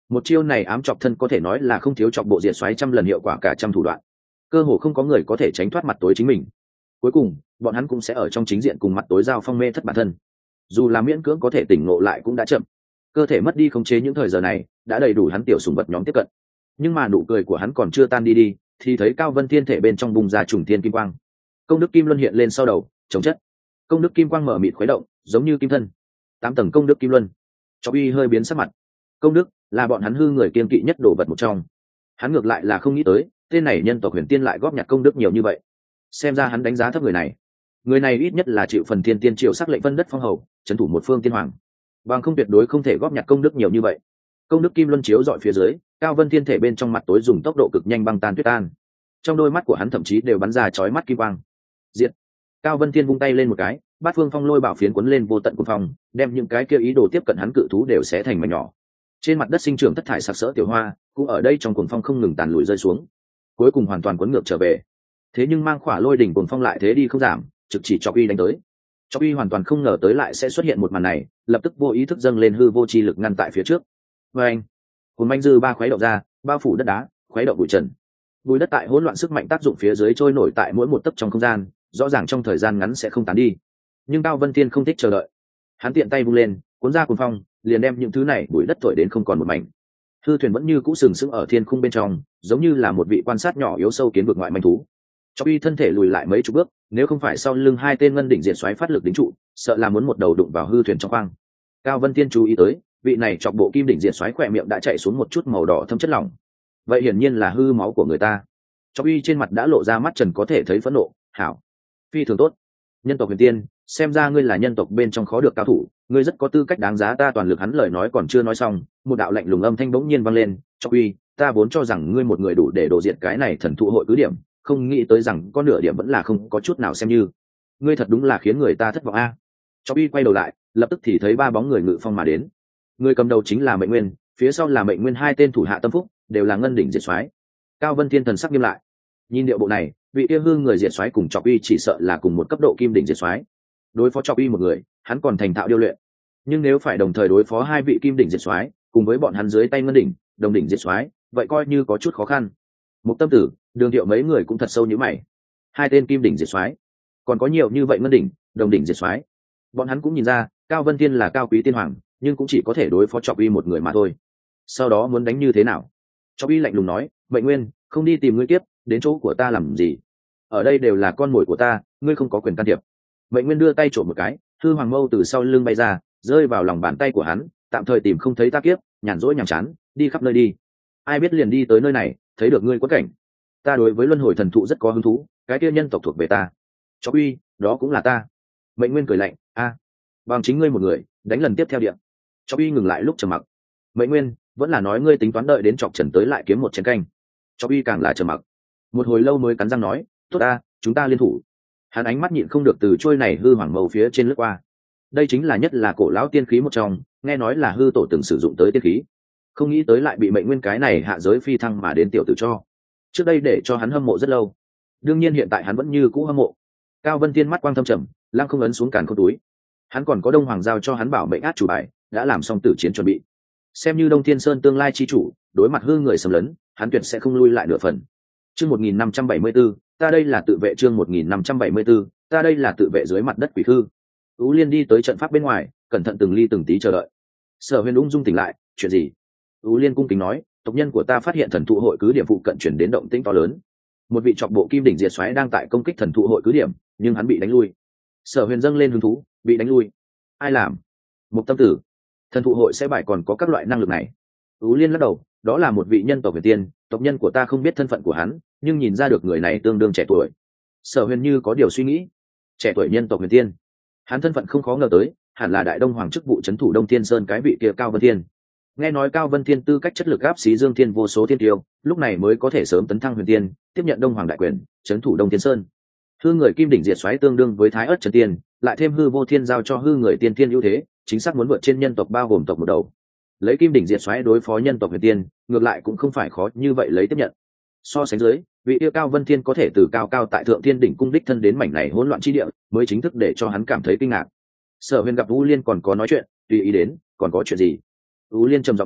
Một chiêu này ám chọc thân có thể nói là không thiếu chọc bộ diệt xoáy trăm lần hiệu quả cả trăm thủ đoạn, cơ hồ không có người có thể tránh thoát mặt tối chính mình. Cuối cùng bọn hắn cũng sẽ ở trong chính diện cùng mặt tối giao phong mê thất bản thân, dù là miễn cưỡng có thể tỉnh ngộ lại cũng đã chậm. Cơ thể mất đi khống chế những thời giờ này đã đầy đủ hắn tiểu sùng vật nhóm tiếp cận, nhưng mà nụ cười của hắn còn chưa tan đi đi thì thấy Cao Vân Thiên thể bên trong bùng ra trùng thiên kim quang. Công đức kim luân hiện lên sau đầu chống chất, công đức kim quang mở mịt khuấy động giống như kim thân, tám tầng công đức kim luân. Cho uy hơi biến sắc mặt. Công đức là bọn hắn hư người kiên kỵ nhất đồ vật một trong, hắn ngược lại là không nghĩ tới tên này nhân tộc huyền tiên lại góp nhặt công đức nhiều như vậy. Xem ra hắn đánh giá thấp người này. Người này ít nhất là chịu phần thiên tiên triệu sắc lệnh vân đất phong hầu, trấn thủ một phương tiên hoàng, bằng không tuyệt đối không thể góp nhặt công đức nhiều như vậy. Công đức kim luân chiếu dọi phía dưới, Cao Vân Thiên thể bên trong mặt tối dùng tốc độ cực nhanh băng tan tuyết tan, trong đôi mắt của hắn thậm chí đều bắn ra chói mắt kim quang. Diệt! Cao Vân Thiên vung tay lên một cái, bát phương phong lôi bảo phiến cuốn lên vô tận cuồng phong, đem những cái kia ý đồ tiếp cận hắn cự thú đều xé thành mảnh nhỏ. Trên mặt đất sinh trưởng thất thải sặc sỡ tiểu hoa cũng ở đây trong cuồng phong không ngừng tàn lùi rơi xuống, cuối cùng hoàn toàn cuốn ngược trở về. Thế nhưng mang khỏa lôi đỉnh cuồng phong lại thế đi không giảm, trực chỉ cho uy đánh tới. Cho uy hoàn toàn không ngờ tới lại sẽ xuất hiện một màn này, lập tức vô ý thức dâng lên hư vô chi lực ngăn tại phía trước. Và anh, cuốn manh dư ba khuấy động ra, bao phủ đất đá, khuấy động bụi trần. Bụi đất tại hỗn loạn sức mạnh tác dụng phía dưới trôi nổi tại mỗi một tấc trong không gian, rõ ràng trong thời gian ngắn sẽ không tán đi. Nhưng Cao Vân Thiên không thích chờ đợi, hắn tiện tay vung lên, cuốn ra cuồng phong, liền đem những thứ này bụi đất thổi đến không còn một mảnh. Hư thuyền vẫn như cũ sừng sững ở thiên khung bên trong, giống như là một vị quan sát nhỏ yếu sâu kiến vực ngoại manh thú. Cho uy thân thể lùi lại mấy chục bước, nếu không phải sau lưng hai tên ngân đỉnh diệt xoáy phát lực đính trụ, sợ là muốn một đầu đụng vào hư thuyền trong khoang. Cao Vân Thiên chú ý tới, vị này chọc bộ kim đỉnh diệt xoáy khỏe miệng đã chạy xuống một chút màu đỏ thâm chất lỏng, vậy hiển nhiên là hư máu của người ta. Cho uy trên mặt đã lộ ra mắt trần có thể thấy phẫn nộ. Hảo, phi thường tốt, nhân tộc huyền tiên, xem ra ngươi là nhân tộc bên trong khó được cao thủ, ngươi rất có tư cách đáng giá ta toàn lực. Hắn lời nói còn chưa nói xong, một đạo lạnh lùng âm thanh bỗng nhiên vang lên. Cho uy, ta vốn cho rằng ngươi một người đủ để đổ diệt cái này thần thụ hội cứ điểm, không nghĩ tới rằng có nửa điểm vẫn là không có chút nào xem như. Ngươi thật đúng là khiến người ta thất vọng a. Cho uy quay đầu lại, lập tức thì thấy ba bóng người ngự phong mà đến. Người cầm đầu chính là Mệnh Nguyên, phía sau là Mệnh Nguyên hai tên thủ hạ tâm phúc, đều là ngân đỉnh diệt xoáy. Cao Vân Thiên thần sắc nghiêm lại, nhìn điệu bộ này, vị yêu hương người diệt xoáy cùng Trọc Uy chỉ sợ là cùng một cấp độ kim đỉnh diệt xoáy. Đối phó Trọc Uy một người, hắn còn thành thạo điêu luyện, nhưng nếu phải đồng thời đối phó hai vị kim đỉnh diệt xoáy, cùng với bọn hắn dưới tay ngân đỉnh, đồng đỉnh diệt xoáy, vậy coi như có chút khó khăn. Mục Tâm Tử, Đường Diệu mấy người cũng thật sâu như mày. Hai tên kim đỉnh diệt xoáy, còn có nhiều như vậy ngân đỉnh, đồng đỉnh diệt xoáy. Bọn hắn cũng nhìn ra, Cao Vân Thiên là cao quý tiên hoàng, nhưng cũng chỉ có thể đối phó Trọc Uy một người mà thôi. Sau đó muốn đánh như thế nào? Trọc Uy lạnh lùng nói, Mệnh Nguyên, không đi tìm ngươi tiếp, đến chỗ của ta làm gì? Ở đây đều là con mồi của ta, ngươi không có quyền can thiệp. Mệnh Nguyên đưa tay trộm một cái, hư hoàng mâu từ sau lưng bay ra, rơi vào lòng bàn tay của hắn, tạm thời tìm không thấy ta kiếp, nhàn rỗi nhàm chán, đi khắp nơi đi. Ai biết liền đi tới nơi này, thấy được ngươi quất cảnh. Ta đối với luân hồi thần thụ rất có hứng thú, cái kia nhân tộc thuộc về ta. Trọc Uy, đó cũng là ta. Mệnh Nguyên cười lạnh, a, bằng chính ngươi một người, đánh lần tiếp theo điện. Trọc Uy ngừng lại lúc trầm mặc. Mệnh Nguyên, vẫn là nói ngươi tính toán đợi đến Trọc Trần tới lại kiếm một chén canh. Trọc Uy càng là trầm mặc. Một hồi lâu mới cắn răng nói, tốt ta, chúng ta liên thủ. Hắn ánh mắt nhịn không được từ trôi này hư hoàng mâu phía trên lướt qua. Đây chính là nhất là cổ lão tiên khí một trong, nghe nói là hư tổ từng sử dụng tới tiên khí, không nghĩ tới lại bị Mệnh Nguyên cái này hạ giới phi thăng mà đến tiểu tử cho. Trước đây để cho hắn hâm mộ rất lâu, đương nhiên hiện tại hắn vẫn như cũ hâm mộ. Cao Vân Thiên mắt quang thâm trầm, lăng không ấn xuống càn khôn túi. Hắn còn có Đông Hoàng giao cho hắn bảo mệnh át chủ bài, đã làm xong tử chiến chuẩn bị. Xem như Đông Thiên Sơn tương lai chi chủ, đối mặt hư người xâm lấn, hắn tuyệt sẽ không lui lại nửa phần. Chương một nghìn năm trăm bảy mươi 'bốn, ta đây là tự vệ. Chương một nghìn năm trăm bảy mươi 'bốn, ta đây là tự vệ. Dưới mặt đất quỷ hư, Ú Liên đi tới trận pháp bên ngoài, cẩn thận từng ly từng tí chờ đợi. Sở Huyền ung dung tỉnh lại, chuyện gì? Ú Liên cung kính nói, tộc nhân của ta phát hiện thần thụ hội cứ điểm phụ cận chuyển đến động tĩnh to lớn. Một vị trọc bộ kim đỉnh diệt xoáy đang tại công kích thần thụ hội cứ điểm, nhưng hắn bị đánh lui. Sở Huyền dâng lên hứng thú, bị đánh lui, ai làm? Mục Tâm Tử. Thần thụ hội sẽ bài còn có các loại năng lực này? Ú Liên lắc đầu, đó là một vị nhân tộc huyền tiên, tộc nhân của ta không biết thân phận của hắn, nhưng nhìn ra được người này tương đương trẻ tuổi. Sở Huyền như có điều suy nghĩ, trẻ tuổi nhân tộc huyền tiên, hắn thân phận không khó ngờ tới, hẳn là đại đông hoàng chức vụ trấn thủ Đông Thiên Sơn cái vị kia Cao Vân Thiên. Nghe nói Cao Vân Thiên tư cách chất lực áp xí Dương Thiên vô số thiên tiêu, lúc này mới có thể sớm tấn thăng huyền tiên, tiếp nhận đông hoàng đại quyền, trấn thủ Đông Thiên Sơn. Hư người kim đỉnh diệt xoáy tương đương với thái ớt trần tiên, lại thêm hư vô thiên giao cho hư người tiên thiên ưu thế, chính xác muốn vượt trên nhân tộc bao gồm tộc một đầu. Lấy kim đỉnh diệt xoáy đối phó nhân tộc huyền tiên, ngược lại cũng không phải khó như vậy lấy tiếp nhận. So sánh dưới, vị yêu Cao Vân Thiên có thể từ cao cao tại thượng thiên đỉnh cung đích thân đến mảnh này hỗn loạn chi địa, mới chính thức để cho hắn cảm thấy kinh ngạc. Sở Huyền gặp Ú Liên còn có nói chuyện, tùy ý đến, còn có chuyện gì? Ú Liên trầm giọng nói,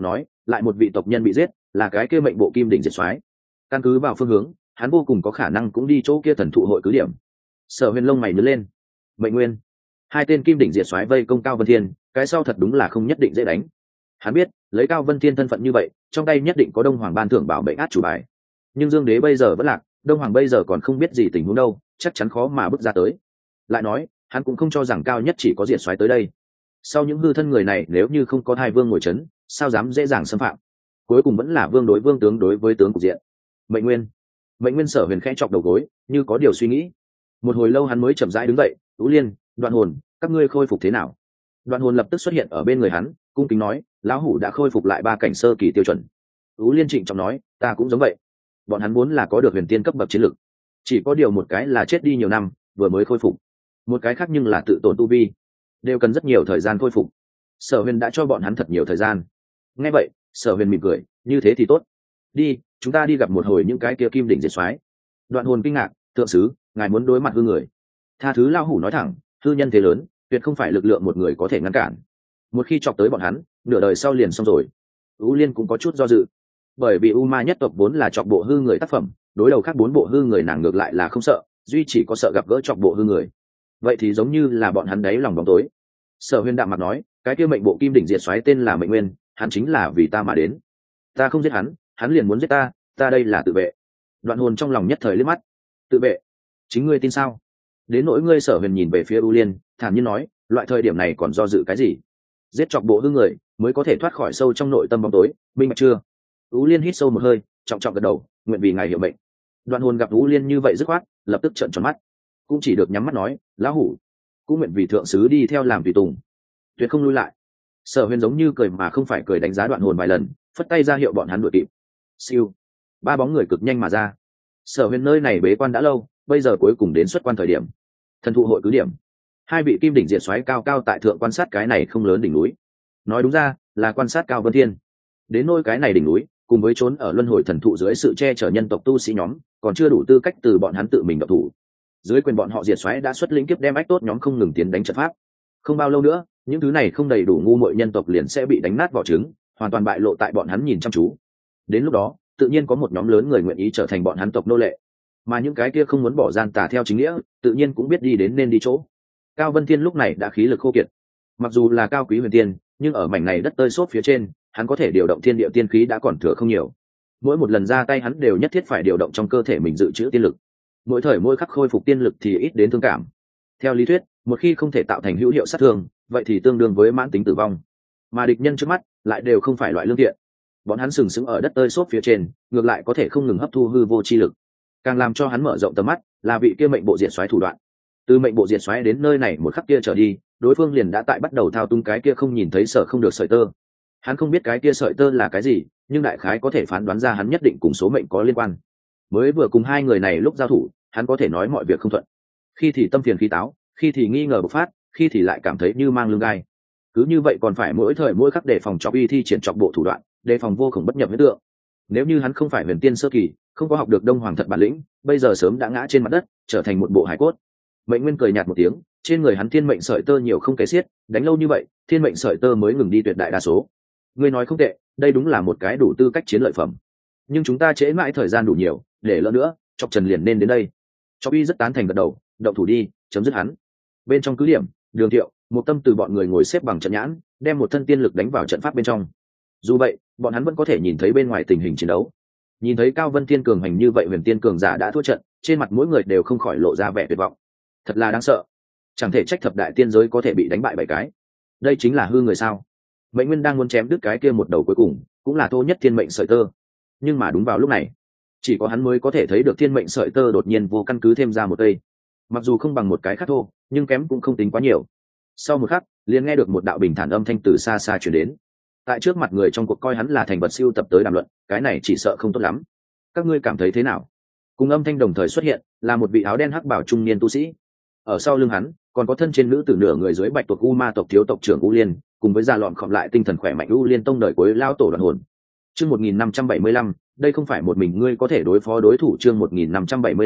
lại một vị tộc nhân bị giết, là cái kia mệnh bộ kim đỉnh diệt soái. Căn cứ vào phương hướng, hắn vô cùng có khả năng cũng đi chỗ kia thần thụ hội cứ điểm. Sở Huyền lông mày nhướng lên. Mệnh nguyên, hai tên kim đỉnh diệt soái vây công Cao Vân Thiên, cái sau thật đúng là không nhất định dễ đánh. Hắn biết, lấy Cao Vân Thiên thân phận như vậy, trong tay nhất định có Đông Hoàng ban thưởng bảo bệnh át chủ bài. Nhưng Dương Đế bây giờ vẫn lạc, Đông Hoàng bây giờ còn không biết gì tình huống đâu, chắc chắn khó mà bước ra tới. Lại nói, hắn cũng không cho rằng cao nhất chỉ có diệt soái tới đây. Sau những hư thân người này nếu như không có Thai Vương ngồi chấn, sao dám dễ dàng xâm phạm? Cuối cùng vẫn là vương đối vương, tướng đối với tướng cục diện. Mệnh nguyên, Mệnh Nguyên Sở Huyền khẽ chọc đầu gối, như có điều suy nghĩ. Một hồi lâu hắn mới chậm rãi đứng dậy. Tú Liên, Đoạn Hồn, các ngươi khôi phục thế nào? Đoạn Hồn lập tức xuất hiện ở bên người hắn, cung kính nói, lão hủ đã khôi phục lại ba cảnh sơ kỳ tiêu chuẩn. Tú Liên trịnh trọng nói, ta cũng giống vậy. Bọn hắn muốn là có được huyền tiên cấp bậc chiến lực, chỉ có điều một cái là chết đi nhiều năm, vừa mới khôi phục, một cái khác nhưng là tự tổn tu vi, đều cần rất nhiều thời gian khôi phục. Sở Huyền đã cho bọn hắn thật nhiều thời gian. Nghe vậy, Sở Huyền mỉm cười, như thế thì tốt. Đi, chúng ta đi gặp một hồi những cái kia kim đỉnh diệt soái. Đoạn Hồn kinh ngạc, thượng sứ, ngài muốn đối mặt hư người. Tha thứ lão hủ nói thẳng, hư nhân thế lớn, tuyệt không phải lực lượng một người có thể ngăn cản. Một khi chọc tới bọn hắn, nửa đời sau liền xong rồi. U Liên cũng có chút do dự, bởi vì U Ma nhất tộc vốn là chọc bộ hư người tác phẩm, đối đầu khác bốn bộ hư người nàng ngược lại là không sợ, duy chỉ có sợ gặp gỡ chọc bộ hư người. Vậy thì giống như là bọn hắn đáy lòng bóng tối. Sở Huyền đạm mặt nói, cái kia mệnh bộ kim đỉnh diệt soái tên là Mệnh Nguyên, hắn chính là vì ta mà đến. Ta không giết hắn, hắn liền muốn giết ta, ta đây là tự vệ. Đoạn Hồn trong lòng nhất thời liếc mắt. Tự vệ? Chính ngươi tin sao? Đến nỗi ngươi, Sở Huyền nhìn về phía U Liên, thản nhiên nói, loại thời điểm này còn do dự cái gì? Giết chọc bộ hư người mới có thể thoát khỏi sâu trong nội tâm bóng tối, minh bạch chưa? U Liên hít sâu một hơi, trọng trọng gật đầu, nguyện vì ngài hiệu mệnh. Đoạn Hồn gặp U Liên như vậy dứt khoát, lập tức trợn tròn mắt, cũng chỉ được nhắm mắt nói, lão hủ cũng nguyện vì thượng sứ đi theo làm tùy tùng, tuyệt không lui lại. Sở Huyền giống như cười mà không phải cười đánh giá Đoạn Hồn vài lần, phất tay ra hiệu bọn hắn đuổi kịp. Siêu, ba bóng người cực nhanh mà ra. Sở Huyền nơi này bế quan đã lâu, bây giờ cuối cùng đến xuất quan thời điểm. Thần thụ hội cứ điểm, hai vị kim đỉnh diệt soái cao cao tại thượng quan sát cái này không lớn đỉnh núi. Nói đúng ra là quan sát Cao Vân Thiên. Đến nôi cái này đỉnh núi, cùng với trốn ở luân hồi thần thụ dưới sự che chở nhân tộc tu sĩ nhóm, còn chưa đủ tư cách từ bọn hắn tự mình động thủ. Dưới quyền bọn họ diệt soái đã xuất lĩnh kiếp đem ách tốt nhóm không ngừng tiến đánh trận pháp. Không bao lâu nữa, những thứ này không đầy đủ ngu muội nhân tộc liền sẽ bị đánh nát vỏ trứng, hoàn toàn bại lộ tại bọn hắn nhìn chăm chú. Đến lúc đó, tự nhiên có một nhóm lớn người nguyện ý trở thành bọn hắn tộc nô lệ, mà những cái kia không muốn bỏ gian tà theo chính nghĩa, tự nhiên cũng biết đi đến nên đi chỗ. Cao Vân Thiên lúc này đã khí lực khô kiệt, mặc dù là cao quý huyền tiên, nhưng ở mảnh này đất tơi xốp phía trên, hắn có thể điều động thiên địa tiên khí đã còn thừa không nhiều. Mỗi một lần ra tay hắn đều nhất thiết phải điều động trong cơ thể mình dự trữ tiên lực, mỗi thời mỗi khắc khôi phục tiên lực thì ít đến thương cảm. Theo lý thuyết, một khi không thể tạo thành hữu hiệu sát thương, vậy thì tương đương với mãn tính tử vong. Mà địch nhân trước mắt lại đều không phải loại lương thiện, bọn hắn sừng sững ở đất tơi xốp phía trên, ngược lại có thể không ngừng hấp thu hư vô chi lực. Càng làm cho hắn mở rộng tầm mắt là vị kia mệnh bộ diệt soái thủ đoạn. Từ mệnh bộ diệt soái đến nơi này một khắc kia trở đi, đối phương liền đã tại bắt đầu thao túng cái kia không nhìn thấy sở không được sợi tơ. Hắn không biết cái kia sợi tơ là cái gì, nhưng đại khái có thể phán đoán ra hắn nhất định cùng số mệnh có liên quan. Mới vừa cùng hai người này lúc giao thủ, hắn có thể nói mọi việc không thuận, khi thì tâm phiền khí táo, khi thì nghi ngờ bộc phát, khi thì lại cảm thấy như mang lưng gai. Cứ như vậy còn phải mỗi thời mỗi khắc đề phòng chọc uy thi triển chọc bộ thủ đoạn, đề phòng vô cùng bất nhập hiện tượng. Nếu như hắn không phải huyền tiên sơ kỳ, không có học được Đông Hoàng thật bản lĩnh, bây giờ sớm đã ngã trên mặt đất, trở thành một bộ hải cốt. Mệnh Nguyên cười nhạt một tiếng, trên người hắn thiên mệnh sợi tơ nhiều không kể xiết, đánh lâu như vậy, thiên mệnh sợi tơ mới ngừng đi tuyệt đại đa số. Ngươi nói không tệ, đây đúng là một cái đủ tư cách chiến lợi phẩm. Nhưng chúng ta trễ mãi thời gian đủ nhiều, để lỡ nữa, chọc Trần liền nên đến đây. Chọc uy rất tán thành gật đầu, động thủ đi, chấm dứt hắn. Bên trong cứ điểm, Đường Thiệu, một tâm từ bọn người ngồi xếp bằng trận nhãn, đem một thân tiên lực đánh vào trận pháp bên trong. Dù vậy, bọn hắn vẫn có thể nhìn thấy bên ngoài tình hình chiến đấu. Nhìn thấy Cao Vân Thiên cường hành như vậy huyền tiên cường giả đã thua trận, trên mặt mỗi người đều không khỏi lộ ra vẻ tuyệt vọng. Thật là đáng sợ, chẳng thể trách thập đại tiên giới có thể bị đánh bại bảy cái. Đây chính là hư người sao? Mệnh Nguyên đang muốn chém đứt cái kia một đầu cuối cùng, cũng là thô nhất thiên mệnh sợi tơ. Nhưng mà đúng vào lúc này, chỉ có hắn mới có thể thấy được thiên mệnh sợi tơ đột nhiên vô căn cứ thêm ra một cây. Mặc dù không bằng một cái khác thô, nhưng kém cũng không tính quá nhiều. Sau một khắc, liền nghe được một đạo bình thản âm thanh từ xa xa truyền đến. Tại trước mặt người trong cuộc coi hắn là thành vật siêu tập tới đàm luận, cái này chỉ sợ không tốt lắm. Các ngươi cảm thấy thế nào? Cùng âm thanh đồng thời xuất hiện là một vị áo đen hắc bảo trung niên tu sĩ. Ở sau lưng hắn còn có thân trên nữ tử nửa người dưới bạch tuộc u ma tộc thiếu tộc trưởng U Liên, cùng với già lọn khọm lại tinh thần khỏe mạnh U Liên tông đời cuối lao tổ Đoạn Hồn. Chương một nghìn năm trăm bảy mươi lăm, đây không phải một mình ngươi có thể đối phó đối thủ. Chương một nghìn năm trăm bảy mươi lăm,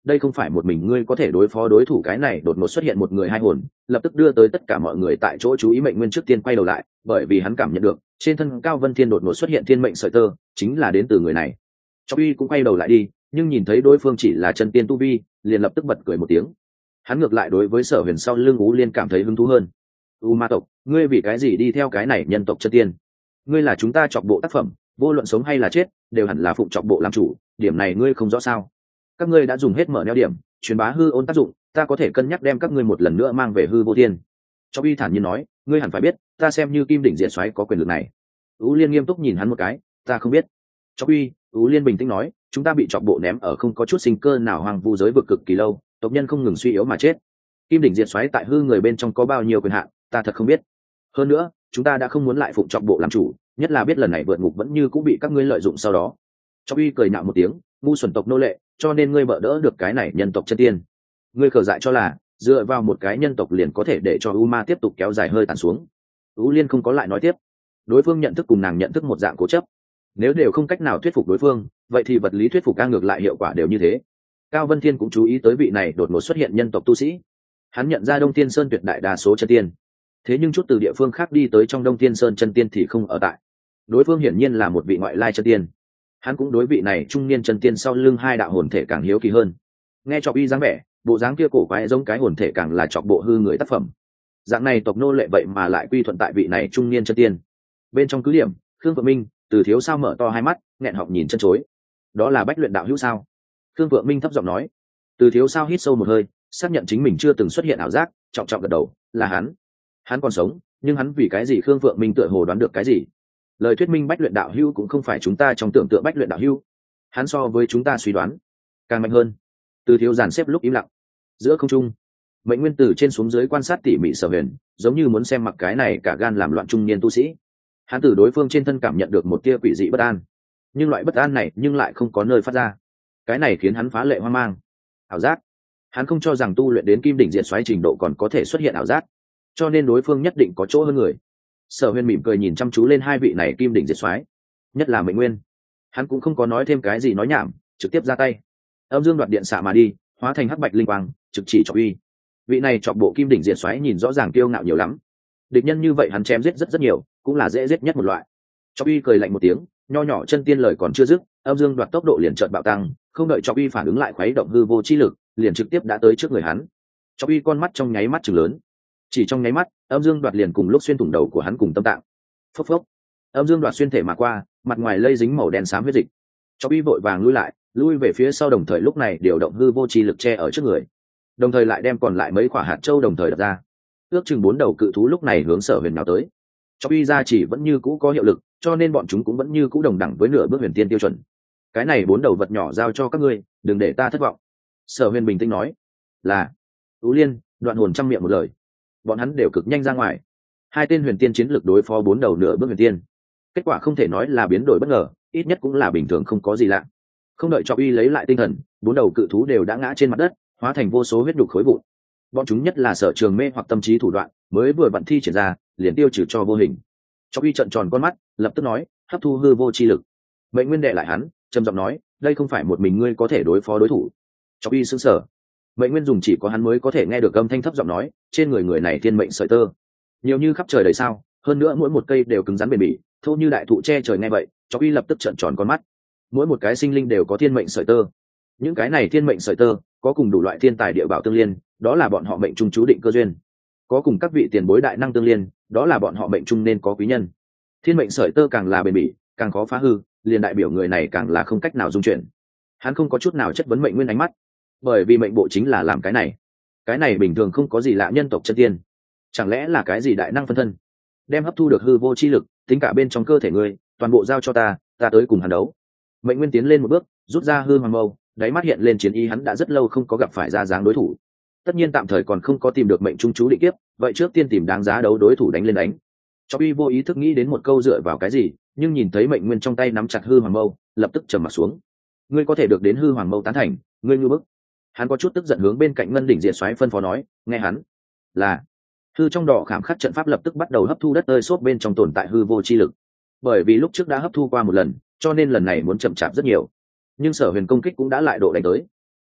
đây không phải một mình ngươi có thể đối phó đối thủ. Cái này đột ngột xuất hiện một người hai hồn, lập tức đưa tới tất cả mọi người tại chỗ chú ý. Mệnh Nguyên trước tiên quay đầu lại, bởi vì hắn cảm nhận được trên thân Cao Vân Thiên đột ngột xuất hiện thiên mệnh sợi tơ, chính là đến từ người này. Cho uy cũng quay đầu lại đi, nhưng nhìn thấy đối phương chỉ là chân tiên tu vi, liền lập tức bật cười một tiếng. Hắn ngược lại đối với Sở Huyền sau lưng Ú Liên cảm thấy hứng thú hơn. U ma tộc, ngươi vì cái gì đi theo cái này nhân tộc chân tiên? Ngươi là chúng ta chọc bộ tác phẩm, vô luận sống hay là chết đều hẳn là phụng chọc bộ làm chủ, điểm này ngươi không rõ sao? Các ngươi đã dùng hết mở neo điểm truyền bá hư ôn tác dụng, ta có thể cân nhắc đem các ngươi một lần nữa mang về hư vô thiên. Cho uy thản nhiên nói, ngươi hẳn phải biết ta xem như kim đỉnh diện xoáy có quyền lực này. Ú Liên nghiêm túc nhìn hắn một cái, ta không biết. Cho uy, Ú Liên bình tĩnh nói, chúng ta bị chọc bộ ném ở không có chút sinh cơ nào hoang vu giới vực cực kỳ lâu, tộc nhân không ngừng suy yếu mà chết. Kim đỉnh diệt xoáy tại hư người bên trong có bao nhiêu quyền hạn, ta thật không biết. Hơn nữa, chúng ta đã không muốn lại phụng chọc bộ làm chủ, nhất là biết lần này vượt ngục vẫn như cũng bị các ngươi lợi dụng sau đó. Cho uy cười nhạo một tiếng, ngu xuẩn tộc nô lệ, cho nên ngươi bỡ đỡ được cái này nhân tộc chân tiên. Ngươi khờ dại cho là dựa vào một cái nhân tộc liền có thể để cho U Ma tiếp tục kéo dài hơi tàn xuống. U Liên không có lại nói tiếp, đối phương nhận thức cùng nàng nhận thức một dạng cố chấp, nếu đều không cách nào thuyết phục đối phương, vậy thì vật lý thuyết phục ca ngược lại hiệu quả đều như thế. Cao Vân Thiên cũng chú ý tới vị này đột ngột xuất hiện nhân tộc tu sĩ, hắn nhận ra Đông Thiên Sơn tuyệt đại đa số chân tiên, thế nhưng chút từ địa phương khác đi tới trong Đông Thiên Sơn chân tiên thì không ở tại. Đối phương hiển nhiên là một vị ngoại lai chân tiên. Hắn cũng đối vị này trung niên chân tiên sau lưng hai đạo hồn thể càng hiếu kỳ hơn. Nghe chọc y dáng vẻ, bộ dáng kia cổ quái giống cái hồn thể càng là chọc bộ hư người tác phẩm. Dạng này tộc nô lệ vậy mà lại quy thuận tại vị này trung niên chân tiên. Bên trong cứ điểm, Khương Phượng Minh từ thiếu sao mở to hai mắt, nghẹn họng nhìn chân chối. Đó là Bách Luyện đạo hữu sao? Khương Phượng Minh thấp giọng nói. Từ thiếu sao hít sâu một hơi, xác nhận chính mình chưa từng xuất hiện ảo giác, trọng trọng gật đầu, là hắn. Hắn còn sống, nhưng hắn vì cái gì? Khương Phượng Minh tựa hồ đoán được cái gì. Lời thuyết minh Bách Luyện đạo hữu cũng không phải chúng ta trong tưởng tượng Bách Luyện đạo hữu, hắn so với chúng ta suy đoán càng mạnh hơn. Từ thiếu giàn xếp lúc im lặng, giữa không trung, Mệnh Nguyên từ trên xuống dưới quan sát tỉ mỉ Sở Huyền, giống như muốn xem mặc cái này cả gan làm loạn trung niên tu sĩ. Hắn từ đối phương trên thân cảm nhận được một tia quỷ dị bất an, nhưng loại bất an này nhưng lại không có nơi phát ra. Cái này khiến hắn phá lệ hoang mang. Ảo giác? Hắn không cho rằng tu luyện đến kim đỉnh diện xoáy trình độ còn có thể xuất hiện ảo giác, cho nên đối phương nhất định có chỗ hơn người. Sở Huyền mỉm cười nhìn chăm chú lên hai vị này kim đỉnh diệt xoáy, nhất là Mệnh Nguyên. Hắn cũng không có nói thêm cái gì nói nhảm, trực tiếp ra tay. Âm dương đoạt điện xạ mà đi, hóa thành hắc bạch linh quang, trực chỉ chọc uy. Vị này chọc bộ kim đỉnh diệt xoáy nhìn rõ ràng kiêu ngạo nhiều lắm. Địch nhân như vậy hắn chém giết rất rất nhiều, cũng là dễ giết nhất một loại. Chọc uy cười lạnh một tiếng, nho nhỏ chân tiên lời còn chưa dứt, âm dương đoạt tốc độ liền chợt bạo tăng, không đợi Chọc uy phản ứng lại khuấy động hư vô chi lực, liền trực tiếp đã tới trước người hắn. Chọc uy con mắt trong nháy mắt trừng lớn, chỉ trong nháy mắt, âm dương đoạt liền cùng lúc xuyên thủng đầu của hắn cùng tâm tạng. Phốc phốc, âm dương đoạt xuyên thể mà qua, mặt ngoài lây dính màu đen xám huyết dịch. Chọc uy vội vàng lui lại, lui về phía sau, đồng thời lúc này điều động hư vô chi lực che ở trước người, đồng thời lại đem còn lại mấy quả hạt châu đồng thời đập ra. Ước chừng bốn đầu cự thú lúc này hướng Sở Huyền nào tới. Chọc uy ra chỉ vẫn như cũ có hiệu lực, cho nên bọn chúng cũng vẫn như cũ đồng đẳng với nửa bước huyền tiên tiêu chuẩn. Cái này bốn đầu vật nhỏ giao cho các ngươi, đừng để ta thất vọng. Sở Huyền bình tĩnh nói. Là. Tú Liên, Đoạn Hồn trăm miệng một lời. Bọn hắn đều cực nhanh ra ngoài. Hai tên huyền tiên chiến lược đối phó bốn đầu nửa bước huyền tiên, kết quả không thể nói là biến đổi bất ngờ, ít nhất cũng là bình thường, không có gì lạ. Không đợi Chọc uy lấy lại tinh thần, bốn đầu cự thú đều đã ngã trên mặt đất, hóa thành vô số huyết nhục khối vụn. Bọn chúng nhất là sở trường mê hoặc tâm trí thủ đoạn, mới vừa vận thi triển ra, liền tiêu trừ cho vô hình. Chọc uy trợn tròn con mắt, lập tức nói, hấp thu hư vô chi lực. Mệnh Nguyên đệ lại hắn, trầm giọng nói, đây không phải một mình ngươi có thể đối phó đối thủ. Chọc uy sững sờ. Mệnh Nguyên dùng chỉ có hắn mới có thể nghe được âm thanh thấp giọng nói, trên người người này thiên mệnh sợi tơ nhiều như khắp trời đầy sao, hơn nữa mỗi một cây đều cứng rắn bền bỉ, thô như đại thụ che trời. Nghe vậy, Chọc uy lập tức trợn tròn con mắt. Mỗi một cái sinh linh đều có thiên mệnh sợi tơ, những cái này thiên mệnh sợi tơ có cùng đủ loại thiên tài địa bảo tương liên, đó là bọn họ mệnh trung chú định cơ duyên. Có cùng các vị tiền bối đại năng tương liên, đó là bọn họ mệnh trung nên có quý nhân. Thiên mệnh sợi tơ càng là bền bỉ, càng khó phá hư, liền đại biểu người này càng là không cách nào dung chuyển. Hắn không có chút nào chất vấn Mệnh Nguyên ánh mắt, bởi vì mệnh bộ chính là làm cái này. Cái này bình thường không có gì lạ, nhân tộc chân tiên, chẳng lẽ là cái gì đại năng phân thân? Đem hấp thu được hư vô chi lực, tính cả bên trong cơ thể ngươi, toàn bộ giao cho ta, ta tới cùng hắn đấu. Mệnh Nguyên tiến lên một bước, rút ra hư hoàng mâu, đáy mắt hiện lên chiến ý. Hắn đã rất lâu không có gặp phải ra dáng đối thủ, tất nhiên tạm thời còn không có tìm được mệnh trung chú định kiếp, vậy trước tiên tìm đáng giá đấu đối thủ đánh lên đánh. Chọc uy vô ý thức nghĩ đến một câu dựa vào cái gì, nhưng nhìn thấy Mệnh Nguyên trong tay nắm chặt hư hoàng mâu, lập tức trầm mặt xuống. Ngươi có thể được đến hư hoàng mâu tán thành, ngươi ngu bức. Hắn có chút tức giận hướng bên cạnh Ngân Đỉnh Diệt Xoáy phân phó nói, nghe hắn. Là. Hư trong đỏ khảm khắc trận pháp lập tức bắt đầu hấp thu đất tơi xốp bên trong tồn tại hư vô chi lực. Bởi vì lúc trước đã hấp thu qua một lần, cho nên lần này muốn chậm chạp rất nhiều. Nhưng Sở Huyền công kích cũng đã lại độ đánh tới.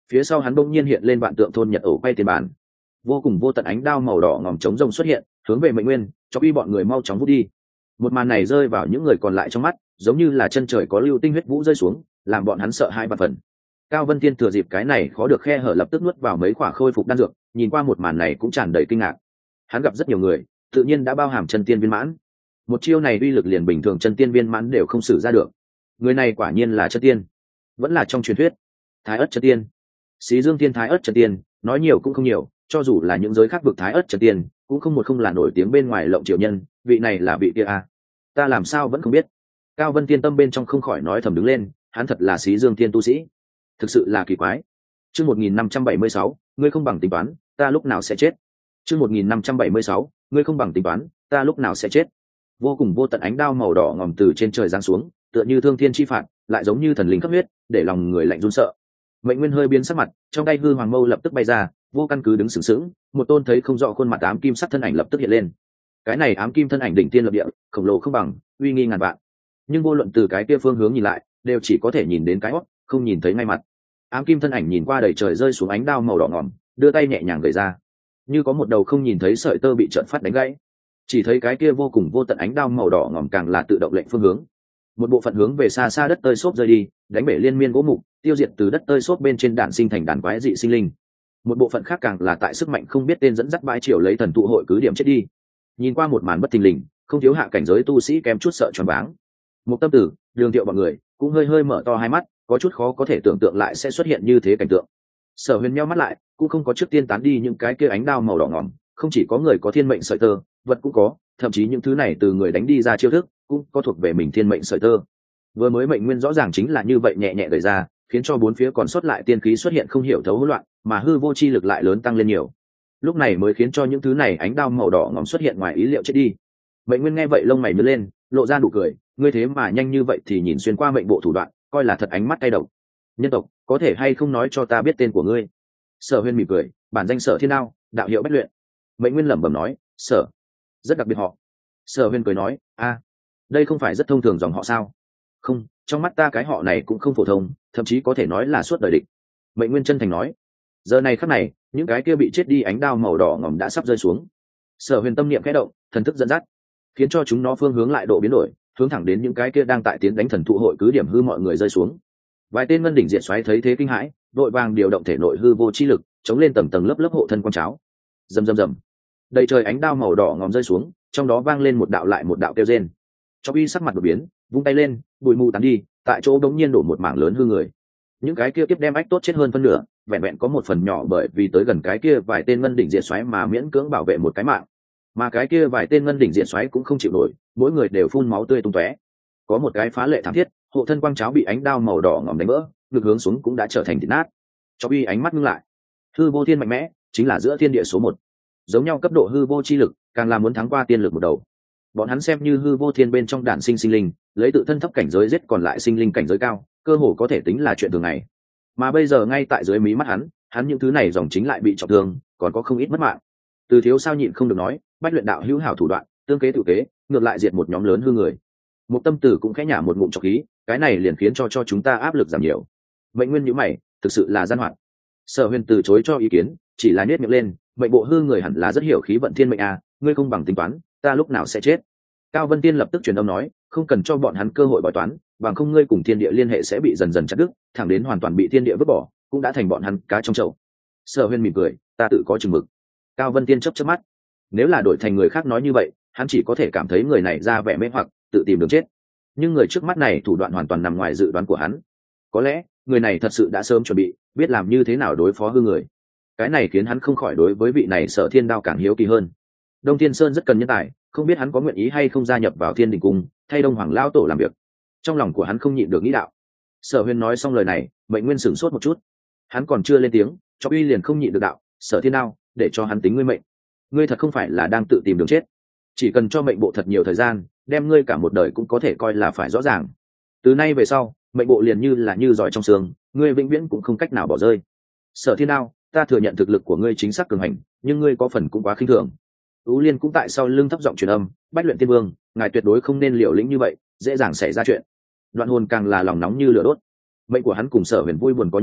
Phía sau hắn bỗng nhiên hiện lên vạn tượng thôn nhật ổ quay tiền bàn, vô cùng vô tận ánh đao màu đỏ ngòm chống rông xuất hiện, hướng về Mệnh Nguyên, cho uy bọn người mau chóng vút đi. Một màn này rơi vào những người còn lại trong mắt, giống như là chân trời có lưu tinh huyết vũ rơi xuống, làm bọn hắn sợ hãi bạt phần. Cao Vân Tiên thừa dịp cái này khó được khe hở lập tức nuốt vào mấy quả khôi phục đan dược, nhìn qua một màn này cũng tràn đầy kinh ngạc. Hắn gặp rất nhiều người, tự nhiên đã bao hàm chân tiên viên mãn. Một chiêu này uy lực liền bình thường chân tiên viên mãn đều không sử ra được. Người này quả nhiên là chân tiên, vẫn là trong truyền thuyết Thái Ức chân tiên. Xí Dương Tiên Thái Ức chân tiên, nói nhiều cũng không nhiều, cho dù là những giới khác vực Thái Ức chân tiên, cũng không một không là nổi tiếng bên ngoài lộng triều nhân, vị này là vị kia à? Ta làm sao vẫn không biết. Cao Vân Tiên tâm bên trong không khỏi nói thầm đứng lên, hắn thật là Xí Dương Tiên tu sĩ, thực sự là kỳ quái. Chương một nghìn năm trăm bảy mươi sáu, ngươi không bằng tính toán, ta lúc nào sẽ chết. Chương một nghìn năm trăm bảy mươi sáu, ngươi không bằng tính toán, ta lúc nào sẽ chết. Vô cùng vô tận ánh đao màu đỏ ngòm từ trên trời giáng xuống, tựa như thương thiên chi phạt, lại giống như thần linh cấp huyết, để lòng người lạnh run sợ. Mệnh Nguyên hơi biến sắc mặt, trong tay hư hoàng mâu lập tức bay ra, vô căn cứ đứng sừng sững, một tôn thấy không rõ khuôn mặt ám kim sắc thân ảnh lập tức hiện lên. Cái này ám kim thân ảnh đỉnh tiên lập địa, khổng lồ không bằng, uy nghi ngàn vạn. Nhưng vô luận từ cái kia phương hướng nhìn lại, đều chỉ có thể nhìn đến cái hót, không nhìn thấy ngay mặt. Ám kim thân ảnh nhìn qua đầy trời rơi xuống ánh đao màu đỏ ngòm, đưa tay nhẹ nhàng gẩy ra, như có một đầu không nhìn thấy sợi tơ bị trợn phát đánh gãy. Chỉ thấy cái kia vô cùng vô tận ánh đao màu đỏ ngòm càng là tự động lệnh phương hướng. Một bộ phận hướng về xa xa đất tơi xốp rơi đi, đánh bể liên miên gỗ mục, tiêu diệt từ đất tơi xốp bên trên đạn sinh thành đàn quái dị sinh linh. Một bộ phận khác càng là tại sức mạnh không biết tên dẫn dắt bãi triều lấy thần tụ hội cứ điểm chết đi. Nhìn qua một màn bất thình lình, không thiếu hạ cảnh giới tu sĩ kém chút sợ choáng váng. Một tâm tử, Đường Thiệu bọn người cũng hơi hơi mở to hai mắt, có chút khó có thể tưởng tượng lại sẽ xuất hiện như thế cảnh tượng. Sở Huyền nheo mắt lại, cũng không có trước tiên tán đi những cái kia ánh đao màu đỏ ngòm, không chỉ có người có thiên mệnh sợi tơ, vật cũng có, thậm chí những thứ này từ người đánh đi ra chiêu thức, cũng có thuộc về mình thiên mệnh sợi tơ. Vừa mới mệnh nguyên rõ ràng chính là như vậy nhẹ nhẹ đẩy ra, khiến cho bốn phía còn sót lại tiên khí xuất hiện không hiểu thấu hỗn loạn, mà hư vô chi lực lại lớn tăng lên nhiều. Lúc này mới khiến cho những thứ này ánh đao màu đỏ ngòm xuất hiện ngoài ý liệu chết đi. Mệnh Nguyên nghe vậy lông mày nhướng lên, lộ ra nụ cười, ngươi thế mà nhanh như vậy thì nhìn xuyên qua mệnh bộ thủ đoạn, coi là thật ánh mắt cay độc. Nhân tộc, có thể hay không nói cho ta biết tên của ngươi? Sở Huyên mỉm cười, bản danh Sở Thiên Đao, đạo hiệu Bách Luyện. Mệnh Nguyên lẩm bẩm nói, Sở, rất đặc biệt họ. Sở Huyên cười nói, a, đây không phải rất thông thường dòng họ sao? Không, trong mắt ta cái họ này cũng không phổ thông, thậm chí có thể nói là suốt đời địch. Mệnh Nguyên chân thành nói. Giờ này khắc này, những cái kia bị chết đi ánh đao màu đỏ ngòm đã sắp rơi xuống. Sở Huyền tâm niệm khẽ động, thần thức dẫn dắt, khiến cho chúng nó phương hướng lại độ biến đổi, hướng thẳng đến những cái kia đang tại tiến đánh thần thụ hội cứ điểm hư mọi người rơi xuống. Vài tên ngân đỉnh diện xoáy thấy thế kinh hãi, đội vàng điều động thể nội hư vô chi lực, chống lên tầng tầng lớp lớp hộ thân quang cháo. Rầm rầm rầm, đầy trời ánh đao màu đỏ ngòm rơi xuống, trong đó vang lên một đạo lại một đạo kêu rên. Cho uy sắc mặt đột biến, vung tay lên, bụi mù tán đi, tại chỗ đống nhiên đổ một mảng lớn hư người. Những cái kia tiếp đem ách tốt chết hơn phân nửa, vẹn vẹn có một phần nhỏ bởi vì tới gần cái kia vài tên ngân đỉnh diệt xoáy mà miễn cưỡng bảo vệ một cái mạng, mà cái kia vài tên ngân đỉnh diệt xoáy cũng không chịu nổi, mỗi người đều phun máu tươi tung tóe. Có một cái phá lệ thảm thiết, hộ thân quang cháo bị ánh đao màu đỏ ngòm đánh vỡ, ngược hướng xuống cũng đã trở thành thịt nát. Cho uy ánh mắt ngưng lại, hư vô thiên mạnh mẽ, chính là giữa thiên địa số một, giống nhau cấp độ hư vô chi lực, càng là muốn thắng qua tiên lực một đầu. Bọn hắn xem như hư vô thiên bên trong đản sinh sinh linh, lấy tự thân thấp cảnh giới giết còn lại sinh linh cảnh giới cao, cơ hồ có thể tính là chuyện thường ngày. Mà bây giờ ngay tại dưới mí mắt hắn, hắn những thứ này dòng chính lại bị trọng thương, còn có không ít mất mạng. Từ thiếu sao nhịn không được nói, Bách Luyện đạo hữu hảo thủ đoạn, tương kế tự kế, ngược lại diệt một nhóm lớn hư người. Một tâm tử cũng khẽ nhả một ngụm trọc khí, cái này liền khiến cho cho chúng ta áp lực giảm nhiều. Mệnh Nguyên nhíu mày, thực sự là gian hoạt. Sở Huyền từ chối cho ý kiến, chỉ là nhếch miệng lên, mệnh bộ hư người hẳn là rất hiểu khí vận thiên mệnh à, ngươi không bằng tính toán, ta lúc nào sẽ chết. Cao Vân Tiên lập tức truyền âm nói, không cần cho bọn hắn cơ hội bói toán, bằng không ngươi cùng thiên địa liên hệ sẽ bị dần dần chặt đứt, thẳng đến hoàn toàn bị thiên địa vứt bỏ, cũng đã thành bọn hắn cá trong chậu. Sở Huyên mỉm cười, ta tự có chừng mực. Cao Vân Tiên chớp chớp mắt, nếu là đổi thành người khác nói như vậy, hắn chỉ có thể cảm thấy người này ra vẻ mê hoặc, tự tìm đường chết. Nhưng người trước mắt này thủ đoạn hoàn toàn nằm ngoài dự đoán của hắn. Có lẽ người này thật sự đã sớm chuẩn bị, biết làm như thế nào đối phó hư người. Cái này khiến hắn không khỏi đối với vị này Sở Thiên Đao càng hiếu kỳ hơn. Đông Thiên Sơn rất cần nhân tài, không biết hắn có nguyện ý hay không gia nhập vào Thiên Đình Cung, thay Đông Hoàng lão tổ làm việc. Trong lòng của hắn không nhịn được nghĩ đạo. Sở Huyên nói xong lời này, Mệnh Nguyên sửng sốt một chút. Hắn còn chưa lên tiếng, cho uy liền không nhịn được đạo, Sở Thiên Đao, để cho hắn tính ngươi mệnh. Ngươi thật không phải là đang tự tìm đường chết. Chỉ cần cho mệnh bộ thật nhiều thời gian, đem ngươi cả một đời cũng có thể coi là phải rõ ràng. Từ nay về sau, mệnh bộ liền như là như giỏi trong xương, ngươi vĩnh viễn cũng không cách nào bỏ rơi. Sở Thiên Đao, ta thừa nhận thực lực của ngươi chính xác cường hành, nhưng ngươi có phần cũng quá khinh thường. Ú Liên cũng tại sau lưng thấp giọng truyền âm, Bách Luyện Tiên Vương, ngài tuyệt đối không nên liều lĩnh như vậy, dễ dàng xảy ra chuyện. Đoạn Hồn càng là lòng nóng như lửa đốt. Mệnh của hắn cùng Sở Huyền vui buồn có nhau,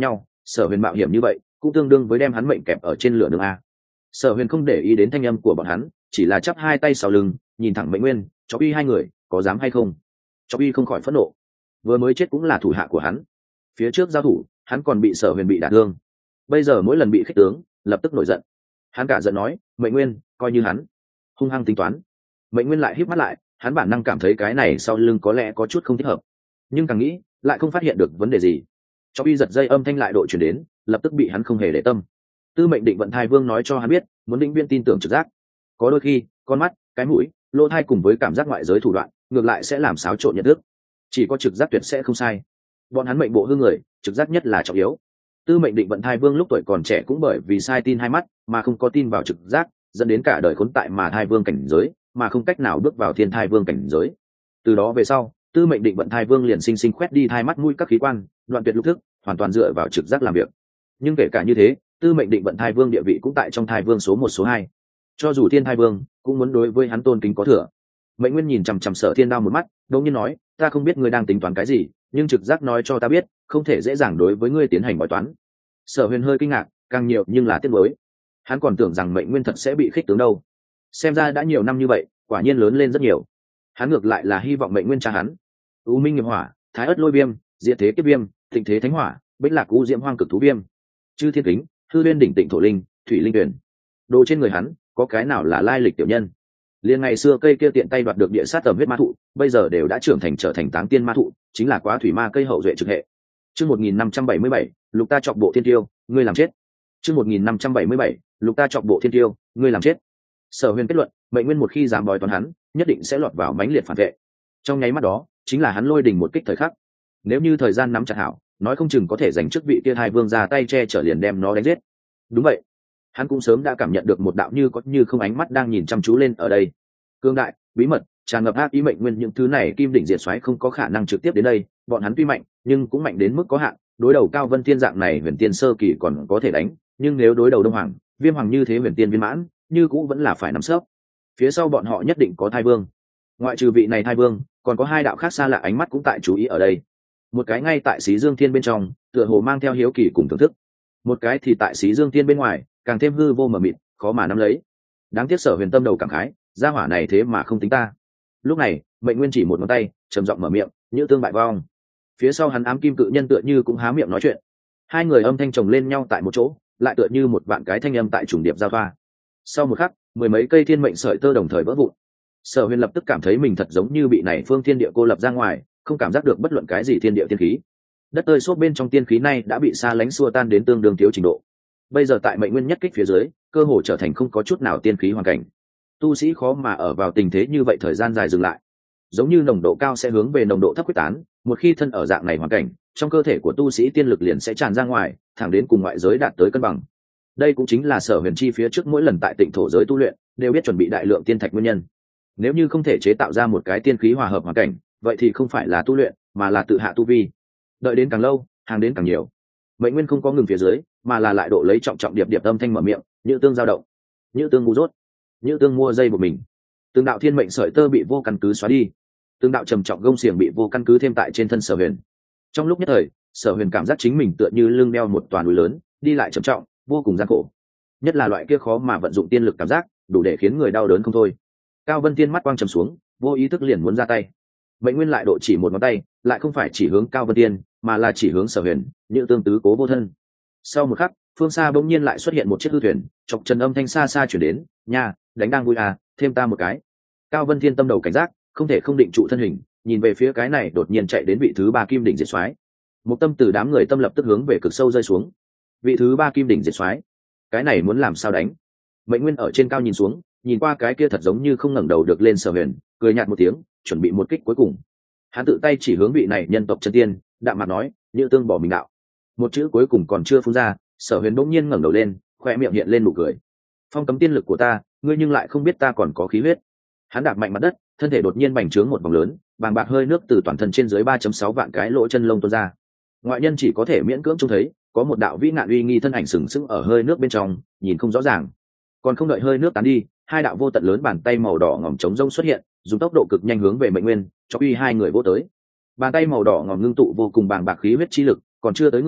Sở Huyền mạo hiểm như vậy cũng tương đương với đem hắn mệnh kẹp ở trên lửa đường a. Sở Huyền không để ý đến thanh âm của bọn hắn, chỉ là chắp hai tay sau lưng nhìn thẳng Mệnh Nguyên, Chó Uy hai người có dám hay không. Chó Uy không khỏi phẫn nộ, vừa mới chết cũng là thủ hạ của hắn, phía trước giao thủ hắn còn bị Sở Huyền bị đả thương, bây giờ mỗi lần bị khích tướng lập tức nổi giận. Hắn cả giận nói, Mệnh Nguyên coi như hắn hung hăng tính toán. Mệnh Nguyên lại híp mắt lại, hắn bản năng cảm thấy cái này sau lưng có lẽ có chút không thích hợp, nhưng càng nghĩ lại không phát hiện được vấn đề gì. Chó Uy giật dây âm thanh lại độ chuyển đến, lập tức bị hắn không hề để tâm. Tư Mệnh Định Vận Thai Vương nói cho hắn biết, muốn định viên tin tưởng trực giác. Có đôi khi con mắt, cái mũi, lỗ tai cùng với cảm giác ngoại giới thủ đoạn ngược lại sẽ làm xáo trộn nhận thức, chỉ có trực giác tuyệt sẽ không sai. Bọn hắn mệnh bộ hư người, trực giác nhất là trọng yếu. Tư Mệnh Định Vận Thai Vương lúc tuổi còn trẻ cũng bởi vì sai tin hai mắt mà không có tin vào trực giác, dẫn đến cả đời khốn tại mà Thai Vương cảnh giới, mà không cách nào bước vào Thiên Thai Vương cảnh giới. Từ đó về sau, Tư Mệnh Định Vận Thai Vương liền sinh sinh khoét đi thai mắt mũi các khí quan, đoạn tuyệt lục thức, hoàn toàn dựa vào trực giác làm việc. Nhưng kể cả như thế, Tư Mệnh Định Vận Thai Vương địa vị cũng tại trong Thai Vương số một số hai. Cho dù Thiên Thai Vương cũng muốn đối với hắn tôn kính có thừa. Mệnh Nguyên nhìn chằm chằm Sở Thiên Đao một mắt, đột nhiên nói, ta không biết ngươi đang tính toán cái gì, nhưng trực giác nói cho ta biết, không thể dễ dàng đối với ngươi tiến hành bói toán. Sở Huyền hơi kinh ngạc, càng nhiều nhưng là tiếc nuối. Hắn còn tưởng rằng Mệnh Nguyên thật sẽ bị khích tướng đâu. Xem ra đã nhiều năm như vậy, quả nhiên lớn lên rất nhiều. Hắn ngược lại là hy vọng Mệnh Nguyên cha hắn. U Minh Nghiệp Hỏa, Thái Ất Lôi Viêm, Diệt Thế Kiếp Viêm, Thịnh Thế Thánh Hỏa, Bích Lạc U Diễm Hoang Cực Thú Viêm, Chư Thiên Kính, Hư Liên Đỉnh Tịnh Thổ Linh, Thủy Linh Tuyển. Đồ trên người hắn, có cái nào là lai lịch tiểu nhân? Liên ngày xưa cây kia tiện tay đoạt được địa sát tầm huyết ma thụ, bây giờ đều đã trưởng thành trở thành táng tiên ma thụ, chính là quá thủy ma cây hậu duệ trực hệ. Chương một nghìn năm trăm bảy mươi bảy, Lục Ta Chọc Bộ Thiên Tiêu, ngươi làm chết. Chương một nghìn năm trăm bảy mươi bảy, Lục Ta Chọc Bộ Thiên Tiêu, ngươi làm chết. Sở Huyền kết luận, Mệnh Nguyên một khi dám bói toán hắn, nhất định sẽ lọt vào mãnh liệt phản vệ. Trong nháy mắt đó, chính là hắn lôi đình một kích thời khắc. Nếu như thời gian nắm chặt hảo, nói không chừng có thể giành chức vị kia hai vương ra tay che chở liền đem nó đánh giết. Đúng vậy, hắn cũng sớm đã cảm nhận được một đạo như có như không ánh mắt đang nhìn chăm chú lên ở đây. Cương đại, bí mật, tràn ngập ác ý Mệnh Nguyên, những thứ này Kim Đỉnh Diệt Xoáy không có khả năng trực tiếp đến đây, bọn hắn tuy mạnh, nhưng cũng mạnh đến mức có hạn, đối đầu Cao Vân Thiên dạng này huyền tiên sơ kỳ còn có thể đánh, nhưng nếu đối đầu Đông Hoàng, Viêm Hoàng như thế huyền tiên viên mãn, như cũng vẫn là phải nắm sấp. Phía sau bọn họ nhất định có Thai Vương. Ngoại trừ vị này Thai Vương, còn có hai đạo khác xa lạ ánh mắt cũng tại chú ý ở đây. Một cái ngay tại Xí Dương Thiên bên trong, tựa hồ mang theo hiếu kỳ cùng thưởng thức. Một cái thì tại Xí Dương Thiên bên ngoài, càng thêm hư vô mờ mịt, khó mà nắm lấy. Đáng tiếc Sở Huyền tâm đầu cảm khái, gia hỏa này thế mà không tính ta. Lúc này, Mệnh Nguyên chỉ một ngón tay, trầm giọng mở miệng, Nhữ Tương bại vong. Phía sau hắn ám kim cự nhân tựa như cũng há miệng nói chuyện. Hai người âm thanh chồng lên nhau tại một chỗ, lại tựa như một vạn cái thanh âm tại trùng điệp giao thoa. Sau một khắc, mười mấy cây thiên mệnh sợi tơ đồng thời vỡ vụn. Sở Huyền lập tức cảm thấy mình thật giống như bị này phương thiên địa cô lập ra ngoài, không cảm giác được bất luận cái gì thiên địa tiên khí. Đất tơi xốp bên trong tiên khí này đã bị xa lánh xua tan đến tương đương thiếu trình độ. Bây giờ tại Mệnh Nguyên nhất kích phía dưới, cơ hồ trở thành không có chút nào tiên khí hoàn cảnh. Tu sĩ khó mà ở vào tình thế như vậy thời gian dài dừng lại. Giống như nồng độ cao sẽ hướng về nồng độ thấp quyết tán, một khi thân ở dạng này hoàn cảnh, trong cơ thể của tu sĩ tiên lực liền sẽ tràn ra ngoài, thẳng đến cùng ngoại giới đạt tới cân bằng. Đây cũng chính là Sở Huyền chi phía trước mỗi lần tại Tịnh Thổ giới tu luyện, đều biết chuẩn bị đại lượng tiên thạch nguyên nhân. Nếu như không thể chế tạo ra một cái tiên khí hòa hợp hoàn cảnh, vậy thì không phải là tu luyện, mà là tự hạ tu vi. Đợi đến càng lâu, hàng đến càng nhiều. Mệnh Nguyên không có ngừng phía dưới, mà là lại độ lấy trọng trọng điệp điệp âm thanh mở miệng, Nhữ Tương dao động, Nhữ Tương ngu dốt, Nhữ Tương mua dây của mình. Từng đạo thiên mệnh sợi tơ bị vô căn cứ xóa đi, từng đạo trầm trọng gông xiềng bị vô căn cứ thêm tại trên thân Sở Huyền. Trong lúc nhất thời, Sở Huyền cảm giác chính mình tựa như lưng đeo một toàn núi lớn, đi lại trầm trọng, vô cùng gian khổ. Nhất là loại kia khó mà vận dụng tiên lực cảm giác, đủ để khiến người đau đớn không thôi. Cao Vân Tiên mắt quang trầm xuống, vô ý thức liền muốn ra tay. Mệnh Nguyên lại độ chỉ một ngón tay, lại không phải chỉ hướng Cao Vân Tiên, mà là chỉ hướng Sở Huyền, Nhữ Tương tứ cố vô thân. Sau một khắc, phương xa bỗng nhiên lại xuất hiện một chiếc hư thuyền, chọc trần âm thanh xa xa chuyển đến, nha, đánh đang vui à, thêm ta một cái. Cao Vân Thiên tâm đầu cảnh giác, không thể không định trụ thân hình, nhìn về phía cái này đột nhiên chạy đến vị thứ ba Kim Đỉnh Diệt Soái. Một tâm từ đám người tâm lập tức hướng về cực sâu rơi xuống. Vị thứ ba Kim Đỉnh Diệt Soái, cái này muốn làm sao đánh? Mệnh Nguyên ở trên cao nhìn xuống, nhìn qua cái kia thật giống như không ngẩng đầu được lên Sở Huyền, cười nhạt một tiếng, chuẩn bị một kích cuối cùng. Hắn tự tay chỉ hướng vị này nhân tộc chân tiên, đạm mặt nói, Nhữ Tương bỏ mình đạo. Một chữ cuối cùng còn chưa phun ra, Sở Huyền bỗng nhiên ngẩng đầu lên, khoe miệng hiện lên nụ cười. Phong cấm tiên lực của ta, ngươi nhưng lại không biết ta còn có khí huyết. Hắn đạp mạnh mặt đất, thân thể đột nhiên bành trướng một vòng lớn, bàng bạc hơi nước từ toàn thân trên dưới ba phẩy sáu vạn cái lỗ chân lông tuôn ra. Ngoại nhân chỉ có thể miễn cưỡng trông thấy, có một đạo vĩ nạn uy nghi thân ảnh sừng sững ở hơi nước bên trong, nhìn không rõ ràng. Còn không đợi hơi nước tán đi, hai đạo vô tận lớn bàn tay màu đỏ ngòm trống rông xuất hiện, dùng tốc độ cực nhanh hướng về Mệnh Nguyên, cho uy hai người vô tới. Bàn tay màu đỏ ngòm ngưng tụ vô cùng bàng bạc khí huyết chi lực, còn chưa tới người,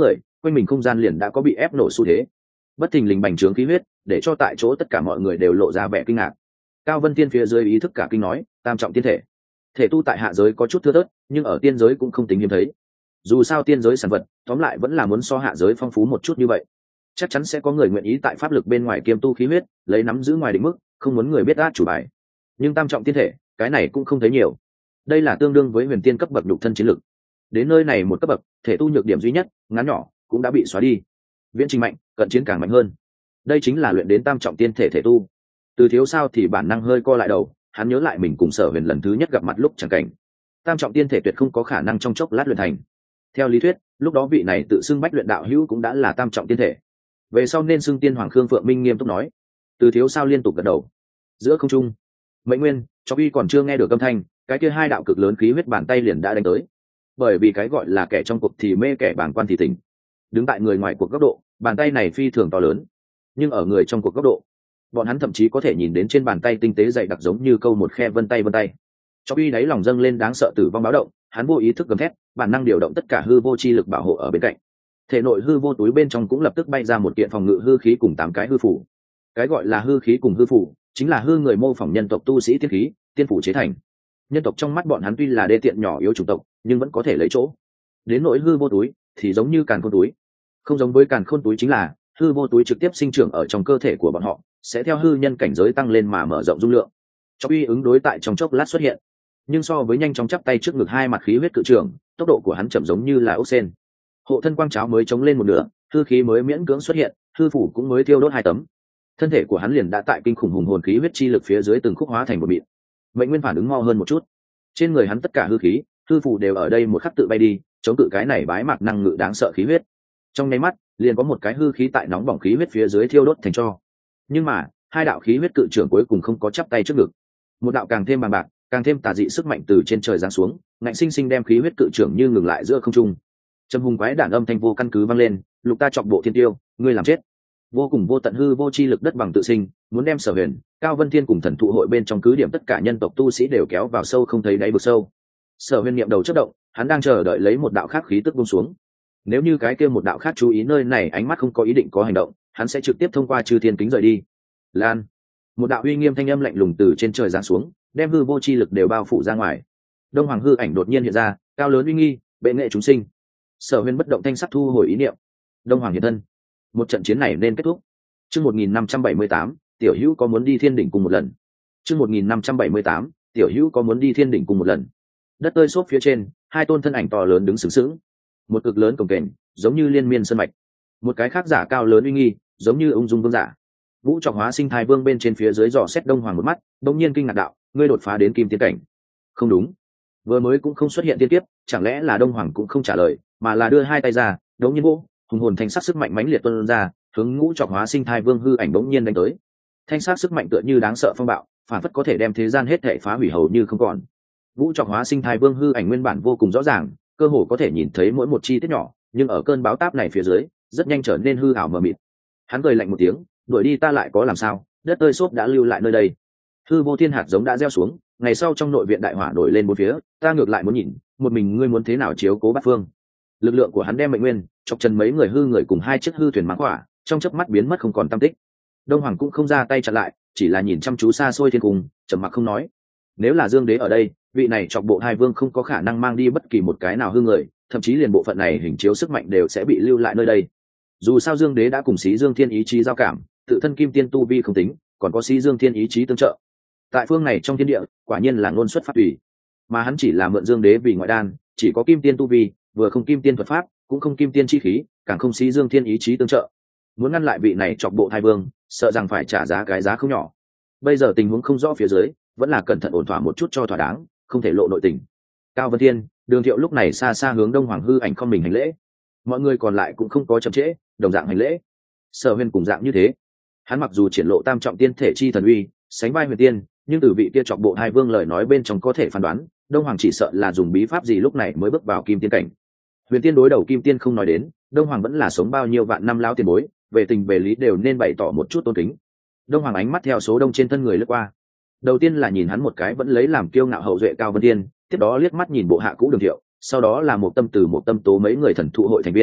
quanh mình không gian liền đã có bị ép nổ xu thế, bất thình lình bành trướng khí huyết để cho tại chỗ tất cả mọi người đều lộ ra vẻ kinh ngạc. Cao Vân Tiên phía dưới ý thức cả kinh nói, tam trọng tiên thể, thể tu tại hạ giới có chút thưa thớt, nhưng ở tiên giới cũng không tính hiếm thấy. Dù sao tiên giới sản vật tóm lại vẫn là muốn so hạ giới phong phú một chút như vậy, chắc chắn sẽ có người nguyện ý tại pháp lực bên ngoài kiêm tu khí huyết, lấy nắm giữ ngoài định mức, không muốn người biết át chủ bài. Nhưng tam trọng tiên thể, cái này cũng không thấy nhiều. Đây là tương đương với huyền tiên cấp bậc nhục thân chiến lực. Đến nơi này một cấp bậc, thể tu nhược điểm duy nhất, ngắn nhỏ, cũng đã bị xóa đi. Viễn trình mạnh, cận chiến càng mạnh hơn. Đây chính là luyện đến tam trọng tiên thể thể tu. Từ Thiếu Sao thì bản năng hơi co lại đầu, hắn nhớ lại mình cùng Sở Huyền lần thứ nhất gặp mặt lúc chẳng cảnh. Tam trọng tiên thể tuyệt không có khả năng trong chốc lát luyện thành. Theo lý thuyết, lúc đó vị này tự xưng bách luyện đạo hữu cũng đã là tam trọng tiên thể. Về sau nên xưng tiên hoàng Khương Phượng Minh nghiêm túc nói. Từ Thiếu Sao liên tục gật đầu. Giữa không trung, Mệnh Nguyên, Cho Uy còn chưa nghe được âm thanh, cái kia hai đạo cực lớn khí huyết bàn tay liền đã đánh tới. Bởi vì cái gọi là kẻ trong cuộc thì mê, kẻ bàng quan thì tỉnh. Đứng tại người ngoài cuộc góc độ, bàn tay này phi thường to lớn, nhưng ở người trong cuộc góc độ, bọn hắn thậm chí có thể nhìn đến trên bàn tay tinh tế dày đặc giống như câu một khe vân tay vân tay. Cho Uy đáy lòng dâng lên đáng sợ tử vong báo động, hắn vô ý thức gầm thét, bản năng điều động tất cả hư vô chi lực bảo hộ ở bên cạnh. Thể nội hư vô túi bên trong cũng lập tức bay ra một kiện phòng ngự hư khí cùng tám cái hư phủ. Cái gọi là hư khí cùng hư phủ, chính là hư người mô phỏng nhân tộc tu sĩ tiên khí, tiên phủ chế thành. Nhân tộc trong mắt bọn hắn tuy là đê tiện nhỏ yếu chủng tộc, nhưng vẫn có thể lấy chỗ. Đến nỗi hư vô túi, thì giống như càn khôn túi. Không giống với càn khôn túi chính là, hư vô túi trực tiếp sinh trưởng ở trong cơ thể của bọn họ, sẽ theo hư nhân cảnh giới tăng lên mà mở rộng dung lượng. Cho Uy ứng đối tại trong chốc lát xuất hiện, nhưng so với nhanh chóng chắp tay trước ngực hai mặt khí huyết cự trưởng, tốc độ của hắn chậm giống như là ốc sen. Hộ thân quang cháo mới chống lên một nửa, hư khí mới miễn cưỡng xuất hiện, hư phủ cũng mới thiêu đốt hai tấm. Thân thể của hắn liền đã tại kinh khủng hùng hồn khí huyết chi lực phía dưới từng khúc hóa thành một mịn. Mệnh Nguyên phản ứng mau hơn một chút, trên người hắn tất cả hư khí, hư phủ đều ở đây một khắc tự bay đi, chống cự cái này bái mạc năng ngự đáng sợ khí huyết. Trong nháy mắt, liền có một cái hư khí tại nóng bỏng khí huyết phía dưới thiêu đốt thành tro. Nhưng mà, hai đạo khí huyết cự trưởng cuối cùng không có chắp tay trước ngực. Một đạo càng thêm bằng bạc, càng thêm tà dị sức mạnh từ trên trời giáng xuống, ngạnh sinh sinh đem khí huyết cự trưởng như ngừng lại giữa không trung. Trầm hùng quái đản âm thanh vô căn cứ vang lên, lục ta chọc bộ thiên tiêu, ngươi làm chết. Vô cùng vô tận hư vô chi lực đất bằng tự sinh, muốn đem Sở Huyền, Cao Vân Thiên cùng thần thụ hội bên trong cứ điểm tất cả nhân tộc tu sĩ đều kéo vào sâu không thấy đáy vực sâu. Sở Huyền niệm đầu chớp động, hắn đang chờ đợi lấy một đạo khác khí tức buông xuống. Nếu như cái kia một đạo khác chú ý nơi này ánh mắt không có ý định có hành động, hắn sẽ trực tiếp thông qua chư thiên kính rời đi. Lan, một đạo uy nghiêm thanh âm lạnh lùng từ trên trời giáng xuống, đem hư vô chi lực đều bao phủ ra ngoài. Đông Hoàng hư ảnh đột nhiên hiện ra, cao lớn uy nghi, bệ nghệ chúng sinh. Sở Huyền bất động thanh sắc thu hồi ý niệm. Đông Hoàng hiện thân. Một trận chiến này nên kết thúc. Chương một nghìn năm trăm bảy mươi tám, tiểu hữu có muốn đi Thiên đỉnh cùng một lần. Chương một nghìn năm trăm bảy mươi tám, tiểu hữu có muốn đi Thiên đỉnh cùng một lần. Đất tơi xốp phía trên, hai tôn thân ảnh to lớn đứng sướng sướng. Một cực lớn cồng kềnh, giống như liên miên sơn mạch. Một cái khác giả cao lớn uy nghi, giống như ung dung vương giả. Vũ Trọng Hóa Sinh Thái Vương bên trên phía dưới dò xét Đông Hoàng một mắt, đột nhiên kinh ngạc đạo, ngươi đột phá đến kim tiên cảnh. Không đúng, vừa mới cũng không xuất hiện tiên tiếp, chẳng lẽ là Đông Hoàng cũng không trả lời, mà là đưa hai tay ra, đống nhiên vô, hùng hồn thanh sắc sức mạnh mãnh liệt tuôn ra, hướng Ngũ Trọng Hóa Sinh Thái Vương hư ảnh đống nhiên đánh tới. Thanh sắc sức mạnh tựa như đáng sợ phong bạo, phản phất có thể đem thế gian hết thảy phá hủy hầu như không còn. Vũ Trọng Hóa Sinh Thái Vương hư ảnh nguyên bản vô cùng rõ ràng, cơ hồ có thể nhìn thấy mỗi một chi tiết nhỏ, nhưng ở cơn báo táp này phía dưới, rất nhanh trở nên hư ảo mờ mịt. Hắn cười lạnh một tiếng, đuổi đi ta lại có làm sao, đất tơi xốp đã lưu lại nơi đây. Hư vô thiên hạt giống đã gieo xuống, ngày sau trong nội viện đại hỏa nổi lên bốn phía, ta ngược lại muốn nhìn, một mình ngươi muốn thế nào chiếu cố bát phương. Lực lượng của hắn đem Mệnh Nguyên, chọc chân mấy người hư người cùng hai chiếc hư thuyền mãng hỏa, trong chớp mắt biến mất không còn tăm tích. Đông Hoàng cũng không ra tay chặn lại, chỉ là nhìn chăm chú xa xôi thiên cung, trầm mặc không nói. Nếu là Dương Đế ở đây, vị này chọc bộ hai vương không có khả năng mang đi bất kỳ một cái nào hư người, thậm chí liền bộ phận này hình chiếu sức mạnh đều sẽ bị lưu lại nơi đây. Dù sao Dương Đế đã cùng Xí Dương Thiên ý chí giao cảm, tự thân kim tiên tu vi không tính, còn có Xí Dương Thiên ý chí tương trợ. Tại phương này trong thiên địa, quả nhiên là ngôn xuất phát ủy, mà hắn chỉ là mượn Dương Đế vì ngoại đan, chỉ có kim tiên tu vi, vừa không kim tiên thuật pháp, cũng không kim tiên chi khí, càng không Xí Dương Thiên ý chí tương trợ. Muốn ngăn lại vị này chọc bộ hai vương, sợ rằng phải trả giá cái giá không nhỏ. Bây giờ tình huống không rõ phía dưới, vẫn là cẩn thận ổn thỏa một chút cho thỏa đáng, không thể lộ nội tình. Cao Vân Thiên, Đường Thiệu lúc này xa xa hướng Đông Hoàng hư ảnh không mình hành lễ. Mọi người còn lại cũng không có chậm trễ, đồng dạng hành lễ. Sở Huyền cùng dạng như thế, hắn mặc dù triển lộ tam trọng tiên thể chi thần uy, sánh vai huyền tiên, nhưng từ vị kia chọc bộ hai vương lời nói bên trong có thể phán đoán, Đông Hoàng chỉ sợ là dùng bí pháp gì lúc này mới bước vào kim tiên cảnh. Huyền tiên đối đầu kim tiên không nói đến, Đông Hoàng vẫn là sống bao nhiêu vạn năm lao tiền bối, về tình về lý đều nên bày tỏ một chút tôn kính. Đông Hoàng ánh mắt theo số đông trên thân người lướt qua, đầu tiên là nhìn hắn một cái vẫn lấy làm kiêu ngạo hậu duệ Cao Vân Thiên, tiếp đó liếc mắt nhìn bộ hạ cũ Đường Thiệu, sau đó là một tâm từ một tâm tố mấy người thần thụ hội thành viên,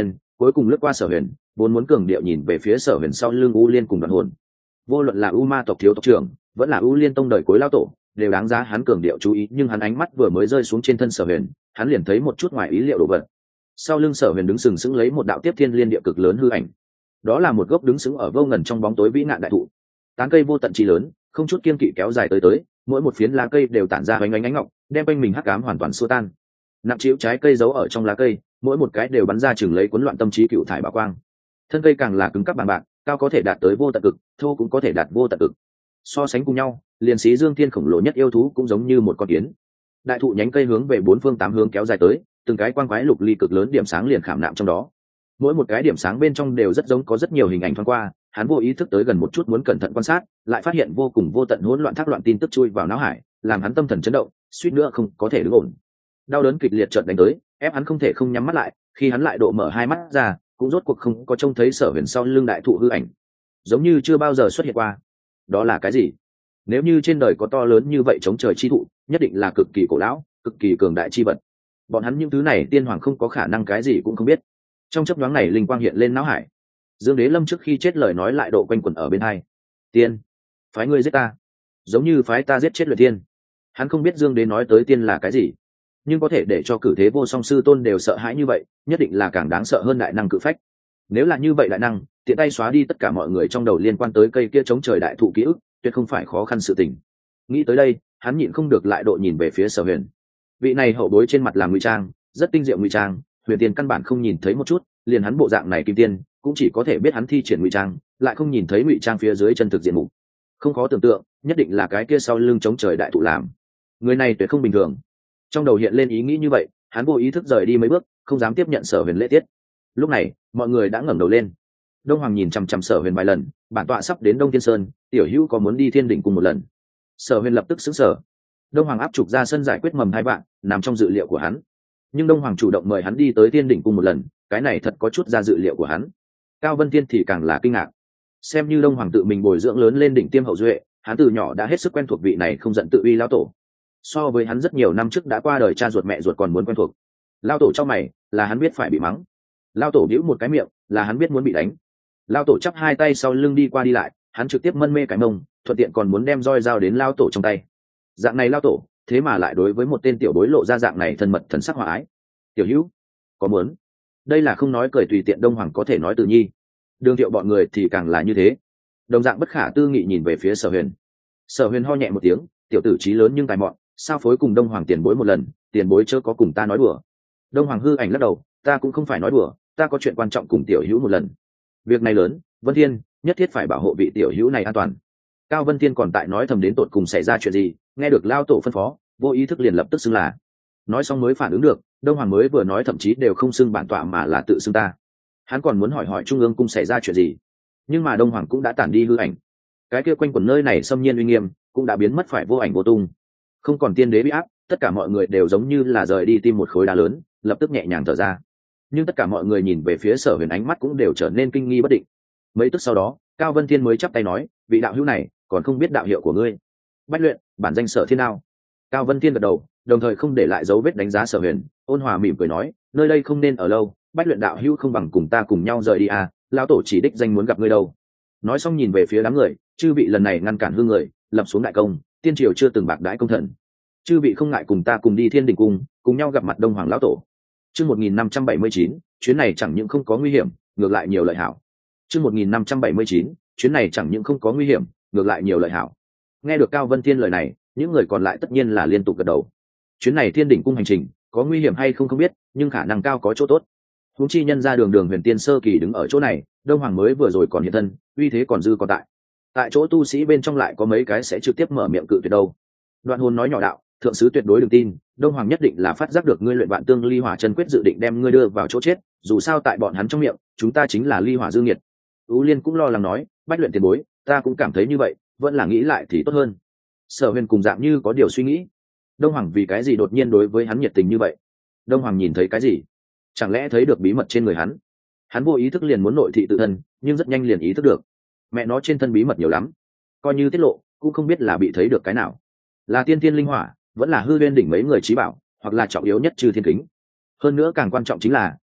cuối cùng lướt qua Sở Huyền, vốn muốn cường điệu nhìn về phía Sở Huyền sau lưng U Liên cùng Đoạn Hồn. Vô luận là U Ma tộc thiếu tộc trưởng, vẫn là U Liên tông đời cuối lao tổ, đều đáng giá hắn cường điệu chú ý, nhưng hắn ánh mắt vừa mới rơi xuống trên thân Sở Huyền, hắn liền thấy một chút ngoài ý liệu đồ vật. Sau lưng Sở Huyền đứng sừng sững lấy một đạo tiếp thiên liên địa cực lớn hư ảnh. Đó là một gốc đứng sững ở vô ngần trong bóng tối vĩ nạn đại thụ. Tán cây vô tận chi lớn, không chút kiên kỵ kéo dài tới tới, mỗi một phiến lá cây đều tản ra ánh ánh ánh ngọc, đem quanh mình hắc ám hoàn toàn xua tan. Nặng trĩu trái cây giấu ở trong lá cây, mỗi một cái đều bắn ra chừng lấy cuốn loạn tâm trí cựu thải bảo quang. Thân cây càng là cứng cáp bằng bạc, cao có thể đạt tới vô tận cực, thô cũng có thể đạt vô tận cực. So sánh cùng nhau, liền xí dương thiên khổng lồ nhất yêu thú cũng giống như một con kiến. Đại thụ nhánh cây hướng về bốn phương tám hướng kéo dài tới, từng cái quang quái lục ly cực lớn điểm sáng liền khảm nạm trong đó. Mỗi một cái điểm sáng bên trong đều rất giống có rất nhiều hình ảnh thoáng qua, hắn vô ý thức tới gần một chút muốn cẩn thận quan sát, lại phát hiện vô cùng vô tận hỗn loạn thác loạn tin tức chui vào não hải, làm hắn tâm thần chấn động, suýt nữa không có thể đứng ổn. Đau đớn kịch liệt chợt đánh tới, ép hắn không thể không nhắm mắt lại, khi hắn lại độ mở hai mắt ra, cũng rốt cuộc không có trông thấy Sở Huyền sau lưng đại thụ hư ảnh, giống như chưa bao giờ xuất hiện qua. Đó là cái gì? Nếu như trên đời có to lớn như vậy chống trời chi thụ, nhất định là cực kỳ cổ lão, cực kỳ cường đại chi vật. Bọn hắn những thứ này tiên hoàng không có khả năng cái gì cũng không biết. Trong chớp nhoáng này linh quang hiện lên não hải. Dương Đế Lâm trước khi chết lời nói lại độ quanh quẩn ở bên hai. Tiên, phái ngươi giết ta, giống như phái ta giết chết Luyện Tiên. Hắn không biết Dương Đế nói tới tiên là cái gì, nhưng có thể để cho cử thế vô song sư tôn đều sợ hãi như vậy, nhất định là càng đáng sợ hơn đại năng cự phách. Nếu là như vậy đại năng, tiện tay xóa đi tất cả mọi người trong đầu liên quan tới cây kia chống trời đại thụ ký ức, tuyệt không phải khó khăn sự tình. Nghĩ tới đây, hắn nhịn không được lại độ nhìn về phía Sở Huyền. Vị này hậu bối trên mặt làm ngụy trang, rất tinh diệu ngụy trang, Huyền Tiên căn bản không nhìn thấy một chút, liền hắn bộ dạng này kim tiên, cũng chỉ có thể biết hắn thi triển ngụy trang, lại không nhìn thấy ngụy trang phía dưới chân thực diện mục. Không khó tưởng tượng, nhất định là cái kia sau lưng chống trời đại thụ làm. Người này tuyệt không bình thường. Trong đầu hiện lên ý nghĩ như vậy, hắn vô ý thức rời đi mấy bước, không dám tiếp nhận Sở Huyền lễ tiết. Lúc này, mọi người đã ngẩng đầu lên. Đông Hoàng nhìn chằm chằm Sở Huyền vài lần, bản tọa sắp đến Đông Thiên Sơn, tiểu hữu có muốn đi Thiên Đỉnh cùng một lần? Sở Huyền lập tức sững sờ. Đông Hoàng áp trục ra sân giải quyết mầm hai bạn, nằm trong dự liệu của hắn. Nhưng Đông Hoàng chủ động mời hắn đi tới Thiên Đỉnh cùng một lần, cái này thật có chút ra dự liệu của hắn. Cao Vân Thiên thì càng là kinh ngạc. Xem như Đông Hoàng tự mình bồi dưỡng lớn lên đỉnh tiêm hậu duệ, hắn từ nhỏ đã hết sức quen thuộc vị này không giận tự uy lão tổ. So với hắn rất nhiều năm trước đã qua đời cha ruột mẹ ruột còn muốn quen thuộc. Lão tổ trong mày, là hắn biết phải bị mắng. Lão tổ bĩu một cái miệng, là hắn biết muốn bị đánh. Lão tổ chắp hai tay sau lưng đi qua đi lại, hắn trực tiếp mân mê cái mông, thuận tiện còn muốn đem roi dao đến lão tổ trong tay. Dạng này lão tổ, thế mà lại đối với một tên tiểu bối lộ ra dạng này thân mật thần sắc hòa ái. Tiểu hữu, có muốn? Đây là không nói cười tùy tiện Đông Hoàng có thể nói từ nhi. Đường Thiệu bọn người thì càng là như thế. Đồng dạng bất khả tư nghị nhìn về phía Sở Huyền. Sở Huyền ho nhẹ một tiếng, tiểu tử trí lớn nhưng tài mọn, sao phối cùng Đông Hoàng tiền bối một lần, tiền bối chớ có cùng ta nói đùa. Đông Hoàng hư ảnh lắc đầu, ta cũng không phải nói đùa, ta có chuyện quan trọng cùng tiểu hữu một lần. Việc này lớn, Vân Thiên nhất thiết phải bảo hộ vị tiểu hữu này an toàn. Cao Vân Thiên còn tại nói thầm đến tột cùng xảy ra chuyện gì, nghe được lao tổ phân phó, vô ý thức liền lập tức xưng là. Nói xong mới phản ứng được, Đông Hoàng mới vừa nói thậm chí đều không xưng bản tọa mà là tự xưng ta. Hắn còn muốn hỏi hỏi trung ương cung xảy ra chuyện gì, nhưng mà Đông Hoàng cũng đã tản đi hư ảnh. Cái kia quanh quẩn nơi này xâm nhiên uy nghiêm cũng đã biến mất phải vô ảnh vô tung. Không còn tiên đế bị áp, tất cả mọi người đều giống như là rời đi tim một khối đá lớn, lập tức nhẹ nhàng thở ra. Nhưng tất cả mọi người nhìn về phía Sở Huyền ánh mắt cũng đều trở nên kinh nghi bất định. Mấy tức sau đó, Cao Vân Thiên mới chắp tay nói, vị đạo hữu này còn không biết đạo hiệu của ngươi. Bách luyện, bản danh Sở Thiên Đao. Cao Vân Thiên gật đầu, đồng thời không để lại dấu vết đánh giá Sở Huyền, ôn hòa mỉm cười nói, nơi đây không nên ở lâu, Bách luyện đạo hữu không bằng cùng ta cùng nhau rời đi à, lão tổ chỉ đích danh muốn gặp ngươi đâu. Nói xong nhìn về phía đám người, chư vị lần này ngăn cản hương người, lập xuống đại công, tiên triều chưa từng bạc đãi công thần. Chư vị không ngại cùng ta cùng đi Thiên Đình cung, cùng nhau gặp mặt Đông Hoàng lão tổ. Chương một nghìn năm trăm bảy mươi chín, chuyến này chẳng những không có nguy hiểm, ngược lại nhiều lợi hảo. Chương một nghìn năm trăm bảy mươi chín, chuyến này chẳng những không có nguy hiểm, ngược lại nhiều lợi hảo. Nghe được Cao Vân Thiên lời này, những người còn lại tất nhiên là liên tục gật đầu. Chuyến này Thiên Đỉnh cung hành trình, có nguy hiểm hay không không biết, nhưng khả năng cao có chỗ tốt. Huống chi nhân ra đường đường huyền tiên sơ kỳ đứng ở chỗ này, Đông Hoàng mới vừa rồi còn hiện thân, uy thế còn dư còn tại. Tại chỗ tu sĩ bên trong lại có mấy cái sẽ trực tiếp mở miệng cự tuyệt đâu. Đoạn Hồn nói nhỏ đạo, thượng sứ tuyệt đối đừng tin, Đông Hoàng nhất định là phát giác được ngươi luyện vạn tương ly hỏa chân quyết dự định đem ngươi đưa vào chỗ chết, dù sao tại bọn hắn trong miệng, chúng ta chính là ly hỏa dương nhiệt. Ú Liên cũng lo lắng nói, Bách luyện tiền bối, ta cũng cảm thấy như vậy, vẫn là nghĩ lại thì tốt hơn. Sở Huyền cùng dạng như có điều suy nghĩ. Đông Hoàng vì cái gì đột nhiên đối với hắn nhiệt tình như vậy? Đông Hoàng nhìn thấy cái gì? Chẳng lẽ thấy được bí mật trên người hắn? Hắn vô ý thức liền muốn nội thị tự thân, nhưng rất nhanh liền ý thức được, mẹ nó trên thân bí mật nhiều lắm, coi như tiết lộ cũng không biết là bị thấy được cái nào, là tiên tiên linh hỏa, vẫn là hư viên đỉnh mấy người trí bảo, hoặc là trọng yếu nhất Chư Thiên Kính. Hơn nữa càng quan trọng chính là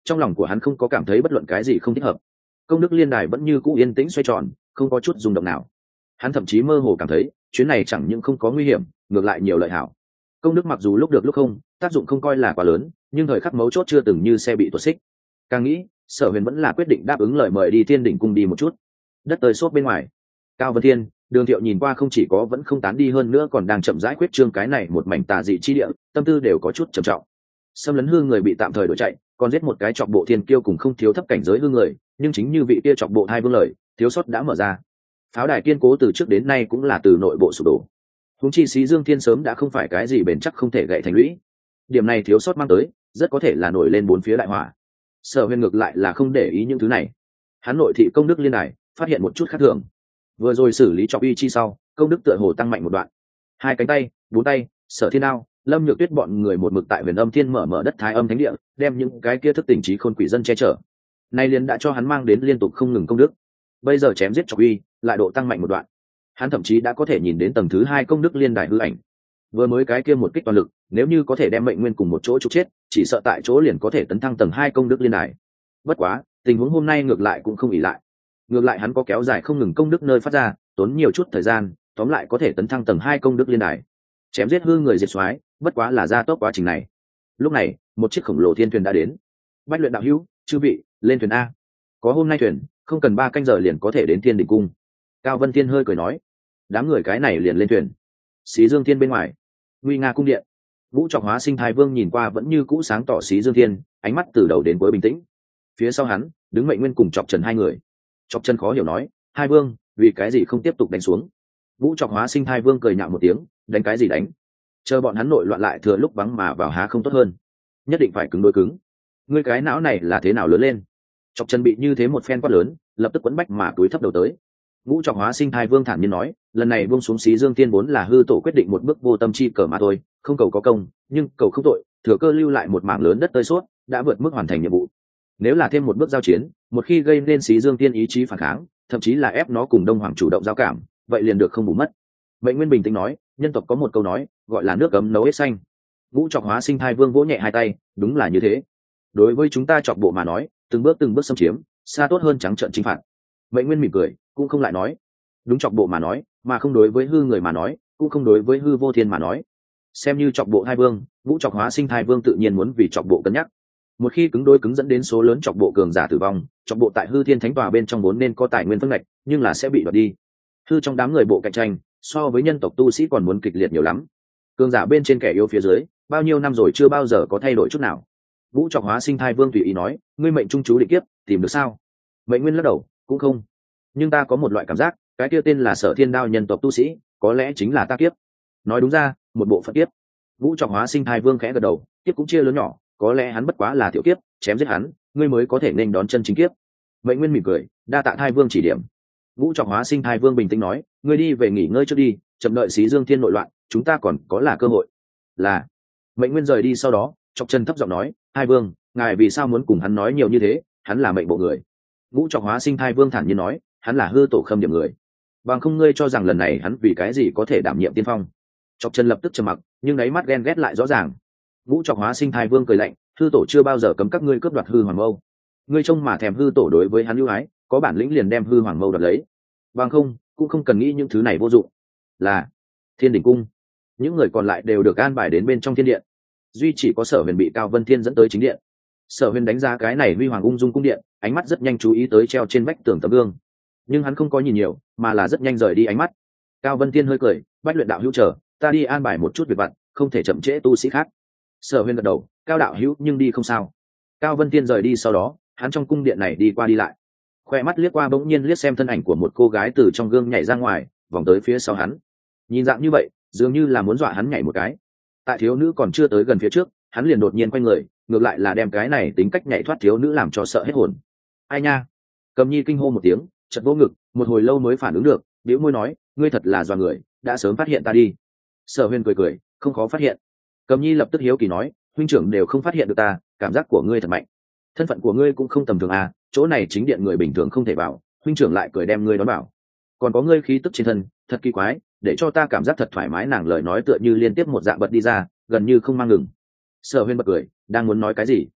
trong lòng của hắn không có cảm thấy bất luận cái gì không thích hợp. Công đức liên đài vẫn như cũ yên tĩnh xoay tròn, không có chút rung động nào. Hắn thậm chí mơ hồ cảm thấy chuyến này chẳng những không có nguy hiểm, ngược lại nhiều lợi hảo. Công đức mặc dù lúc được lúc không, tác dụng không coi là quá lớn, nhưng thời khắc mấu chốt chưa từng như xe bị tuột xích. Càng nghĩ, Sở Huyền vẫn là quyết định đáp ứng lời mời đi Thiên Đỉnh cung đi một chút. Đất tơi xốp bên ngoài, Cao Vân Thiên, Đường Thiệu nhìn qua không chỉ có vẫn không tán đi hơn nữa còn đang chậm rãi quyết trương cái này một mảnh tà dị chi địa, tâm tư đều có chút trầm trọng. Xâm lấn hư người bị tạm thời đổi chạy, còn giết một cái chọc bộ thiên kiêu cùng không thiếu thấp cảnh giới hư người, nhưng chính như vị kia chọc bộ hai vương lời, thiếu sót đã mở ra. Pháo đài kiên cố từ trước đến nay cũng là từ nội bộ sụp đổ. Huống chi Xí Dương Thiên sớm đã không phải cái gì bền chắc không thể gãy thành lũy. Điểm này thiếu sót mang tới, rất có thể là nổi lên bốn phía đại hỏa. Sở Huyền ngược lại là không để ý những thứ này. Hắn nội thị công đức liên đài, phát hiện một chút khác thường. Vừa rồi xử lý chọc uy chi sau, công đức tựa hồ tăng mạnh một đoạn. Hai cánh tay, bốn tay, Sở Thiên Ao, Lâm Nhược Tuyết bọn người một mực tại Huyền Âm Thiên mở mở đất Thái Âm Thánh Địa, đem những cái kia thức tỉnh trí khôn quỷ dân che chở. Nay liền đã cho hắn mang đến liên tục không ngừng công đức. Bây giờ chém giết chọc uy, lại độ tăng mạnh một đoạn. Hắn thậm chí đã có thể nhìn đến tầng thứ hai công đức liên đài hư ảnh. Vừa mới cái kia một kích toàn lực, nếu như có thể đem mệnh nguyên cùng một chỗ trục chết, chỉ sợ tại chỗ liền có thể tấn thăng tầng hai công đức liên đài. Bất quá, tình huống hôm nay ngược lại cũng không ỷ lại. Ngược lại hắn có kéo dài không ngừng công đức nơi phát ra, tốn nhiều chút thời gian, tóm lại có thể tấn thăng tầng hai công đức liên đài. Chém giết hư người diệt soái, bất quá là gia tốc quá trình này. Lúc này, một chiếc khổng lồ thiên thuyền đã đến. Bách luyện đạo hữu, chư vị, lên thuyền a. Có hôm nay thuyền, không cần ba canh giờ liền có thể đến Thiên Đỉnh cung. Cao Vân Thiên hơi cười nói. Đám người cái này liền lên thuyền. Xí Dương Thiên bên ngoài, nguy nga cung điện. Vũ Trọc Hóa Sinh Thái Vương nhìn qua vẫn như cũ sáng tỏ Xí Dương Thiên, ánh mắt từ đầu đến cuối bình tĩnh. Phía sau hắn, đứng Mệnh Nguyên cùng Trọc Trần hai người. Trọc Trần khó hiểu nói, hai vương, vì cái gì không tiếp tục đánh xuống? Vũ Trọc Hóa Sinh Thái Vương cười nhạo một tiếng, đánh cái gì đánh? Chờ bọn hắn nội loạn lại thừa lúc vắng mà vào há không tốt hơn? Nhất định phải cứng đối cứng. Ngươi cái não này là thế nào lớn lên? Trọc Trần bị như thế một phen quát lớn, lập tức quấn bách mà túi thấp đầu tới. Vũ Trọc Hóa Sinh Thái Vương thản nhiên nói, lần này buông xuống Xí Dương Thiên vốn là hư tổ quyết định một bước vô tâm chi cờ mà thôi, không cầu có công, nhưng cầu không tội, thừa cơ lưu lại một mảng lớn đất tơi suốt, đã vượt mức hoàn thành nhiệm vụ. Nếu là thêm một bước giao chiến, một khi gây nên Xí Dương Thiên ý chí phản kháng, thậm chí là ép nó cùng Đông Hoàng chủ động giao cảm, vậy liền được không bù mất. Mệnh Nguyên bình tĩnh nói, nhân tộc có một câu nói, gọi là nước cấm nấu hết xanh. Vũ Trọc Hóa Sinh Thái Vương vỗ nhẹ hai tay, đúng là như thế. Đối với chúng ta chọc bộ mà nói, từng bước từng bước xâm chiếm, xa tốt hơn trắng trợn chinh phạt. Mệnh Nguyên mỉm cười, cũng không lại nói, đúng chọc bộ mà nói, mà không đối với hư người mà nói, cũng không đối với hư vô thiên mà nói. Xem như chọc bộ hai vương, Vũ Trọc Hóa Sinh Thái Vương tự nhiên muốn vì chọc bộ cân nhắc. Một khi cứng đối cứng dẫn đến số lớn chọc bộ cường giả tử vong, chọc bộ tại hư thiên thánh tòa bên trong vốn nên có tài nguyên phân ngạch, nhưng là sẽ bị đoạt đi. Hư trong đám người bộ cạnh tranh, so với nhân tộc tu sĩ còn muốn kịch liệt nhiều lắm. Cường giả bên trên kẻ yếu phía dưới, bao nhiêu năm rồi chưa bao giờ có thay đổi chút nào. Vũ Trọc Hóa Sinh Thái Vương tùy ý nói, ngươi mệnh trung chú định kiếp, tìm được sao? Mệnh Nguyên lắc đầu, cũng không. Nhưng ta có một loại cảm giác, cái kia tên là Sở Thiên Đao nhân tộc tu sĩ, có lẽ chính là ta kiếp. Nói đúng ra, một bộ phận kiếp. Vũ Trọc Hóa Sinh Thái Vương khẽ gật đầu, kiếp cũng chia lớn nhỏ, có lẽ hắn bất quá là tiểu kiếp, chém giết hắn, ngươi mới có thể nên đón chân chính kiếp. Mệnh Nguyên mỉm cười, đa tạ Thái Vương chỉ điểm. Vũ Trọc Hóa Sinh Thái Vương bình tĩnh nói, ngươi đi về nghỉ ngơi trước đi, chậm đợi Xí Dương Thiên nội loạn, chúng ta còn có là cơ hội. Là. Mệnh Nguyên rời đi sau đó, Trọc Trần thấp giọng nói, Thái Vương, ngài vì sao muốn cùng hắn nói nhiều như thế? Hắn là mệnh bộ người. Vũ Trọc Hóa Sinh Thái Vương thản nhiên nói, hắn là hư tổ khâm điểm người. Bằng không ngươi cho rằng lần này hắn vì cái gì có thể đảm nhiệm tiên phong? Trọc Trần lập tức trầm mặc, nhưng đáy mắt ghen ghét lại rõ ràng. Vũ Trọc Hóa Sinh Thái Vương cười lạnh, hư tổ chưa bao giờ cấm các ngươi cướp đoạt hư hoàng mâu. Ngươi trông mà thèm hư tổ đối với hắn ưu ái, có bản lĩnh liền đem hư hoàng mâu đoạt lấy. Bằng không, cũng không cần nghĩ những thứ này vô dụng. Là Thiên Đỉnh cung, những người còn lại đều được an bài đến bên trong thiên điện. Duy chỉ có Sở Huyền bị Cao Vân Thiên dẫn tới chính điện. Sở Huyền đánh giá cái này huy hoàng ung dung cung điện, ánh mắt rất nhanh chú ý tới treo trên vách tường tấm gương, nhưng hắn không có nhìn nhiều, mà là rất nhanh rời đi ánh mắt. Cao Vân Thiên hơi cười, Bách luyện đạo hữu chờ, ta đi an bài một chút việc vặt, không thể chậm trễ tu sĩ khác. Sở Huyền gật đầu, Cao đạo hữu nhưng đi không sao. Cao Vân Thiên rời đi sau đó, hắn trong cung điện này đi qua đi lại, khoe mắt liếc qua bỗng nhiên liếc xem thân ảnh của một cô gái từ trong gương nhảy ra ngoài, vòng tới phía sau hắn. Nhìn dạng như vậy, dường như là muốn dọa hắn nhảy một cái. Tại thiếu nữ còn chưa tới gần phía trước, hắn liền đột nhiên quay người, ngược lại là đem cái này tính cách nhảy thoát thiếu nữ làm cho sợ hết hồn. Ai nha! Cầm Nhi kinh hô một tiếng, chật vỗ ngực, một hồi lâu mới phản ứng được, bĩu môi nói, ngươi thật là dọa người, đã sớm phát hiện ta đi. Sở Huyền cười cười, không khó phát hiện. Cầm Nhi lập tức hiếu kỳ nói, huynh trưởng đều không phát hiện được ta, cảm giác của ngươi thật mạnh. Thân phận của ngươi cũng không tầm thường à, chỗ này chính điện người bình thường không thể vào, huynh trưởng lại cười đem ngươi đón bảo. Còn có ngươi khí tức trên thân, thật kỳ quái, để cho ta cảm giác thật thoải mái. Nàng lời nói tựa như liên tiếp một dạng bật đi ra, gần như không mang ngừng. Sở Huyền bật cười, đang muốn nói cái gì,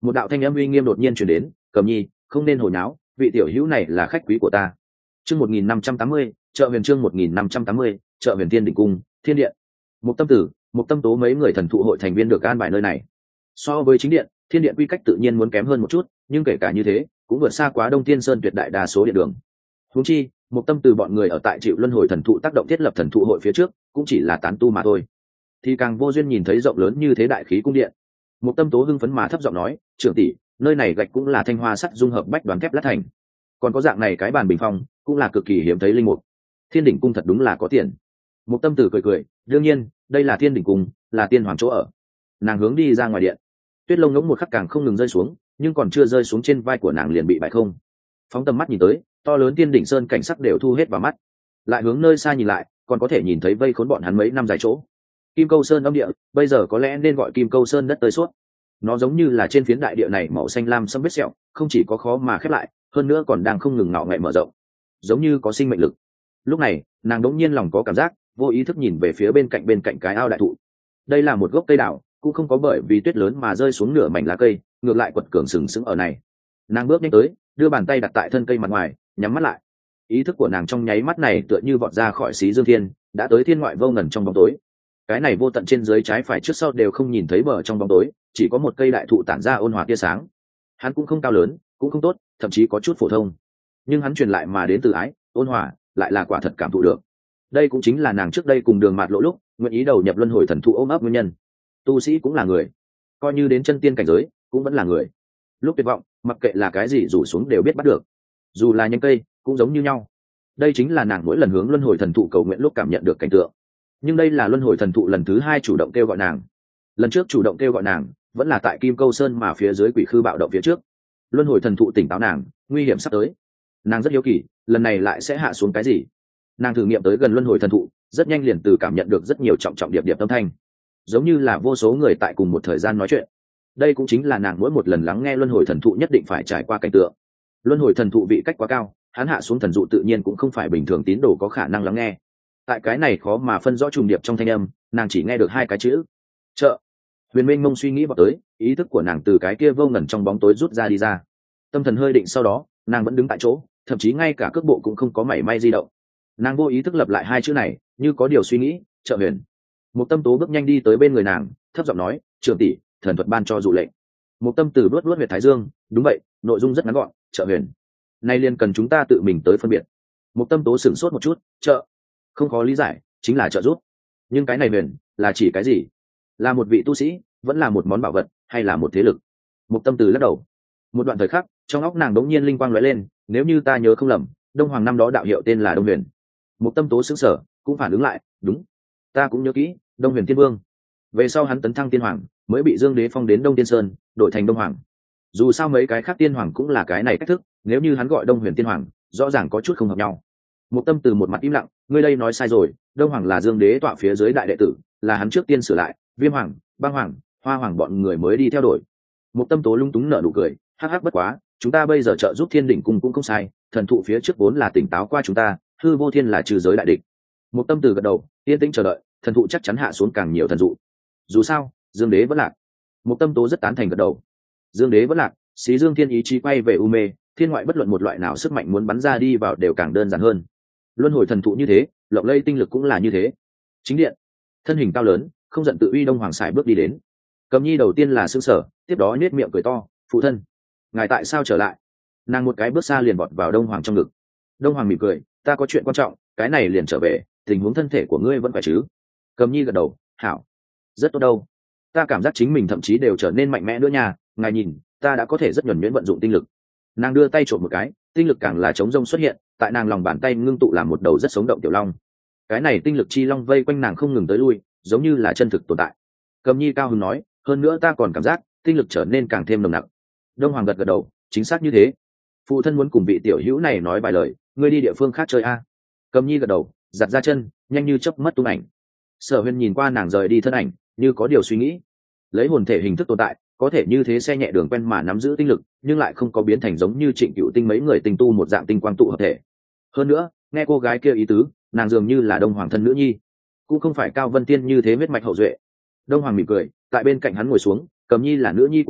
Một đạo thanh âm uy nghiêm đột nhiên truyền đến, Cầm Nhi, không nên hồi náo, vị tiểu hữu này là khách quý của ta. Chương một nghìn năm trăm tám mươi, chợ huyền chương một nghìn năm trăm tám mươi, chợ huyền Thiên Đỉnh Cung, Thiên Điện. Một tâm tử, một tâm tố mấy người thần thụ hội thành viên được an bài nơi này. So với chính điện, Thiên Điện quy cách tự nhiên muốn kém hơn một chút, nhưng kể cả như thế, cũng vượt xa quá Đông Thiên Sơn tuyệt đại đa số điện đường. Huống chi, một tâm từ bọn người ở tại chịu luân hồi thần thụ tác động thiết lập thần thụ hội phía trước, cũng chỉ là tán tu mà thôi. Thì càng vô duyên nhìn thấy rộng lớn như thế đại khí cung điện. Một tâm tố hưng phấn mà thấp giọng nói, trưởng tỷ, nơi này gạch cũng là thanh hoa sắt dung hợp bách đoán thép lát thành, còn có dạng này cái bàn bình phong cũng là cực kỳ hiếm thấy linh mục. Thiên Đỉnh Cung thật đúng là có tiền. Một tâm tử cười cười, đương nhiên đây là Thiên Đỉnh Cung, là tiên hoàng chỗ ở. Nàng hướng đi ra ngoài điện, tuyết lông ngỗng một khắc càng không ngừng rơi xuống, nhưng còn chưa rơi xuống trên vai của nàng liền bị bại không. Phóng tầm mắt nhìn tới, to lớn Tiên Đỉnh Sơn cảnh sắc đều thu hết vào mắt. Lại hướng nơi xa nhìn lại, còn có thể nhìn thấy vây khốn bọn hắn mấy năm dài chỗ. Kim Câu Sơn âm địa, bây giờ có lẽ nên gọi Kim Câu Sơn đất tơi suốt. Nó giống như là trên phiến đại địa này màu xanh lam sẫm vết sẹo, không chỉ có khó mà khép lại, hơn nữa còn đang không ngừng ngạo nghễ mở rộng, giống như có sinh mệnh lực. Lúc này, nàng đống nhiên lòng có cảm giác, vô ý thức nhìn về phía bên cạnh bên cạnh cái ao đại thụ. Đây là một gốc cây đào, cũng không có bởi vì tuyết lớn mà rơi xuống nửa mảnh lá cây, ngược lại quật cường sừng sững ở này. Nàng bước nhanh tới, đưa bàn tay đặt tại thân cây mặt ngoài, nhắm mắt lại. Ý thức của nàng trong nháy mắt này tựa như vọt ra khỏi xí dương thiên, đã tới thiên ngoại vô ngần trong bóng tối. Cái này vô tận trên dưới trái phải trước sau đều không nhìn thấy bờ trong bóng tối, chỉ có một cây đại thụ tản ra ôn hòa tia sáng. Hắn cũng không cao lớn, cũng không tốt, thậm chí có chút phổ thông, nhưng hắn truyền lại mà đến từ ái, ôn hòa, lại là quả thật cảm thụ được. Đây cũng chính là nàng trước đây cùng Đường Mạt Lộ lúc nguyện ý đầu nhập luân hồi thần thụ ôm ấp nguyên nhân. Tu sĩ cũng là người, coi như đến chân tiên cảnh giới cũng vẫn là người. Lúc tuyệt vọng, mặc kệ là cái gì rủ xuống đều biết bắt được, dù là nhánh cây cũng giống như nhau. Đây chính là nàng mỗi lần hướng luân hồi thần thụ cầu nguyện lúc cảm nhận được cảnh tượng. Nhưng đây là luân hồi thần thụ lần thứ hai chủ động kêu gọi nàng. Lần trước chủ động kêu gọi nàng vẫn là tại Kim Câu Sơn mà phía dưới quỷ khư bạo động phía trước. Luân hồi thần thụ tỉnh táo nàng, nguy hiểm sắp tới. Nàng rất hiếu kỳ, lần này lại sẽ hạ xuống cái gì. Nàng thử nghiệm tới gần luân hồi thần thụ, rất nhanh liền từ cảm nhận được rất nhiều trọng trọng điệp điệp âm thanh, giống như là vô số người tại cùng một thời gian nói chuyện. Đây cũng chính là nàng mỗi một lần lắng nghe luân hồi thần thụ nhất định phải trải qua cảnh tượng. Luân hồi thần thụ vị cách quá cao, hắn hạ xuống thần dụ tự nhiên cũng không phải bình thường tín đồ có khả năng lắng nghe. Tại cái này khó mà phân rõ trùng điệp trong thanh âm, nàng chỉ nghe được hai cái chữ: chợ. Huyền Minh Mông suy nghĩ vào tới, ý thức của nàng từ cái kia vô ngần trong bóng tối rút ra đi ra. Tâm thần hơi định sau đó, nàng vẫn đứng tại chỗ, thậm chí ngay cả cước bộ cũng không có mảy may di động. Nàng vô ý thức lập lại hai chữ này, như có điều suy nghĩ, chợ huyền. Một tâm tố bước nhanh đi tới bên người nàng, thấp giọng nói, trưởng tỷ, thần thuật ban cho dụ lệnh. Một tâm tử luốt luốt huyệt thái dương, đúng vậy, nội dung rất ngắn gọn, chợ huyền. Nay liền cần chúng ta tự mình tới phân biệt. Một tâm tố sửng sốt một chút, chợ, không khó lý giải, chính là trợ giúp. Nhưng cái này huyền là chỉ cái gì? Là một vị tu sĩ, vẫn là một món bảo vật, hay là một thế lực? Một tâm từ lắc đầu. Một đoạn thời khắc, trong óc nàng đống nhiên linh quang lóe lên, nếu như ta nhớ không lầm, Đông Hoàng năm đó đạo hiệu tên là Đông Huyền. Một tâm tố sững sờ, cũng phản ứng lại, đúng, ta cũng nhớ kỹ, Đông Huyền Thiên Vương. Về sau hắn tấn thăng tiên hoàng, mới bị Dương Đế phong đến Đông Tiên Sơn, đổi thành Đông Hoàng. Dù sao mấy cái khác tiên hoàng cũng là cái này cách thức, nếu như hắn gọi Đông Huyền Tiên Hoàng, rõ ràng có chút không hợp nhau. Một tâm từ một mặt im lặng, ngươi đây nói sai rồi, Đông Hoàng là Dương Đế tọa phía dưới đại đệ tử, là hắn trước tiên sửa lại, Viêm Hoàng, Băng Hoàng, Hoa Hoàng bọn người mới đi theo đổi. Một tâm tố lung túng nở nụ cười, hắc hắc bất quá, chúng ta bây giờ trợ giúp Thiên Đỉnh Cung cũng không sai, thần thụ phía trước vốn là tỉnh táo qua chúng ta, hư vô thiên là trừ giới đại địch. Một tâm từ gật đầu, yên tĩnh chờ đợi, thần thụ chắc chắn hạ xuống càng nhiều thần dụ. Dù sao, Dương Đế vẫn lạc. Một tâm tố rất tán thành gật đầu. Dương Đế vẫn lạc, xí Dương Thiên ý chí quay về u mê, thiên ngoại bất luận một loại nào sức mạnh muốn bắn ra đi vào đều càng đơn giản hơn. Luân hồi thần thụ như thế, lộng lây tinh lực cũng là như thế. Chính điện, thân hình cao lớn, không giận tự uy Đông Hoàng sải bước đi đến. Cầm Nhi đầu tiên là sững sờ, tiếp đó nhếch miệng cười to, phụ thân, ngài tại sao trở lại? Nàng một cái bước xa liền vọt vào Đông Hoàng trong ngực. Đông Hoàng mỉm cười, ta có chuyện quan trọng, cái này liền trở về, tình huống thân thể của ngươi vẫn khỏe chứ? Cầm Nhi gật đầu, hảo, rất tốt đâu. Ta cảm giác chính mình thậm chí đều trở nên mạnh mẽ nữa nha, ngài nhìn, ta đã có thể rất nhuần nhuyễn vận dụng tinh lực. Nàng đưa tay trộm một cái, tinh lực càng là chống rông xuất hiện, tại nàng lòng bàn tay ngưng tụ làm một đầu rất sống động tiểu long. Cái này tinh lực chi long vây quanh nàng không ngừng tới lui, giống như là chân thực tồn tại. Cầm Nhi cao hứng nói, hơn nữa ta còn cảm giác tinh lực trở nên càng thêm nồng nặc. Đông Hoàng gật gật đầu, chính xác như thế. Phụ thân muốn cùng vị tiểu hữu này nói vài lời, ngươi đi địa phương khác chơi a. Cầm Nhi gật đầu, giặt ra chân, nhanh như chớp mất tung ảnh. Sở Huyên nhìn qua nàng rời đi thân ảnh, như có điều suy nghĩ. Lấy hồn thể hình thức tồn tại, có thể như thế xe nhẹ đường quen mà nắm giữ tinh lực, nhưng lại không có biến thành giống như Trịnh Cửu Tinh mấy người tinh tu một dạng tinh quang tụ hợp thể. Hơn nữa, nghe cô gái kia ý tứ, nàng dường như là Đông Hoàng thân nữ nhi, cũng không phải Cao Vân Tiên như thế huyết mạch hậu duệ. Đông Hoàng mỉm cười, tại bên cạnh hắn ngồi xuống, Cầm Nhi là nữ nhi của ta,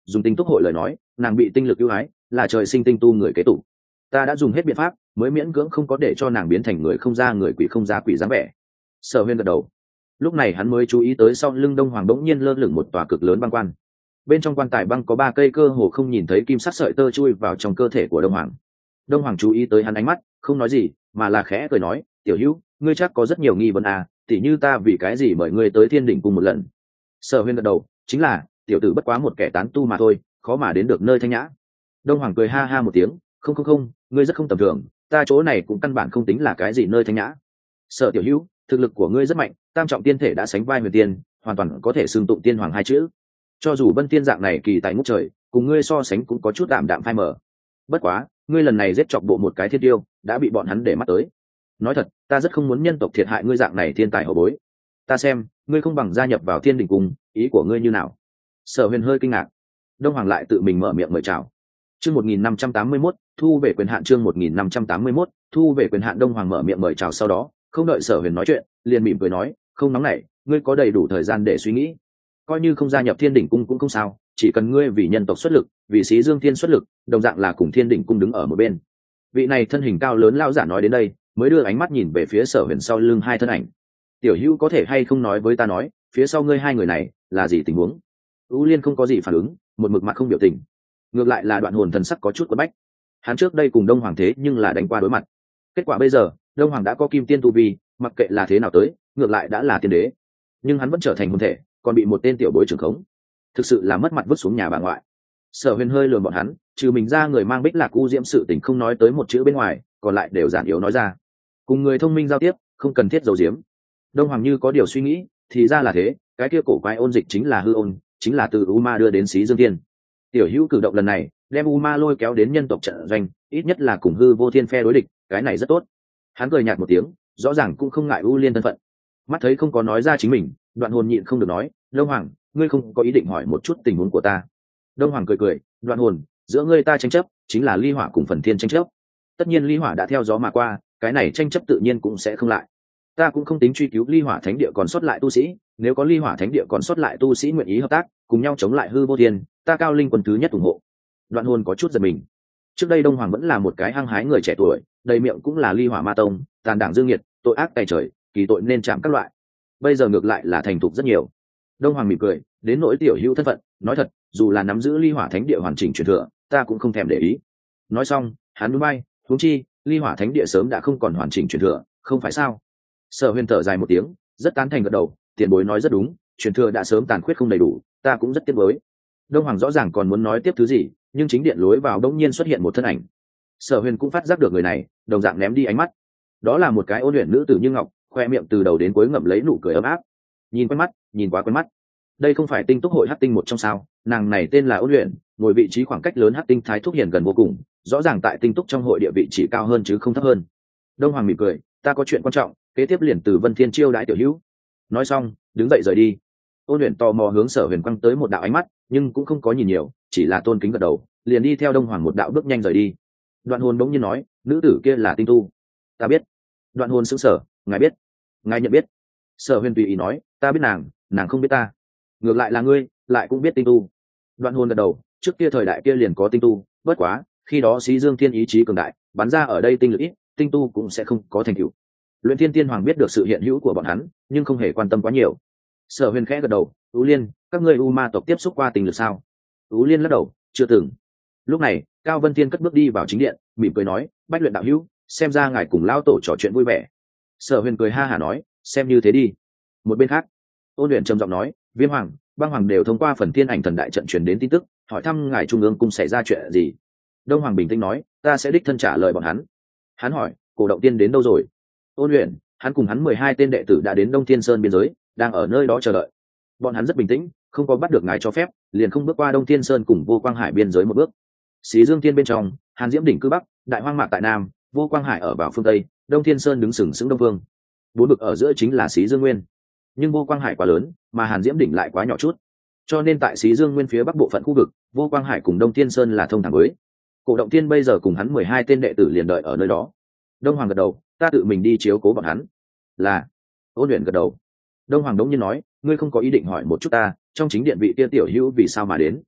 dùng tinh túc hội lời nói, nàng bị tinh lực ưu ái, là trời sinh tinh tu người kế tục. Ta đã dùng hết biện pháp mới miễn cưỡng không có để cho nàng biến thành người không ra người, quỷ không ra quỷ dáng vẻ. Sở Huyên gật đầu. Lúc này hắn mới chú ý tới sau lưng Đông Hoàng bỗng nhiên lơ lửng một tòa cực lớn băng quan. Bên trong quan tài băng có ba cây cơ hồ không nhìn thấy kim sắc sợi tơ chui vào trong cơ thể của Đông Hoàng. Đông Hoàng chú ý tới hắn ánh mắt, không nói gì, mà là khẽ cười nói, tiểu hữu, ngươi chắc có rất nhiều nghi vấn à, tỉ như ta vì cái gì mời ngươi tới Thiên Đỉnh Cung một lần. Sở Huyên gật đầu, chính là tiểu tử bất quá một kẻ tán tu mà thôi, khó mà đến được nơi thanh nhã. Đông Hoàng cười ha ha một tiếng, không không không, ngươi rất không tầm thường, ta chỗ này cũng căn bản không tính là cái gì nơi thanh nhã. Sở tiểu hữu, thực lực của ngươi rất mạnh, tam trọng tiên thể đã sánh vai huyền tiên, hoàn toàn có thể xưng tụng tiên hoàng hai chữ. Cho dù Vân Tiên dạng này kỳ tài ngút trời, cùng ngươi so sánh cũng có chút tạm đạm phai mờ. Bất quá, ngươi lần này giết chọc bộ một cái thiên tiêu, đã bị bọn hắn để mắt tới. Nói thật, ta rất không muốn nhân tộc thiệt hại ngươi dạng này thiên tài hậu bối. Ta xem, ngươi không bằng gia nhập vào Thiên Đỉnh Cung, ý của ngươi như nào? Sở Huyền hơi kinh ngạc. Đông Hoàng lại tự mình mở miệng mời chào. Chương một nghìn năm trăm tám mươi mốt, thu về quyền hạn. Chương một nghìn năm trăm tám mươi mốt, thu về quyền hạn. Đông Hoàng mở miệng mời chào sau đó, không đợi Sở Huyền nói chuyện, liền mỉm cười nói, không nóng nảy, ngươi có đầy đủ thời gian để suy nghĩ. Coi như không gia nhập Thiên Đỉnh Cung cũng không sao, chỉ cần ngươi vì nhân tộc xuất lực, vì Xí Dương Thiên xuất lực, đồng dạng là cùng Thiên Đỉnh Cung đứng ở một bên. Vị này thân hình cao lớn lão giả nói đến đây, mới đưa ánh mắt nhìn về phía Sở Huyền sau lưng hai thân ảnh. Tiểu Hữu có thể hay không nói với ta nói, phía sau ngươi hai người này là gì tình huống? U Liên không có gì phản ứng, một mực mặt không biểu tình. Ngược lại là Đoạn Hồn thần sắc có chút quẫn bách. Hắn trước đây cùng Đông Hoàng thế nhưng là đánh qua đối mặt. Kết quả bây giờ, Đông Hoàng đã có kim tiên tu vi, mặc kệ là thế nào tới, ngược lại đã là tiên đế. Nhưng hắn vẫn trở thành hồn thể, còn bị một tên tiểu bối trưởng khống. Thực sự là mất mặt vứt xuống nhà bà ngoại. Sở Huyền hơi lườm bọn hắn, trừ mình ra người mang Bích Lạc U Diễm sự tình không nói tới một chữ bên ngoài, còn lại đều giản yếu nói ra. Cùng người thông minh giao tiếp, không cần thiết giấu giếm. Đông Hoàng như có điều suy nghĩ, thì ra là thế, cái kia cổ quái ôn dịch chính là hư ôn, chính là từ U Ma đưa đến Xí Dương Thiên. Tiểu Hữu cử động lần này, đem U Ma lôi kéo đến nhân tộc trận doanh, ít nhất là cùng hư vô thiên phe đối địch, cái này rất tốt. Hắn cười nhạt một tiếng, rõ ràng cũng không ngại U Liên thân phận. Mắt thấy không có nói ra chính mình, Đoạn Hồn nhịn không được nói, Đông Hoàng, ngươi không có ý định hỏi một chút tình huống của ta? Đông Hoàng cười cười, Đoạn Hồn, giữa ngươi ta tranh chấp, chính là ly hỏa cùng phần thiên tranh chấp. Tất nhiên ly hỏa đã theo gió mà qua, cái này tranh chấp tự nhiên cũng sẽ không lại. Ta cũng không tính truy cứu ly hỏa thánh địa còn sót lại tu sĩ, nếu có ly hỏa thánh địa còn sót lại tu sĩ nguyện ý hợp tác, cùng nhau chống lại hư vô thiên, ta Cao Linh quân thứ nhất ủng hộ. Đoạn Hồn có chút giật mình. Trước đây Đông Hoàng vẫn là một cái hăng hái người trẻ tuổi, đầy miệng cũng là ly hỏa ma tông, tàn đảng dương nghiệt, tội ác tày trời, kỳ tội nên chạm các loại. Bây giờ ngược lại là thành thục rất nhiều. Đông Hoàng mỉm cười, đến nỗi tiểu hữu thân phận, nói thật, dù là nắm giữ ly hỏa thánh địa hoàn chỉnh truyền thừa, ta cũng không thèm để ý. Nói xong, hắn núi bay, huống chi, ly hỏa thánh địa sớm đã không còn hoàn chỉnh truyền thừa, không phải sao? Sở Huyền thở dài một tiếng, rất tán thành gật đầu, tiền bối nói rất đúng, truyền thừa đã sớm tàn khuyết không đầy đủ, ta cũng rất tiếc nuối. Đông Hoàng rõ ràng còn muốn nói tiếp thứ gì, nhưng chính điện lối vào đống nhiên xuất hiện một thân ảnh. Sở Huyền cũng phát giác được người này, đồng dạng ném đi ánh mắt. Đó là một cái ôn luyện nữ tử như ngọc, khoe miệng từ đầu đến cuối ngậm lấy nụ cười ấm áp. Nhìn quen mắt, nhìn quá quen mắt. Đây không phải tinh túc hội hắc tinh một trong sao? Nàng này tên là ôn luyện, ngồi vị trí khoảng cách lớn hắc tinh thái thúc hiền gần vô cùng, rõ ràng tại tinh túc trong hội địa vị chỉ cao hơn chứ không thấp hơn. Đông Hoàng mỉm cười, ta có chuyện quan trọng, kế tiếp liền từ Vân Thiên chiêu đãi tiểu hữu. Nói xong, đứng dậy rời đi. Ôn luyện tò mò hướng Sở Huyền quăng tới một đạo ánh mắt, nhưng cũng không có nhìn nhiều, chỉ là tôn kính gật đầu, liền đi theo Đông Hoàng một đạo bước nhanh rời đi. Đoạn Hồn bỗng nhiên nói, nữ tử kia là tinh tu. Ta biết. Đoạn Hồn sững sờ, ngài biết? Ngài nhận biết? Sở Huyền tùy ý nói, ta biết nàng, nàng không biết ta. Ngược lại là ngươi, lại cũng biết tinh tu. Đoạn Hồn gật đầu, trước kia thời đại kia liền có tinh tu, bất quá, khi đó Xí Dương Thiên ý chí cường đại, bắn ra ở đây tinh lực ít, tinh tu cũng sẽ không có thành tựu. Luyện Thiên Tiên Hoàng biết được sự hiện hữu của bọn hắn, nhưng không hề quan tâm quá nhiều. Sở Huyền khẽ gật đầu, U Liên, các ngươi U Ma tộc tiếp xúc qua tình lực sao? U Liên lắc đầu, chưa từng. Lúc này, Cao Vân Thiên cất bước đi vào chính điện, mỉm cười nói, Bách Luyện đạo hữu, xem ra ngài cùng lão tổ trò chuyện vui vẻ. Sở Huyền cười ha hả nói, xem như thế đi. Một bên khác, Ôn Luyện trầm giọng nói, Viêm Hoàng, Băng Hoàng đều thông qua phần Thiên Ảnh Thần đại trận truyền đến tin tức, hỏi thăm ngài trung ương cung xảy ra chuyện gì. Đông Hoàng bình tĩnh nói, ta sẽ đích thân trả lời bọn hắn. Hắn hỏi, Cổ Động Tiên đến đâu rồi? Ôn Luyện, hắn cùng hắn mười hai tên đệ tử đã đến Đông Thiên Sơn biên giới, đang ở nơi đó chờ đợi. Bọn hắn rất bình tĩnh, không có bắt được ngài cho phép, liền không bước qua Đông Thiên Sơn cùng Vô Quang Hải biên giới một bước. Xí Dương Thiên bên trong, Hàn Diễm đỉnh cư bắc, Đại Hoang Mạc tại nam, Vô Quang Hải ở vào phương tây, Đông Thiên Sơn đứng sừng sững đông phương. Bốn vực ở giữa chính là Xí Dương Nguyên. Nhưng Vô Quang Hải quá lớn, mà Hàn Diễm đỉnh lại quá nhỏ chút, cho nên tại Xí Dương Nguyên phía bắc bộ phận khu vực, Vô Quang Hải cùng Đông Thiên Sơn là thông thẳng với. Cổ Động Thiên bây giờ cùng hắn mười hai tên đệ tử liền đợi ở nơi đó. Đông Hoàng gật đầu, ta tự mình đi chiếu cố bọn hắn. Là. Ôn Luyện gật đầu. Đông Hoàng đống nhiên nói, ngươi không có ý định hỏi một chút ta, trong chính điện vị kia tiểu hữu vì sao mà đến?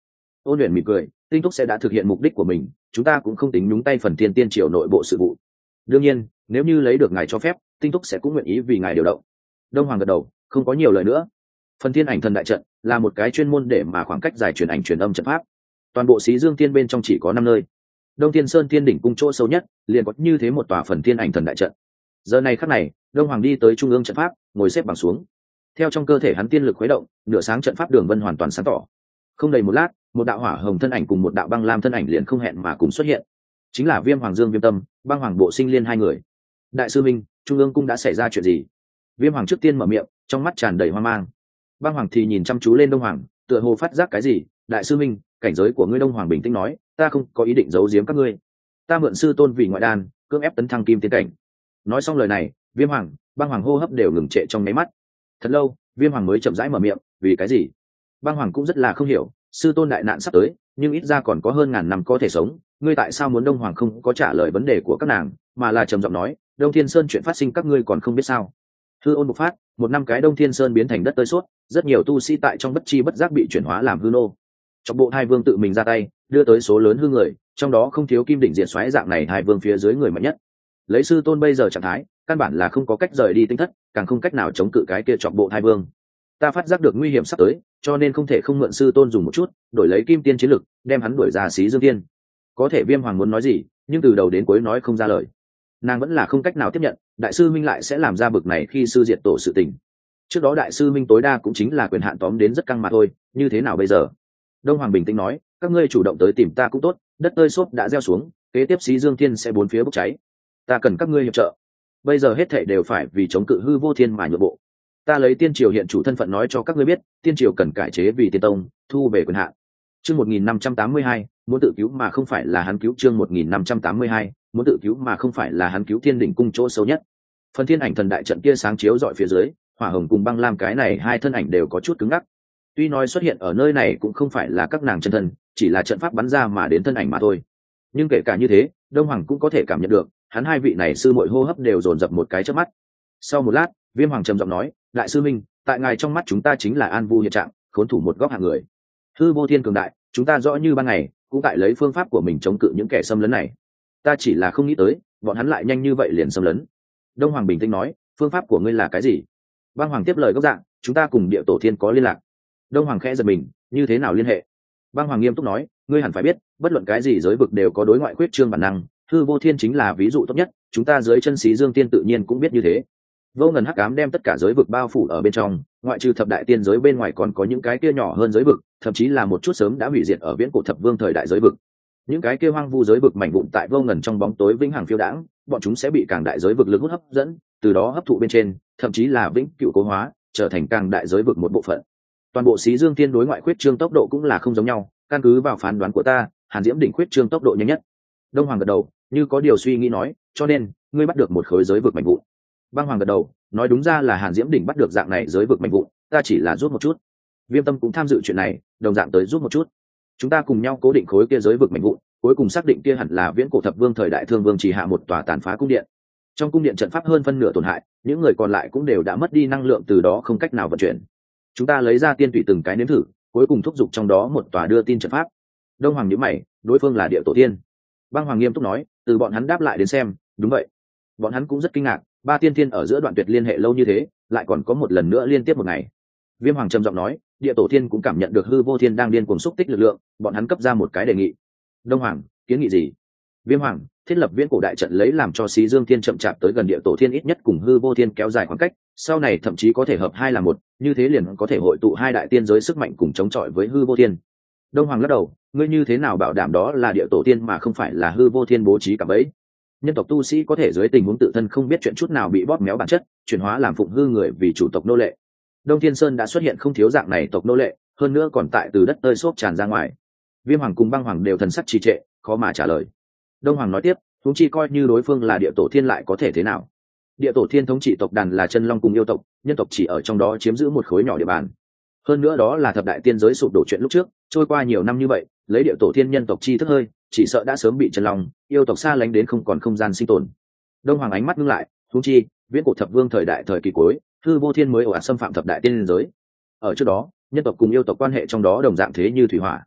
Ôn luyện mỉm cười, tinh túc sẽ đã thực hiện mục đích của mình, chúng ta cũng không tính nhúng tay phần thiên tiên triều nội bộ sự vụ. Đương nhiên nếu như lấy được ngài cho phép, tinh túc sẽ cũng nguyện ý vì ngài điều động. Đông Hoàng gật đầu, không có nhiều lời nữa. Phần thiên ảnh thần đại trận là một cái chuyên môn để mà khoảng cách dài truyền ảnh truyền âm trận pháp. Toàn bộ xí dương tiên bên trong chỉ có năm nơi. Đông Thiên Sơn Thiên đỉnh cung chỗ sâu nhất liền có như thế một tòa phần thiên ảnh thần đại trận. Giờ này khắc này, Đông Hoàng đi tới trung ương trận pháp, ngồi xếp bằng xuống. Theo trong cơ thể hắn tiên lực khuấy động, nửa sáng trận pháp đường vân hoàn toàn sáng tỏ. Không đầy một lát, một đạo hỏa hồng thân ảnh cùng một đạo băng lam thân ảnh liền không hẹn mà cùng xuất hiện. Chính là Viêm Hoàng Dương Viêm Tâm, Băng Hoàng Bộ Sinh Liên hai người. Đại sư minh, trung ương cung đã xảy ra chuyện gì? Viêm Hoàng trước tiên mở miệng, trong mắt tràn đầy hoang mang. Băng Hoàng thì nhìn chăm chú lên Đông Hoàng, tựa hồ phát giác cái gì. Đại sư minh, cảnh giới của ngươi. Đông Hoàng bình tĩnh nói, ta không có ý định giấu giếm các ngươi, ta mượn sư tôn vì ngoại đan cưỡng ép tấn thăng kim tiến cảnh. Nói xong lời này, Viêm Hoàng, Băng Hoàng hô hấp đều ngừng trệ trong nháy mắt. Thật lâu, Viêm Hoàng mới chậm rãi mở miệng, vì cái gì? Băng Hoàng cũng rất là không hiểu, sư tôn đại nạn sắp tới, nhưng ít ra còn có hơn ngàn năm có thể sống, ngươi tại sao muốn? Đông Hoàng không có trả lời vấn đề của các nàng, mà là trầm giọng nói, Đông Thiên Sơn chuyện phát sinh các ngươi còn không biết sao? Hư ôn bộc phát, một năm cái Đông Thiên Sơn biến thành đất tơi suốt, rất nhiều tu sĩ tại trong bất chi bất giác bị chuyển hóa làm hư nô. Trong bộ hai vương tự mình ra tay, đưa tới số lớn hư người, trong đó không thiếu kim đỉnh diện xoáy dạng này hai vương phía dưới người mạnh nhất. Lấy sư tôn bây giờ trạng thái, căn bản là không có cách rời đi tinh thất, càng không cách nào chống cự cái kia chọc bộ hai vương. Ta phát giác được nguy hiểm sắp tới, cho nên không thể không mượn sư tôn dùng một chút, đổi lấy kim tiên chiến lực, đem hắn đuổi ra xí dương tiên. Có thể Viêm Hoàng muốn nói gì, nhưng từ đầu đến cuối nói không ra lời. Nàng vẫn là không cách nào tiếp nhận, đại sư minh lại sẽ làm ra bực này khi sư diệt tổ sự tình. Trước đó đại sư minh tối đa cũng chính là quyền hạn tóm đến rất căng mà thôi, như thế nào bây giờ? Đông Hoàng bình tĩnh nói, các ngươi chủ động tới tìm ta cũng tốt, đất tơi xốp đã gieo xuống, kế tiếp xí dương thiên sẽ bốn phía bốc cháy, ta cần các ngươi hiệp trợ. Bây giờ hết thảy đều phải vì chống cự hư vô thiên mà nhượng bộ. Ta lấy tiên triều hiện chủ thân phận nói cho các ngươi biết, tiên triều cần cải chế vì tiên tông, thu về quyền hạn. Chương một nghìn năm trăm tám mươi hai, muốn tự cứu mà không phải là hắn cứu. Chương một nghìn năm trăm tám mươi hai, muốn tự cứu mà không phải là hắn cứu. Thiên đỉnh cung chỗ sâu nhất, phần thiên ảnh thần đại trận kia sáng chiếu dọi phía dưới, hỏa hồng cùng băng lam cái này hai thân ảnh đều có chút cứng ngắc. Tuy nói xuất hiện ở nơi này cũng không phải là các nàng chân thân, chỉ là trận pháp bắn ra mà đến thân ảnh mà thôi. Nhưng kể cả như thế, Đông Hoàng cũng có thể cảm nhận được, hắn hai vị này sư muội hô hấp đều dồn dập một cái chớp mắt. Sau một lát, Viêm Hoàng trầm giọng nói, đại sư minh, tại ngài trong mắt chúng ta chính là an vu hiện trạng, khốn thủ một góc hạng người. Hư vô thiên cường đại, chúng ta rõ như ban ngày, cũng tại lấy phương pháp của mình chống cự những kẻ xâm lấn này. Ta chỉ là không nghĩ tới, bọn hắn lại nhanh như vậy liền xâm lấn. Đông Hoàng bình tĩnh nói, phương pháp của ngươi là cái gì? Băng Hoàng tiếp lời gốc dạng, chúng ta cùng địa tổ thiên có liên lạc. Đông Hoàng khẽ giật mình, như thế nào liên hệ? Băng Hoàng nghiêm túc nói, ngươi hẳn phải biết, bất luận cái gì giới vực đều có đối ngoại khuyết trương bản năng, hư vô thiên chính là ví dụ tốt nhất, chúng ta dưới chân xí dương tiên tự nhiên cũng biết như thế. Vô ngần hắc ám đem tất cả giới vực bao phủ ở bên trong, ngoại trừ thập đại tiên giới bên ngoài còn có những cái kia nhỏ hơn giới vực, thậm chí là một chút sớm đã hủy diệt ở viễn cổ thập vương thời đại giới vực. Những cái kia hoang vu giới vực mảnh vụn tại vô ngần trong bóng tối vĩnh hằng phiêu đãng, bọn chúng sẽ bị càng đại giới vực lực hút hấp dẫn, từ đó hấp thụ bên trên, thậm chí là vĩnh cửu cố hóa, trở thành càng đại giới vực một bộ phận. Toàn bộ xí dương tiên đối ngoại khuyết trương tốc độ cũng là không giống nhau, căn cứ vào phán đoán của ta, Hàn Diễm đỉnh khuyết trương tốc độ nhanh nhất. Đông Hoàng gật đầu, như có điều suy nghĩ nói, cho nên ngươi bắt được một khối giới vực mảnh vụn. Băng Hoàng gật đầu, nói đúng ra là Hàn Diễm đỉnh bắt được dạng này giới vực mảnh vụn, ta chỉ là giúp một chút. Viêm Tâm cũng tham dự chuyện này, đồng dạng tới giúp một chút. Chúng ta cùng nhau cố định khối kia giới vực mảnh vụn, cuối cùng xác định kia hẳn là viễn cổ thập vương thời đại Thương Vương chỉ hạ một tòa tàn phá cung điện. Trong cung điện trận pháp hơn phân nửa tổn hại, những người còn lại cũng đều đã mất đi năng lượng, từ đó không cách nào vận chuyển. Chúng ta lấy ra tiên tủy từng cái nếm thử, cuối cùng thúc giục trong đó một tòa đưa tin trận pháp. Đông Hoàng nhíu mày, đối phương là địa tổ tiên. Băng Hoàng nghiêm túc nói, từ bọn hắn đáp lại đến xem, đúng vậy. Bọn hắn cũng rất kinh ngạc, ba tiên thiên ở giữa đoạn tuyệt liên hệ lâu như thế, lại còn có một lần nữa liên tiếp một ngày. Viêm Hoàng trầm giọng nói, địa tổ tiên cũng cảm nhận được hư vô thiên đang điên cuồng xúc tích lực lượng, bọn hắn cấp ra một cái đề nghị. Đông Hoàng, kiến nghị gì? Viêm Hoàng, thiết lập viễn cổ đại trận lấy làm cho xí dương thiên chậm chạp tới gần địa tổ thiên, ít nhất cùng hư vô thiên kéo dài khoảng cách, sau này thậm chí có thể hợp hai là một, như thế liền có thể hội tụ hai đại tiên giới sức mạnh cùng chống chọi với hư vô thiên. Đông Hoàng lắc đầu, ngươi như thế nào bảo đảm đó là địa tổ tiên mà không phải là hư vô thiên bố trí cả bấy? Nhân tộc tu sĩ có thể dưới tình huống tự thân không biết chuyện chút nào bị bóp méo bản chất, chuyển hóa làm phụng hư người vì chủ tộc nô lệ. Đông Thiên Sơn đã xuất hiện không thiếu dạng này tộc nô lệ, hơn nữa còn tại từ đất tơi xốp tràn ra ngoài. Viêm Hoàng cùng Băng Hoàng đều thần sắc trì trệ, khó mà trả lời. Đông Hoàng nói tiếp, huống chi coi như đối phương là địa tổ thiên lại có thể thế nào? Địa tổ thiên thống trị tộc đàn là chân long cùng yêu tộc, nhân tộc chỉ ở trong đó chiếm giữ một khối nhỏ địa bàn. Hơn nữa đó là thập đại tiên giới sụp đổ chuyện lúc trước, trôi qua nhiều năm như vậy, lấy địa tổ thiên nhân tộc chi thức hơi, chỉ sợ đã sớm bị chân long yêu tộc xa lánh đến không còn không gian sinh tồn. Đông Hoàng ánh mắt ngưng lại, huống chi viễn cổ thập vương thời đại thời kỳ cuối, hư vô thiên mới ồ ạt xâm phạm thập đại tiên giới. Ở trước đó, nhân tộc cùng yêu tộc quan hệ trong đó đồng dạng thế như thủy hỏa.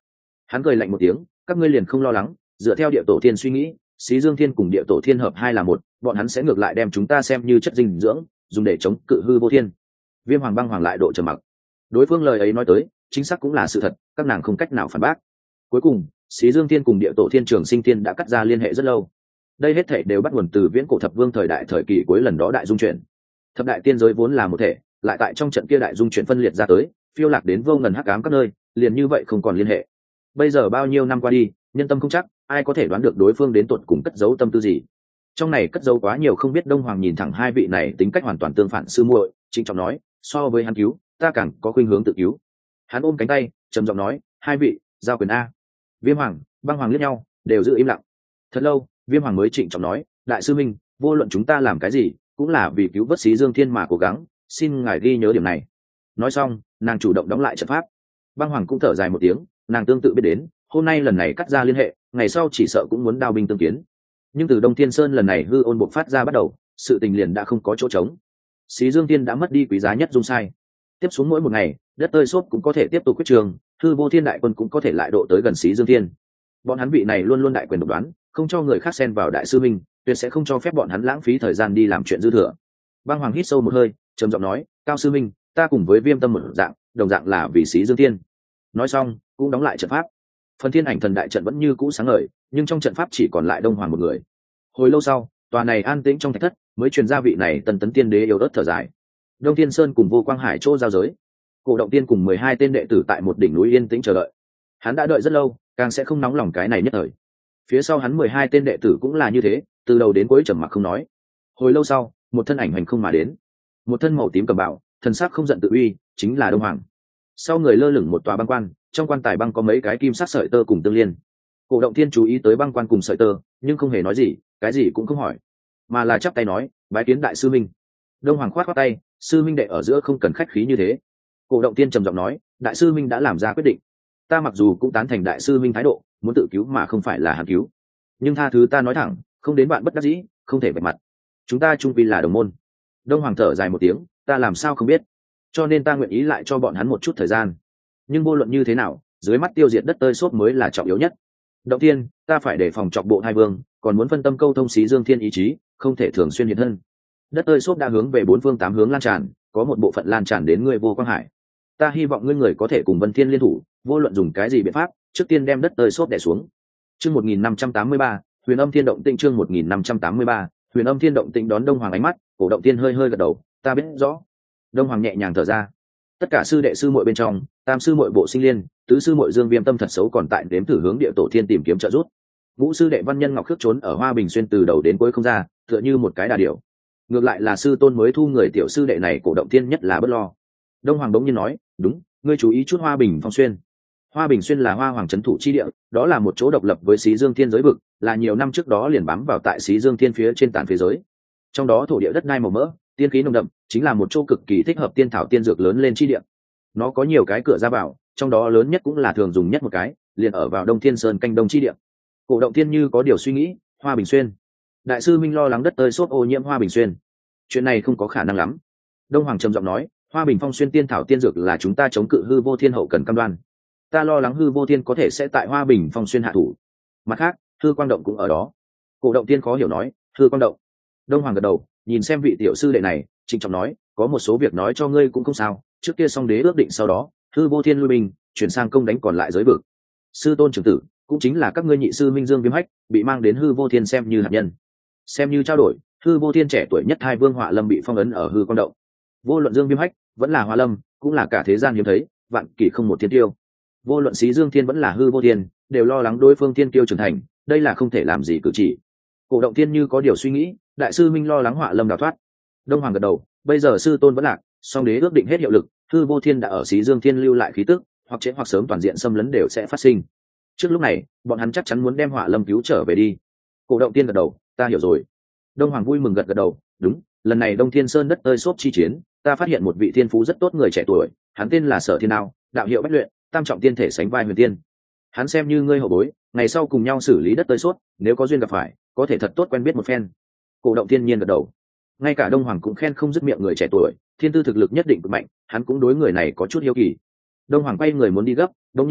Hắn cười lạnh một tiếng, các ngươi liền không lo lắng, dựa theo địa tổ thiên suy nghĩ, xí dương thiên cùng địa tổ thiên hợp hai là một, bọn hắn sẽ ngược lại đem chúng ta xem như chất dinh dưỡng, dùng để chống cự hư vô thiên. Viêm hoàng băng hoàng lại độ trầm mặc. Đối phương lời ấy nói tới chính xác cũng là sự thật, các nàng không cách nào phản bác. Cuối cùng xí dương thiên cùng địa tổ thiên trường sinh thiên đã cắt ra liên hệ rất lâu. Đây hết thể đều bắt nguồn từ viễn cổ thập vương thời đại thời kỳ cuối lần đó đại dung chuyển. Thập đại tiên giới vốn là một thể, lại tại trong trận kia đại dung chuyển phân liệt ra tới, phiêu lạc đến vô ngần hắc ám các nơi, liền như vậy không còn liên hệ. Bây giờ bao nhiêu năm qua đi, nhân tâm không chắc, ai có thể đoán được đối phương đến tuột cùng cất giấu tâm tư gì. Trong này cất giấu quá nhiều không biết. Đông hoàng nhìn thẳng hai vị này tính cách hoàn toàn tương phản sư muội, trịnh trọng nói, so với hắn cứu, ta càng có khuynh hướng tự cứu. Hắn ôm cánh tay trầm giọng nói, hai vị giao quyền a. Viêm hoàng băng hoàng liếc nhau, đều giữ im lặng. Thật lâu Viêm hoàng mới trịnh trọng nói, đại sư minh, vô luận chúng ta làm cái gì cũng là vì cứu vớt xí dương thiên mà cố gắng, xin ngài ghi nhớ điểm này. Nói xong nàng chủ động đóng lại trận pháp. Băng hoàng cũng thở dài một tiếng, nàng tương tự biết đến hôm nay lần này cắt ra liên hệ, ngày sau chỉ sợ cũng muốn đao binh tương kiến. Nhưng từ Đông Thiên Sơn lần này hư ôn bộc phát ra bắt đầu, sự tình liền đã không có chỗ trống. Xí Dương Thiên đã mất đi quý giá nhất dung sai. Tiếp xuống mỗi một ngày, đất tơi xốp cũng có thể tiếp tục quyết trường, hư vô thiên đại quân cũng có thể lại độ tới gần Xí Dương Thiên. Bọn hắn vị này luôn luôn đại quyền độc đoán, không cho người khác xen vào đại sư minh, tuyệt sẽ không cho phép bọn hắn lãng phí thời gian đi làm chuyện dư thừa. Băng hoàng hít sâu một hơi, trầm giọng nói, cao sư minh, ta cùng với Viêm tâm một dạng, đồng dạng là vì Xí Dương Thiên. Nói xong cũng đóng lại trận pháp. Phần thiên ảnh thần đại trận vẫn như cũ sáng ngời, nhưng trong trận pháp chỉ còn lại Đông Hoàng một người. Hồi lâu sau, tòa này an tĩnh trong thạch thất, mới truyền ra vị này tần tấn tiên đế yếu ớt thở dài. Đông Thiên Sơn cùng Vô Quang Hải chỗ giao giới, Cổ Động Tiên cùng mười hai tên đệ tử tại một đỉnh núi yên tĩnh chờ đợi. Hắn đã đợi rất lâu, càng sẽ không nóng lòng cái này nhất thời. Phía sau hắn mười hai tên đệ tử cũng là như thế, từ đầu đến cuối trầm mặc không nói. Hồi lâu sau, một thân ảnh hành không mà đến, một thân màu tím cầm bảo, thần sắc không giận tự uy, chính là Đông Hoàng. Sau người lơ lửng một tòa băng quan, trong quan tài băng có mấy cái kim sắc sợi tơ cùng tương liên. Cổ Động Thiên chú ý tới băng quan cùng sợi tơ, nhưng không hề nói gì, cái gì cũng không hỏi, mà là chắp tay nói, bái kiến đại sư minh. Đông Hoàng khoát khoát tay, sư minh đệ ở giữa không cần khách khí như thế. Cổ Động Thiên trầm giọng nói, đại sư minh đã làm ra quyết định, ta mặc dù cũng tán thành đại sư minh thái độ, muốn tự cứu mà không phải là hắn cứu, nhưng tha thứ ta nói thẳng, không đến bạn bất đắc dĩ, không thể bạch mặt. Chúng ta chung quy là đồng môn. Đông Hoàng thở dài một tiếng, ta làm sao không biết, cho nên ta nguyện ý lại cho bọn hắn một chút thời gian. Nhưng vô luận như thế nào, dưới mắt tiêu diệt đất tơi xốp mới là trọng yếu nhất. Động Thiên, ta phải đề phòng chọc bộ hai vương, còn muốn phân tâm câu thông Xí Dương Thiên ý chí, không thể thường xuyên hiện thân. Đất tơi xốp đã hướng về bốn phương tám hướng lan tràn, có một bộ phận lan tràn đến ngươi Vô Quang Hải. Ta hy vọng ngươi người có thể cùng Vân Thiên liên thủ, vô luận dùng cái gì biện pháp, trước tiên đem đất tơi xốp đè xuống. Chương một nghìn năm trăm tám mươi ba, Huyền Âm Thiên Động Tĩnh. Chương một nghìn năm trăm tám mươi ba, Huyền Âm Thiên Động Tĩnh. Đón Đông Hoàng ánh mắt, Cổ Động Thiên hơi hơi gật đầu, ta biết rõ. Đông Hoàng nhẹ nhàng thở ra. Tất cả sư đệ sư muội bên trong, tam sư muội Bộ Sinh Liên, tứ sư muội Dương Viêm tâm thật xấu còn tại đếm thử hướng địa tổ thiên tìm kiếm trợ giúp. Ngũ sư đệ Văn Nhân Ngọc khước trốn ở Hoa Bình Xuyên từ đầu đến cuối không ra, tựa như một cái đà điểu. Ngược lại là sư tôn mới thu người tiểu sư đệ này Cổ Động Thiên nhất là bất lo. Đông Hoàng bỗng nhiên nói, đúng, ngươi chú ý chút Hoa Bình Phong Xuyên. Hoa Bình Xuyên là Hoa Hoàng trấn thủ chi địa, đó là một chỗ độc lập với Xí Dương Thiên giới vực, là nhiều năm trước đó liền bám vào tại Xí Dương Thiên phía trên tàn phía giới. Trong đó thổ địa đất đai màu mỡ, tiên khí nồng đậm, chính là một chỗ cực kỳ thích hợp tiên thảo tiên dược lớn lên chi địa. Nó có nhiều cái cửa ra vào, trong đó lớn nhất cũng là thường dùng nhất một cái, liền ở vào Đông Thiên Sơn canh đông chi địa. Cổ Động Thiên như có điều suy nghĩ, Hoa Bình Xuyên. Đại sư Minh lo lắng đất tơi xốp ô nhiễm Hoa Bình Xuyên. Chuyện này không có khả năng lắm. Đông Hoàng trầm giọng nói, Hoa Bình Phong Xuyên tiên thảo tiên dược là chúng ta chống cự hư vô thiên hậu cần cam đoan. Ta lo lắng hư vô thiên có thể sẽ tại Hoa Bình Phong Xuyên hạ thủ. Mặt khác, hư quang động cũng ở đó. Cổ Động Thiên khó hiểu nói, hư quang động. Đông Hoàng gật đầu, nhìn xem vị tiểu sư đệ này, trịnh trọng nói, có một số việc nói cho ngươi cũng không sao, trước kia song đế ước định sau đó, hư vô thiên lui binh, chuyển sang công đánh còn lại giới vực. Sư tôn trưởng tử, cũng chính là các ngươi nhị sư Minh Dương Viêm Hách, bị mang đến hư vô thiên xem như hạt nhân. Xem như trao đổi, hư vô thiên trẻ tuổi nhất hai vương Họa Lâm bị phong ấn ở hư quang động. Vô luận Dương Viêm Hách, vẫn là Họa Lâm, cũng là cả thế gian hiếm thấy, vạn kỷ không một thiên tiêu. Vô luận Xí Dương Thiên vẫn là hư vô thiên, đều lo lắng đối phương thiên tiêu trưởng thành, đây là không thể làm gì cử chỉ. Cổ Động Thiên như có điều suy nghĩ, đại sư Minh lo lắng Họa Lâm đào thoát. Đông Hoàng gật đầu, bây giờ sư tôn vẫn lạc, song đế ước định hết hiệu lực, hư vô thiên đã ở Xí Dương Thiên lưu lại khí tức, hoặc trễ hoặc sớm toàn diện xâm lấn đều sẽ phát sinh. Trước lúc này, bọn hắn chắc chắn muốn đem Họa Lâm cứu trở về đi. Cổ Động Thiên gật đầu, ta hiểu rồi. Đông Hoàng vui mừng gật gật đầu, đúng, lần này Đông Thiên Sơn đất tơi xốp chi chiến, ta phát hiện một vị thiên phú rất tốt người trẻ tuổi, hắn tên là Sở Thiên Ao, đạo hiệu bách luyện, tam trọng tiên thể sánh vai huyền tiên. Hắn xem như ngươi hậu bối, ngày sau cùng nhau xử lý đất tơi xốp, nếu có duyên gặp phải, có thể thật tốt quen biết một phen. Cổ Động Thiên nhiên gật đầu. Ngay cả Đông Hoàng cũng khen không dứt miệng người trẻ tuổi, thiên tư thực lực nhất định cực mạnh, hắn cũng đối người này có chút hiếu kỳ. Đông Hoàng quay người muốn đi gấp, đông nhiên nói,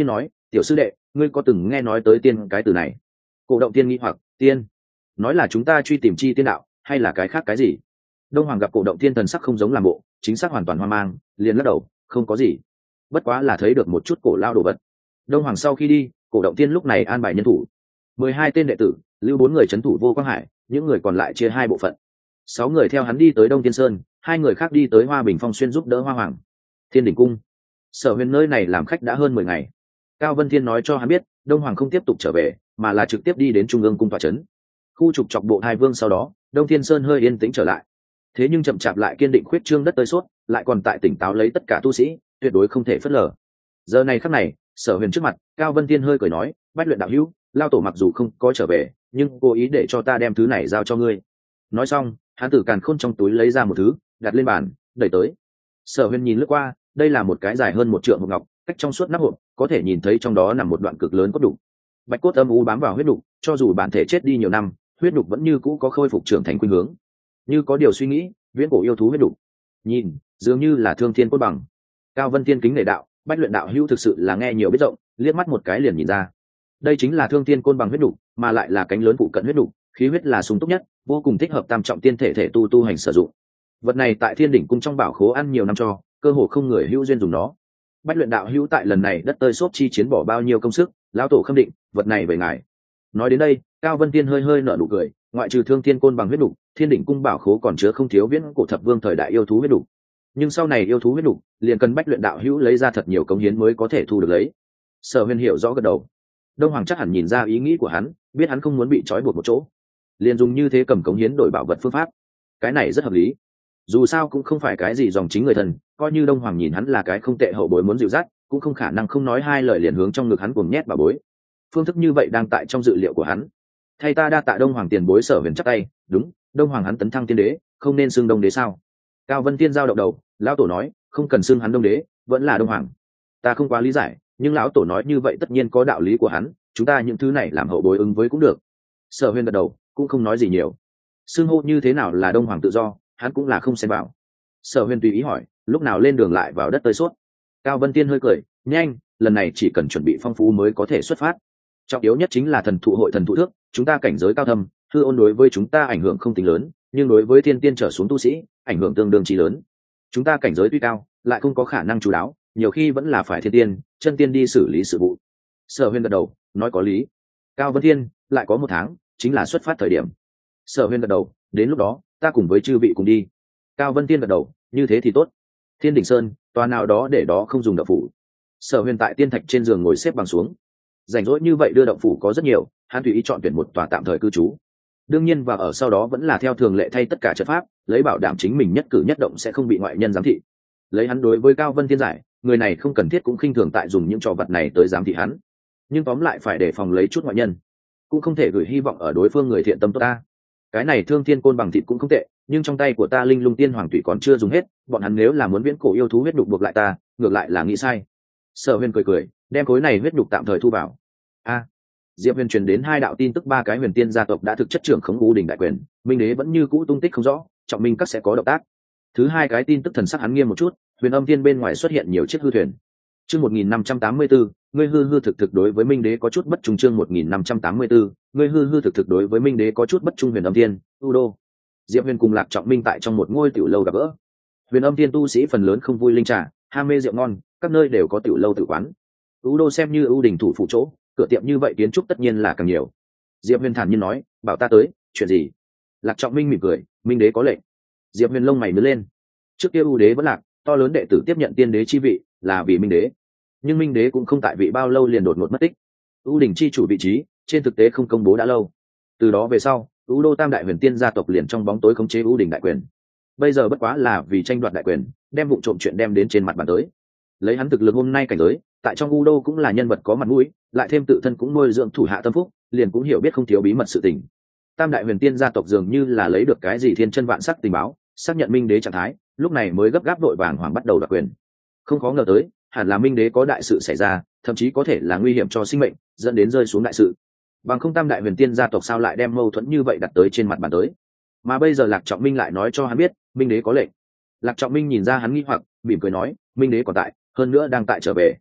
tiểu sư đệ, ngươi có từng nghe nói tới tiên cái từ này? Cổ động tiên nghĩ hoặc, tiên nói là chúng ta truy tìm chi tiên đạo, hay là cái khác cái gì? Đông Hoàng gặp cổ động tiên thần sắc không giống làm bộ, chính xác hoàn toàn hoang mang, liền lắc đầu, không có gì, bất quá là thấy được một chút cổ lao đồ vật. Đông Hoàng sau khi đi, cổ động tiên lúc này an bài nhân thủ, mười hai tên đệ tử, lưu bốn người trấn thủ Vô Quang Hải, những người còn lại chia hai bộ phận. Sáu người theo hắn đi tới Đông Tiên Sơn, hai người khác đi tới Hoa Bình Phong Xuyên giúp đỡ Hoa Hoàng. Thiên Đỉnh Cung, Sở Huyền nơi này làm khách đã hơn mười ngày. Cao Vân Thiên nói cho hắn biết, Đông Hoàng không tiếp tục trở về, mà là trực tiếp đi đến Trung ương cung tọa trấn. Khu trục chọc bộ hai vương sau đó, Đông Thiên Sơn hơi yên tĩnh trở lại. Thế nhưng chậm chạp lại kiên định khuyết trương đất tới sốt, lại còn tại tỉnh táo lấy tất cả tu sĩ, tuyệt đối không thể phớt lờ. Giờ này khắc này, Sở Huyền trước mặt, Cao Vân Thiên hơi cười nói, Bách Luyện đạo hữu, lao tổ mặc dù không có trở về, nhưng cố ý để cho ta đem thứ này giao cho ngươi. Nói xong, hắn từ càn khôn trong túi lấy ra một thứ, đặt lên bàn, đẩy tới. Sở Huyền nhìn lướt qua, đây là một cái dài hơn một trượng hộp ngọc, cách trong suốt nắp hộp, có thể nhìn thấy trong đó nằm một đoạn cực lớn cốt đục. Bạch cốt âm u bám vào huyết đục, cho dù bản thể chết đi nhiều năm, huyết đục vẫn như cũ có khôi phục trưởng thành khuynh hướng. Như có điều suy nghĩ, viễn cổ yêu thú huyết đục. Nhìn, dường như là thương thiên cốt bằng. Cao Vân Thiên kính nể đạo, Bách Luyện đạo hữu thực sự là nghe nhiều biết rộng, liếc mắt một cái liền nhìn ra. Đây chính là thương thiên côn bằng huyết đục, mà lại là cánh lớn phụ cận huyết đục, khí huyết là sung túc nhất, vô cùng thích hợp tam trọng tiên thể thể tu tu hành sử dụng. Vật này tại Thiên Đỉnh cung trong bảo khố ăn nhiều năm cho, cơ hồ không người hữu duyên dùng nó. Bách Luyện đạo hữu tại lần này đất tơi xốp chi chiến bỏ bao nhiêu công sức, lão tổ khâm định, vật này về ngài. Nói đến đây, Cao Vân Tiên hơi hơi nở nụ cười, ngoại trừ thương thiên côn bằng huyết đục, Thiên Đỉnh cung bảo khố còn chứa không thiếu viễn cổ thập vương thời đại yêu thú huyết đục. Nhưng sau này yêu thú huyết đục, liền cần Bách Luyện đạo hữu lấy ra thật nhiều cống hiến mới có thể thu được lấy. Sở Huyền hiểu rõ gật đầu. Đông Hoàng chắc hẳn nhìn ra ý nghĩ của hắn, biết hắn không muốn bị trói buộc một chỗ, liền dùng như thế cầm cống hiến đổi bảo vật phương pháp. Cái này rất hợp lý. Dù sao cũng không phải cái gì dòng chính người thần, coi như Đông Hoàng nhìn hắn là cái không tệ hậu bối muốn dịu dắt, cũng không khả năng không nói hai lời liền hướng trong ngực hắn cuồng nhét bà bối. Phương thức như vậy đang tại trong dự liệu của hắn. Thay ta đa tạ Đông Hoàng tiền bối. Sở Huyền chắp tay, đúng, Đông Hoàng hắn tấn thăng tiên đế, không nên xưng Đông đế sao? Cao Vân Tiên giao động đầu, lão tổ nói, không cần xưng hắn Đông đế, vẫn là Đông Hoàng. Ta không quá lý giải, nhưng lão tổ nói như vậy tất nhiên có đạo lý của hắn, chúng ta những thứ này làm hậu bối ứng với cũng được. Sở Huyền gật đầu, cũng không nói gì nhiều. Xưng hô như thế nào là Đông Hoàng tự do, hắn cũng là không xen vào. Sở Huyền tùy ý hỏi, lúc nào lên đường lại vào đất tơi suốt? Cao Vân Tiên hơi cười, nhanh, lần này chỉ cần chuẩn bị phong phú mới có thể xuất phát. Trọng yếu nhất chính là thần thụ hội thần thụ thước, chúng ta cảnh giới cao thâm, hư ôn đối với chúng ta ảnh hưởng không tính lớn, nhưng đối với thiên tiên trở xuống tu sĩ, ảnh hưởng tương đương chí lớn. Chúng ta cảnh giới tuy cao, lại không có khả năng chú đáo, nhiều khi vẫn là phải thiên tiên, chân tiên đi xử lý sự vụ. Sở Huyền gật đầu, nói có lý. Cao Vân Thiên, lại có một tháng, chính là xuất phát thời điểm. Sở Huyền gật đầu, đến lúc đó, ta cùng với chư vị cùng đi. Cao Vân Thiên gật đầu, như thế thì tốt. Thiên Đỉnh Sơn, tòa nào đó để đó không dùng động phủ. Sở Huyền tại tiên thạch trên giường ngồi xếp bằng xuống. Rảnh rỗi như vậy đưa động phủ có rất nhiều, hắn tùy ý chọn tuyển một tòa tạm thời cư trú. Đương nhiên và ở sau đó vẫn là theo thường lệ thay tất cả trận pháp, lấy bảo đảm chính mình nhất cử nhất động sẽ không bị ngoại nhân giám thị. Lấy hắn đối với Cao Vân Thiên giải, người này không cần thiết cũng khinh thường tại dùng những trò vật này tới giám thị hắn. Nhưng tóm lại phải đề phòng lấy chút ngoại nhân, cũng không thể gửi hy vọng ở đối phương người thiện tâm tốt ta. Cái này thương thiên côn bằng thịt cũng không tệ, nhưng trong tay của ta linh lung tiên hoàng thủy còn chưa dùng hết, bọn hắn nếu là muốn viễn cổ yêu thú huyết đục buộc lại ta, ngược lại là nghĩ sai. Sở Huyền cười cười, đem khối này huyết đục tạm thời thu vào. A, Diệp Huyền truyền đến hai đạo tin tức, ba cái huyền tiên gia tộc đã thực chất trưởng khống U Đình đại quyền, Minh Đế vẫn như cũ tung tích không rõ, Trọng Minh các sẽ có động tác. Thứ hai cái tin tức thần sắc hắn nghiêm một chút, Huyền Âm Thiên bên ngoài xuất hiện nhiều chiếc hư thuyền. Chương một nghìn năm trăm tám mươi tư, ngươi hư hư thực thực đối với Minh Đế có chút bất trung. Chương một nghìn năm trăm tám mươi tư, ngươi hư hư thực thực đối với Minh Đế có chút bất trung. Huyền Âm Thiên, U Đô. Diệp Huyền cùng Lạc Trọng Minh tại trong một ngôi tiểu lâu gặp gỡ. Huyền Âm Thiên tu sĩ phần lớn không vui linh trà, ham mê rượu ngon, các nơi đều có tiểu lâu tự quán. U Đô xem như ưu đình thủ phụ chỗ, cửa tiệm như vậy kiến trúc tất nhiên là càng nhiều. Diệp Huyền thản nhiên nói, bảo ta tới, chuyện gì? Lạc Trọng Minh mỉm cười, Minh Đế có lệnh. Diệp Huyền lông mày nhướng lên. Trước kia U Đế vẫn lạc, to lớn đệ tử tiếp nhận tiên đế chi vị, là vì Minh Đế. Nhưng Minh Đế cũng không tại vị bao lâu liền đột ngột mất tích. U Đình chi chủ vị trí, trên thực tế không công bố đã lâu. Từ đó về sau, U Đô Tam đại huyền tiên gia tộc liền trong bóng tối khống chế U Đình đại quyền. Bây giờ bất quá là vì tranh đoạt đại quyền, đem vụ trộm chuyện đem đến trên mặt bàn tới. Lấy hắn thực lực hôm nay cảnh giới, tại trong U Đô cũng là nhân vật có mặt mũi, lại thêm tự thân cũng nuôi dưỡng thủ hạ tâm phúc, liền cũng hiểu biết không thiếu bí mật sự tình. Tam đại huyền tiên gia tộc dường như là lấy được cái gì thiên chân vạn sắc tình báo, xác nhận Minh Đế trạng thái, lúc này mới gấp gáp vội vàng hoàng bắt đầu đoạt quyền. Không có ngờ tới, hẳn là Minh Đế có đại sự xảy ra, thậm chí có thể là nguy hiểm cho sinh mệnh, dẫn đến rơi xuống đại sự. Bằng không tam đại huyền tiên gia tộc sao lại đem mâu thuẫn như vậy đặt tới trên mặt bàn tới. Mà bây giờ Lạc Trọng Minh lại nói cho hắn biết, Minh Đế có lệnh. Lạc Trọng Minh nhìn ra hắn nghi hoặc, mỉm cười nói, Minh Đế còn tại, hơn nữa đang tại trở về.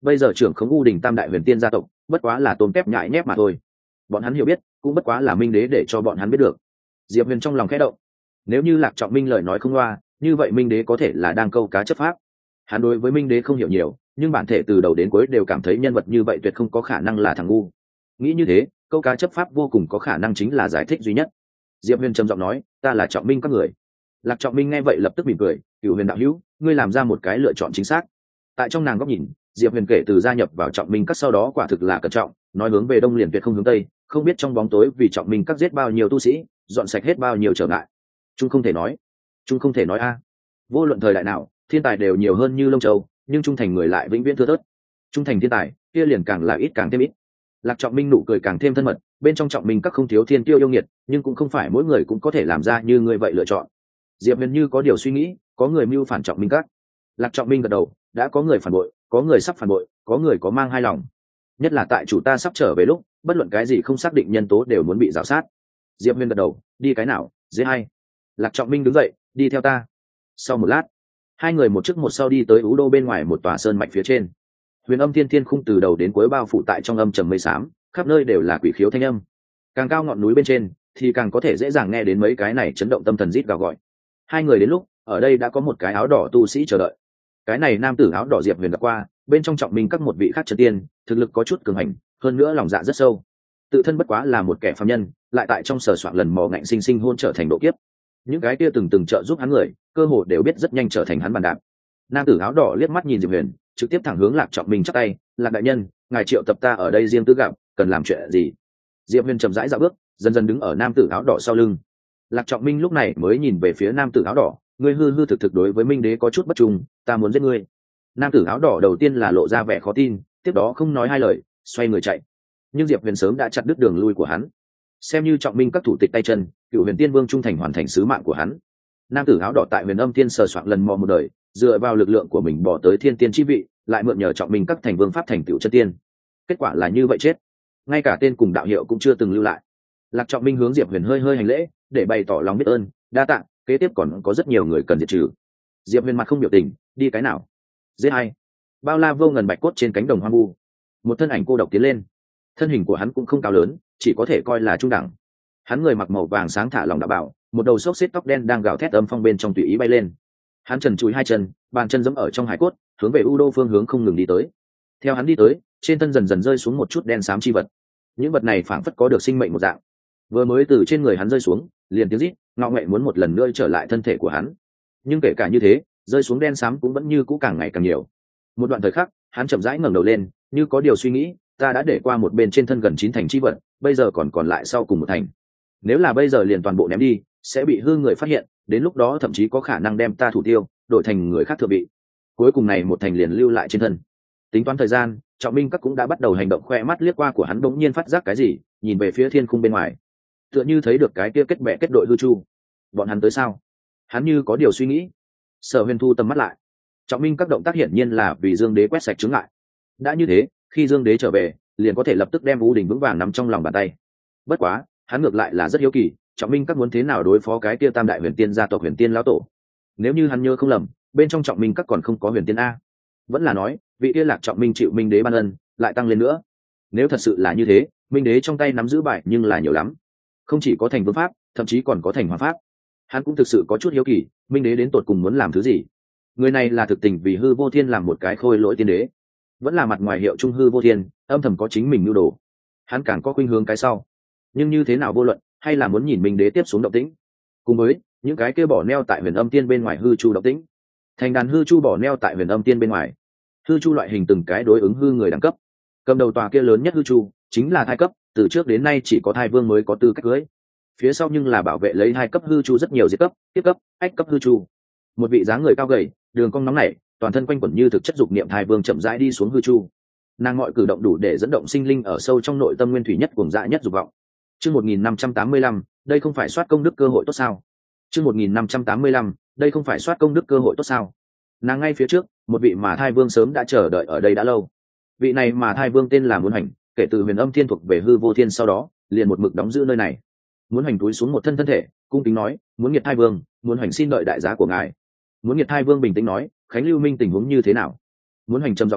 bây giờ trưởng khống u đình tam đại huyền tiên gia tộc bất quá là tôm tép nhại nhép mà thôi, bọn hắn hiểu biết cũng bất quá là minh đế để cho bọn hắn biết được. Diệp huyền trong lòng khẽ động, nếu như Lạc Trọng Minh lời nói không loa, như vậy minh đế có thể là đang câu cá chấp pháp. Hắn đối với minh đế không hiểu nhiều, nhưng bản thể từ đầu đến cuối đều cảm thấy nhân vật như vậy tuyệt không có khả năng là thằng ngu. Nghĩ như thế, câu cá chấp pháp vô cùng có khả năng chính là giải thích duy nhất. Diệp huyền trầm giọng nói, ta là Trọng Minh các người. Lạc Trọng Minh nghe vậy lập tức mỉm cười, Cửu Huyền đạo hữu, ngươi làm ra một cái lựa chọn chính xác. Tại trong nàng góc nhìn, Diệp huyền kể từ gia nhập vào Trọng Minh các sau đó quả thực là cẩn trọng, nói hướng về đông liền tuyệt không hướng tây, không biết trong bóng tối vì Trọng Minh các giết bao nhiêu tu sĩ, dọn sạch hết bao nhiêu trở ngại. Trung không thể nói, Trung không thể nói a. Vô luận thời đại nào, thiên tài đều nhiều hơn như lông châu, nhưng trung thành người lại vĩnh viễn thưa thớt. Trung thành thiên tài, kia liền càng là ít càng thêm ít. Lạc Trọng Minh nụ cười càng thêm thân mật, bên trong Trọng Minh các không thiếu thiên tiêu yêu nghiệt, nhưng cũng không phải mỗi người cũng có thể làm ra như người vậy lựa chọn. Diệp huyền như có điều suy nghĩ, có người mưu phản Trọng Minh các. Lạc Trọng Minh gật đầu, đã có người phản bội, có người sắp phản bội, có người có mang hai lòng. Nhất là tại chủ ta sắp trở về lúc, bất luận cái gì không xác định nhân tố đều muốn bị rào sát. Diệp huyền gật đầu, đi cái nào, dễ hay. Lạc Trọng Minh đứng dậy, đi theo ta. Sau một lát, hai người một trước một sau đi tới ú đô bên ngoài một tòa sơn mạch phía trên. Huyền âm thiên thiên khung từ đầu đến cuối bao phủ tại trong âm trầm mây xám, khắp nơi đều là quỷ khiếu thanh âm. Càng cao ngọn núi bên trên thì càng có thể dễ dàng nghe đến mấy cái này chấn động tâm thần rít gào gọi. Hai người đến lúc, ở đây đã có một cái áo đỏ tu sĩ chờ đợi. Cái này nam tử áo đỏ Diệp huyền gặp qua, bên trong Trọng Minh các một vị khác chân tiên, thực lực có chút cường hành, hơn nữa lòng dạ rất sâu. Tự thân bất quá là một kẻ phàm nhân, lại tại trong sở soạn lần mò ngạnh sinh sinh hôn trở thành độ kiếp. Những cái kia từng từng trợ giúp hắn người, cơ hồ đều biết rất nhanh trở thành hắn bàn đạp. Nam tử áo đỏ liếc mắt nhìn Diệp huyền, trực tiếp thẳng hướng Lạc Trọng Minh chắp tay, Lạc đại nhân, ngài triệu tập ta ở đây riêng tư gặp, cần làm chuyện gì? Diệp huyền chậm rãi dạo bước, dần dần đứng ở nam tử áo đỏ sau lưng. Lạc Trọng Minh lúc này mới nhìn về phía nam tử áo đỏ, ngươi hư hư thực thực đối với minh đế có chút bất trung, ta muốn giết ngươi. Nam tử áo đỏ đầu tiên là lộ ra vẻ khó tin, tiếp đó không nói hai lời, xoay người chạy. Nhưng Diệp huyền sớm đã chặt đứt đường lui của hắn. Xem như Trọng Minh các thủ tịch tay chân, Cửu Huyền Tiên Vương trung thành hoàn thành sứ mạng của hắn. Nam tử áo đỏ tại Huyền Âm Tiên sờ soạn lần mò một đời, dựa vào lực lượng của mình bỏ tới thiên tiên chi vị, lại mượn nhờ Trọng Minh các thành vương pháp thành tựu chân tiên. Kết quả là như vậy chết, ngay cả tên cùng đạo hiệu cũng chưa từng lưu lại. Lạc Trọng Minh hướng Diệp huyền hơi hơi hành lễ, để bày tỏ lòng biết ơn, đa tạ, kế tiếp còn có rất nhiều người cần diệt trừ. Diệp huyền mặt không biểu tình, đi cái nào? Giết hay? Bao la vô ngần bạch cốt trên cánh đồng hoang vu, một thân ảnh cô độc tiến lên. Thân hình của hắn cũng không cao lớn, chỉ có thể coi là trung đẳng. Hắn người mặc màu vàng sáng thả lòng đạo bảo, một đầu xốc xếp tóc đen đang gào thét âm phong bên trong tùy ý bay lên. Hắn trần trụi hai chân, bàn chân giẫm ở trong hải cốt, hướng về u đô phương hướng không ngừng đi tới. Theo hắn đi tới, trên thân dần dần rơi xuống một chút đen xám chi vật. Những vật này phảng phất có được sinh mệnh một dạng. Vừa mới từ trên người hắn rơi xuống, liền tiếng rít, ngọ nghệ muốn một lần nữa trở lại thân thể của hắn. Nhưng kể cả như thế, rơi xuống đen xám cũng vẫn như cũ càng ngày càng nhiều. Một đoạn thời khắc, hắn chậm rãi ngẩng đầu lên, như có điều suy nghĩ, ta đã để qua một bên trên thân gần chín thành chi vật, bây giờ còn còn lại sau cùng một thành. Nếu là bây giờ liền toàn bộ ném đi, sẽ bị hư người phát hiện, đến lúc đó thậm chí có khả năng đem ta thủ tiêu, đổi thành người khác thừa bị. Cuối cùng này một thành liền lưu lại trên thân. Tính toán thời gian, Trọng Minh các cũng đã bắt đầu hành động, khoe mắt liếc qua của hắn bỗng nhiên phát giác cái gì, nhìn về phía thiên khung bên ngoài. Tựa như thấy được cái kia kết bè kết đội hư chu. Bọn hắn tới sao? Hắn như có điều suy nghĩ. Sở Huyền thu tầm mắt lại. Trọng Minh các động tác hiển nhiên là vì Dương Đế quét sạch chướng ngại. Đã như thế, khi Dương Đế trở về, liền có thể lập tức đem U Đình vững vàng nắm trong lòng bàn tay. Bất quá, hắn ngược lại là rất hiếu kỳ, Trọng Minh các muốn thế nào đối phó cái kia Tam đại huyền tiên gia tộc Huyền Tiên lão tổ. Nếu như hắn nhớ không lầm, bên trong Trọng Minh các còn không có Huyền Tiên a. Vẫn là nói, vị kia Lạc Trọng Minh chịu Minh Đế ban ân, lại tăng lên nữa. Nếu thật sự là như thế, Minh Đế trong tay nắm giữ bài nhưng là nhiều lắm. Không chỉ có thành vương pháp, thậm chí còn có thành hoàng pháp. Hắn cũng thực sự có chút hiếu kỳ, Minh Đế đến tột cùng muốn làm thứ gì. Người này là thực tình vì hư vô thiên làm một cái khôi lỗi tiên đế, vẫn là mặt ngoài hiệu trung hư vô thiên, âm thầm có chính mình nhu đồ. Hắn càng có khuynh hướng cái sau. Nhưng như thế nào vô luận, hay là muốn nhìn Minh Đế tiếp xuống động tĩnh. Cùng với những cái kia bỏ neo tại Huyền Âm Tiên bên ngoài hư chu động tĩnh. Thành đàn hư chu bỏ neo tại Huyền Âm Tiên bên ngoài. Hư chu loại hình từng cái đối ứng hư người đẳng cấp. Cầm đầu tòa kia lớn nhất hư chu chính là thai cấp, từ trước đến nay chỉ có thai vương mới có tư cách cưới. Phía sau nhưng là bảo vệ lấy hai cấp hư chu rất nhiều diệt cấp, tiếp cấp, ách cấp hư chu. Một vị dáng người cao gầy, đường cong nóng nảy, toàn thân quanh quẩn như thực chất dục niệm thai vương chậm rãi đi xuống hư chu. Nàng mọi cử động đủ để dẫn động sinh linh ở sâu trong nội tâm nguyên thủy nhất cuồng dã nhất dục vọng. Chương một nghìn năm trăm tám mươi lăm, đây không phải soát công đức cơ hội tốt sao? Chương một nghìn năm trăm tám mươi lăm, đây không phải soát công đức cơ hội tốt sao? Nàng ngay phía trước, một vị mà thai vương sớm đã chờ đợi ở đây đã lâu. Vị này mà thai vương tên là Muốn Hành, kể từ Huyền Âm Thiên thuộc về hư vô thiên sau đó, liền một mực đóng giữ nơi này. Muốn Hành túi xuống một thân thân thể, cung kính nói, muốn Nghiệt thai vương, Muốn Hành xin đợi đại giá của ngài. Muốn Nghiệt thai vương bình tĩnh nói, Khánh Lưu Minh tình huống như thế nào? Muốn Hành trầm giọng nói,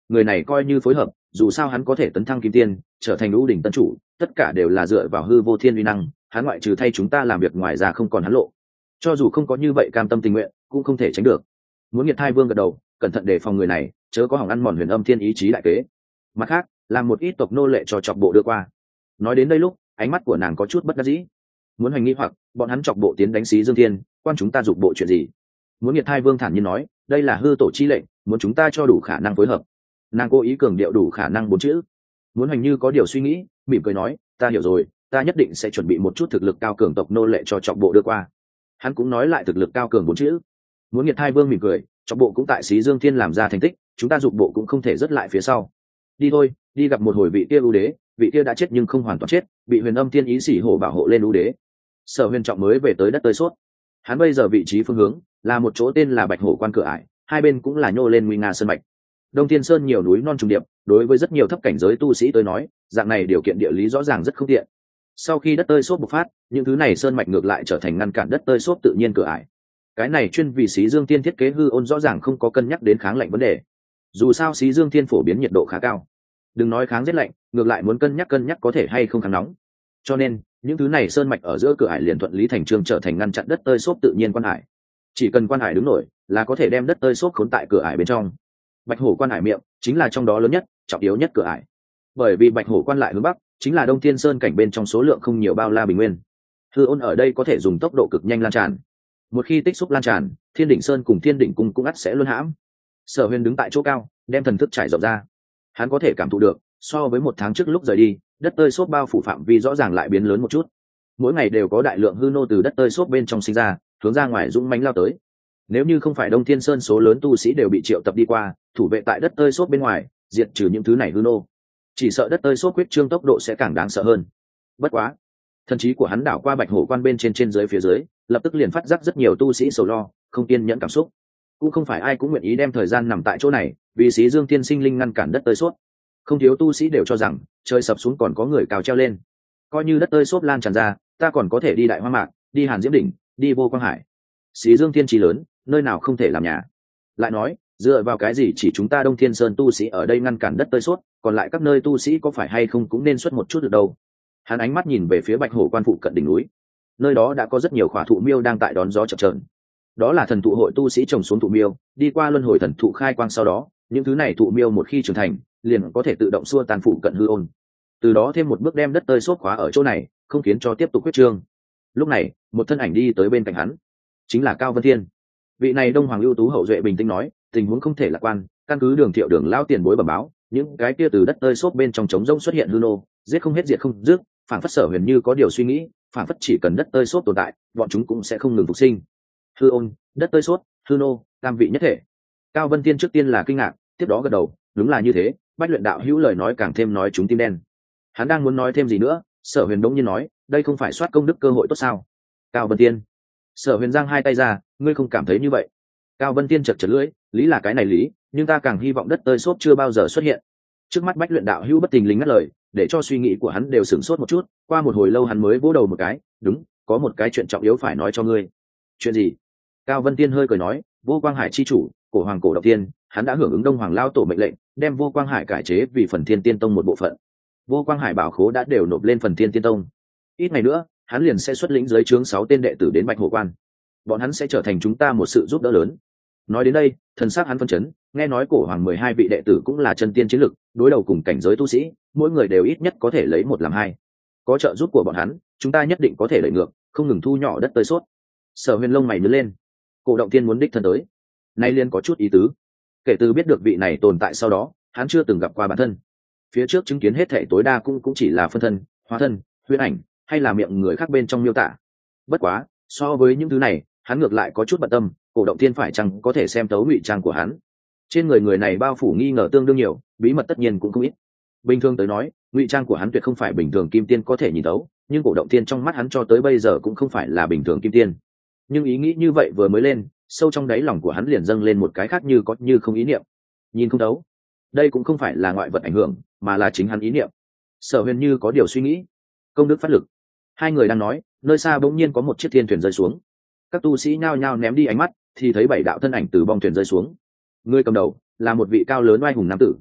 người này coi như phối hợp, dù sao hắn có thể tấn thăng kim tiên, trở thành lũ đỉnh tân chủ, tất cả đều là dựa vào hư vô thiên uy năng, hắn ngoại trừ thay chúng ta làm việc ngoài ra không còn hắn lộ. Cho dù không có như vậy cam tâm tình nguyện, cũng không thể tránh được. Muốn Nghiệt Thai Vương gật đầu, cẩn thận đề phòng người này, chớ có hỏng ăn mòn huyền âm thiên ý chí đại kế. Mặt khác, làm một ít tộc nô lệ cho chọc bộ đưa qua. Nói đến đây lúc, ánh mắt của nàng có chút bất đắc dĩ. Muốn hoành nghi hoặc, bọn hắn chọc bộ tiến đánh xí Dương Thiên, quan chúng ta dục bộ chuyện gì? Muốn Nghiệt Thai Vương thản nhiên nói, đây là hư tổ chi lệnh, muốn chúng ta cho đủ khả năng phối hợp. Nàng cố ý cường điệu đủ khả năng bốn chữ. Muốn hoành như có điều suy nghĩ, mỉm cười nói, ta hiểu rồi, ta nhất định sẽ chuẩn bị một chút thực lực cao cường tộc nô lệ cho chọc bộ đưa qua. Hắn cũng nói lại thực lực cao cường bốn chữ. Muốn Nghiệt Thai Vương mỉm cười, chọc bộ cũng tại xí Dương Thiên làm ra thành tích, chúng ta dục bộ cũng không thể rớt lại phía sau. Đi thôi, đi gặp một hồi vị kia ưu đế, vị kia đã chết nhưng không hoàn toàn chết, bị huyền âm thiên ý xỉ hổ bảo hộ lên ưu đế. Sở Huyền Trọng mới về tới đất tơi sốt. Hắn bây giờ vị trí phương hướng là một chỗ tên là Bạch Hổ Quan cửa ải, hai bên cũng là nhô lên nguy nga sơn mạch. Đông Thiên Sơn nhiều núi non trùng điệp, đối với rất nhiều thấp cảnh giới tu sĩ tới nói, dạng này điều kiện địa lý rõ ràng rất không tiện. Sau khi đất tơi xốp bộc phát, những thứ này sơn mạch ngược lại trở thành ngăn cản đất tơi xốp tự nhiên cửa ải. Cái này chuyên vì Xí Dương Thiên thiết kế hư ôn rõ ràng không có cân nhắc đến kháng lạnh vấn đề. Dù sao Xí Dương Thiên phổ biến nhiệt độ khá cao, đừng nói kháng rét lạnh, ngược lại muốn cân nhắc cân nhắc có thể hay không kháng nóng. Cho nên, những thứ này sơn mạch ở giữa cửa ải liền thuận lý thành trương trở thành ngăn chặn đất tơi xốp tự nhiên quan hải. Chỉ cần quan hải đứng nổi, là có thể đem đất tơi xốp khốn tại cửa ải bên trong. Bạch Hổ Quan hải miệng chính là trong đó lớn nhất, trọng yếu nhất cửa ải. Bởi vì Bạch Hổ Quan lại hướng bắc, chính là Đông Thiên Sơn cảnh bên trong số lượng không nhiều bao la bình nguyên. Hư ôn ở đây có thể dùng tốc độ cực nhanh lan tràn. Một khi tích xúc lan tràn, Thiên Đỉnh Sơn cùng Thiên Đỉnh Cung cũng ắt sẽ luân hãm. Sở Huyền đứng tại chỗ cao, đem thần thức trải rộng ra. Hắn có thể cảm thụ được, so với một tháng trước lúc rời đi, đất tơi xốp bao phủ phạm vi rõ ràng lại biến lớn một chút. Mỗi ngày đều có đại lượng hư nô từ đất tơi xốp bên trong sinh ra, hướng ra ngoài dũng mãnh lao tới. Nếu như không phải Đông Thiên Sơn số lớn tu sĩ đều bị triệu tập đi qua, thủ vệ tại đất tơi xốp bên ngoài, diệt trừ những thứ này hư nô, chỉ sợ đất tơi xốp quyết trương tốc độ sẽ càng đáng sợ hơn. Bất quá, thần trí của hắn đảo qua Bạch Hổ Quan bên trên trên dưới phía dưới, lập tức liền phát giác rất nhiều tu sĩ sầu lo, không kiên nhẫn cảm xúc. Cũng không phải ai cũng nguyện ý đem thời gian nằm tại chỗ này, vì Xí Dương Thiên sinh linh ngăn cản đất tơi xốp. Không thiếu tu sĩ đều cho rằng trời sập xuống còn có người cào treo lên. Coi như đất tơi xốp lan tràn ra, ta còn có thể đi Đại Hoa Mạc, đi Hàn Diễm Đỉnh, đi Vô Quang Hải. Xí Dương Thiên trí lớn, nơi nào không thể làm nhà. Lại nói, dựa vào cái gì chỉ chúng ta Đông Thiên Sơn tu sĩ ở đây ngăn cản đất tơi xốp, còn lại các nơi tu sĩ có phải hay không cũng nên xuất một chút được đâu. Hắn ánh mắt nhìn về phía Bạch Hổ Quan phụ cận đỉnh núi. Nơi đó đã có rất nhiều khỏa thụ miêu đang tại đón gió chập chờn. Đó là thần thụ hội tu sĩ trồng xuống thụ miêu, đi qua luân hồi thần thụ khai quang sau đó, những thứ này thụ miêu một khi trưởng thành, liền có thể tự động xua tan phụ cận hư ôn. Từ đó thêm một bước đem đất tơi xốp khóa ở chỗ này, không khiến cho tiếp tục huyết trương. Lúc này, một thân ảnh đi tới bên cạnh hắn, chính là Cao Vân Thiên. Vị này Đông Hoàng ưu tú hậu duệ bình tĩnh nói, tình huống không thể lạc quan, căn cứ Đường Thiệu Đường lao tiền bối bẩm báo, những cái kia từ đất tơi xốp bên trong trống rỗng xuất hiện hư nô, giết không hết diệt không dứt, phản phất Sở Huyền như có điều suy nghĩ, phản phất chỉ cần đất tơi xốp tồn tại, bọn chúng cũng sẽ không ngừng phục sinh. Hư ôn, đất tơi xốp, hư nô, tam vị nhất thể. Cao Vân Thiên trước tiên là kinh ngạc, tiếp đó gật đầu, đúng là như thế. Bách Luyện đạo hữu lời nói càng thêm nói chúng tim đen. Hắn đang muốn nói thêm gì nữa, Sở Huyền đống nhiên nói, đây không phải soát công đức cơ hội tốt sao? Cao Vân Thiên. Sở Huyền giang hai tay ra, ngươi không cảm thấy như vậy? Cao Vân Thiên chật chật lưỡi, lý là cái này lý, nhưng ta càng hy vọng đất tơi xốp chưa bao giờ xuất hiện. Trước mắt Bách Luyện đạo hữu bất tình lính ngắt lời, để cho suy nghĩ của hắn đều sửng sốt một chút. Qua một hồi lâu hắn mới vỗ đầu một cái, đúng, có một cái chuyện trọng yếu phải nói cho ngươi. Chuyện gì? Cao Vân Thiên hơi cười nói, Vô Quang Hải chi chủ, cổ hoàng cổ động tiên, hắn đã hưởng ứng Đông Hoàng lao tổ mệnh lệnh, đem Vô Quang Hải cải chế vì Phần Thiên Tiên Tông một bộ phận. Vô Quang Hải bảo khố đã đều nộp lên Phần Thiên Tiên Tông. Ít ngày nữa, hắn liền sẽ xuất lĩnh dưới trướng sáu tên đệ tử đến Bạch Hổ Quan. Bọn hắn sẽ trở thành chúng ta một sự giúp đỡ lớn. Nói đến đây, thần sắc hắn phân chấn, nghe nói cổ hoàng mười hai vị đệ tử cũng là chân tiên chiến lực, đối đầu cùng cảnh giới tu sĩ, mỗi người đều ít nhất có thể lấy một làm hai. Có trợ giúp của bọn hắn, chúng ta nhất định có thể đẩy ngược, không ngừng thu nhỏ đất tơi xốp. Sở Huyền lông mày nhướng lên. Cổ động tiên muốn đích thân tới, nay liên có chút ý tứ. Kể từ biết được vị này tồn tại sau đó, hắn chưa từng gặp qua bản thân. Phía trước chứng kiến hết thể tối đa cũng cũng chỉ là phân thân, hóa thân, huyễn ảnh, hay là miệng người khác bên trong miêu tả. Bất quá, so với những thứ này, hắn ngược lại có chút bận tâm, cổ động tiên phải chăng có thể xem tấu ngụy trang của hắn. Trên người người này bao phủ nghi ngờ tương đương nhiều, bí mật tất nhiên cũng không ít. Bình thường tới nói, ngụy trang của hắn tuyệt không phải bình thường kim tiên có thể nhìn tấu, nhưng cổ động tiên trong mắt hắn cho tới bây giờ cũng không phải là bình thường kim tiên. Nhưng ý nghĩ như vậy vừa mới lên, sâu trong đáy lòng của hắn liền dâng lên một cái khác như có như không ý niệm. Nhìn không thấu, đây cũng không phải là ngoại vật ảnh hưởng, mà là chính hắn ý niệm. Sở Huyền như có điều suy nghĩ, công đức phát lực. Hai người đang nói, nơi xa bỗng nhiên có một chiếc thiên thuyền rơi xuống. Các tu sĩ nhao nhao ném đi ánh mắt, thì thấy bảy đạo thân ảnh từ bong thuyền rơi xuống. Người cầm đầu là một vị cao lớn oai hùng nam tử,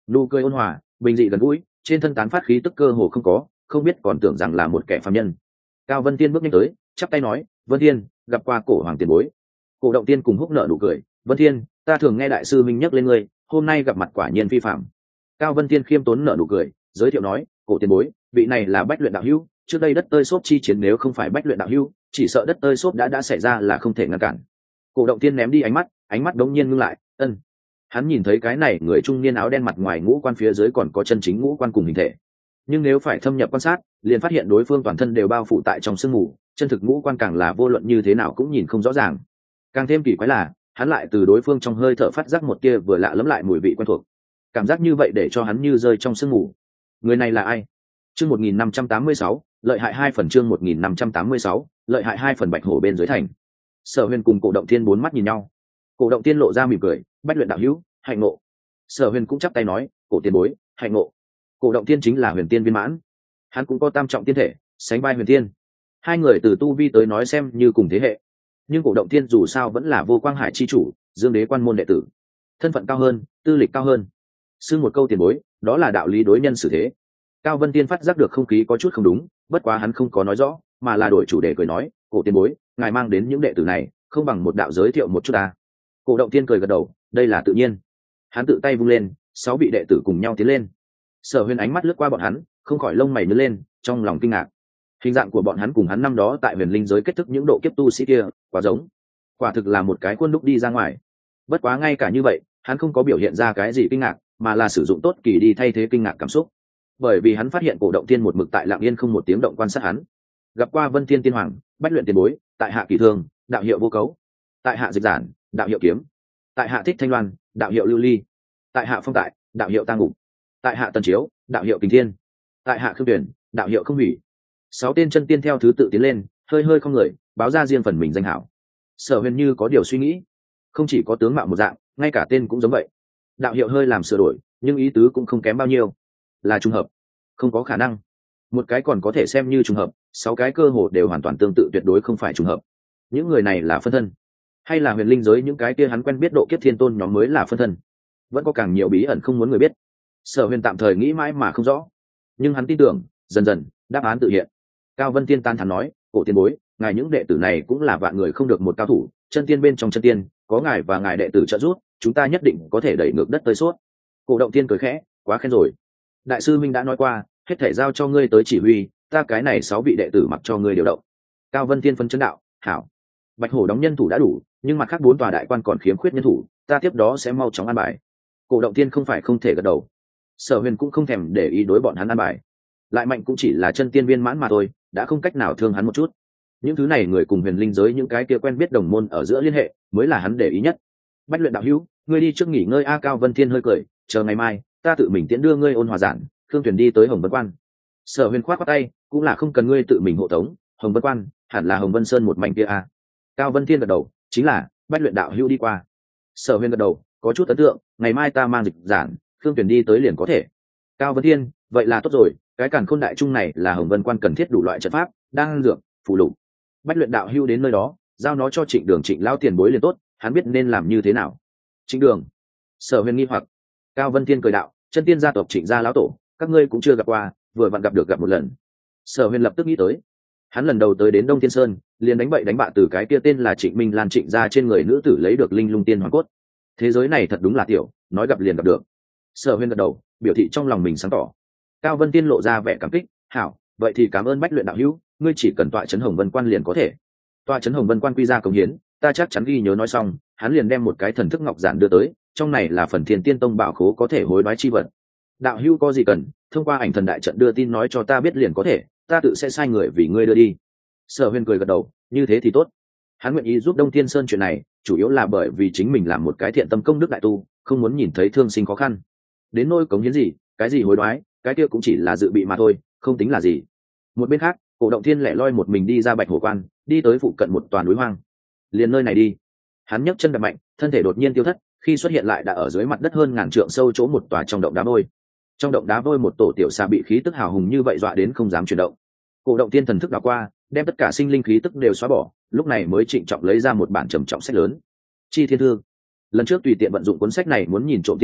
nụ cười ôn hòa bình dị gần gũi, trên thân tán phát khí tức cơ hồ không có, không biết còn tưởng rằng là một kẻ phàm nhân. Cao Vân Tiên bước nhanh tới, chắp tay nói, Vân Thiên, gặp qua cổ hoàng tiền bối. Cổ Động Tiên cùng húc nợ nụ cười, Vân Thiên, ta thường nghe đại sư minh nhắc lên ngươi, hôm nay gặp mặt quả nhiên phi phạm. Cao Vân Tiên khiêm tốn nợ nụ cười, giới thiệu nói, cổ tiền bối, vị này là Bách Luyện đạo hữu, trước đây đất tơi xốp chi chiến nếu không phải Bách Luyện đạo hữu, chỉ sợ đất tơi xốp đã đã xảy ra là không thể ngăn cản. Cổ Động Tiên ném đi ánh mắt, ánh mắt đống nhiên ngưng lại, ân. Hắn nhìn thấy cái này người trung niên áo đen mặt ngoài ngũ quan phía dưới còn có chân chính ngũ quan cùng hình thể, nhưng nếu phải thâm nhập quan sát, liền phát hiện đối phương toàn thân đều bao phủ tại trong sương mù, chân thực ngũ quan càng là vô luận như thế nào cũng nhìn không rõ ràng. Càng thêm kỳ quái là, hắn lại từ đối phương trong hơi thở phát giác một tia vừa lạ lẫm lại mùi vị quen thuộc. Cảm giác như vậy để cho hắn như rơi trong sương mù. Người này là ai? Chương một nghìn năm trăm tám mươi sáu, lợi hại hai phần chương một nghìn năm trăm tám mươi sáu, lợi hại hai phần Bạch Hổ bên dưới thành. Sở Huyền cùng Cổ Động Thiên bốn mắt nhìn nhau. Cổ Động Thiên lộ ra mỉm cười, Bách Luyện đạo hữu, hạnh ngộ. Sở Huyền cũng chắp tay nói, cổ tiền bối, hạnh ngộ. Cổ Động Thiên chính là huyền tiên viên mãn, hắn cũng có tam trọng tiên thể, sánh vai huyền tiên. Hai người từ tu vi tới nói xem như cùng thế hệ, nhưng Cổ Động Thiên dù sao vẫn là Vô Quang Hải chi chủ, Dương Đế quan môn đệ tử, thân phận cao hơn, tư lịch cao hơn. Xưng một câu tiền bối, đó là đạo lý đối nhân xử thế. Cao Vân Tiên phát giác được không khí có chút không đúng, bất quá hắn không có nói rõ, mà là đổi chủ đề cười nói, cổ tiền bối, ngài mang đến những đệ tử này, không bằng một đạo giới thiệu một chút ta. Cổ Động Tiên cười gật đầu, đây là tự nhiên. Hắn tự tay vung lên, sáu vị đệ tử cùng nhau tiến lên. Sở Huyền ánh mắt lướt qua bọn hắn, không khỏi lông mày nhướng lên, trong lòng kinh ngạc. Hình dạng của bọn hắn cùng hắn năm đó tại huyền linh giới kết thức những độ kiếp tu sĩ kia quá giống, quả thực là một cái khuôn đúc đi ra ngoài. Bất quá ngay cả như vậy, hắn không có biểu hiện ra cái gì kinh ngạc, mà là sử dụng tốt kỳ đi thay thế kinh ngạc cảm xúc, bởi vì hắn phát hiện Cổ Động Tiên một mực tại lặng yên không một tiếng động quan sát hắn. Gặp qua Vân Thiên tiên hoàng, Bách Luyện tiền bối, tại hạ Kỳ Thương, đạo hiệu Vô Cấu, tại hạ Dịch Giản, đạo hiệu Kiếm, tại hạ Thích Thanh Loan, đạo hiệu Lưu Ly, tại hạ Phong Tại, đạo hiệu Tang Ngục, tại hạ Tần Chiếu, đạo hiệu Kình Thiên, tại hạ Khương Tuyển, đạo hiệu Không Hủy. Sáu tên chân tiên theo thứ tự tiến lên, hơi hơi không người, báo ra riêng phần mình danh hảo. Sở Huyền như có điều suy nghĩ, không chỉ có tướng mạo một dạng, ngay cả tên cũng giống vậy. Đạo hiệu hơi làm sửa đổi, nhưng ý tứ cũng không kém bao nhiêu. Là trùng hợp? Không có khả năng. Một cái còn có thể xem như trùng hợp, sáu cái cơ hồ đều hoàn toàn tương tự, tuyệt đối không phải trùng hợp. Những người này là phân thân, hay là huyền linh giới những cái kia hắn quen biết độ kiếp thiên tôn nhóm mới là phân thân? Vẫn có càng nhiều bí ẩn không muốn người biết. Sở Huyền tạm thời nghĩ mãi mà không rõ, nhưng hắn tin tưởng, dần dần đáp án tự hiện. Cao Vân Tiên tan thắn nói, cổ tiền bối, ngài những đệ tử này cũng là vạn người không được một cao thủ, chân tiên bên trong chân tiên, có ngài và ngài đệ tử trợ giúp, chúng ta nhất định có thể đẩy ngược đất tới suốt. Cổ Động Tiên cười khẽ, quá khen rồi. Đại sư minh đã nói qua, hết thể giao cho ngươi tới chỉ huy, ta cái này sáu vị đệ tử mặc cho ngươi điều động. Cao Vân Tiên phân chân đạo, hảo. Bạch Hổ đóng nhân thủ đã đủ, nhưng mặt khác bốn tòa đại quan còn khiếm khuyết nhân thủ, ta tiếp đó sẽ mau chóng an bài. Cổ Động Tiên không phải không thể gật đầu. Sở Huyền cũng không thèm để ý đối bọn hắn an bài, lại mạnh cũng chỉ là chân tiên viên mãn mà thôi, đã không cách nào thương hắn một chút. Những thứ này người cùng huyền linh giới những cái kia quen biết đồng môn ở giữa liên hệ mới là hắn để ý nhất. Bách Luyện đạo hữu, ngươi đi trước nghỉ ngơi a. Cao Vân Thiên hơi cười, chờ ngày mai ta tự mình tiễn đưa ngươi Ôn Hòa Giản, Khương Tuyền đi tới Hồng Vân Quan. Sở Huyền khoát qua tay, cũng là không cần ngươi tự mình hộ tống, Hồng Vân Quan hẳn là Hồng Vân Sơn một mảnh kia a. Cao Vân Thiên gật đầu, chính là Bách Luyện đạo hữu đi qua. Sở Huyền gật đầu, có chút ấn tượng, ngày mai ta mang Dịch Giản, Khương Tuyền đi tới liền có thể. Cao Vân Thiên, vậy là tốt rồi, cái càn khôn đại trung này là Hồng Vân Quan cần thiết đủ loại trận pháp, đang dược, phụ lục. Bách Luyện đạo hữu đến nơi đó, giao nó cho Trịnh Đường Trịnh lão tiền bối liền tốt, hắn biết nên làm như thế nào. Trịnh Đường? Sở Huyền nghi hoặc. Cao Vân Thiên cười đạo, chân tiên gia tộc Trịnh gia lão tổ, các ngươi cũng chưa gặp qua, vừa vặn gặp được gặp một lần. Sở Huyền lập tức nghĩ tới, hắn lần đầu tới đến Đông Thiên Sơn, liền đánh bậy đánh bạ từ cái kia tên là Trịnh Minh Lan Trịnh gia trên người nữ tử lấy được linh lung tiên hoàn cốt. Thế giới này thật đúng là tiểu, nói gặp liền gặp được. Sở Huyền gật đầu, biểu thị trong lòng mình sáng tỏ. Cao Vân Tiên lộ ra vẻ cảm kích, hảo, vậy thì cảm ơn Bách Luyện đạo hữu, ngươi chỉ cần tọa trấn Hồng Vân Quan liền có thể. Tọa trấn Hồng Vân Quan quy ra công hiến, ta chắc chắn ghi nhớ. Nói xong, hắn liền đem một cái thần thức ngọc giản đưa tới, trong này là phần Thiên Tiên Tông bảo khố có thể hối đoái chi vật. Đạo hữu có gì cần, thông qua ảnh thần đại trận đưa tin nói cho ta biết liền có thể, ta tự sẽ sai người vì ngươi đưa đi. Sở Huyền cười gật đầu, như thế thì tốt. Hắn nguyện ý giúp Đông Thiên Sơn chuyện này, chủ yếu là bởi vì chính mình làm một cái thiện tâm công đức đại tu, không muốn nhìn thấy thương sinh khó khăn. Đến nỗi cống hiến gì, cái gì hối đoái, cái kia cũng chỉ là dự bị mà thôi, không tính là gì. Một bên khác, Cổ Động Thiên lẻ loi một mình đi ra Bạch Hổ Quan, đi tới phụ cận một tòa núi hoang. Liền nơi này đi. Hắn nhấc chân đạp mạnh, thân thể đột nhiên tiêu thất, khi xuất hiện lại đã ở dưới mặt đất hơn ngàn trượng sâu chỗ một tòa trong động đá vôi. Trong động đá vôi một tổ tiểu xà bị khí tức hào hùng như vậy dọa đến không dám chuyển động. Cổ Động Thiên thần thức đảo qua, đem tất cả sinh linh khí tức đều xóa bỏ, lúc này mới trịnh trọng lấy ra một bản trầm trọng sách lớn. Chi Thiên Thư. Lần trước tùy tiện vận dụng cuốn sách này muốn nhìn trộm thiên cơ,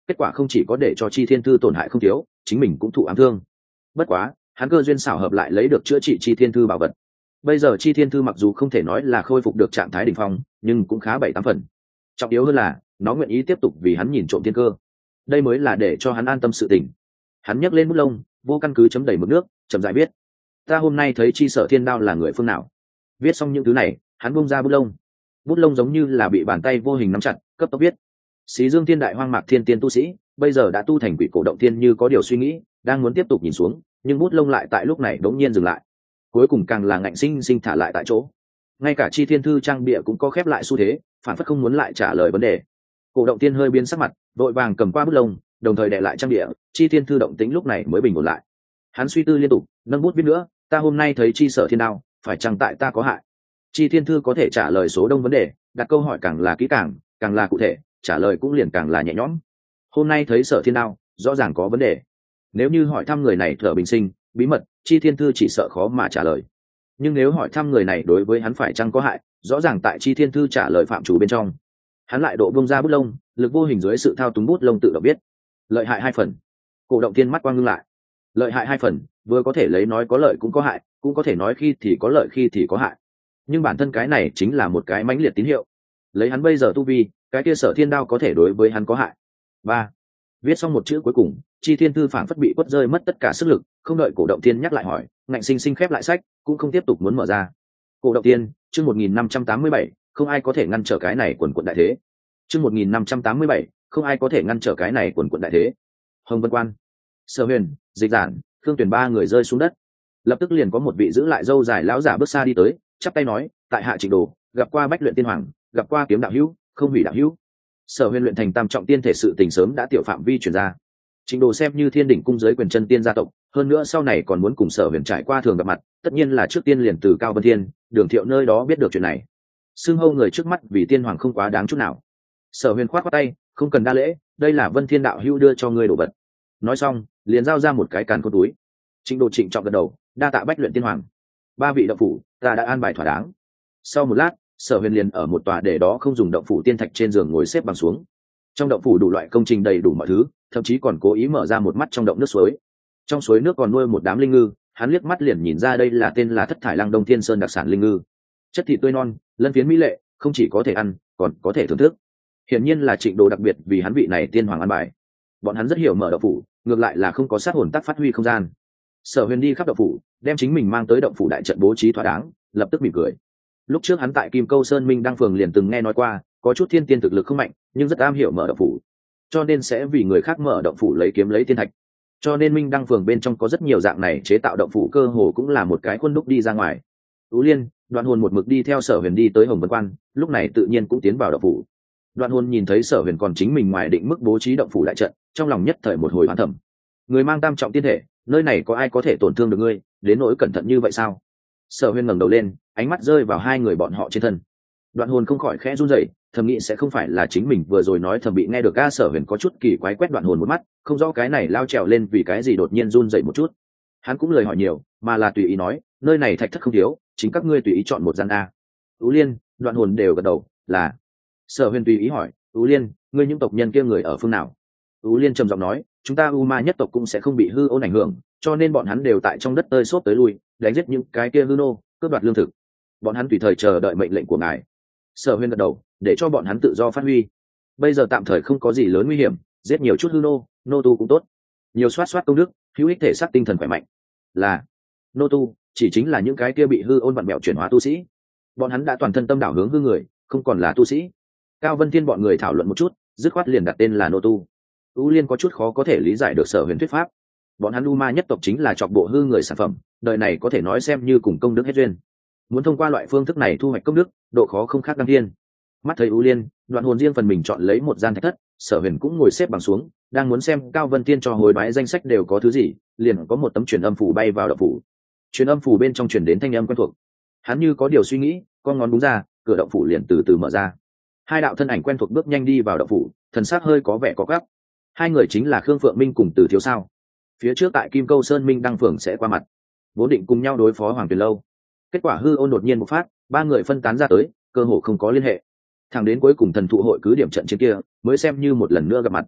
kết quả không chỉ có để cho Chi Thiên Thư tổn hại không thiếu, chính mình cũng thụ ám thương. Bất quá hắn cơ duyên xảo hợp lại lấy được chữa trị Chi Thiên Thư bảo vật. Bây giờ Chi Thiên Thư mặc dù không thể nói là khôi phục được trạng thái đỉnh phong, nhưng cũng khá bảy tám phần. Trọng yếu hơn là nó nguyện ý tiếp tục vì hắn nhìn trộm thiên cơ, đây mới là để cho hắn an tâm sự tình. Hắn nhấc lên bút lông, vô căn cứ chấm đầy mực nước, chậm rãi viết: ta hôm nay thấy Chi Sở Thiên Đao là người phương nào. Viết xong những thứ này, hắn buông ra bút lông, bút lông giống như là bị bàn tay vô hình nắm chặt, cấp tốc viết. Xí Dương Thiên Đại Hoang Mạc Thiên Tiên tu sĩ, bây giờ đã tu thành Quỷ Cổ Động Thiên, như có điều suy nghĩ, đang muốn tiếp tục nhìn xuống, nhưng bút lông lại tại lúc này đống nhiên dừng lại. Cuối cùng càng là ngạnh sinh sinh thả lại tại chỗ. Ngay cả Chi Thiên Thư trang bìa cũng có khép lại xu thế, phản phất không muốn lại trả lời vấn đề. Cổ Động Thiên hơi biến sắc mặt, vội vàng cầm qua bút lông, đồng thời đè lại trang bìa. Chi Thiên Thư động tĩnh lúc này mới bình ổn lại. Hắn suy tư liên tục, nâng bút viết nữa: ta hôm nay thấy Chi Sở Thiên Đao, phải chăng tại ta có hại? Chi Thiên Thư có thể trả lời số đông vấn đề, đặt câu hỏi càng là kỹ càng, càng là cụ thể, trả lời cũng liền càng là nhẹ nhõm. Hôm nay thấy Sở Thiên Đao, rõ ràng có vấn đề. Nếu như hỏi thăm người này thở bình sinh, bí mật, Chi Thiên Thư chỉ sợ khó mà trả lời. Nhưng nếu hỏi thăm người này đối với hắn phải chăng có hại, rõ ràng tại Chi Thiên Thư trả lời phạm chủ bên trong. Hắn lại độ bông ra bút lông, lực vô hình dưới sự thao túng bút lông tự động biết. Lợi hại hai phần. Cổ Động Thiên mắt quang ngưng lại. Lợi hại hai phần, vừa có thể lấy nói có lợi cũng có hại, cũng có thể nói khi thì có lợi khi thì có hại. Nhưng bản thân cái này chính là một cái mãnh liệt tín hiệu. Lấy hắn bây giờ tu vi, cái kia Sở Thiên Đao có thể đối với hắn có hại. Ba. Viết xong một chữ cuối cùng, Chi Thiên Thư phảng phất bị quất rơi mất tất cả sức lực, không đợi Cổ Động Thiên nhắc lại hỏi, ngạnh sinh sinh khép lại sách, cũng không tiếp tục muốn mở ra. Cổ Động Thiên, chương một nghìn năm trăm tám mươi bảy, không ai có thể ngăn trở cái này quần quần đại thế. Chương một nghìn năm trăm tám mươi bảy, không ai có thể ngăn trở cái này quần quần đại thế. Hồng Vân Quan, Sở Huyền, Dịch Giản, Khương Tuyền ba người rơi xuống đất. Lập tức liền có một vị giữ lại râu dài lão giả bước xa đi tới, chắp tay nói: tại hạ Trịnh Đồ, gặp qua Bách Luyện Tiên Hoàng, gặp qua Kiếm đạo hữu, không hủy đạo hữu. Sở Huyền luyện thành tam trọng tiên thể sự tình sớm đã tiểu phạm vi truyền ra. Trịnh Đồ xem như thiên đỉnh cung giới quyền chân tiên gia tộc, hơn nữa sau này còn muốn cùng Sở Huyền trải qua thường gặp mặt, tất nhiên là trước tiên liền từ Cao Vân Thiên, Đường Thiệu nơi đó biết được chuyện này. Xưng hô người trước mắt vì tiên hoàng không quá đáng chút nào. Sở Huyền khoát khoát tay, không cần đa lễ, đây là Vân Thiên đạo hữu đưa cho ngươi đồ vật. Nói xong, liền giao ra một cái càn khôn túi. Trịnh Đồ trịnh trọng gật đầu, đa tạ Bách Luyện Tiên Hoàng. Ba vị động phủ, ta đã an bài thỏa đáng. Sau một lát, Sở Huyền liền ở một tòa để đó không dùng động phủ tiên thạch trên giường ngồi xếp bằng xuống. Trong động phủ đủ loại công trình đầy đủ mọi thứ, thậm chí còn cố ý mở ra một mắt trong động nước suối. Trong suối nước còn nuôi một đám linh ngư, hắn liếc mắt liền nhìn ra đây là tên là Thất Thải Lăng Đông Thiên Sơn đặc sản linh ngư. Chất thịt tươi non, lân phiến mỹ lệ, không chỉ có thể ăn, còn có thể thưởng thức. Hiển nhiên là Trịnh Đồ đặc biệt vì hắn vị này tiên hoàng ăn bài. Bọn hắn rất hiểu mở động phủ, ngược lại là không có sát hồn tác phát huy không gian. Sở Huyền đi khắp động phủ, đem chính mình mang tới động phủ đại trận bố trí thỏa đáng, lập tức mỉm cười. Lúc trước hắn tại Kim Câu Sơn Minh Đăng Phường liền từng nghe nói qua, có chút thiên tiên thực lực không mạnh, nhưng rất am hiểu mở động phủ, cho nên sẽ vì người khác mở động phủ lấy kiếm lấy tiên thạch. Cho nên Minh Đăng Phường bên trong có rất nhiều dạng này chế tạo động phủ, cơ hồ cũng là một cái khuôn đúc đi ra ngoài. Tú Liên, Đoạn Hồn một mực đi theo Sở Huyền đi tới Hồng Vân Quan, lúc này tự nhiên cũng tiến vào động phủ. Đoạn Hồn nhìn thấy Sở Huyền còn chính mình ngoài định mức bố trí động phủ đại trận, trong lòng nhất thời một hồi hoán thẩm. Người mang tam trọng tiên thể, nơi này có ai có thể tổn thương được ngươi, đến nỗi cẩn thận như vậy sao? Sở Huyền ngẩng đầu lên, ánh mắt rơi vào hai người bọn họ trên thân. Đoạn Hồn không khỏi khẽ run rẩy, thầm nghĩ sẽ không phải là chính mình vừa rồi nói thầm bị nghe được. A Sở Huyền có chút kỳ quái quét Đoạn Hồn một mắt, không rõ cái này lao trèo lên vì cái gì đột nhiên run rẩy một chút. Hắn cũng lời hỏi nhiều, mà là tùy ý nói, nơi này thạch thất không thiếu, chính các ngươi tùy ý chọn một gian a. Tú Liên, Đoạn Hồn đều gật đầu, là. Sở Huyền tùy ý hỏi, Tú Liên, ngươi những tộc nhân kia người ở phương nào? Tú Liên trầm giọng nói, chúng ta U Ma nhất tộc cũng sẽ không bị hư ôn ảnh hưởng, cho nên bọn hắn đều tại trong đất tơi xốp tới lui, đánh giết những cái kia hư nô, cướp đoạt lương thực. Bọn hắn tùy thời chờ đợi mệnh lệnh của ngài. Sở Huyền gật đầu, để cho bọn hắn tự do phát huy. Bây giờ tạm thời không có gì lớn nguy hiểm, giết nhiều chút hư nô, nô tu cũng tốt. Nhiều soát soát công đức, hữu ích thể xác tinh thần khỏe mạnh. Là nô tu, chỉ chính là những cái kia bị hư ôn vặn mẹo chuyển hóa tu sĩ. Bọn hắn đã toàn thân tâm đảo hướng hư người, không còn là tu sĩ. Cao Vân Thiên bọn người thảo luận một chút, dứt khoát liền đặt tên là nô tu. U Liên có chút khó có thể lý giải được Sở Huyền thuyết pháp. Bọn hắn U Ma nhất tộc chính là chọc bộ hư người sản phẩm, đời này có thể nói xem như cùng công đức hết duyên. Muốn thông qua loại phương thức này thu hoạch công đức, độ khó không khác đăng thiên. Mắt thấy U Liên, Đoạn Hồn riêng phần mình chọn lấy một gian thạch thất, Sở Huyền cũng ngồi xếp bằng xuống, đang muốn xem Cao Vân Thiên cho hồi đoái danh sách đều có thứ gì, liền có một tấm truyền âm phủ bay vào động phủ. Truyền âm phủ bên trong truyền đến thanh âm quen thuộc. Hắn như có điều suy nghĩ, con ngón đúng ra, cửa động phủ liền từ từ mở ra. Hai đạo thân ảnh quen thuộc bước nhanh đi vào động phủ, thần sắc hơi có vẻ có gắp. Hai người chính là Khương Phượng Minh cùng Từ Thiếu Sao. Phía trước tại Kim Câu Sơn Minh Đăng Phường sẽ qua mặt, vốn định cùng nhau đối phó Hoàng Tuyền Lâu. Kết quả hư ôn đột nhiên bộc phát, ba người phân tán ra tới, cơ hồ không có liên hệ. Thẳng đến cuối cùng thần thụ hội cứ điểm trận chiến kia, mới xem như một lần nữa gặp mặt.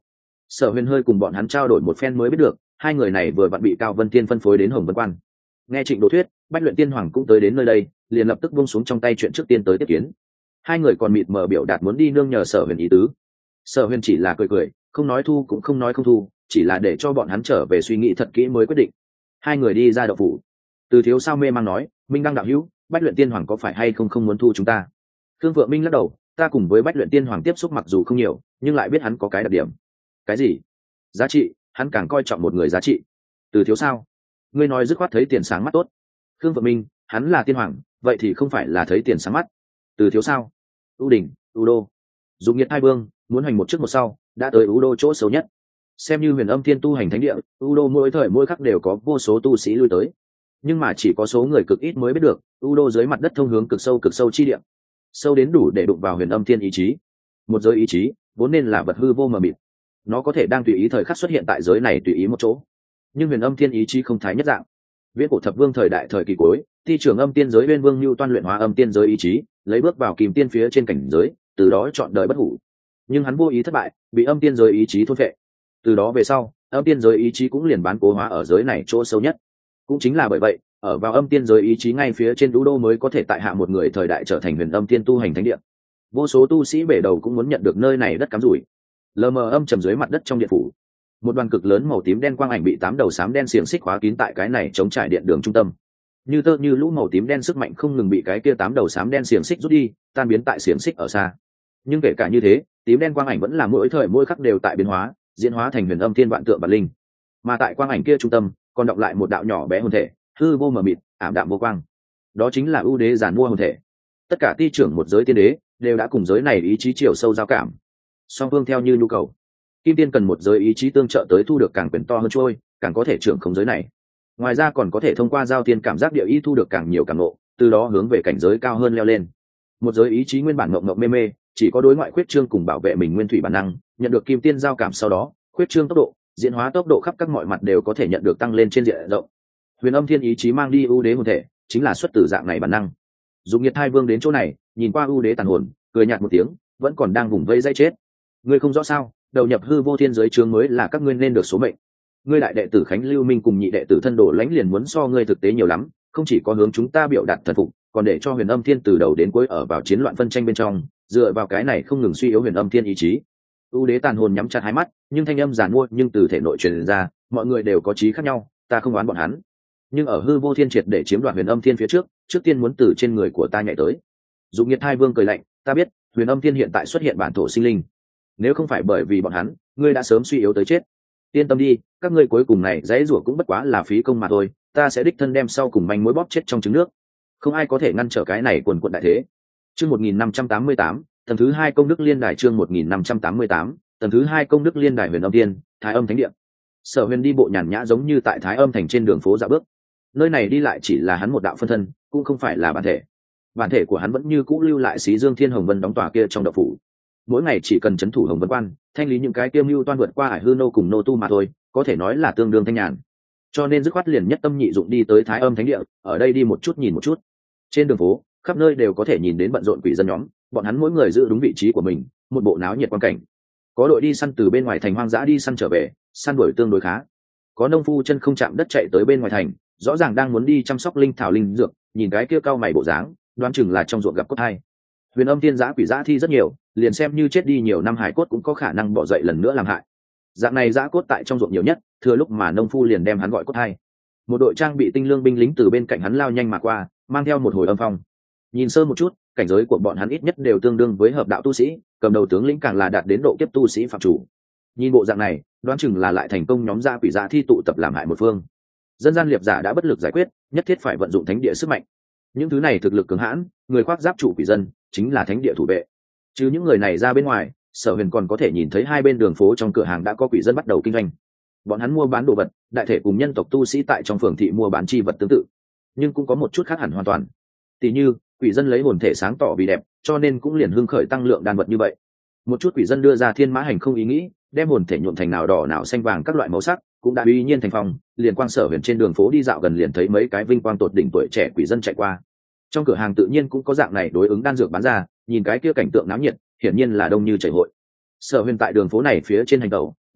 Sở Huyền hơi cùng bọn hắn trao đổi một phen mới biết được, hai người này vừa vặn bị Cao Vân Tiên phân phối đến Hồng Vân Quan. Nghe Trịnh Đỗ thuyết, Bách Luyện Tiên Hoàng cũng tới đến nơi đây, liền lập tức buông xuống trong tay chuyện trước tiên tới tiếp kiến. Hai người còn mịt mờ biểu đạt muốn đi nương nhờ Sở Huyền ý tứ. Sở Huyền chỉ là cười cười, không nói thu cũng không nói không thu, chỉ là để cho bọn hắn trở về suy nghĩ thật kỹ mới quyết định. Hai người đi ra động phủ. Từ Thiếu sao mê mang nói, Minh Đăng đạo hữu, Bách Luyện Tiên Hoàng có phải hay không không muốn thu chúng ta? Thương Phượng Minh lắc đầu, ta cùng với Bách Luyện Tiên Hoàng tiếp xúc mặc dù không nhiều, nhưng lại biết hắn có cái đặc điểm. Cái gì? Giá trị, hắn càng coi trọng một người giá trị. Từ Thiếu sao? Ngươi nói dứt khoát thấy tiền sáng mắt tốt. Thương Phượng Minh, hắn là tiên hoàng, vậy thì không phải là thấy tiền sáng mắt. Từ Thiếu sao? U Đình, U Đô, Dụng Nhiệt Hai Vương muốn hành một trước một sau, đã tới U Đô chỗ xấu nhất. Xem như Huyền Âm Thiên tu hành thánh địa, U Đô mỗi thời mỗi khắc đều có vô số tu sĩ lui tới, nhưng mà chỉ có số người cực ít mới biết được, U Đô dưới mặt đất thông hướng cực sâu cực sâu chi địa, sâu đến đủ để đụng vào Huyền Âm Thiên ý chí. Một giới ý chí vốn nên là vật hư vô mờ mịt, nó có thể đang tùy ý thời khắc xuất hiện tại giới này tùy ý một chỗ, nhưng Huyền Âm Thiên ý chí không thái nhất dạng. Viễn cổ thập vương thời đại thời kỳ cuối, thi trưởng âm tiên giới Uyên Vương Nưu toan luyện hóa âm tiên giới ý chí, lấy bước vào kìm tiên phía trên cảnh giới, từ đó chọn đời bất hủ. Nhưng hắn vô ý thất bại, bị âm tiên giới ý chí thôn phệ. Từ đó về sau, âm tiên giới ý chí cũng liền bán cố hóa ở giới này chỗ sâu nhất. Cũng chính là bởi vậy, ở vào âm tiên giới ý chí ngay phía trên U Đô mới có thể tại hạ một người thời đại trở thành Huyền Âm Tiên tu hành thánh địa. Vô số tu sĩ bể đầu cũng muốn nhận được nơi này đất cắm rủi. Lờ mờ âm trầm dưới mặt đất trong điện phủ, một đoàn cực lớn màu tím đen quang ảnh bị tám đầu xám đen xiềng xích khóa kín tại cái này chống trải điện đường trung tâm. Như tơ như lũ màu tím đen sức mạnh không ngừng bị cái kia tám đầu xám đen xiềng xích rút đi, tan biến tại xiềng xích ở xa. Nhưng kể cả như thế, tím đen quang ảnh vẫn là mỗi thời mỗi khắc đều tại biến hóa, diễn hóa thành Huyền Âm Thiên vạn tượng bản linh. Mà tại quang ảnh kia trung tâm, còn đọng lại một đạo nhỏ bé hồn thể, hư vô mờ mịt, ảm đạm vô quang. Đó chính là ưu đế giản mua hồn thể. Tất cả ti trưởng một giới tiên đế đều đã cùng giới này ý chí chiều sâu giao cảm, song phương theo như nhu cầu. Kim tiên cần một giới ý chí tương trợ tới thu được càng quyền to hơn trôi, càng có thể trưởng khống giới này. Ngoài ra còn có thể thông qua giao tiên cảm giác địa ý thu được càng nhiều càng ngộ, từ đó hướng về cảnh giới cao hơn leo lên. Một giới ý chí nguyên bản ngộng ngộng mê mê, chỉ có đối ngoại khuyết trương cùng bảo vệ mình nguyên thủy bản năng, nhận được kim tiên giao cảm sau đó, khuyết trương tốc độ, diễn hóa tốc độ khắp các mọi mặt đều có thể nhận được tăng lên trên diện rộng. Huyền Âm Thiên ý chí mang đi ưu đế hồn thể, chính là xuất từ dạng này bản năng. Dụng Nhiệt Hai Vương đến chỗ này, nhìn qua ưu đế tàn hồn, cười nhạt một tiếng, vẫn còn đang vùng vây dây chết. Ngươi không rõ sao, đầu nhập hư vô thiên giới chướng mới là các ngươi nên được số mệnh. Ngươi đại đệ tử Khánh Lưu Minh cùng nhị đệ tử Thân Đồ Lãnh liền muốn so ngươi thực tế nhiều lắm, không chỉ có hướng chúng ta biểu đạt thần phục, còn để cho Huyền Âm Thiên từ đầu đến cuối ở vào chiến loạn phân tranh bên trong, dựa vào cái này không ngừng suy yếu Huyền Âm Thiên ý chí. ưu đế tàn hồn nhắm chặt hai mắt, nhưng thanh âm giàn mua nhưng từ thể nội truyền ra, mọi người đều có trí khác nhau, ta không oán bọn hắn, nhưng ở hư vô thiên triệt để chiếm đoạt Huyền Âm Thiên phía trước, trước tiên muốn từ trên người của ta nhảy tới. Dụng Nhiệt Hai Vương cười lạnh, ta biết Huyền Âm Thiên hiện tại xuất hiện bản thổ sinh linh, nếu không phải bởi vì bọn hắn, ngươi đã sớm suy yếu tới chết. Yên tâm đi, các ngươi cuối cùng này dãy rủa cũng bất quá là phí công mà thôi, ta sẽ đích thân đem sau cùng manh mối bóp chết trong trứng nước, không ai có thể ngăn trở cái này quần quận đại thế. Chương một nghìn năm trăm tám mươi tám, tầng thứ hai công đức liên đài. Chương một nghìn năm trăm tám mươi tám, tầng thứ hai công đức liên đài. Huyền Âm Thiên, Thái Âm Thánh Địa. Sở Huyền đi bộ nhàn nhã giống như tại Thái Âm thành trên đường phố dạo bước. Nơi này đi lại chỉ là hắn một đạo phân thân, cũng không phải là bản thể. Bản thể của hắn vẫn như cũ lưu lại Xí Dương Thiên Hồng Vân đóng tòa kia trong đạo phủ. Mỗi ngày chỉ cần trấn thủ Hồng Vân Quan, thanh lý những cái tiêu mưu toan vượt qua Hải Hư Nô cùng Nô Tu mà thôi, có thể nói là tương đương thanh nhàn. Cho nên dứt khoát liền nhất tâm nhị dụng đi tới Thái Âm Thánh Địa, ở đây đi một chút nhìn một chút. Trên đường phố, khắp nơi đều có thể nhìn đến bận rộn quỷ dân nhóm, bọn hắn mỗi người giữ đúng vị trí của mình, một bộ náo nhiệt quan cảnh. Có đội đi săn từ bên ngoài thành hoang dã đi săn trở về, săn đuổi tương đối khá. Có nông phu chân không chạm đất chạy tới bên ngoài thành, rõ ràng đang muốn đi chăm sóc linh thảo linh dược, nhìn cái kia cao mày bộ dáng, đoán chừng là trong ruộng gặp cốt hai. Huyền Âm Thiên giã quỷ giã thi rất nhiều, liền xem như chết đi nhiều năm hải cốt cũng có khả năng bỏ dậy lần nữa làm hại. Dạng này giã cốt tại trong ruộng nhiều nhất, thừa lúc mà nông phu liền đem hắn gọi cốt hai. Một đội trang bị tinh lương binh lính từ bên cạnh hắn lao nhanh mà qua, mang theo một hồi âm phong. Nhìn sơ một chút, cảnh giới của bọn hắn ít nhất đều tương đương với hợp đạo tu sĩ, cầm đầu tướng lĩnh càng là đạt đến độ kiếp tu sĩ phạm chủ. Nhìn bộ dạng này, đoán chừng là lại thành công nhóm giã quỷ giã thi tụ tập làm hại một phương. Dân gian liệp giả đã bất lực giải quyết, nhất thiết phải vận dụng thánh địa sức mạnh. Những thứ này thực lực cường hãn, người khoác giáp chủ quỷ dân, chính là thánh địa thủ vệ. Chứ những người này ra bên ngoài, Sở Huyền còn có thể nhìn thấy hai bên đường phố trong cửa hàng đã có quỷ dân bắt đầu kinh doanh. Bọn hắn mua bán đồ vật, đại thể cùng nhân tộc tu sĩ tại trong phường thị mua bán chi vật tương tự, nhưng cũng có một chút khác hẳn hoàn toàn. Tỷ như, quỷ dân lấy hồn thể sáng tỏ vì đẹp, cho nên cũng liền hưng khởi tăng lượng đan vật như vậy. Một chút quỷ dân đưa ra thiên mã hành không ý nghĩ, đem hồn thể nhuộm thành nào đỏ nào xanh vàng các loại màu sắc, cũng đã uy nhiên thành phong, liền quang Sở Huyền trên đường phố đi dạo gần liền thấy mấy cái vinh quang tột đỉnh tuổi trẻ quỷ dân chạy qua. Trong cửa hàng tự nhiên cũng có dạng này đối ứng đan dược bán ra, nhìn cái kia cảnh tượng náo nhiệt, hiển nhiên là đông như chảy hội. Sở Huyền tại đường phố này phía trên hành tẩu,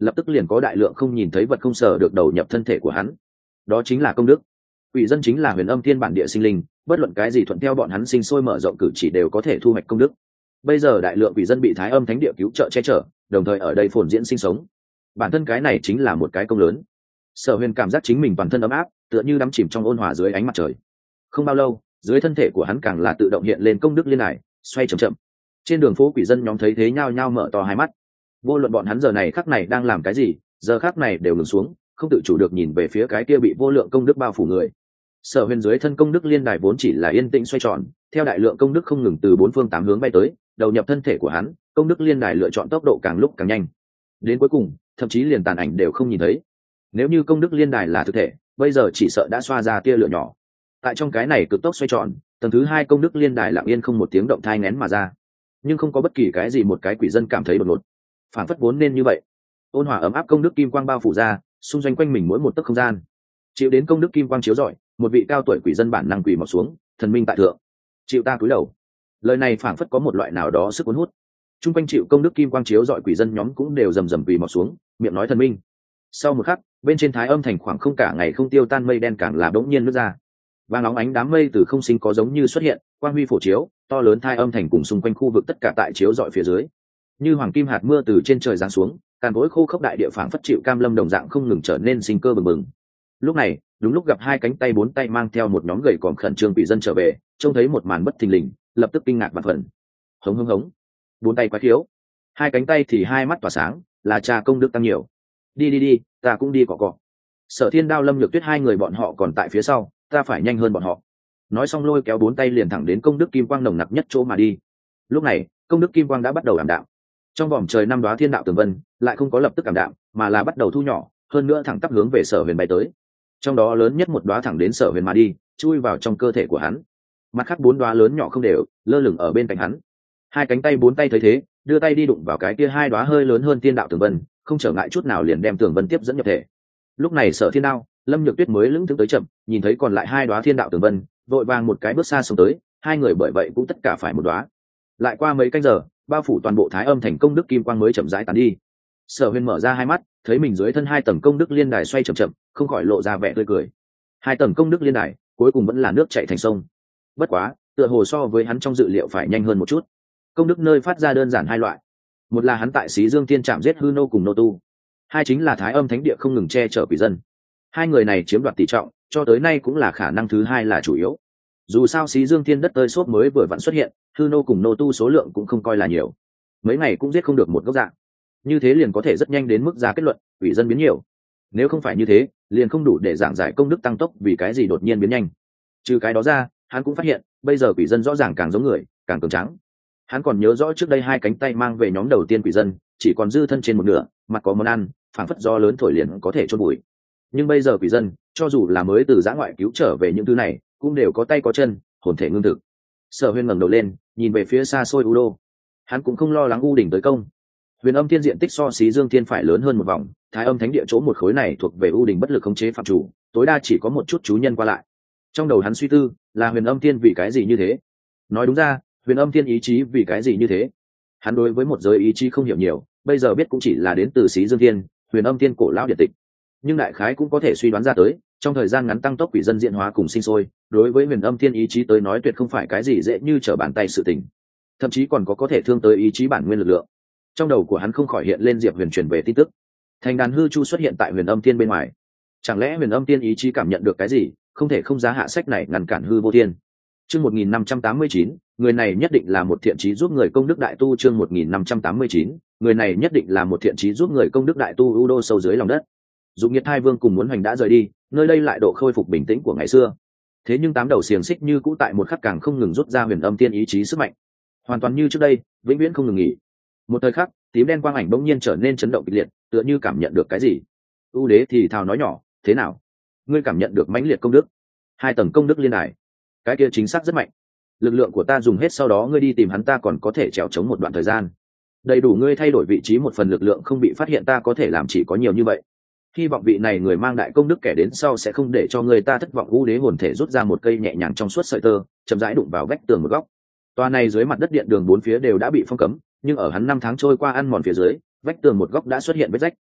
lập tức liền có đại lượng không nhìn thấy vật không sở được đầu nhập thân thể của hắn. Đó chính là công đức. Quỷ dân chính là huyền âm thiên bản địa sinh linh, bất luận cái gì thuận theo bọn hắn sinh sôi mở rộng cử chỉ đều có thể thu hoạch công đức. Bây giờ đại lượng quỷ dân bị thái âm thánh địa cứu trợ che chở, đồng thời ở đây phồn diễn sinh sống, bản thân cái này chính là một cái công lớn. Sở Huyền cảm giác chính mình toàn thân ấm áp, tựa như đắm chìm trong ôn hòa dưới ánh mặt trời. Không bao lâu, dưới thân thể của hắn càng là tự động hiện lên công đức liên đài, xoay chậm chậm. Trên đường phố quỷ dân nhóm thấy thế nhao nhao mở to hai mắt. Vô luận bọn hắn giờ này khắc này đang làm cái gì, giờ khắc này đều ngừng xuống, không tự chủ được nhìn về phía cái kia bị vô lượng công đức bao phủ người. Sở Huyền dưới thân công đức liên đài vốn chỉ là yên tĩnh xoay tròn, theo đại lượng công đức không ngừng từ bốn phương tám hướng bay tới, đầu nhập thân thể của hắn, công đức liên đài lựa chọn tốc độ càng lúc càng nhanh. Đến cuối cùng, thậm chí liền tàn ảnh đều không nhìn thấy. Nếu như công đức liên đài là thực thể, bây giờ chỉ sợ đã xoa ra tia lửa nhỏ. Tại trong cái này cực tốc xoay tròn, tầng thứ hai công đức liên đài lặng yên không một tiếng động thai nén mà ra. Nhưng không có bất kỳ cái gì một cái quỷ dân cảm thấy đột ngột. Phản phất vốn nên như vậy. Ôn hòa ấm áp công đức kim quang bao phủ ra, xung doanh quanh mình mỗi một tấc không gian. Chịu đến công đức kim quang chiếu rọi, một vị cao tuổi quỷ dân bản năng quỷ mọc xuống, thần minh tại thượng. Chịu ta cúi đầu. Lời này phản phất có một loại nào đó sức cuốn hút. Trung quanh chịu công đức kim quang chiếu rọi quỷ dân nhóm cũng đều rầm rầm quỳ mọc xuống, miệng nói thần minh. Sau một khắc, bên trên thái âm thành khoảng không cả ngày không tiêu tan mây đen càng là bỗng nhiên nứt ra. Vàng óng ánh đám mây từ không sinh có giống như xuất hiện, quang huy phổ chiếu, to lớn thái âm thành cùng xung quanh khu vực tất cả tại chiếu rọi phía dưới. Như hoàng kim hạt mưa từ trên trời giáng xuống, càn gối khô khốc đại địa phảng phất chịu cam lâm đồng dạng không ngừng trở nên sinh cơ bừng bừng. Lúc này, đúng lúc gặp hai cánh tay bốn tay mang theo một nhóm gầy còm khẩn trương quỷ dân trở về, trông thấy một màn bất thình lình, lập tức kinh ngạc vạn phần. Hống hống hống. Bốn tay quái khiếu, hai cánh tay thì hai mắt tỏa sáng, là cha công đức tăng nhiều. Đi đi đi, ta cũng đi cọ cọ. Sở Thiên Đao Lâm Nhược Tuyết hai người bọn họ còn tại phía sau, ta phải nhanh hơn bọn họ. Nói xong lôi kéo bốn tay liền thẳng đến công đức kim quang nồng nặc nhất chỗ mà đi. Lúc này, công đức kim quang đã bắt đầu ảm đạm. Trong vòm trời năm đóa thiên đạo tường vân, lại không có lập tức ảm đạm, mà là bắt đầu thu nhỏ, hơn nữa thẳng tắp hướng về Sở Huyền bay tới. Trong đó lớn nhất một đóa thẳng đến Sở Huyền mà đi, chui vào trong cơ thể của hắn. Mặt khác bốn đóa lớn nhỏ không đều, lơ lửng ở bên cạnh hắn. Hai cánh tay bốn tay thấy thế, đưa tay đi đụng vào cái kia hai đóa hơi lớn hơn thiên đạo tường vân, không trở ngại chút nào liền đem tường vân tiếp dẫn nhập thể. Lúc này Sở Thiên Đao, Lâm Nhược Tuyết mới lững thững tới chậm, nhìn thấy còn lại hai đóa thiên đạo tường vân, vội vàng một cái bước xa xuống tới, hai người bởi vậy cũng tất cả phải một đóa. Lại qua mấy canh giờ, bao phủ toàn bộ thái âm thành công đức kim quang mới chậm rãi tán đi. Sở Huyền mở ra hai mắt, thấy mình dưới thân hai tầng công đức liên đài xoay chậm chậm, không khỏi lộ ra vẻ tươi cười. Hai tầng công đức liên đài, cuối cùng vẫn là nước chảy thành sông. Bất quá, tựa hồ so với hắn trong dự liệu phải nhanh hơn một chút. Công đức nơi phát ra đơn giản hai loại, một là hắn tại Xí Dương Thiên chạm giết hư nô cùng nô tu, hai chính là thái âm thánh địa không ngừng che chở quỷ dân. Hai người này chiếm đoạt tỷ trọng, cho tới nay cũng là khả năng thứ hai là chủ yếu. Dù sao Xí Dương Thiên đất tơi xốp mới vừa vặn xuất hiện, hư nô cùng nô tu số lượng cũng không coi là nhiều, mấy ngày cũng giết không được một gốc dạng. Như thế liền có thể rất nhanh đến mức ra kết luận quỷ dân biến nhiều. Nếu không phải như thế, liền không đủ để giảng giải công đức tăng tốc vì cái gì đột nhiên biến nhanh. Trừ cái đó ra, hắn cũng phát hiện bây giờ quỷ dân rõ ràng càng giống người, càng cường tráng. Hắn còn nhớ rõ trước đây hai cánh tay mang về nhóm đầu tiên quỷ dân chỉ còn dư thân trên một nửa, mặt có món ăn, phảng phất do lớn thổi liền có thể chôn bụi. Nhưng bây giờ quỷ dân, cho dù là mới từ giã ngoại cứu trở về những thứ này, cũng đều có tay có chân, hồn thể ngưng thực. Sở Huyền ngẩng đầu lên, nhìn về phía xa xôi U Đô. Hắn cũng không lo lắng U đỉnh tới công. Huyền Âm Thiên diện tích so Xí Dương Thiên phải lớn hơn một vòng, Thái Âm Thánh địa chỗ một khối này thuộc về U đỉnh bất lực khống chế phạm chủ, tối đa chỉ có một chút chú nhân qua lại. Trong đầu hắn suy tư, là Huyền Âm Thiên vì cái gì như thế? Nói đúng ra, Huyền Âm Thiên ý chí vì cái gì như thế? Hắn đối với một giới ý chí không hiểu nhiều, bây giờ biết cũng chỉ là đến từ Xí Dương Thiên, Huyền Âm Thiên cổ lão điện tịch. Nhưng đại khái cũng có thể suy đoán ra tới, trong thời gian ngắn tăng tốc quỷ dân diện hóa cùng sinh sôi, đối với Huyền Âm Thiên ý chí tới nói tuyệt không phải cái gì dễ như trở bàn tay sự tình, thậm chí còn có có thể thương tới ý chí bản nguyên lực lượng. Trong đầu của hắn không khỏi hiện lên Diệp Huyền truyền về tin tức, thành đàn hư chu xuất hiện tại Huyền Âm Thiên bên ngoài. Chẳng lẽ Huyền Âm Thiên ý chí cảm nhận được cái gì, không thể không giá hạ sách này ngăn cản hư vô thiên. Chương một nghìn năm trăm tám mươi chín, người này nhất định là một thiện chí giúp người công đức đại tu. Chương một nghìn năm trăm tám mươi chín, người này nhất định là một thiện chí giúp người công đức đại tu. U Đô sâu dưới lòng đất, Dụng Nhiệt Hai Vương cùng Muốn Hoành đã rời đi, nơi đây lại độ khôi phục bình tĩnh của ngày xưa. Thế nhưng tám đầu xiềng xích như cũ tại một khắc càng không ngừng rút ra Huyền Âm Thiên ý chí sức mạnh, hoàn toàn như trước đây, vĩnh viễn không ngừng nghỉ. Một thời khắc, tím đen quang ảnh bỗng nhiên trở nên chấn động kịch liệt, tựa như cảm nhận được cái gì. U Đế thì thào nói nhỏ, thế nào? Ngươi cảm nhận được mãnh liệt công đức? Hai tầng công đức liên đài, cái kia chính xác rất mạnh. Lực lượng của ta dùng hết, sau đó ngươi đi tìm hắn, ta còn có thể trèo chống một đoạn thời gian. Đầy đủ ngươi thay đổi vị trí một phần, lực lượng không bị phát hiện, ta có thể làm chỉ có nhiều như vậy. Hy vọng vị này người mang đại công đức kẻ đến sau sẽ không để cho người ta thất vọng. U Đế hồn thể rút ra một cây nhẹ nhàng trong suốt sợi tơ, chậm rãi đụng vào vách tường một góc. Toa này dưới mặt đất điện đường bốn phía đều đã bị phong cấm, nhưng ở hắn năm tháng trôi qua ăn mòn phía dưới, vách tường một góc đã xuất hiện vết rách.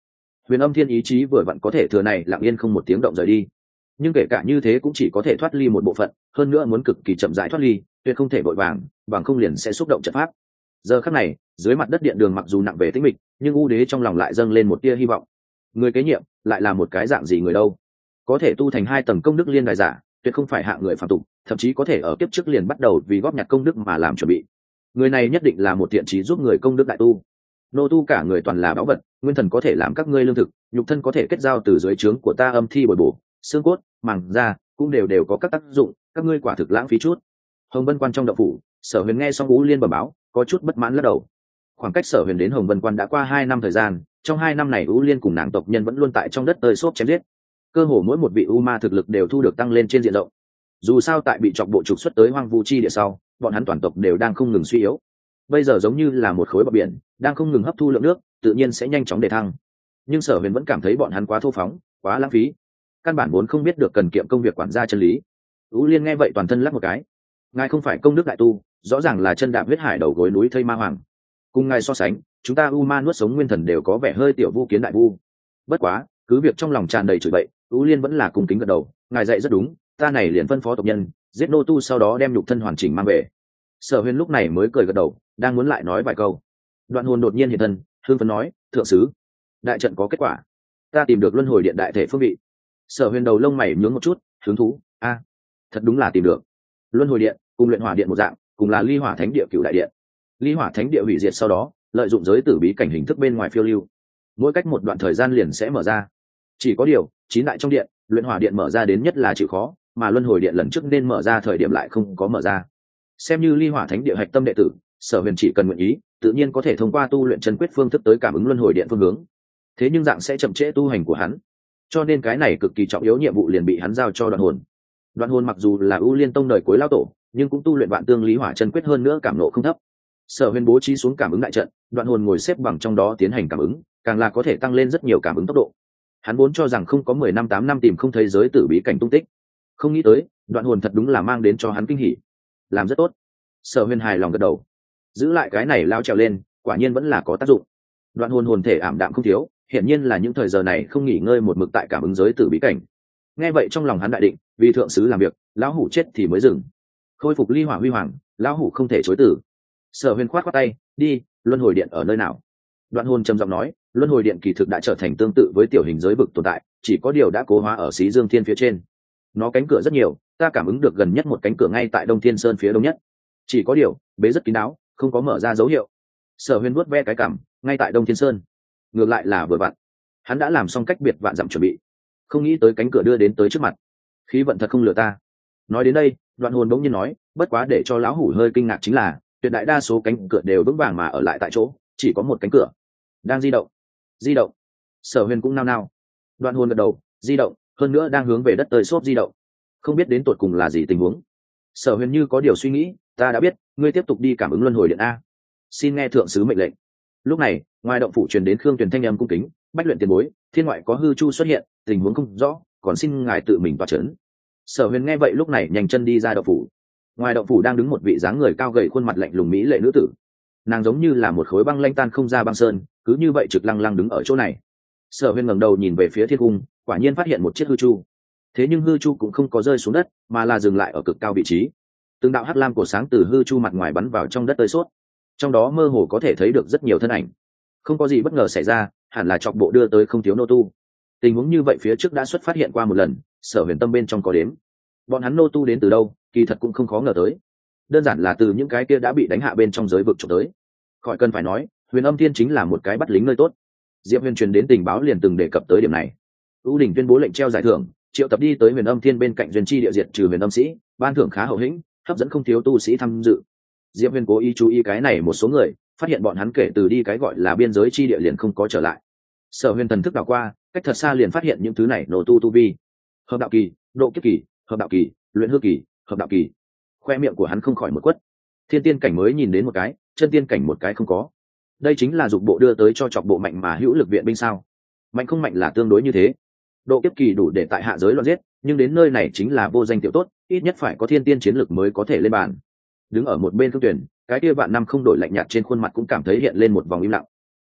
Huyền Âm Thiên ý chí vừa vặn có thể thừa này lặng yên không một tiếng động rời đi, nhưng kể cả như thế cũng chỉ có thể thoát ly một bộ phận, hơn nữa muốn cực kỳ chậm rãi thoát ly, tuyệt không thể vội vàng, bằng không liền sẽ xúc động trận pháp. Giờ khắc này, dưới mặt đất điện đường mặc dù nặng về tĩnh mịch, nhưng U Đế trong lòng lại dâng lên một tia hy vọng. Người kế nhiệm lại là một cái dạng gì người đâu? Có thể tu thành hai tầng công đức liên đài giả, tuyệt không phải hạng người phàm tục, thậm chí có thể ở kiếp trước liền bắt đầu vì góp nhặt công đức mà làm chuẩn bị. Người này nhất định là một thiện chí giúp người công đức đại tu. Nô tu cả người toàn là báu vật, nguyên thần có thể làm các ngươi lương thực, nhục thân có thể kết giao từ dưới trướng của ta âm thi bồi bổ, xương cốt, màng da cũng đều đều có các tác dụng, các ngươi quả thực lãng phí chút. Hồng Vân Quan trong động phủ, Sở Huyền nghe xong Ú Liên bẩm báo, có chút bất mãn lắc đầu. Khoảng cách Sở Huyền đến Hồng Vân Quan đã qua hai năm thời gian, trong hai năm này Ú Liên cùng nàng tộc nhân vẫn luôn tại trong đất tơi xốp chém giết, cơ hồ mỗi một vị u ma thực lực đều thu được tăng lên trên diện rộng. Dù sao tại bị chọc bộ trục xuất tới hoang vu chi địa sau, bọn hắn toàn tộc đều đang không ngừng suy yếu, bây giờ giống như là một khối bờ biển đang không ngừng hấp thu lượng nước, tự nhiên sẽ nhanh chóng đề thăng. Nhưng Sở Huyền vẫn cảm thấy bọn hắn quá thô phóng, quá lãng phí, căn bản vốn không biết được cần kiệm công việc quản gia chân lý. Ú Liên nghe vậy toàn thân lắc một cái. Ngài không phải công đức đại tu, rõ ràng là chân đạp huyết hải đầu gối núi thây ma hoàng. Cùng ngài so sánh, chúng ta u ma nuốt sống nguyên thần đều có vẻ hơi tiểu vu kiến đại vu. Bất quá, cứ việc trong lòng tràn đầy chửi bậy, Ú Liên vẫn là cung kính gật đầu. Ngài dạy rất đúng, ta này liền phân phó tộc nhân giết nô tu, sau đó đem nhục thân hoàn chỉnh mang về. Sở Huyền lúc này mới cười gật đầu, đang muốn lại nói vài câu, Đoạn Hồn đột nhiên hiện thân, hương phấn nói: thượng sứ, đại trận có kết quả, ta tìm được luân hồi điện đại thể phương vị. Sở Huyền đầu lông mày nhướng một chút, hứng thú: a, thật đúng là tìm được. Luân hồi điện cùng luyện hỏa điện một dạng, cùng là ly hỏa thánh địa cựu đại điện. Ly hỏa thánh địa hủy diệt sau đó, lợi dụng giới tử bí cảnh hình thức bên ngoài phiêu lưu, mỗi cách một đoạn thời gian liền sẽ mở ra. Chỉ có điều, chín đại trong điện, luyện hỏa điện mở ra đến nhất là chịu khó, mà luân hồi điện lần trước nên mở ra thời điểm lại không có mở ra. Xem như ly hỏa thánh địa hạch tâm đệ tử, Sở Huyền chỉ cần nguyện ý, tự nhiên có thể thông qua tu luyện chân quyết phương thức tới cảm ứng luân hồi điện phương hướng. Thế nhưng dạng sẽ chậm trễ tu hành của hắn, cho nên cái này cực kỳ trọng yếu nhiệm vụ liền bị hắn giao cho Đoạn Hồn. Đoạn Hồn mặc dù là ưu liên tông đời cuối lão tổ, nhưng cũng tu luyện vạn tương lý hỏa chân quyết, hơn nữa cảm nộ không thấp. Sở Huyền bố trí xuống cảm ứng đại trận, Đoạn Hồn ngồi xếp bằng trong đó tiến hành cảm ứng, càng là có thể tăng lên rất nhiều cảm ứng tốc độ. Hắn vốn cho rằng không có mười năm tám năm tìm không thấy giới tử bí cảnh tung tích, không nghĩ tới Đoạn Hồn thật đúng là mang đến cho hắn kinh hỉ. Làm rất tốt. Sở Huyền hài lòng gật đầu, giữ lại cái này lao trèo lên, quả nhiên vẫn là có tác dụng. Đoạn Hồn hồn thể ảm đạm không thiếu, hiển nhiên là những thời giờ này không nghỉ ngơi một mực tại cảm ứng giới tử bí cảnh. Nghe vậy trong lòng hắn đại định, vì thượng sứ làm việc, lão hủ chết thì mới dừng. Khôi phục ly hỏa huy hoàng, lão hủ không thể chối từ. Sở Huyền khoát khoát tay, đi, luân hồi điện ở nơi nào? Đoạn Hồn trầm giọng nói, luân hồi điện kỳ thực đã trở thành tương tự với tiểu hình giới vực tồn tại, chỉ có điều đã cố hóa ở Xí Dương Thiên phía trên. Nó cánh cửa rất nhiều, ta cảm ứng được gần nhất một cánh cửa ngay tại Đông Thiên Sơn phía đông nhất. Chỉ có điều, bế rất kín đáo, không có mở ra dấu hiệu. Sở Huyền vuốt ve cái cằm, ngay tại Đông Thiên Sơn. Ngược lại là vừa vặn, hắn đã làm xong cách biệt vạn dặm chuẩn bị, không nghĩ tới cánh cửa đưa đến tới trước mặt. Khí vận thật không lừa ta. Nói đến đây, Đoạn Hồn bỗng nhiên nói, bất quá để cho lão hủ hơi kinh ngạc chính là, tuyệt đại đa số cánh cửa đều vững vàng mà ở lại tại chỗ, chỉ có một cánh cửa đang di động. Di động? Sở Huyền cũng nao nao. Đoạn Hồn gật đầu, di động, hơn nữa đang hướng về đất tơi xốp di động. Không biết đến tột cùng là gì tình huống. Sở Huyền như có điều suy nghĩ, ta đã biết, ngươi tiếp tục đi cảm ứng luân hồi điện a. Xin nghe thượng sứ mệnh lệnh. Lúc này, ngoài động phủ truyền đến Khương Tuyền thanh âm cung kính, bách luyện tiền bối, thiên ngoại có hư chu xuất hiện, tình huống không rõ, còn xin ngài tự mình tọa chấn. Sở Huyền nghe vậy lúc này nhanh chân đi ra động phủ. Ngoài động phủ đang đứng một vị dáng người cao gầy, khuôn mặt lạnh lùng mỹ lệ nữ tử. Nàng giống như là một khối băng lanh tan không ra băng sơn, cứ như vậy trực lăng lăng đứng ở chỗ này. Sở Huyền ngẩng đầu nhìn về phía thiên cung, quả nhiên phát hiện một chiếc hư chu. Thế nhưng hư chu cũng không có rơi xuống đất, mà là dừng lại ở cực cao vị trí. Từng đạo hắc lam cổ sáng từ hư chu mặt ngoài bắn vào trong đất tơi xốp, trong đó mơ hồ có thể thấy được rất nhiều thân ảnh. Không có gì bất ngờ xảy ra, hẳn là chọc bộ đưa tới không thiếu nô tu. Tình huống như vậy phía trước đã xuất phát hiện qua một lần, Sở Huyền tâm bên trong có đếm. Bọn hắn nô tu đến từ đâu, kỳ thật cũng không khó ngờ tới. Đơn giản là từ những cái kia đã bị đánh hạ bên trong giới vực trộm tới. Khỏi cần phải nói, Huyền Âm Thiên chính là một cái bắt lính nơi tốt. Diệp Huyền truyền đến tình báo liền từng đề cập tới điểm này. U Đình tuyên bố lệnh treo giải thưởng, triệu tập đi tới Huyền Âm Thiên bên cạnh duyên chi địa diệt trừ huyền âm sĩ, ban thưởng khá hậu hĩnh, hấp dẫn không thiếu tu sĩ tham dự. Diệp Huyền cố ý chú ý cái này một số người, phát hiện bọn hắn kể từ đi cái gọi là biên giới chi địa liền không có trở lại. Sở Huyền thần thức đảo qua, cách thật xa liền phát hiện những thứ này nổ tu tu vi, hợp đạo kỳ, độ kiếp kỳ, hợp đạo kỳ, luyện hư kỳ, hợp đạo kỳ. Khoe miệng của hắn không khỏi một quất. Thiên tiên cảnh mới nhìn đến một cái, chân tiên cảnh một cái không có. Đây chính là dục bộ đưa tới cho chọc bộ mạnh mà hữu lực viện binh sao? Mạnh không mạnh là tương đối như thế. Độ kiếp kỳ đủ để tại hạ giới loạn giết, nhưng đến nơi này chính là vô danh tiểu tốt, ít nhất phải có thiên tiên chiến lực mới có thể lên bàn. Đứng ở một bên Khương Tuyển, cái kia vạn năm không đổi lạnh nhạt trên khuôn mặt cũng cảm thấy hiện lên một vòng im lặng.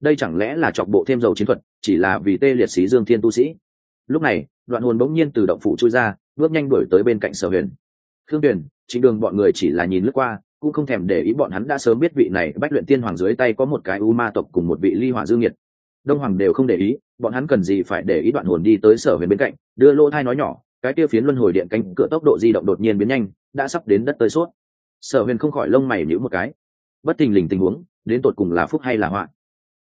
đây chẳng lẽ là chọc bộ thêm dầu chiến thuật, chỉ là vì tê liệt sĩ Dương Thiên tu sĩ? Lúc này Đoạn Hồn bỗng nhiên từ động phủ chui ra, bước nhanh đuổi tới bên cạnh Sở Huyền. Khương Tuyền, Trịnh Đường bọn người chỉ là nhìn lướt qua, cũng không thèm để ý, bọn hắn đã sớm biết vị này Bách Luyện Tiên Hoàng dưới tay có một cái U Ma tộc cùng một vị Ly Hỏa Dương Nghiệt. Đông Hoàng đều không để ý, bọn hắn cần gì phải để ý. Đoạn Hồn đi tới Sở Huyền bên cạnh, đưa lô thai nói nhỏ, cái kia phiến luân hồi điện cánh cửa tốc độ di động đột nhiên biến nhanh, đã sắp đến đất tới sốt. Sở Huyền không khỏi lông mày nhíu một cái, bất thình lình tình huống đến tột cùng là phúc hay là họa?